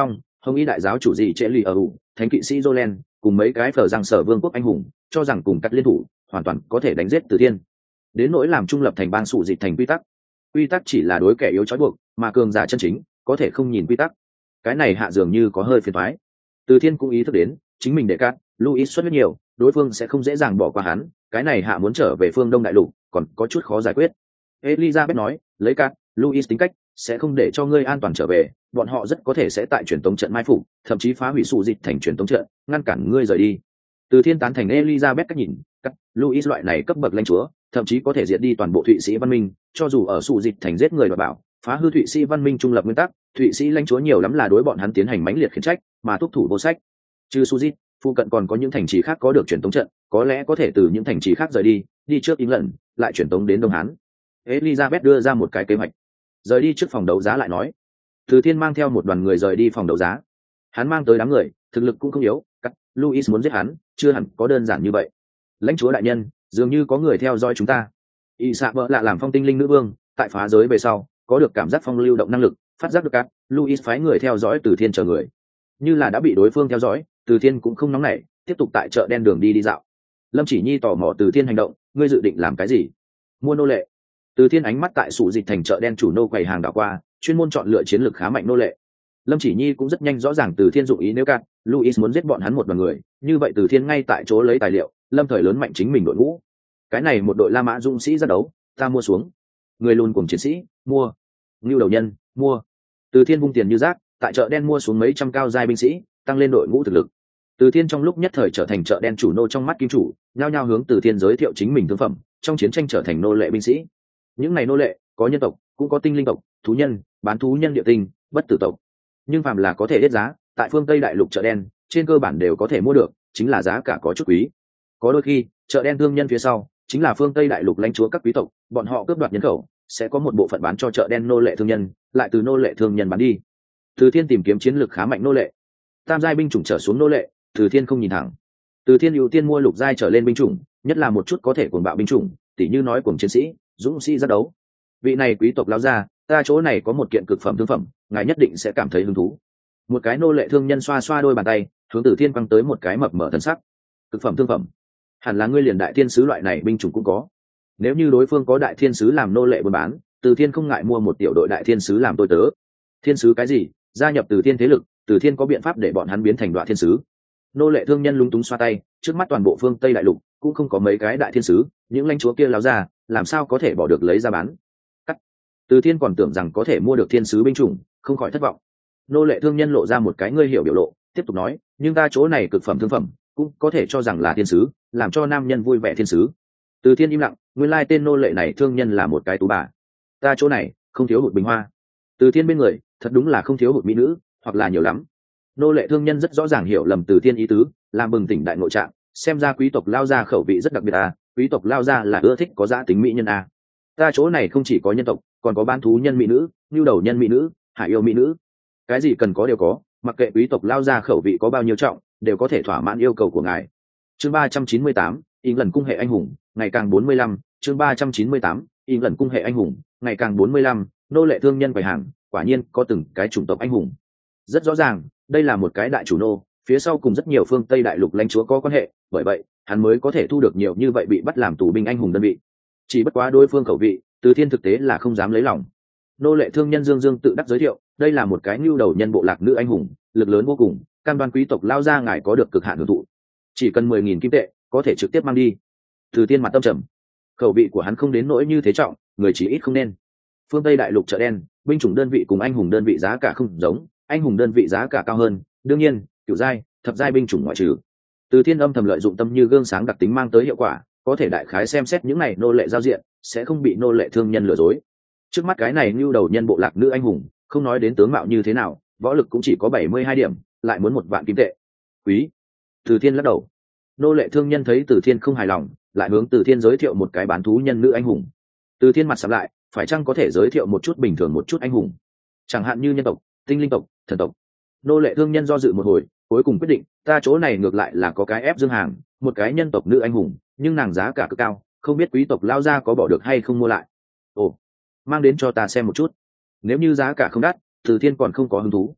hồng y đại giáo chủ gì trễ lì ở ủ thánh kỵ sĩ Jolen cùng mấy cái phở giang sở vương quốc anh hùng cho rằng cùng cắt liên thủ hoàn toàn có thể đánh giết Từ Thiên. Đến nỗi làm trung lập thành bang sụ dịch thành quy tắc, quy tắc chỉ là đối kẻ yếu trói buộc, mà cường giả chân chính có thể không nhìn quy tắc. Cái này hạ dường như có hơi phiền toái. Từ Thiên cũng ý thức đến chính mình để cắt Louis xuất huyết nhiều, đối phương sẽ không dễ dàng bỏ qua hắn. Cái này hạ muốn trở về phương Đông đại lục còn có chút khó giải quyết. Elizabeth nói, lấy cắt Louis tính cách sẽ không để cho ngươi an toàn trở về, bọn họ rất có thể sẽ tại truyền tống trận mai phục, thậm chí phá hủy sụ dịch thành truyền tống trận, ngăn cản ngươi rời đi. Từ Thiên tán thành Elizabeth cách nhìn, cắt Louis loại này cấp bậc lãnh chúa, thậm chí có thể diệt đi toàn bộ Thụy Sĩ văn minh, cho dù ở sụ dịch thành giết người và bảo, phá hư Thụy Sĩ văn minh trung lập nguyên tắc, Thụy Sĩ lãnh chúa nhiều lắm là đối bọn hắn tiến hành mãnh liệt khiển trách, mà thúc thủ vô sách. Trừ sụ dịch, phụ cận còn có những thành trì khác có được truyền tống trận, có lẽ có thể từ những thành trì khác rời đi, đi trước England, lại truyền tống đến Đông Hán. Elizabeth đưa ra một cái kế hoạch. Rời đi trước phòng đấu giá lại nói. Từ Thiên mang theo một đoàn người rời đi phòng đấu giá. Hắn mang tới đám người, thực lực cũng không yếu, cắt Louis muốn giết hắn, chưa hẳn có đơn giản như vậy. Lãnh chúa đại nhân, dường như có người theo dõi chúng ta. Y xạ vợ lạ làm phong tinh linh nữ vương, tại phá giới về sau, có được cảm giác phong lưu động năng lực, phát giác được cắt Louis phái người theo dõi Từ Thiên chờ người. Như là đã bị đối phương theo dõi, Từ Thiên cũng không nóng nảy, tiếp tục tại chợ đen đường đi đi dạo. Lâm Chỉ Nhi tò mò Từ Thiên hành động, ngươi dự định làm cái gì? Mua nô lệ. Từ Thiên ánh mắt tại sụ dịch thành chợ đen chủ nô quầy hàng đảo qua, chuyên môn chọn lựa chiến lược khá mạnh nô lệ. Lâm Chỉ Nhi cũng rất nhanh rõ ràng Từ Thiên dụng ý nếu cạn, Louis muốn giết bọn hắn một đoàn người, như vậy Từ Thiên ngay tại chỗ lấy tài liệu, lâm thời lớn mạnh chính mình đội ngũ. Cái này một đội La Mã dũng sĩ ra đấu, ta mua xuống. Người lùn cùng chiến sĩ, mua. Ngưu đầu nhân, mua. Từ Thiên vung tiền như rác, tại chợ đen mua xuống mấy trăm cao giai binh sĩ, tăng lên đội ngũ thực lực. Từ Thiên trong lúc nhất thời trở thành chợ đen chủ nô trong mắt kim chủ, nhao nhao hướng Từ Thiên giới thiệu chính mình thương phẩm, trong chiến tranh trở thành nô lệ binh sĩ. Những này nô lệ có nhân tộc, cũng có tinh linh tộc, thú nhân, bán thú nhân địa tinh, bất tử tộc. Nhưng phàm là có thể hết giá, tại phương Tây đại lục chợ đen, trên cơ bản đều có thể mua được, chính là giá cả có chút quý. Có đôi khi, chợ đen thương nhân phía sau, chính là phương Tây đại lục lãnh chúa các quý tộc, bọn họ cướp đoạt nhân khẩu, sẽ có một bộ phận bán cho chợ đen nô lệ thương nhân, lại từ nô lệ thương nhân bán đi. Từ Thiên tìm kiếm chiến lược khá mạnh nô lệ. Tam giai binh chủng trở xuống nô lệ, Từ Thiên không nhìn thẳng. Từ Thiên ưu tiên mua lục giai trở lên binh chủng, nhất là một chút có thể cuồng bạo binh chủng, tỉ như nói cuồng chiến sĩ, dũng sĩ ra đấu. Vị này quý tộc lao ra, ta chỗ này có một kiện cực phẩm thương phẩm, ngài nhất định sẽ cảm thấy hứng thú. Một cái nô lệ thương nhân xoa xoa đôi bàn tay, hướng Từ Thiên quăng tới một cái mập mở thần sắc. Cực phẩm thương phẩm, hẳn là ngươi liền đại thiên sứ loại này binh chủng cũng có. Nếu như đối phương có đại thiên sứ làm nô lệ buôn bán, Từ Thiên không ngại mua một tiểu đội đại thiên sứ làm tôi tớ. Thiên sứ cái gì? Gia nhập Từ Thiên thế lực, Từ Thiên có biện pháp để bọn hắn biến thành đoạn thiên sứ. Nô lệ thương nhân lúng túng xoa tay, trước mắt toàn bộ phương Tây đại lục cũng không có mấy cái đại thiên sứ, những lãnh chúa kia láo ra, làm sao có thể bỏ được lấy ra bán. Cắt. Từ Thiên còn tưởng rằng có thể mua được thiên sứ binh chủng, không khỏi thất vọng. Nô lệ thương nhân lộ ra một cái ngươi hiểu biểu lộ, tiếp tục nói, nhưng ta chỗ này cực phẩm thương phẩm, cũng có thể cho rằng là thiên sứ, làm cho nam nhân vui vẻ thiên sứ. Từ Thiên im lặng, nguyên lai tên nô lệ này thương nhân là một cái tú bà. Ta chỗ này không thiếu hụt bình hoa. Từ Thiên bên người, thật đúng là không thiếu hụt mỹ nữ, hoặc là nhiều lắm. Nô lệ thương nhân rất rõ ràng hiểu lầm Từ Thiên ý tứ, làm bừng tỉnh đại ngộ trạng, xem ra quý tộc lao ra khẩu vị rất đặc biệt à, quý tộc lao ra là ưa thích có giá tính mỹ nhân à. Ta chỗ này không chỉ có nhân tộc, còn có bán thú nhân mỹ nữ, nhu đầu nhân mỹ nữ, hải yêu mỹ nữ, cái gì cần có đều có, mặc kệ quý tộc lao ra khẩu vị có bao nhiêu trọng, đều có thể thỏa mãn yêu cầu của ngài. Chương ba trăm chín mươi tám, in lần cung hệ anh hùng, ngày càng bốn mươi lăm, chương ba trăm chín mươi tám, in lần cung hệ anh hùng, ngày càng bốn mươi lăm, nô lệ thương nhân quầy hàng, quả nhiên có từng cái chủng tộc anh hùng. Rất rõ ràng, đây là một cái đại chủ nô, phía sau cùng rất nhiều phương Tây đại lục lãnh chúa có quan hệ, bởi vậy, hắn mới có thể thu được nhiều như vậy bị bắt làm tù binh anh hùng đơn vị. Chỉ bất quá đối phương khẩu vị, Từ Thiên thực tế là không dám lấy lòng. Nô lệ thương nhân Dương Dương tự đắc giới thiệu, đây là một cái nhu đầu nhân bộ lạc nữ anh hùng, lực lớn vô cùng, cam đoan quý tộc lao ra ngài có được cực hạn hưởng thụ. Chỉ cần mười nghìn kim tệ, có thể trực tiếp mang đi. Từ Thiên mặt tâm trầm, khẩu vị của hắn không đến nỗi như thế trọng, người chỉ ít không nên. Phương Tây đại lục chợ đen, binh chủng đơn vị cùng anh hùng đơn vị giá cả không giống, anh hùng đơn vị giá cả cao hơn, đương nhiên, cửu giai, thập giai binh chủng ngoại trừ. Từ Thiên âm thầm lợi dụng tâm như gương sáng đặc tính mang tới hiệu quả, có thể đại khái xem xét những này nô lệ giao diện, sẽ không bị nô lệ thương nhân lừa dối. Trước mắt cái này nhu đầu nhân bộ lạc nữ anh hùng, không nói đến tướng mạo như thế nào, võ lực cũng chỉ có bảy mươi hai điểm, lại muốn một vạn kim tệ. Quý. Từ Thiên lắc đầu. Nô lệ thương nhân thấy Từ Thiên không hài lòng, lại hướng Từ Thiên giới thiệu một cái bán thú nhân nữ anh hùng. Từ Thiên mặt sầm lại, phải chăng có thể giới thiệu một chút bình thường một chút anh hùng, chẳng hạn như nhân tộc, tinh linh tộc, thần tộc. Nô lệ thương nhân do dự một hồi, cuối cùng quyết định, ta chỗ này ngược lại là có cái ép dương hàng, một cái nhân tộc nữ anh hùng, nhưng nàng giá cả cực cao, không biết quý tộc lao ra có bỏ được hay không mua lại. Ồ, mang đến cho ta xem một chút. Nếu như giá cả không đắt, Từ Thiên còn không có hứng thú.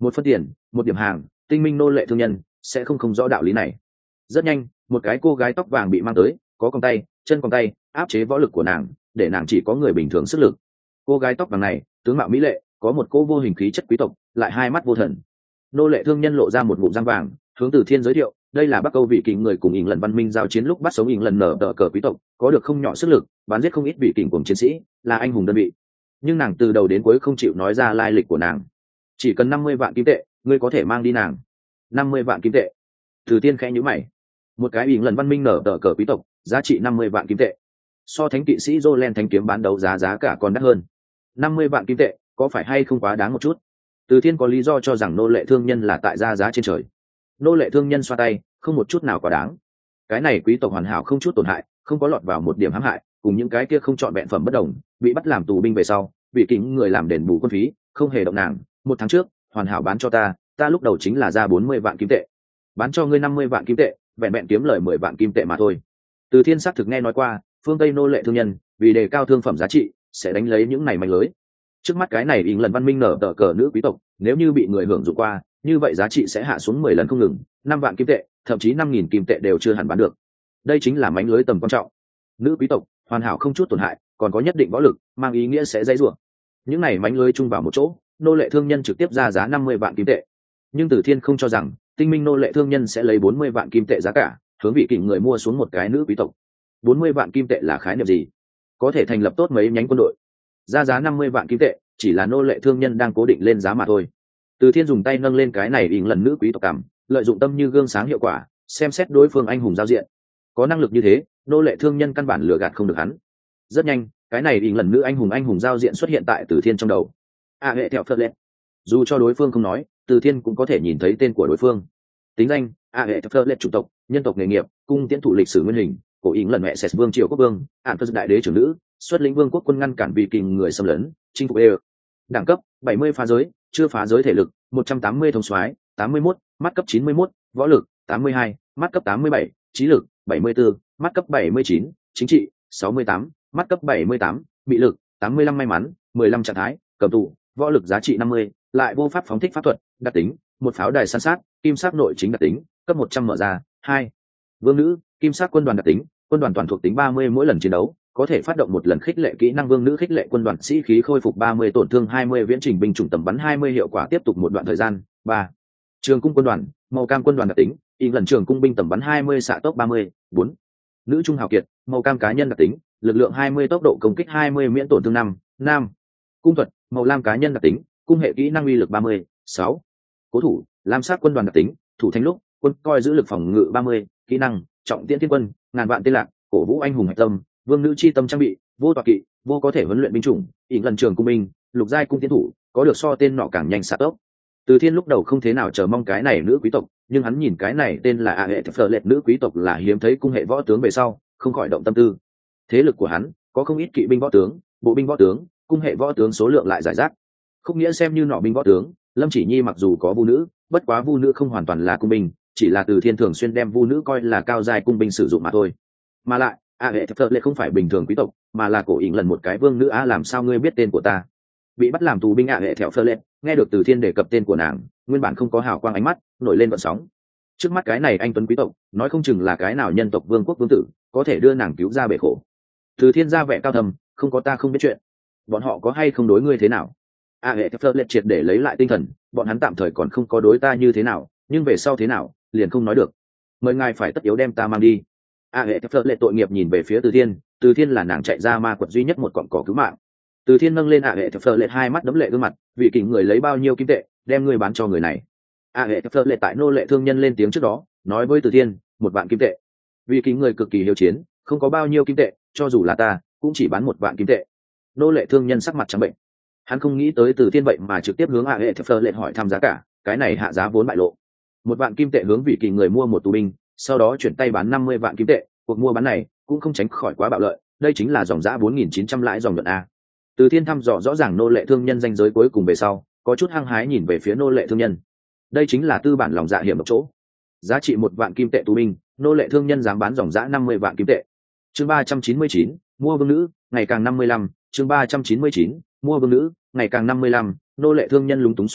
một phân tiền một điểm hàng, tinh minh nô lệ thương nhân sẽ không không rõ đạo lý này. Rất nhanh một cái cô gái tóc vàng bị mang tới, có còng tay chân còng tay áp chế võ lực của nàng, để nàng chỉ có người bình thường sức lực. Cô gái tóc vàng này tướng mạo mỹ lệ, có một cô vô hình khí chất quý tộc, lại hai mắt vô thần. Nô lệ thương nhân lộ ra một ngụm răng vàng, hướng Từ Thiên giới thiệu, đây là Bắc Âu vị kình người cùng ỉn lần văn minh giao chiến lúc bắt sống ỉn lần nở tờ cờ quý tộc, có được không nhỏ sức lực, bán giết không ít vị kình cùng chiến sĩ, là anh hùng đơn vị. Nhưng nàng từ đầu đến cuối không chịu nói ra lai lịch của nàng. Chỉ cần năm mươi vạn kim tệ, ngươi có thể mang đi nàng. Năm mươi vạn kim tệ. Từ Thiên khẽ nhíu mày. Một cái ỉn lần văn minh nở tờ cờ quý tộc, giá trị năm mươi vạn kim tệ. So thánh kỵ sĩ Jolen thánh kiếm bán đấu giá giá cả còn đắt hơn. Năm mươi vạn kim tệ, có phải hay không quá đáng một chút? Từ Thiên có lý do cho rằng nô lệ thương nhân là tại ra giá trên trời. Nô lệ thương nhân xoa tay, không một chút nào quá đáng. Cái này quý tộc hoàn hảo không chút tổn hại, không có lọt vào một điểm hãm hại, cùng những cái kia không chọn vẹn phẩm bất đồng, bị bắt làm tù binh về sau, bị kính người làm đền bù quân phí, không hề động nàng. Một tháng trước, hoàn hảo bán cho ta, ta lúc đầu chính là ra bốn mươi vạn kim tệ, bán cho ngươi năm mươi vạn kim tệ, vẹn vẹn kiếm lời mười vạn kim tệ mà thôi. Từ Thiên xác thực nghe nói qua, phương Tây nô lệ thương nhân vì đề cao thương phẩm giá trị, sẽ đánh lấy những này manh lưới. Trước mắt cái này ỉn lần văn minh nở tờ cờ nữ quý tộc, nếu như bị người hưởng dụng qua, như vậy giá trị sẽ hạ xuống mười lần không ngừng, năm vạn kim tệ, thậm chí năm nghìn kim tệ đều chưa hẳn bán được. Đây chính là mánh lưới tầm quan trọng. Nữ quý tộc hoàn hảo không chút tổn hại, còn có nhất định võ lực, mang ý nghĩa sẽ dãy rủa. Những này mánh lưới chung vào một chỗ, nô lệ thương nhân trực tiếp ra giá năm mươi vạn kim tệ. Nhưng Từ Thiên không cho rằng tinh minh nô lệ thương nhân sẽ lấy bốn mươi vạn kim tệ giá cả, hướng vị kình người mua xuống một cái nữ quý tộc. bốn mươi vạn kim tệ là khái niệm gì? Có thể thành lập tốt mấy nhánh quân đội. Ra giá năm mươi vạn kim tệ, chỉ là nô lệ thương nhân đang cố định lên giá mà thôi. Từ Thiên dùng tay nâng lên cái này ỉn lần nữ quý tộc cảm, lợi dụng tâm như gương sáng hiệu quả, xem xét đối phương anh hùng giao diện. Có năng lực như thế, nô lệ thương nhân căn bản lừa gạt không được hắn. Rất nhanh, cái này ỉn lần nữ anh hùng anh hùng giao diện xuất hiện tại Từ Thiên trong đầu. A hệ theo phật lệ. Dù cho đối phương không nói, Từ Thiên cũng có thể nhìn thấy tên của đối phương. Tính danh: A hệ theo phật lệ, chủng tộc: nhân tộc, nghề nghiệp: cung tiễn thủ, lịch sử nguyên hình: cổ ỉn lần mẹ sẹt vương triều quốc vương, ạn phật đại đế trưởng nữ, xuất lĩnh vương quốc quân ngăn cản vị kình người xâm lấn, chinh phục e. Đẳng cấp: bảy mươi phá giới, chưa phá giới thể lực, một trăm tám mươi thông soái, tám mươi mốt, mắt cấp chín mươi mốt, võ lực, tám mươi hai, mắt cấp tám mươi bảy, trí lực, bảy mươi tư, mắt cấp bảy mươi chín, chính trị, sáu mươi tám, mắt cấp bảy mươi tám, mị lực, tám mươi lăm, may mắn, mười lăm, trạng thái, cầm tù, võ lực giá trị năm mươi, lại vô pháp phóng thích pháp thuật, đặc tính, một pháo đài săn sát, kim sắc nội chính đặc tính, cấp một trăm mở ra, hai. Vương nữ, kim sắc quân đoàn đặc tính, quân đoàn toàn thuộc tính ba mươi, mỗi lần chiến đấu có thể phát động một lần khích lệ kỹ năng vương nữ khích lệ quân đoàn, sĩ khí khôi phục ba mươi, tổn thương hai mươi, viễn trình binh chủng tầm bắn hai mươi, hiệu quả tiếp tục một đoạn thời gian. Ba. Trường cung quân đoàn, màu cam quân đoàn đặc tính, in lần trường cung binh tầm bắn hai mươi, xạ tốc ba mươi. Bốn. Nữ trung hào kiệt, màu cam cá nhân đặc tính, lực lượng hai mươi, tốc độ công kích hai mươi, miễn tổn thương năm. Nam. Cung thuật, màu lam cá nhân đặc tính, cung hệ kỹ năng uy lực ba mươi. Sáu. Cố thủ, lam sắc quân đoàn đặc tính, thủ thanh lúc quân coi giữ lực phòng ngự ba mươi, kỹ năng trọng tiễn thiên quân, ngàn vạn tên lạc, cổ vũ anh hùng hạch tâm, vương nữ chi tâm trang bị, vô tọa kỵ, vô có thể huấn luyện binh chủng, ỉn lần trường cung binh, lục giai cung tiến thủ, có được so tên nọ càng nhanh xạ tốc. Từ Thiên lúc đầu không thế nào chờ mong cái này nữ quý tộc, nhưng hắn nhìn cái này tên là A hệ phở lệ nữ quý tộc là hiếm thấy cung hệ võ tướng về sau, không khỏi động tâm tư. Thế lực của hắn có không ít kỵ binh võ tướng, bộ binh võ tướng, cung hệ võ tướng số lượng lại giải rác. Không nghĩa xem như nọ binh võ tướng, Lâm Chỉ Nhi mặc dù có vu nữ, bất quá vu nữ không hoàn toàn là cung binh, chỉ là Từ Thiên thường xuyên đem vu nữ coi là cao giai cung binh sử dụng mà thôi. Mà lại A hệ phật lệ không phải bình thường quý tộc, mà là cổ ỉn lần một cái vương nữ. A làm sao ngươi biết tên của ta? Bị bắt làm tù binh A hệ theo phật lệ nghe được Từ Thiên đề cập tên của nàng, nguyên bản không có hào quang ánh mắt nổi lên vận sóng. Trước mắt cái này anh tuấn quý tộc, nói không chừng là cái nào nhân tộc vương quốc vương tử, có thể đưa nàng cứu ra bể khổ. Từ Thiên ra vẻ cao thầm, không có ta không biết chuyện. Bọn họ có hay không đối ngươi thế nào? A hệ theo phật lệ triệt để lấy lại tinh thần, bọn hắn tạm thời còn không có đối ta như thế nào, nhưng về sau thế nào liền không nói được. Mời ngài phải tất yếu đem ta mang đi. A hệ phật lệ tội nghiệp nhìn về phía Từ Thiên. Từ Thiên là nàng chạy ra ma quật duy nhất một cọng cỏ cứu mạng. Từ Thiên nâng lên A hệ phật lệ, hai mắt đấm lệ gương mặt, vị kình người lấy bao nhiêu kim tệ đem ngươi bán cho người này? A hệ phật lệ tại nô lệ thương nhân lên tiếng trước đó nói với Từ Thiên, một vạn kim tệ. Vị kình người cực kỳ hiếu chiến, không có bao nhiêu kim tệ, cho dù là ta cũng chỉ bán một vạn kim tệ. Nô lệ thương nhân sắc mặt trắng bệnh, hắn không nghĩ tới Từ Thiên vậy mà trực tiếp hướng A hệ phật lệ hỏi thăm giá cả, cái này hạ giá vốn bại lộ. Một vạn kim tệ hướng vị kình người mua một tù binh, sau đó chuyển tay bán năm mươi vạn kim tệ, cuộc mua bán này cũng không tránh khỏi quá bạo lợi, đây chính là dòng giá bốn nghìn chín trăm lãi dòng nhuận a. Từ Thiên thăm dò rõ ràng nô lệ thương nhân danh giới cuối cùng về sau, có chút hăng hái nhìn về phía nô lệ thương nhân. Đây chính là tư bản lòng dạ hiểm độc chỗ. Giá trị một vạn kim tệ tù binh, nô lệ thương nhân dám bán dòng giá năm mươi vạn kim tệ. Chương ba trăm chín mươi chín, mua vương nữ, ngày càng năm mươi lăm, chương ba trăm chín mươi chín, mua vương nữ, ngày càng năm mươi lăm, nô lệ thương nhân lúng túng xoa tay,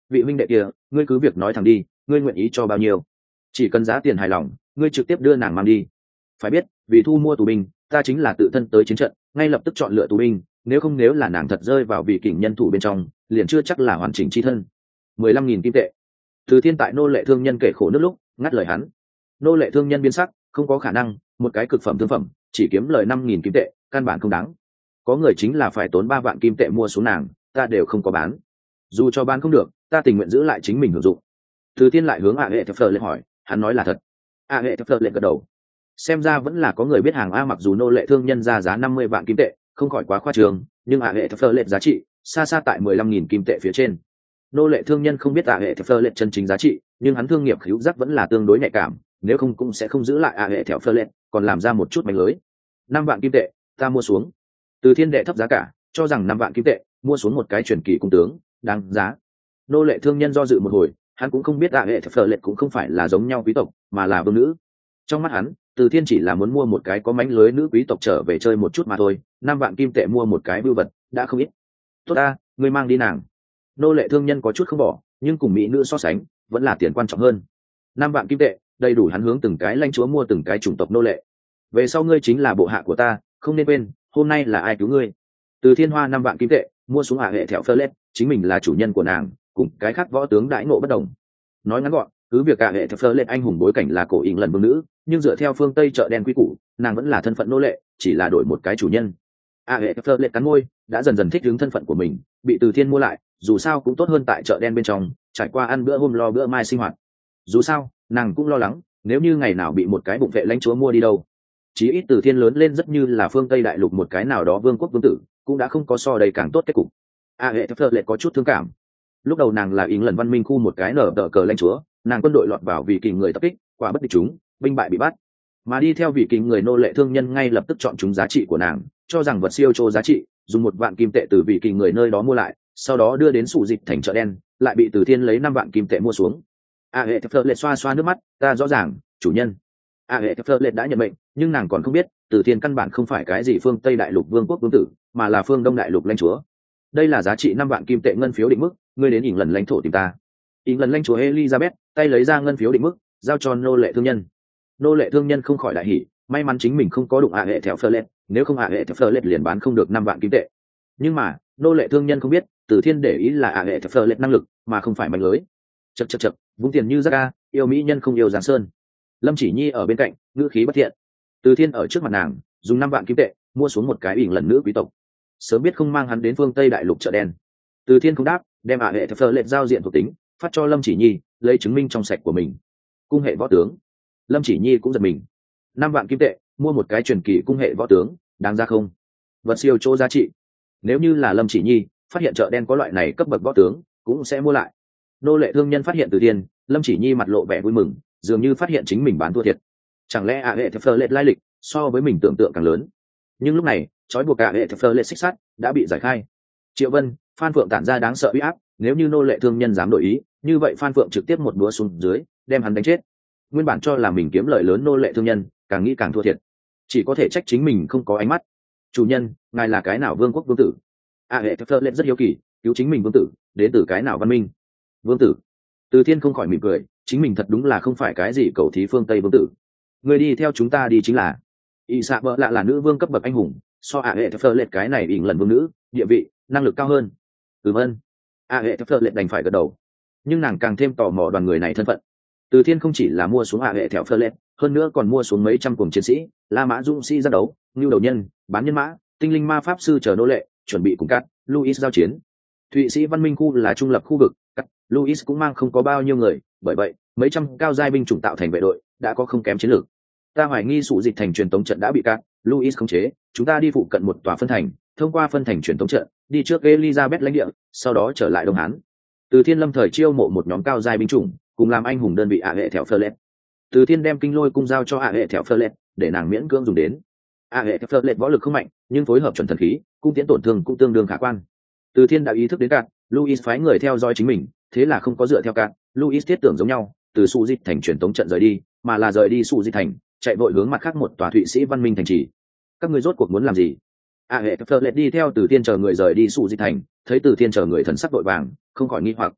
vị huynh đệ kia, ngươi cứ việc nói thẳng đi, ngươi nguyện ý cho bao nhiêu? Chỉ cần giá tiền hài lòng, ngươi trực tiếp đưa nàng mang đi. Phải biết, vì thu mua tù binh, ta chính là tự thân tới chiến trận, ngay lập tức chọn lựa tù binh, nếu không nếu là nàng thật rơi vào vị kình nhân thủ bên trong, liền chưa chắc là hoàn chỉnh chi thân. Mười lăm nghìn kim tệ. Từ Thiên tại nô lệ thương nhân kể khổ nước lúc, ngắt lời hắn. Nô lệ thương nhân biến sắc, không có khả năng, một cái cực phẩm thương phẩm, chỉ kiếm lời năm nghìn kim tệ, căn bản không đáng. Có người chính là phải tốn ba vạn kim tệ mua xuống nàng, ta đều không có bán. Dù cho bán không được, ta tình nguyện giữ lại chính mình hưởng dụng. Từ Thiên lại hướng ạ hệ thập phờ lên hỏi, hắn nói là thật. ạ hệ thập phờ lên gật đầu. Xem ra vẫn là có người biết hàng a, mặc dù nô lệ thương nhân ra giá năm mươi vạn kim tệ, không khỏi quá khoa trương, nhưng ạ hệ thập phờ lên giá trị xa xa tại mười lăm nghìn kim tệ phía trên. Nô lệ thương nhân không biết ạ hệ thập phờ lên chân chính giá trị, nhưng hắn thương nghiệp khứu giác vẫn là tương đối nhạy cảm, nếu không cũng sẽ không giữ lại ạ hệ thập phờ lên, còn làm ra một chút mánh lưới. Năm vạn kim tệ, ta mua xuống. Từ Thiên đệ thấp giá cả, cho rằng năm vạn kim tệ mua xuống một cái truyền kỳ cung tướng, đáng giá. Nô lệ thương nhân do dự một hồi, hắn cũng không biết ạ hệ thập phờ lệ cũng không phải là giống nhau quý tộc, mà là vương nữ. Trong mắt hắn, Từ Thiên chỉ là muốn mua một cái có mánh lưới nữ quý tộc trở về chơi một chút mà thôi, năm vạn kim tệ mua một cái bưu vật đã không ít. Tốt ta, ngươi mang đi nàng. Nô lệ thương nhân có chút không bỏ, nhưng cùng mỹ nữ so sánh, vẫn là tiền quan trọng hơn. Năm vạn kim tệ, đầy đủ hắn hướng từng cái lãnh chúa mua từng cái chủng tộc nô lệ. Về sau ngươi chính là bộ hạ của ta, không nên quên, hôm nay là ai cứu ngươi. Từ Thiên hoa năm vạn kim tệ mua xuống ạ hệ thẹo phơ lết, chính mình là chủ nhân của nàng, cùng cái khác võ tướng đãi ngộ bất đồng. Nói ngắn gọn, cứ việc ạ hệ thẹo phơ lết anh hùng bối cảnh là cổ ỉn lần vương nữ, nhưng dựa theo phương Tây chợ đen quy củ, nàng vẫn là thân phận nô lệ, chỉ là đổi một cái chủ nhân. ạ hệ thẹo phơ lết cắn môi, đã dần dần thích ứng thân phận của mình, bị Từ Thiên mua lại, dù sao cũng tốt hơn tại chợ đen bên trong trải qua ăn bữa hôm lo bữa mai sinh hoạt. Dù sao, nàng cũng lo lắng, nếu như ngày nào bị một cái bụng vệ lãnh chúa mua đi đâu. Chí ít Từ Thiên lớn lên rất như là phương Tây đại lục một cái nào đó vương quốc vương tử, cũng đã không có so đầy càng tốt kết cục. A hệ thập phật lệ có chút thương cảm. Lúc đầu nàng là Yến lần văn minh khu một cái nở tờ cờ lãnh chúa, nàng quân đội lọt vào vị kình người tập kích, quả bất địch chúng, binh bại bị bắt. Mà đi theo vị kình người nô lệ thương nhân ngay lập tức chọn chúng giá trị của nàng, cho rằng vật siêu trô giá trị, dùng một vạn kim tệ từ vị kình người nơi đó mua lại, sau đó đưa đến sủ dịch thành chợ đen, lại bị Từ Thiên lấy năm vạn kim tệ mua xuống. A hệ thập phật lệ xoa xoa nước mắt, ta rõ ràng, chủ nhân. A hệ thập phật lệ đã nhận mệnh, nhưng nàng còn không biết, Từ Thiên căn bản không phải cái gì phương Tây đại lục vương quốc vương tử, mà là phương Đông đại lục lãnh chúa. Đây là giá trị năm vạn kim tệ ngân phiếu định mức, ngươi đến ỉn lần lãnh thổ tìm ta. Ỉn lần lãnh chúa Elizabeth tay lấy ra ngân phiếu định mức, giao cho nô lệ thương nhân. Nô lệ thương nhân không khỏi đại hỉ, may mắn chính mình không có đụng ạ hệ thẹo phơ lết, nếu không ạ hệ thẹo phơ lết liền bán không được năm vạn kim tệ. Nhưng mà nô lệ thương nhân không biết, Từ Thiên để ý là ạ hệ thẹo phơ lết năng lực, mà không phải mánh lưới. Chậc chậc chậc, vung tiền như rác ga, yêu mỹ nhân không yêu giáng sơn. Lâm Chỉ Nhi ở bên cạnh, ngữ khí bất thiện. Từ Thiên ở trước mặt nàng, dùng năm vạn kim tệ mua xuống một cái ỉn lần nữ quý tộc. Sớm biết không mang hắn đến phương Tây đại lục chợ đen. Từ Thiên không đáp, đem ạ hệ thập phơ lệ giao diện thuộc tính phát cho Lâm Chỉ Nhi, lấy chứng minh trong sạch của mình. Cung hệ võ tướng. Lâm Chỉ Nhi cũng giật mình. Năm vạn kim tệ mua một cái truyền kỳ cung hệ võ tướng, đáng ra không? Vật siêu chỗ giá trị. Nếu như là Lâm Chỉ Nhi phát hiện chợ đen có loại này cấp bậc võ tướng, cũng sẽ mua lại. Nô lệ thương nhân phát hiện Từ Thiên, Lâm Chỉ Nhi mặt lộ vẻ vui mừng, dường như phát hiện chính mình bán thua thiệt. Chẳng lẽ ạ hệ thập phơ lệ lai lịch so với mình tưởng tượng càng lớn? Nhưng lúc này trói buộc cả hệ thập phơ lệ xích sắt đã bị giải khai. Triệu Vân, Phan Phượng tản ra đáng sợ uy áp, nếu như nô lệ thương nhân dám đổi ý, như vậy Phan Phượng trực tiếp một búa xuống dưới, đem hắn đánh chết. Nguyên bản cho là mình kiếm lợi lớn nô lệ thương nhân, càng nghĩ càng thua thiệt, chỉ có thể trách chính mình không có ánh mắt. Chủ nhân, ngài là cái nào vương quốc vương tử? A hệ thập phơ lệ rất hiếu kỳ, cứu chính mình vương tử, đến từ cái nào văn minh? Vương tử. Từ Thiên không khỏi mỉm cười, chính mình thật đúng là không phải cái gì cầu thí phương Tây vương tử. Người đi theo chúng ta đi chính là y xạ bợ lạ, là nữ vương cấp bậc anh hùng, so ạ hệ thập phơ lệ cái này ỉn lần vương nữ địa vị năng lực cao hơn. Ừm ân. ạ hệ thập phơ lệ đành phải gật đầu, nhưng nàng càng thêm tò mò đoàn người này thân phận. Từ Thiên không chỉ là mua xuống ạ hệ thẹo phơ lệ, hơn nữa còn mua xuống mấy trăm cuồng chiến sĩ, La Mã Dũng sĩ ra đấu, Ngưu đầu nhân, bán nhân mã, tinh linh ma pháp sư chờ nô lệ, chuẩn bị cùng cắt Louis giao chiến. Thụy Sĩ văn minh khu là trung lập khu vực, cắt Louis cũng mang không có bao nhiêu người, bởi vậy mấy trăm cao giai binh chủng tạo thành vệ đội đã có không kém chiến lược. Ta hoài nghi sủ dịch thành truyền tống trận đã bị cắt Louis khống chế, chúng ta đi phụ cận một tòa phân thành, thông qua phân thành truyền tống trận đi trước Elizabeth lãnh địa, sau đó trở lại Đông Hán. Từ Thiên lâm thời chiêu mộ một nhóm cao giai binh chủng, cùng làm anh hùng đơn vị ạ hệ thẹo phơ lệ. Từ Thiên đem kinh lôi cung giao cho ạ hệ thẹo phơ lệ, để nàng miễn cưỡng dùng đến. ạ hệ thẹo phơ lệ võ lực không mạnh, nhưng phối hợp chuẩn thần khí, cung tiễn tổn thương cũng tương đương khả quan. Từ Thiên đã ý thức đến cạn, Louis phái người theo dõi chính mình, thế là không có dựa theo cạn, Louis thiết tưởng giống nhau, từ sủ dịch thành truyền tống trận rời đi, mà là rời đi sủ dịch thành, chạy vội hướng mặt khác một tòa Thụy Sĩ văn minh thành trì. Các ngươi rốt cuộc muốn làm gì? A hệ phơ lệ đi theo Từ Thiên chờ người rời đi sủ dịch thành, thấy Từ Thiên chờ người thần sắc vội vàng, không khỏi nghi hoặc.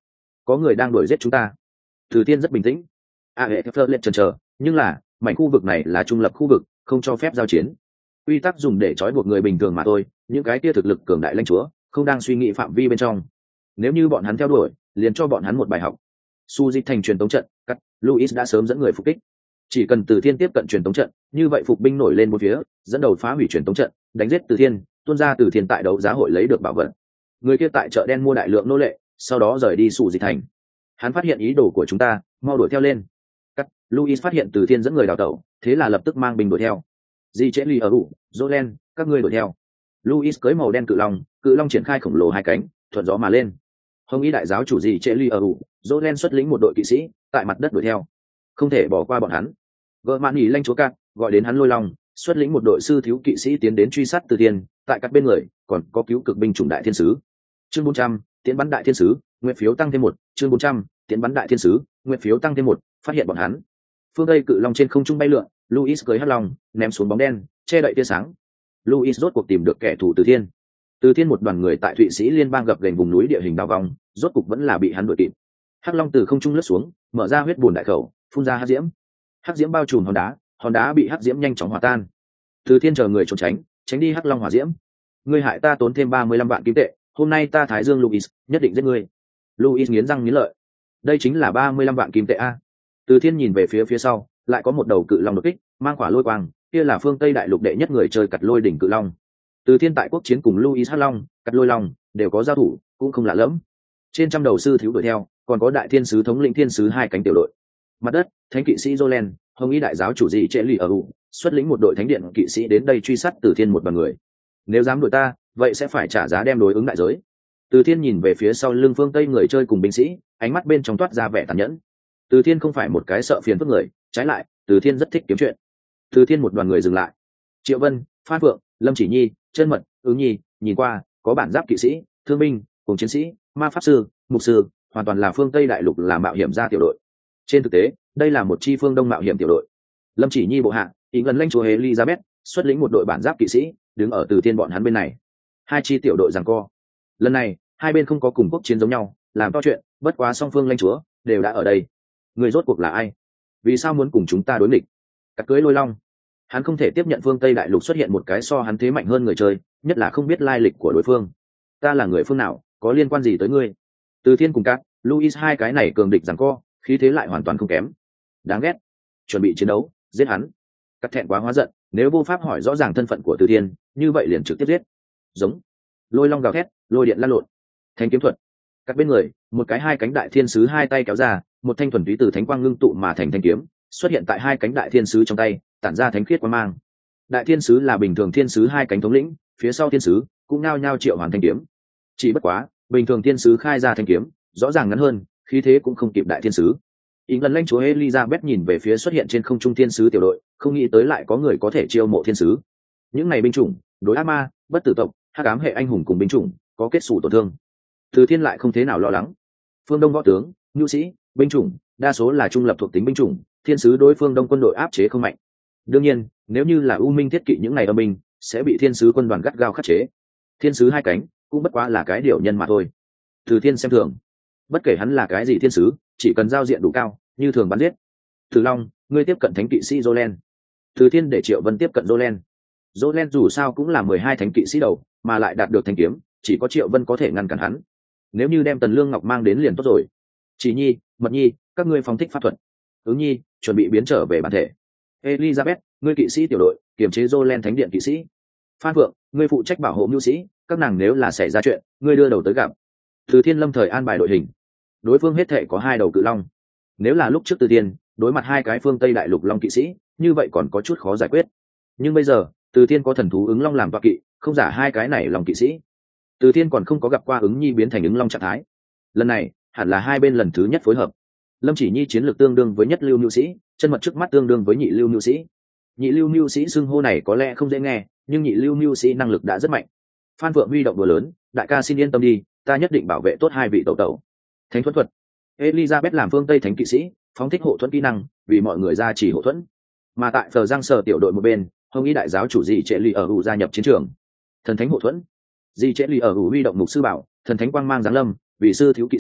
có người đang đuổi giết chúng ta. Từ Thiên rất bình tĩnh. A hệ theo lệnh chần chờ, nhưng là mảnh khu vực này là trung lập khu vực, không cho phép giao chiến. Quy tắc dùng để trói buộc người bình thường mà thôi, những cái kia thực lực cường đại lãnh chúa không đang suy nghĩ phạm vi bên trong. Nếu như bọn hắn theo đuổi, liền cho bọn hắn một bài học. Su Di thành truyền tống trận, cắt, Luis đã sớm dẫn người phục kích. Chỉ cần Từ Thiên tiếp cận truyền tống trận, như vậy phục binh nổi lên một phía, dẫn đầu phá hủy truyền tống trận, đánh giết Từ Thiên, tuôn ra Từ Thiên tại đấu giá hội lấy được bảo vật. Người kia tại chợ đen mua đại lượng nô lệ, sau đó rời đi Su Di thành. Hắn phát hiện ý đồ của chúng ta, mau đuổi theo lên. Cắt, Luis phát hiện Từ Thiên dẫn người đào tẩu, thế là lập tức mang binh đuổi theo. Di Trễ Ly ở đủ, Jolen, các ngươi đuổi theo. Luis cưỡi màu đen cự long, cự long triển khai khổng lồ hai cánh, thuận gió mà lên. Hồng Y đại giáo chủ Di Trễ Ly ở đủ, Jolen xuất lĩnh một đội kỵ sĩ, tại mặt đất đuổi theo. Không thể bỏ qua bọn hắn. Gợ mạn nhỉ lanh chúa cát, gọi đến hắn Lôi Long, xuất lĩnh một đội sư thiếu kỵ sĩ tiến đến truy sát Từ Thiên, tại các bên người còn có cứu cực binh chủng đại thiên sứ. Chương bốn trăm, tiến bắn đại thiên sứ, nguyện phiếu tăng thêm một. Chương bốn trăm, tiến bắn đại thiên sứ, nguyện phiếu tăng thêm một. Phát hiện bọn hắn. Phương Tây cự long trên không trung bay lượn, Luis cưỡi hắc long, ném xuống bóng đen, che đậy tia sáng. Luis rốt cuộc tìm được kẻ thù Từ Thiên. Từ Thiên một đoàn người tại Thụy Sĩ liên bang gập ghềnh vùng núi địa hình đào vòng, rốt cục vẫn là bị hắn đuổi kịp. Hắc long từ không trung lướt xuống, mở ra huyết bùn đại khẩu, phun ra hắc diễm. Hắc diễm bao trùm hòn đá, hòn đá bị hắc diễm nhanh chóng hòa tan. Từ Thiên chờ người trốn tránh, tránh đi hắc long hỏa diễm. Ngươi hại ta tốn thêm ba mươi lăm vạn kim tệ, hôm nay ta Thái Dương Luis nhất định giết ngươi. Luis nghiến răng nghiến lợi. Đây chính là ba mươi lăm vạn kim tệ a. Từ Thiên nhìn về phía phía sau, lại có một đầu cự long đột kích, mang quả lôi quang, kia là phương Tây đại lục đệ nhất người chơi cật lôi đỉnh cự long. Từ Thiên tại quốc chiến cùng Luis hắc long, cật lôi long đều có giao thủ, cũng không lạ lẫm. Trên trăm đầu sư thiếu đuổi theo, còn có đại thiên sứ thống lĩnh thiên sứ hai cánh tiểu đội. Mặt đất, thánh kỵ sĩ Jolen, Hồng Y đại giáo chủ Di Trễ Ly ở đủ, xuất lĩnh một đội thánh điện kỵ sĩ đến đây truy sát Từ Thiên một đoàn người. Nếu dám đuổi ta, vậy sẽ phải trả giá đem đối ứng đại giới. Từ Thiên nhìn về phía sau lưng phương Tây người chơi cùng binh sĩ, ánh mắt bên trong toát ra vẻ tàn nhẫn. Từ Thiên không phải một cái sợ phiền phức người, trái lại, Từ Thiên rất thích kiếm chuyện. Từ Thiên một đoàn người dừng lại. Triệu Vân, Phan Phượng, Lâm Chỉ Nhi, Chân Mật, Ứng Nhi, nhìn qua, có bản giáp kỵ sĩ, thương binh, cùng chiến sĩ, ma pháp sư, mục sư, hoàn toàn là phương Tây đại lục làm mạo hiểm gia tiểu đội. Trên thực tế, đây là một chi phương Đông mạo hiểm tiểu đội. Lâm Chỉ Nhi bộ hạ, ý gần lãnh chúa Elizabeth, xuất lĩnh một đội bản giáp kỵ sĩ, đứng ở Từ Thiên bọn hắn bên này. Hai chi tiểu đội giằng co. Lần này, hai bên không có cùng quốc chiến giống nhau, làm to chuyện, bất quá song phương lãnh chúa đều đã ở đây. Người rốt cuộc là ai? Vì sao muốn cùng chúng ta đối nghịch? Cắt cưới Lôi Long. Hắn không thể tiếp nhận phương Tây đại lục xuất hiện một cái so hắn thế mạnh hơn người chơi, nhất là không biết lai lịch của đối phương. Ta là người phương nào, có liên quan gì tới ngươi? Từ Thiên cùng Cát, Luis hai cái này cường địch giằng co, khí thế lại hoàn toàn không kém. Đáng ghét. Chuẩn bị chiến đấu, giết hắn. Cắt thẹn quá hóa giận, nếu vô pháp hỏi rõ ràng thân phận của Từ Thiên, như vậy liền trực tiếp giết. Giống. Lôi Long gào thét, lôi điện lăn lộn. Thanh kiếm thuật. Các bên người, một cái hai cánh đại thiên sứ hai tay kéo ra, một thanh thuần túy từ thánh quang ngưng tụ mà thành thanh kiếm, xuất hiện tại hai cánh đại thiên sứ trong tay, tản ra thánh khiết quang mang. Đại thiên sứ là bình thường thiên sứ hai cánh thống lĩnh, phía sau thiên sứ cũng nao nhao triệu hoàn thanh kiếm. Chỉ bất quá, bình thường thiên sứ khai ra thanh kiếm, rõ ràng ngắn hơn, khí thế cũng không kịp đại thiên sứ. Ý lần lãnh chúa Elizabeth nhìn về phía xuất hiện trên không trung thiên sứ tiểu đội, không nghĩ tới lại có người có thể chiêu mộ thiên sứ. Những này binh chủng, đối ác ma, bất tử tộc, hắc ám hệ anh hùng cùng binh chủng, có kết xù tổn thương. Từ Thiên lại không thế nào lo lắng. Phương Đông võ tướng, nhu sĩ, binh chủng, đa số là trung lập thuộc tính binh chủng, thiên sứ đối phương Đông quân đội áp chế không mạnh. Đương nhiên, nếu như là U Minh thiết kỵ những ngày âm binh, sẽ bị thiên sứ quân đoàn gắt gao khắc chế. Thiên sứ hai cánh, cũng bất quá là cái điều nhân mà thôi. Từ Thiên xem thường. Bất kể hắn là cái gì thiên sứ, chỉ cần giao diện đủ cao, như thường bắn giết. Từ Long, ngươi tiếp cận thánh kỵ sĩ Jolen. Từ Thiên để Triệu Vân tiếp cận Jolen. Jolen dù sao cũng là mười hai thánh kỵ sĩ đầu, mà lại đạt được thanh kiếm, chỉ có Triệu Vân có thể ngăn cản hắn. Nếu như đem Tần Lương Ngọc mang đến liền tốt rồi. Chỉ Nhi, Mật Nhi, các ngươi phóng thích pháp thuật. Ứng Nhi, chuẩn bị biến trở về bản thể. Elizabeth, ngươi kỵ sĩ tiểu đội, kiềm chế Jolen thánh điện kỵ sĩ. Phan Phượng, ngươi phụ trách bảo hộ nhu sĩ, các nàng nếu là xảy ra chuyện, ngươi đưa đầu tới gặp. Từ Thiên lâm thời an bài đội hình. Đối phương hết thể có hai đầu cự long. Nếu là lúc trước Từ Thiên đối mặt hai cái phương Tây đại lục long kỵ sĩ, như vậy còn có chút khó giải quyết. Nhưng bây giờ, Từ Thiên có thần thú ứng long làm tọa kỵ, không giả hai cái này long kỵ sĩ. Từ Thiên còn không có gặp qua Ứng Nhi biến thành ứng long trạng thái. Lần này, hẳn là hai bên lần thứ nhất phối hợp. Lâm Chỉ Nhi chiến lược tương đương với nhất lưu nhu sĩ, chân mật trước mắt tương đương với nhị lưu nhu sĩ. Nhị lưu nhu sĩ xưng hô này có lẽ không dễ nghe, nhưng nhị lưu nhu sĩ năng lực đã rất mạnh. Phan Phượng huy động đùa lớn, đại ca xin yên tâm đi, ta nhất định bảo vệ tốt hai vị tẩu tẩu. Thánh thuẫn thuật. Elizabeth làm phương Tây thánh kỵ sĩ, phóng thích hộ thuẫn kỹ năng, vì mọi người ra chỉ hộ thuẫn. Mà tại Phờ Giang Sở tiểu đội một bên, Hồng Y đại giáo chủ Di Trễ Ly ở hữu gia nhập chiến trường. Thần thánh hộ thuẫn. Di Trễ Ly ở hữu huy động mục sư bảo, thần thánh quang mang giáng lâm, vì sư thiếu kỵ sĩ,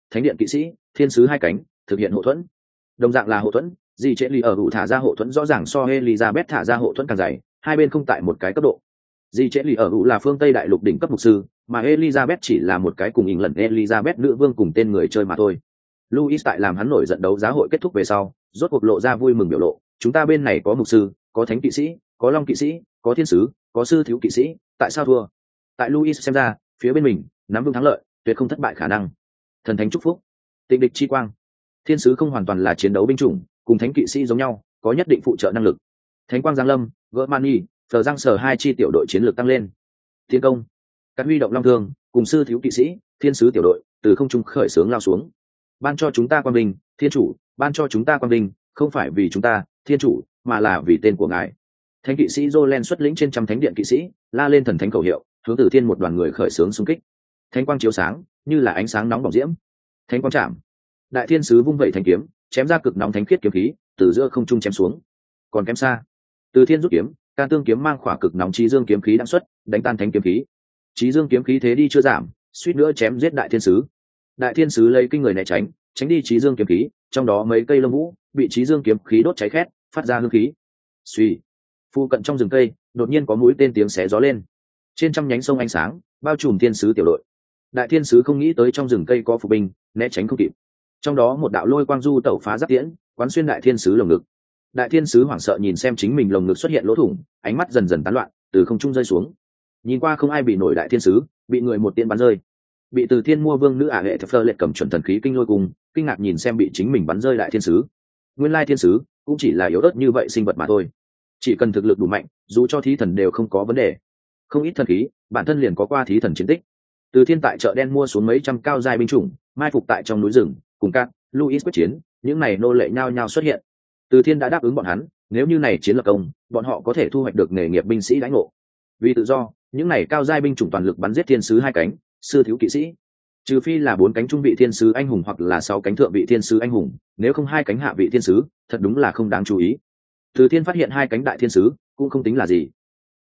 thánh điện kỵ sĩ thiên sứ hai cánh thực hiện hộ thuẫn. Đồng dạng là hộ thuẫn, gì trễ lì ở hữu thả ra hộ thuẫn rõ ràng so Elizabeth thả ra hộ thuẫn càng dày, hai bên không tại một cái cấp độ. Dì trễ lì ở hữu là phương Tây đại lục đỉnh cấp mục sư, mà Elizabeth chỉ là một cái cùng ỉn lần Elizabeth nữ vương cùng tên người chơi mà thôi. Louis tại làm hắn nổi giận đấu giá hội kết thúc về sau, rốt cuộc lộ ra vui mừng biểu lộ, chúng ta bên này có mục sư, có thánh kỵ sĩ, có long kỵ sĩ, có thiên sứ, có sư thiếu kỵ sĩ, tại sao thua? Tại Louis xem ra, phía bên mình nắm vững thắng lợi, tuyệt không thất bại khả năng. Thần thánh chúc phúc, tịnh địch chi quang. Thiên sứ không hoàn toàn là chiến đấu binh chủng, cùng thánh kỵ sĩ giống nhau, có nhất định phụ trợ năng lực. Thánh quang giáng lâm, Germany, Phờ Giang Sở hai chi tiểu đội chiến lược tăng lên. Tiến công, các huy động long thương, cùng sư thiếu kỵ sĩ, thiên sứ tiểu đội từ không trung khởi xướng lao xuống. Ban cho chúng ta quang vinh, thiên chủ, ban cho chúng ta quang vinh, không phải vì chúng ta, thiên chủ, mà là vì tên của ngài. Thánh kỵ sĩ Jolen xuất lĩnh trên trăm thánh điện kỵ sĩ, la lên thần thánh khẩu hiệu, hướng từ thiên một đoàn người khởi xướng xung kích. Thánh quang chiếu sáng, như là ánh sáng nóng bỏng diễm. Thánh quang chạm. Đại thiên sứ vung vẩy thanh kiếm, chém ra cực nóng thánh khiết kiếm khí, từ giữa không trung chém xuống. Còn kém xa, từ thiên rút kiếm, can tương kiếm mang khỏa cực nóng chí dương kiếm khí đang xuất, đánh tan thánh kiếm khí. Chí dương kiếm khí thế đi chưa giảm, suýt nữa chém giết đại thiên sứ. Đại thiên sứ lấy kinh người né tránh, tránh đi chí dương kiếm khí, trong đó mấy cây lông vũ bị chí dương kiếm khí đốt cháy khét, phát ra hương khí. Suy, phu cận trong rừng cây, đột nhiên có mũi tên tiếng xé gió lên. Trên trăm nhánh sông ánh sáng, bao trùm thiên sứ tiểu đội. Đại thiên sứ không nghĩ tới trong rừng cây có phục binh, né tránh không kịp. Trong đó một đạo lôi quang du tẩu phá giáp tiễn, quán xuyên đại thiên sứ lồng ngực. Đại thiên sứ hoảng sợ nhìn xem chính mình lồng ngực xuất hiện lỗ thủng, ánh mắt dần dần tán loạn, từ không trung rơi xuống. Nhìn qua không ai bị nổi đại thiên sứ, bị người một tiễn bắn rơi. Bị từ thiên mua vương nữ ả hệ thập phơ lệ cầm chuẩn thần khí kinh lôi cùng, kinh ngạc nhìn xem bị chính mình bắn rơi đại thiên sứ. Nguyên lai thiên sứ cũng chỉ là yếu ớt như vậy sinh vật mà thôi. Chỉ cần thực lực đủ mạnh, dù cho thí thần đều không có vấn đề. Không ít thần khí, bản thân liền có qua thí thần chiến tích. Từ thiên tại chợ đen mua xuống mấy trăm cao giai binh chủng, mai phục tại trong núi rừng, cùng các Louis quyết chiến, những này nô lệ nhao nhao xuất hiện. Từ thiên đã đáp ứng bọn hắn, nếu như này chiến lập công, bọn họ có thể thu hoạch được nghề nghiệp binh sĩ đãi ngộ. Vì tự do, những này cao giai binh chủng toàn lực bắn giết thiên sứ hai cánh, sư thiếu kỵ sĩ. Trừ phi là bốn cánh trung vị thiên sứ anh hùng hoặc là sáu cánh thượng vị thiên sứ anh hùng, nếu không hai cánh hạ vị thiên sứ, thật đúng là không đáng chú ý. Từ thiên phát hiện hai cánh đại thiên sứ, cũng không tính là gì.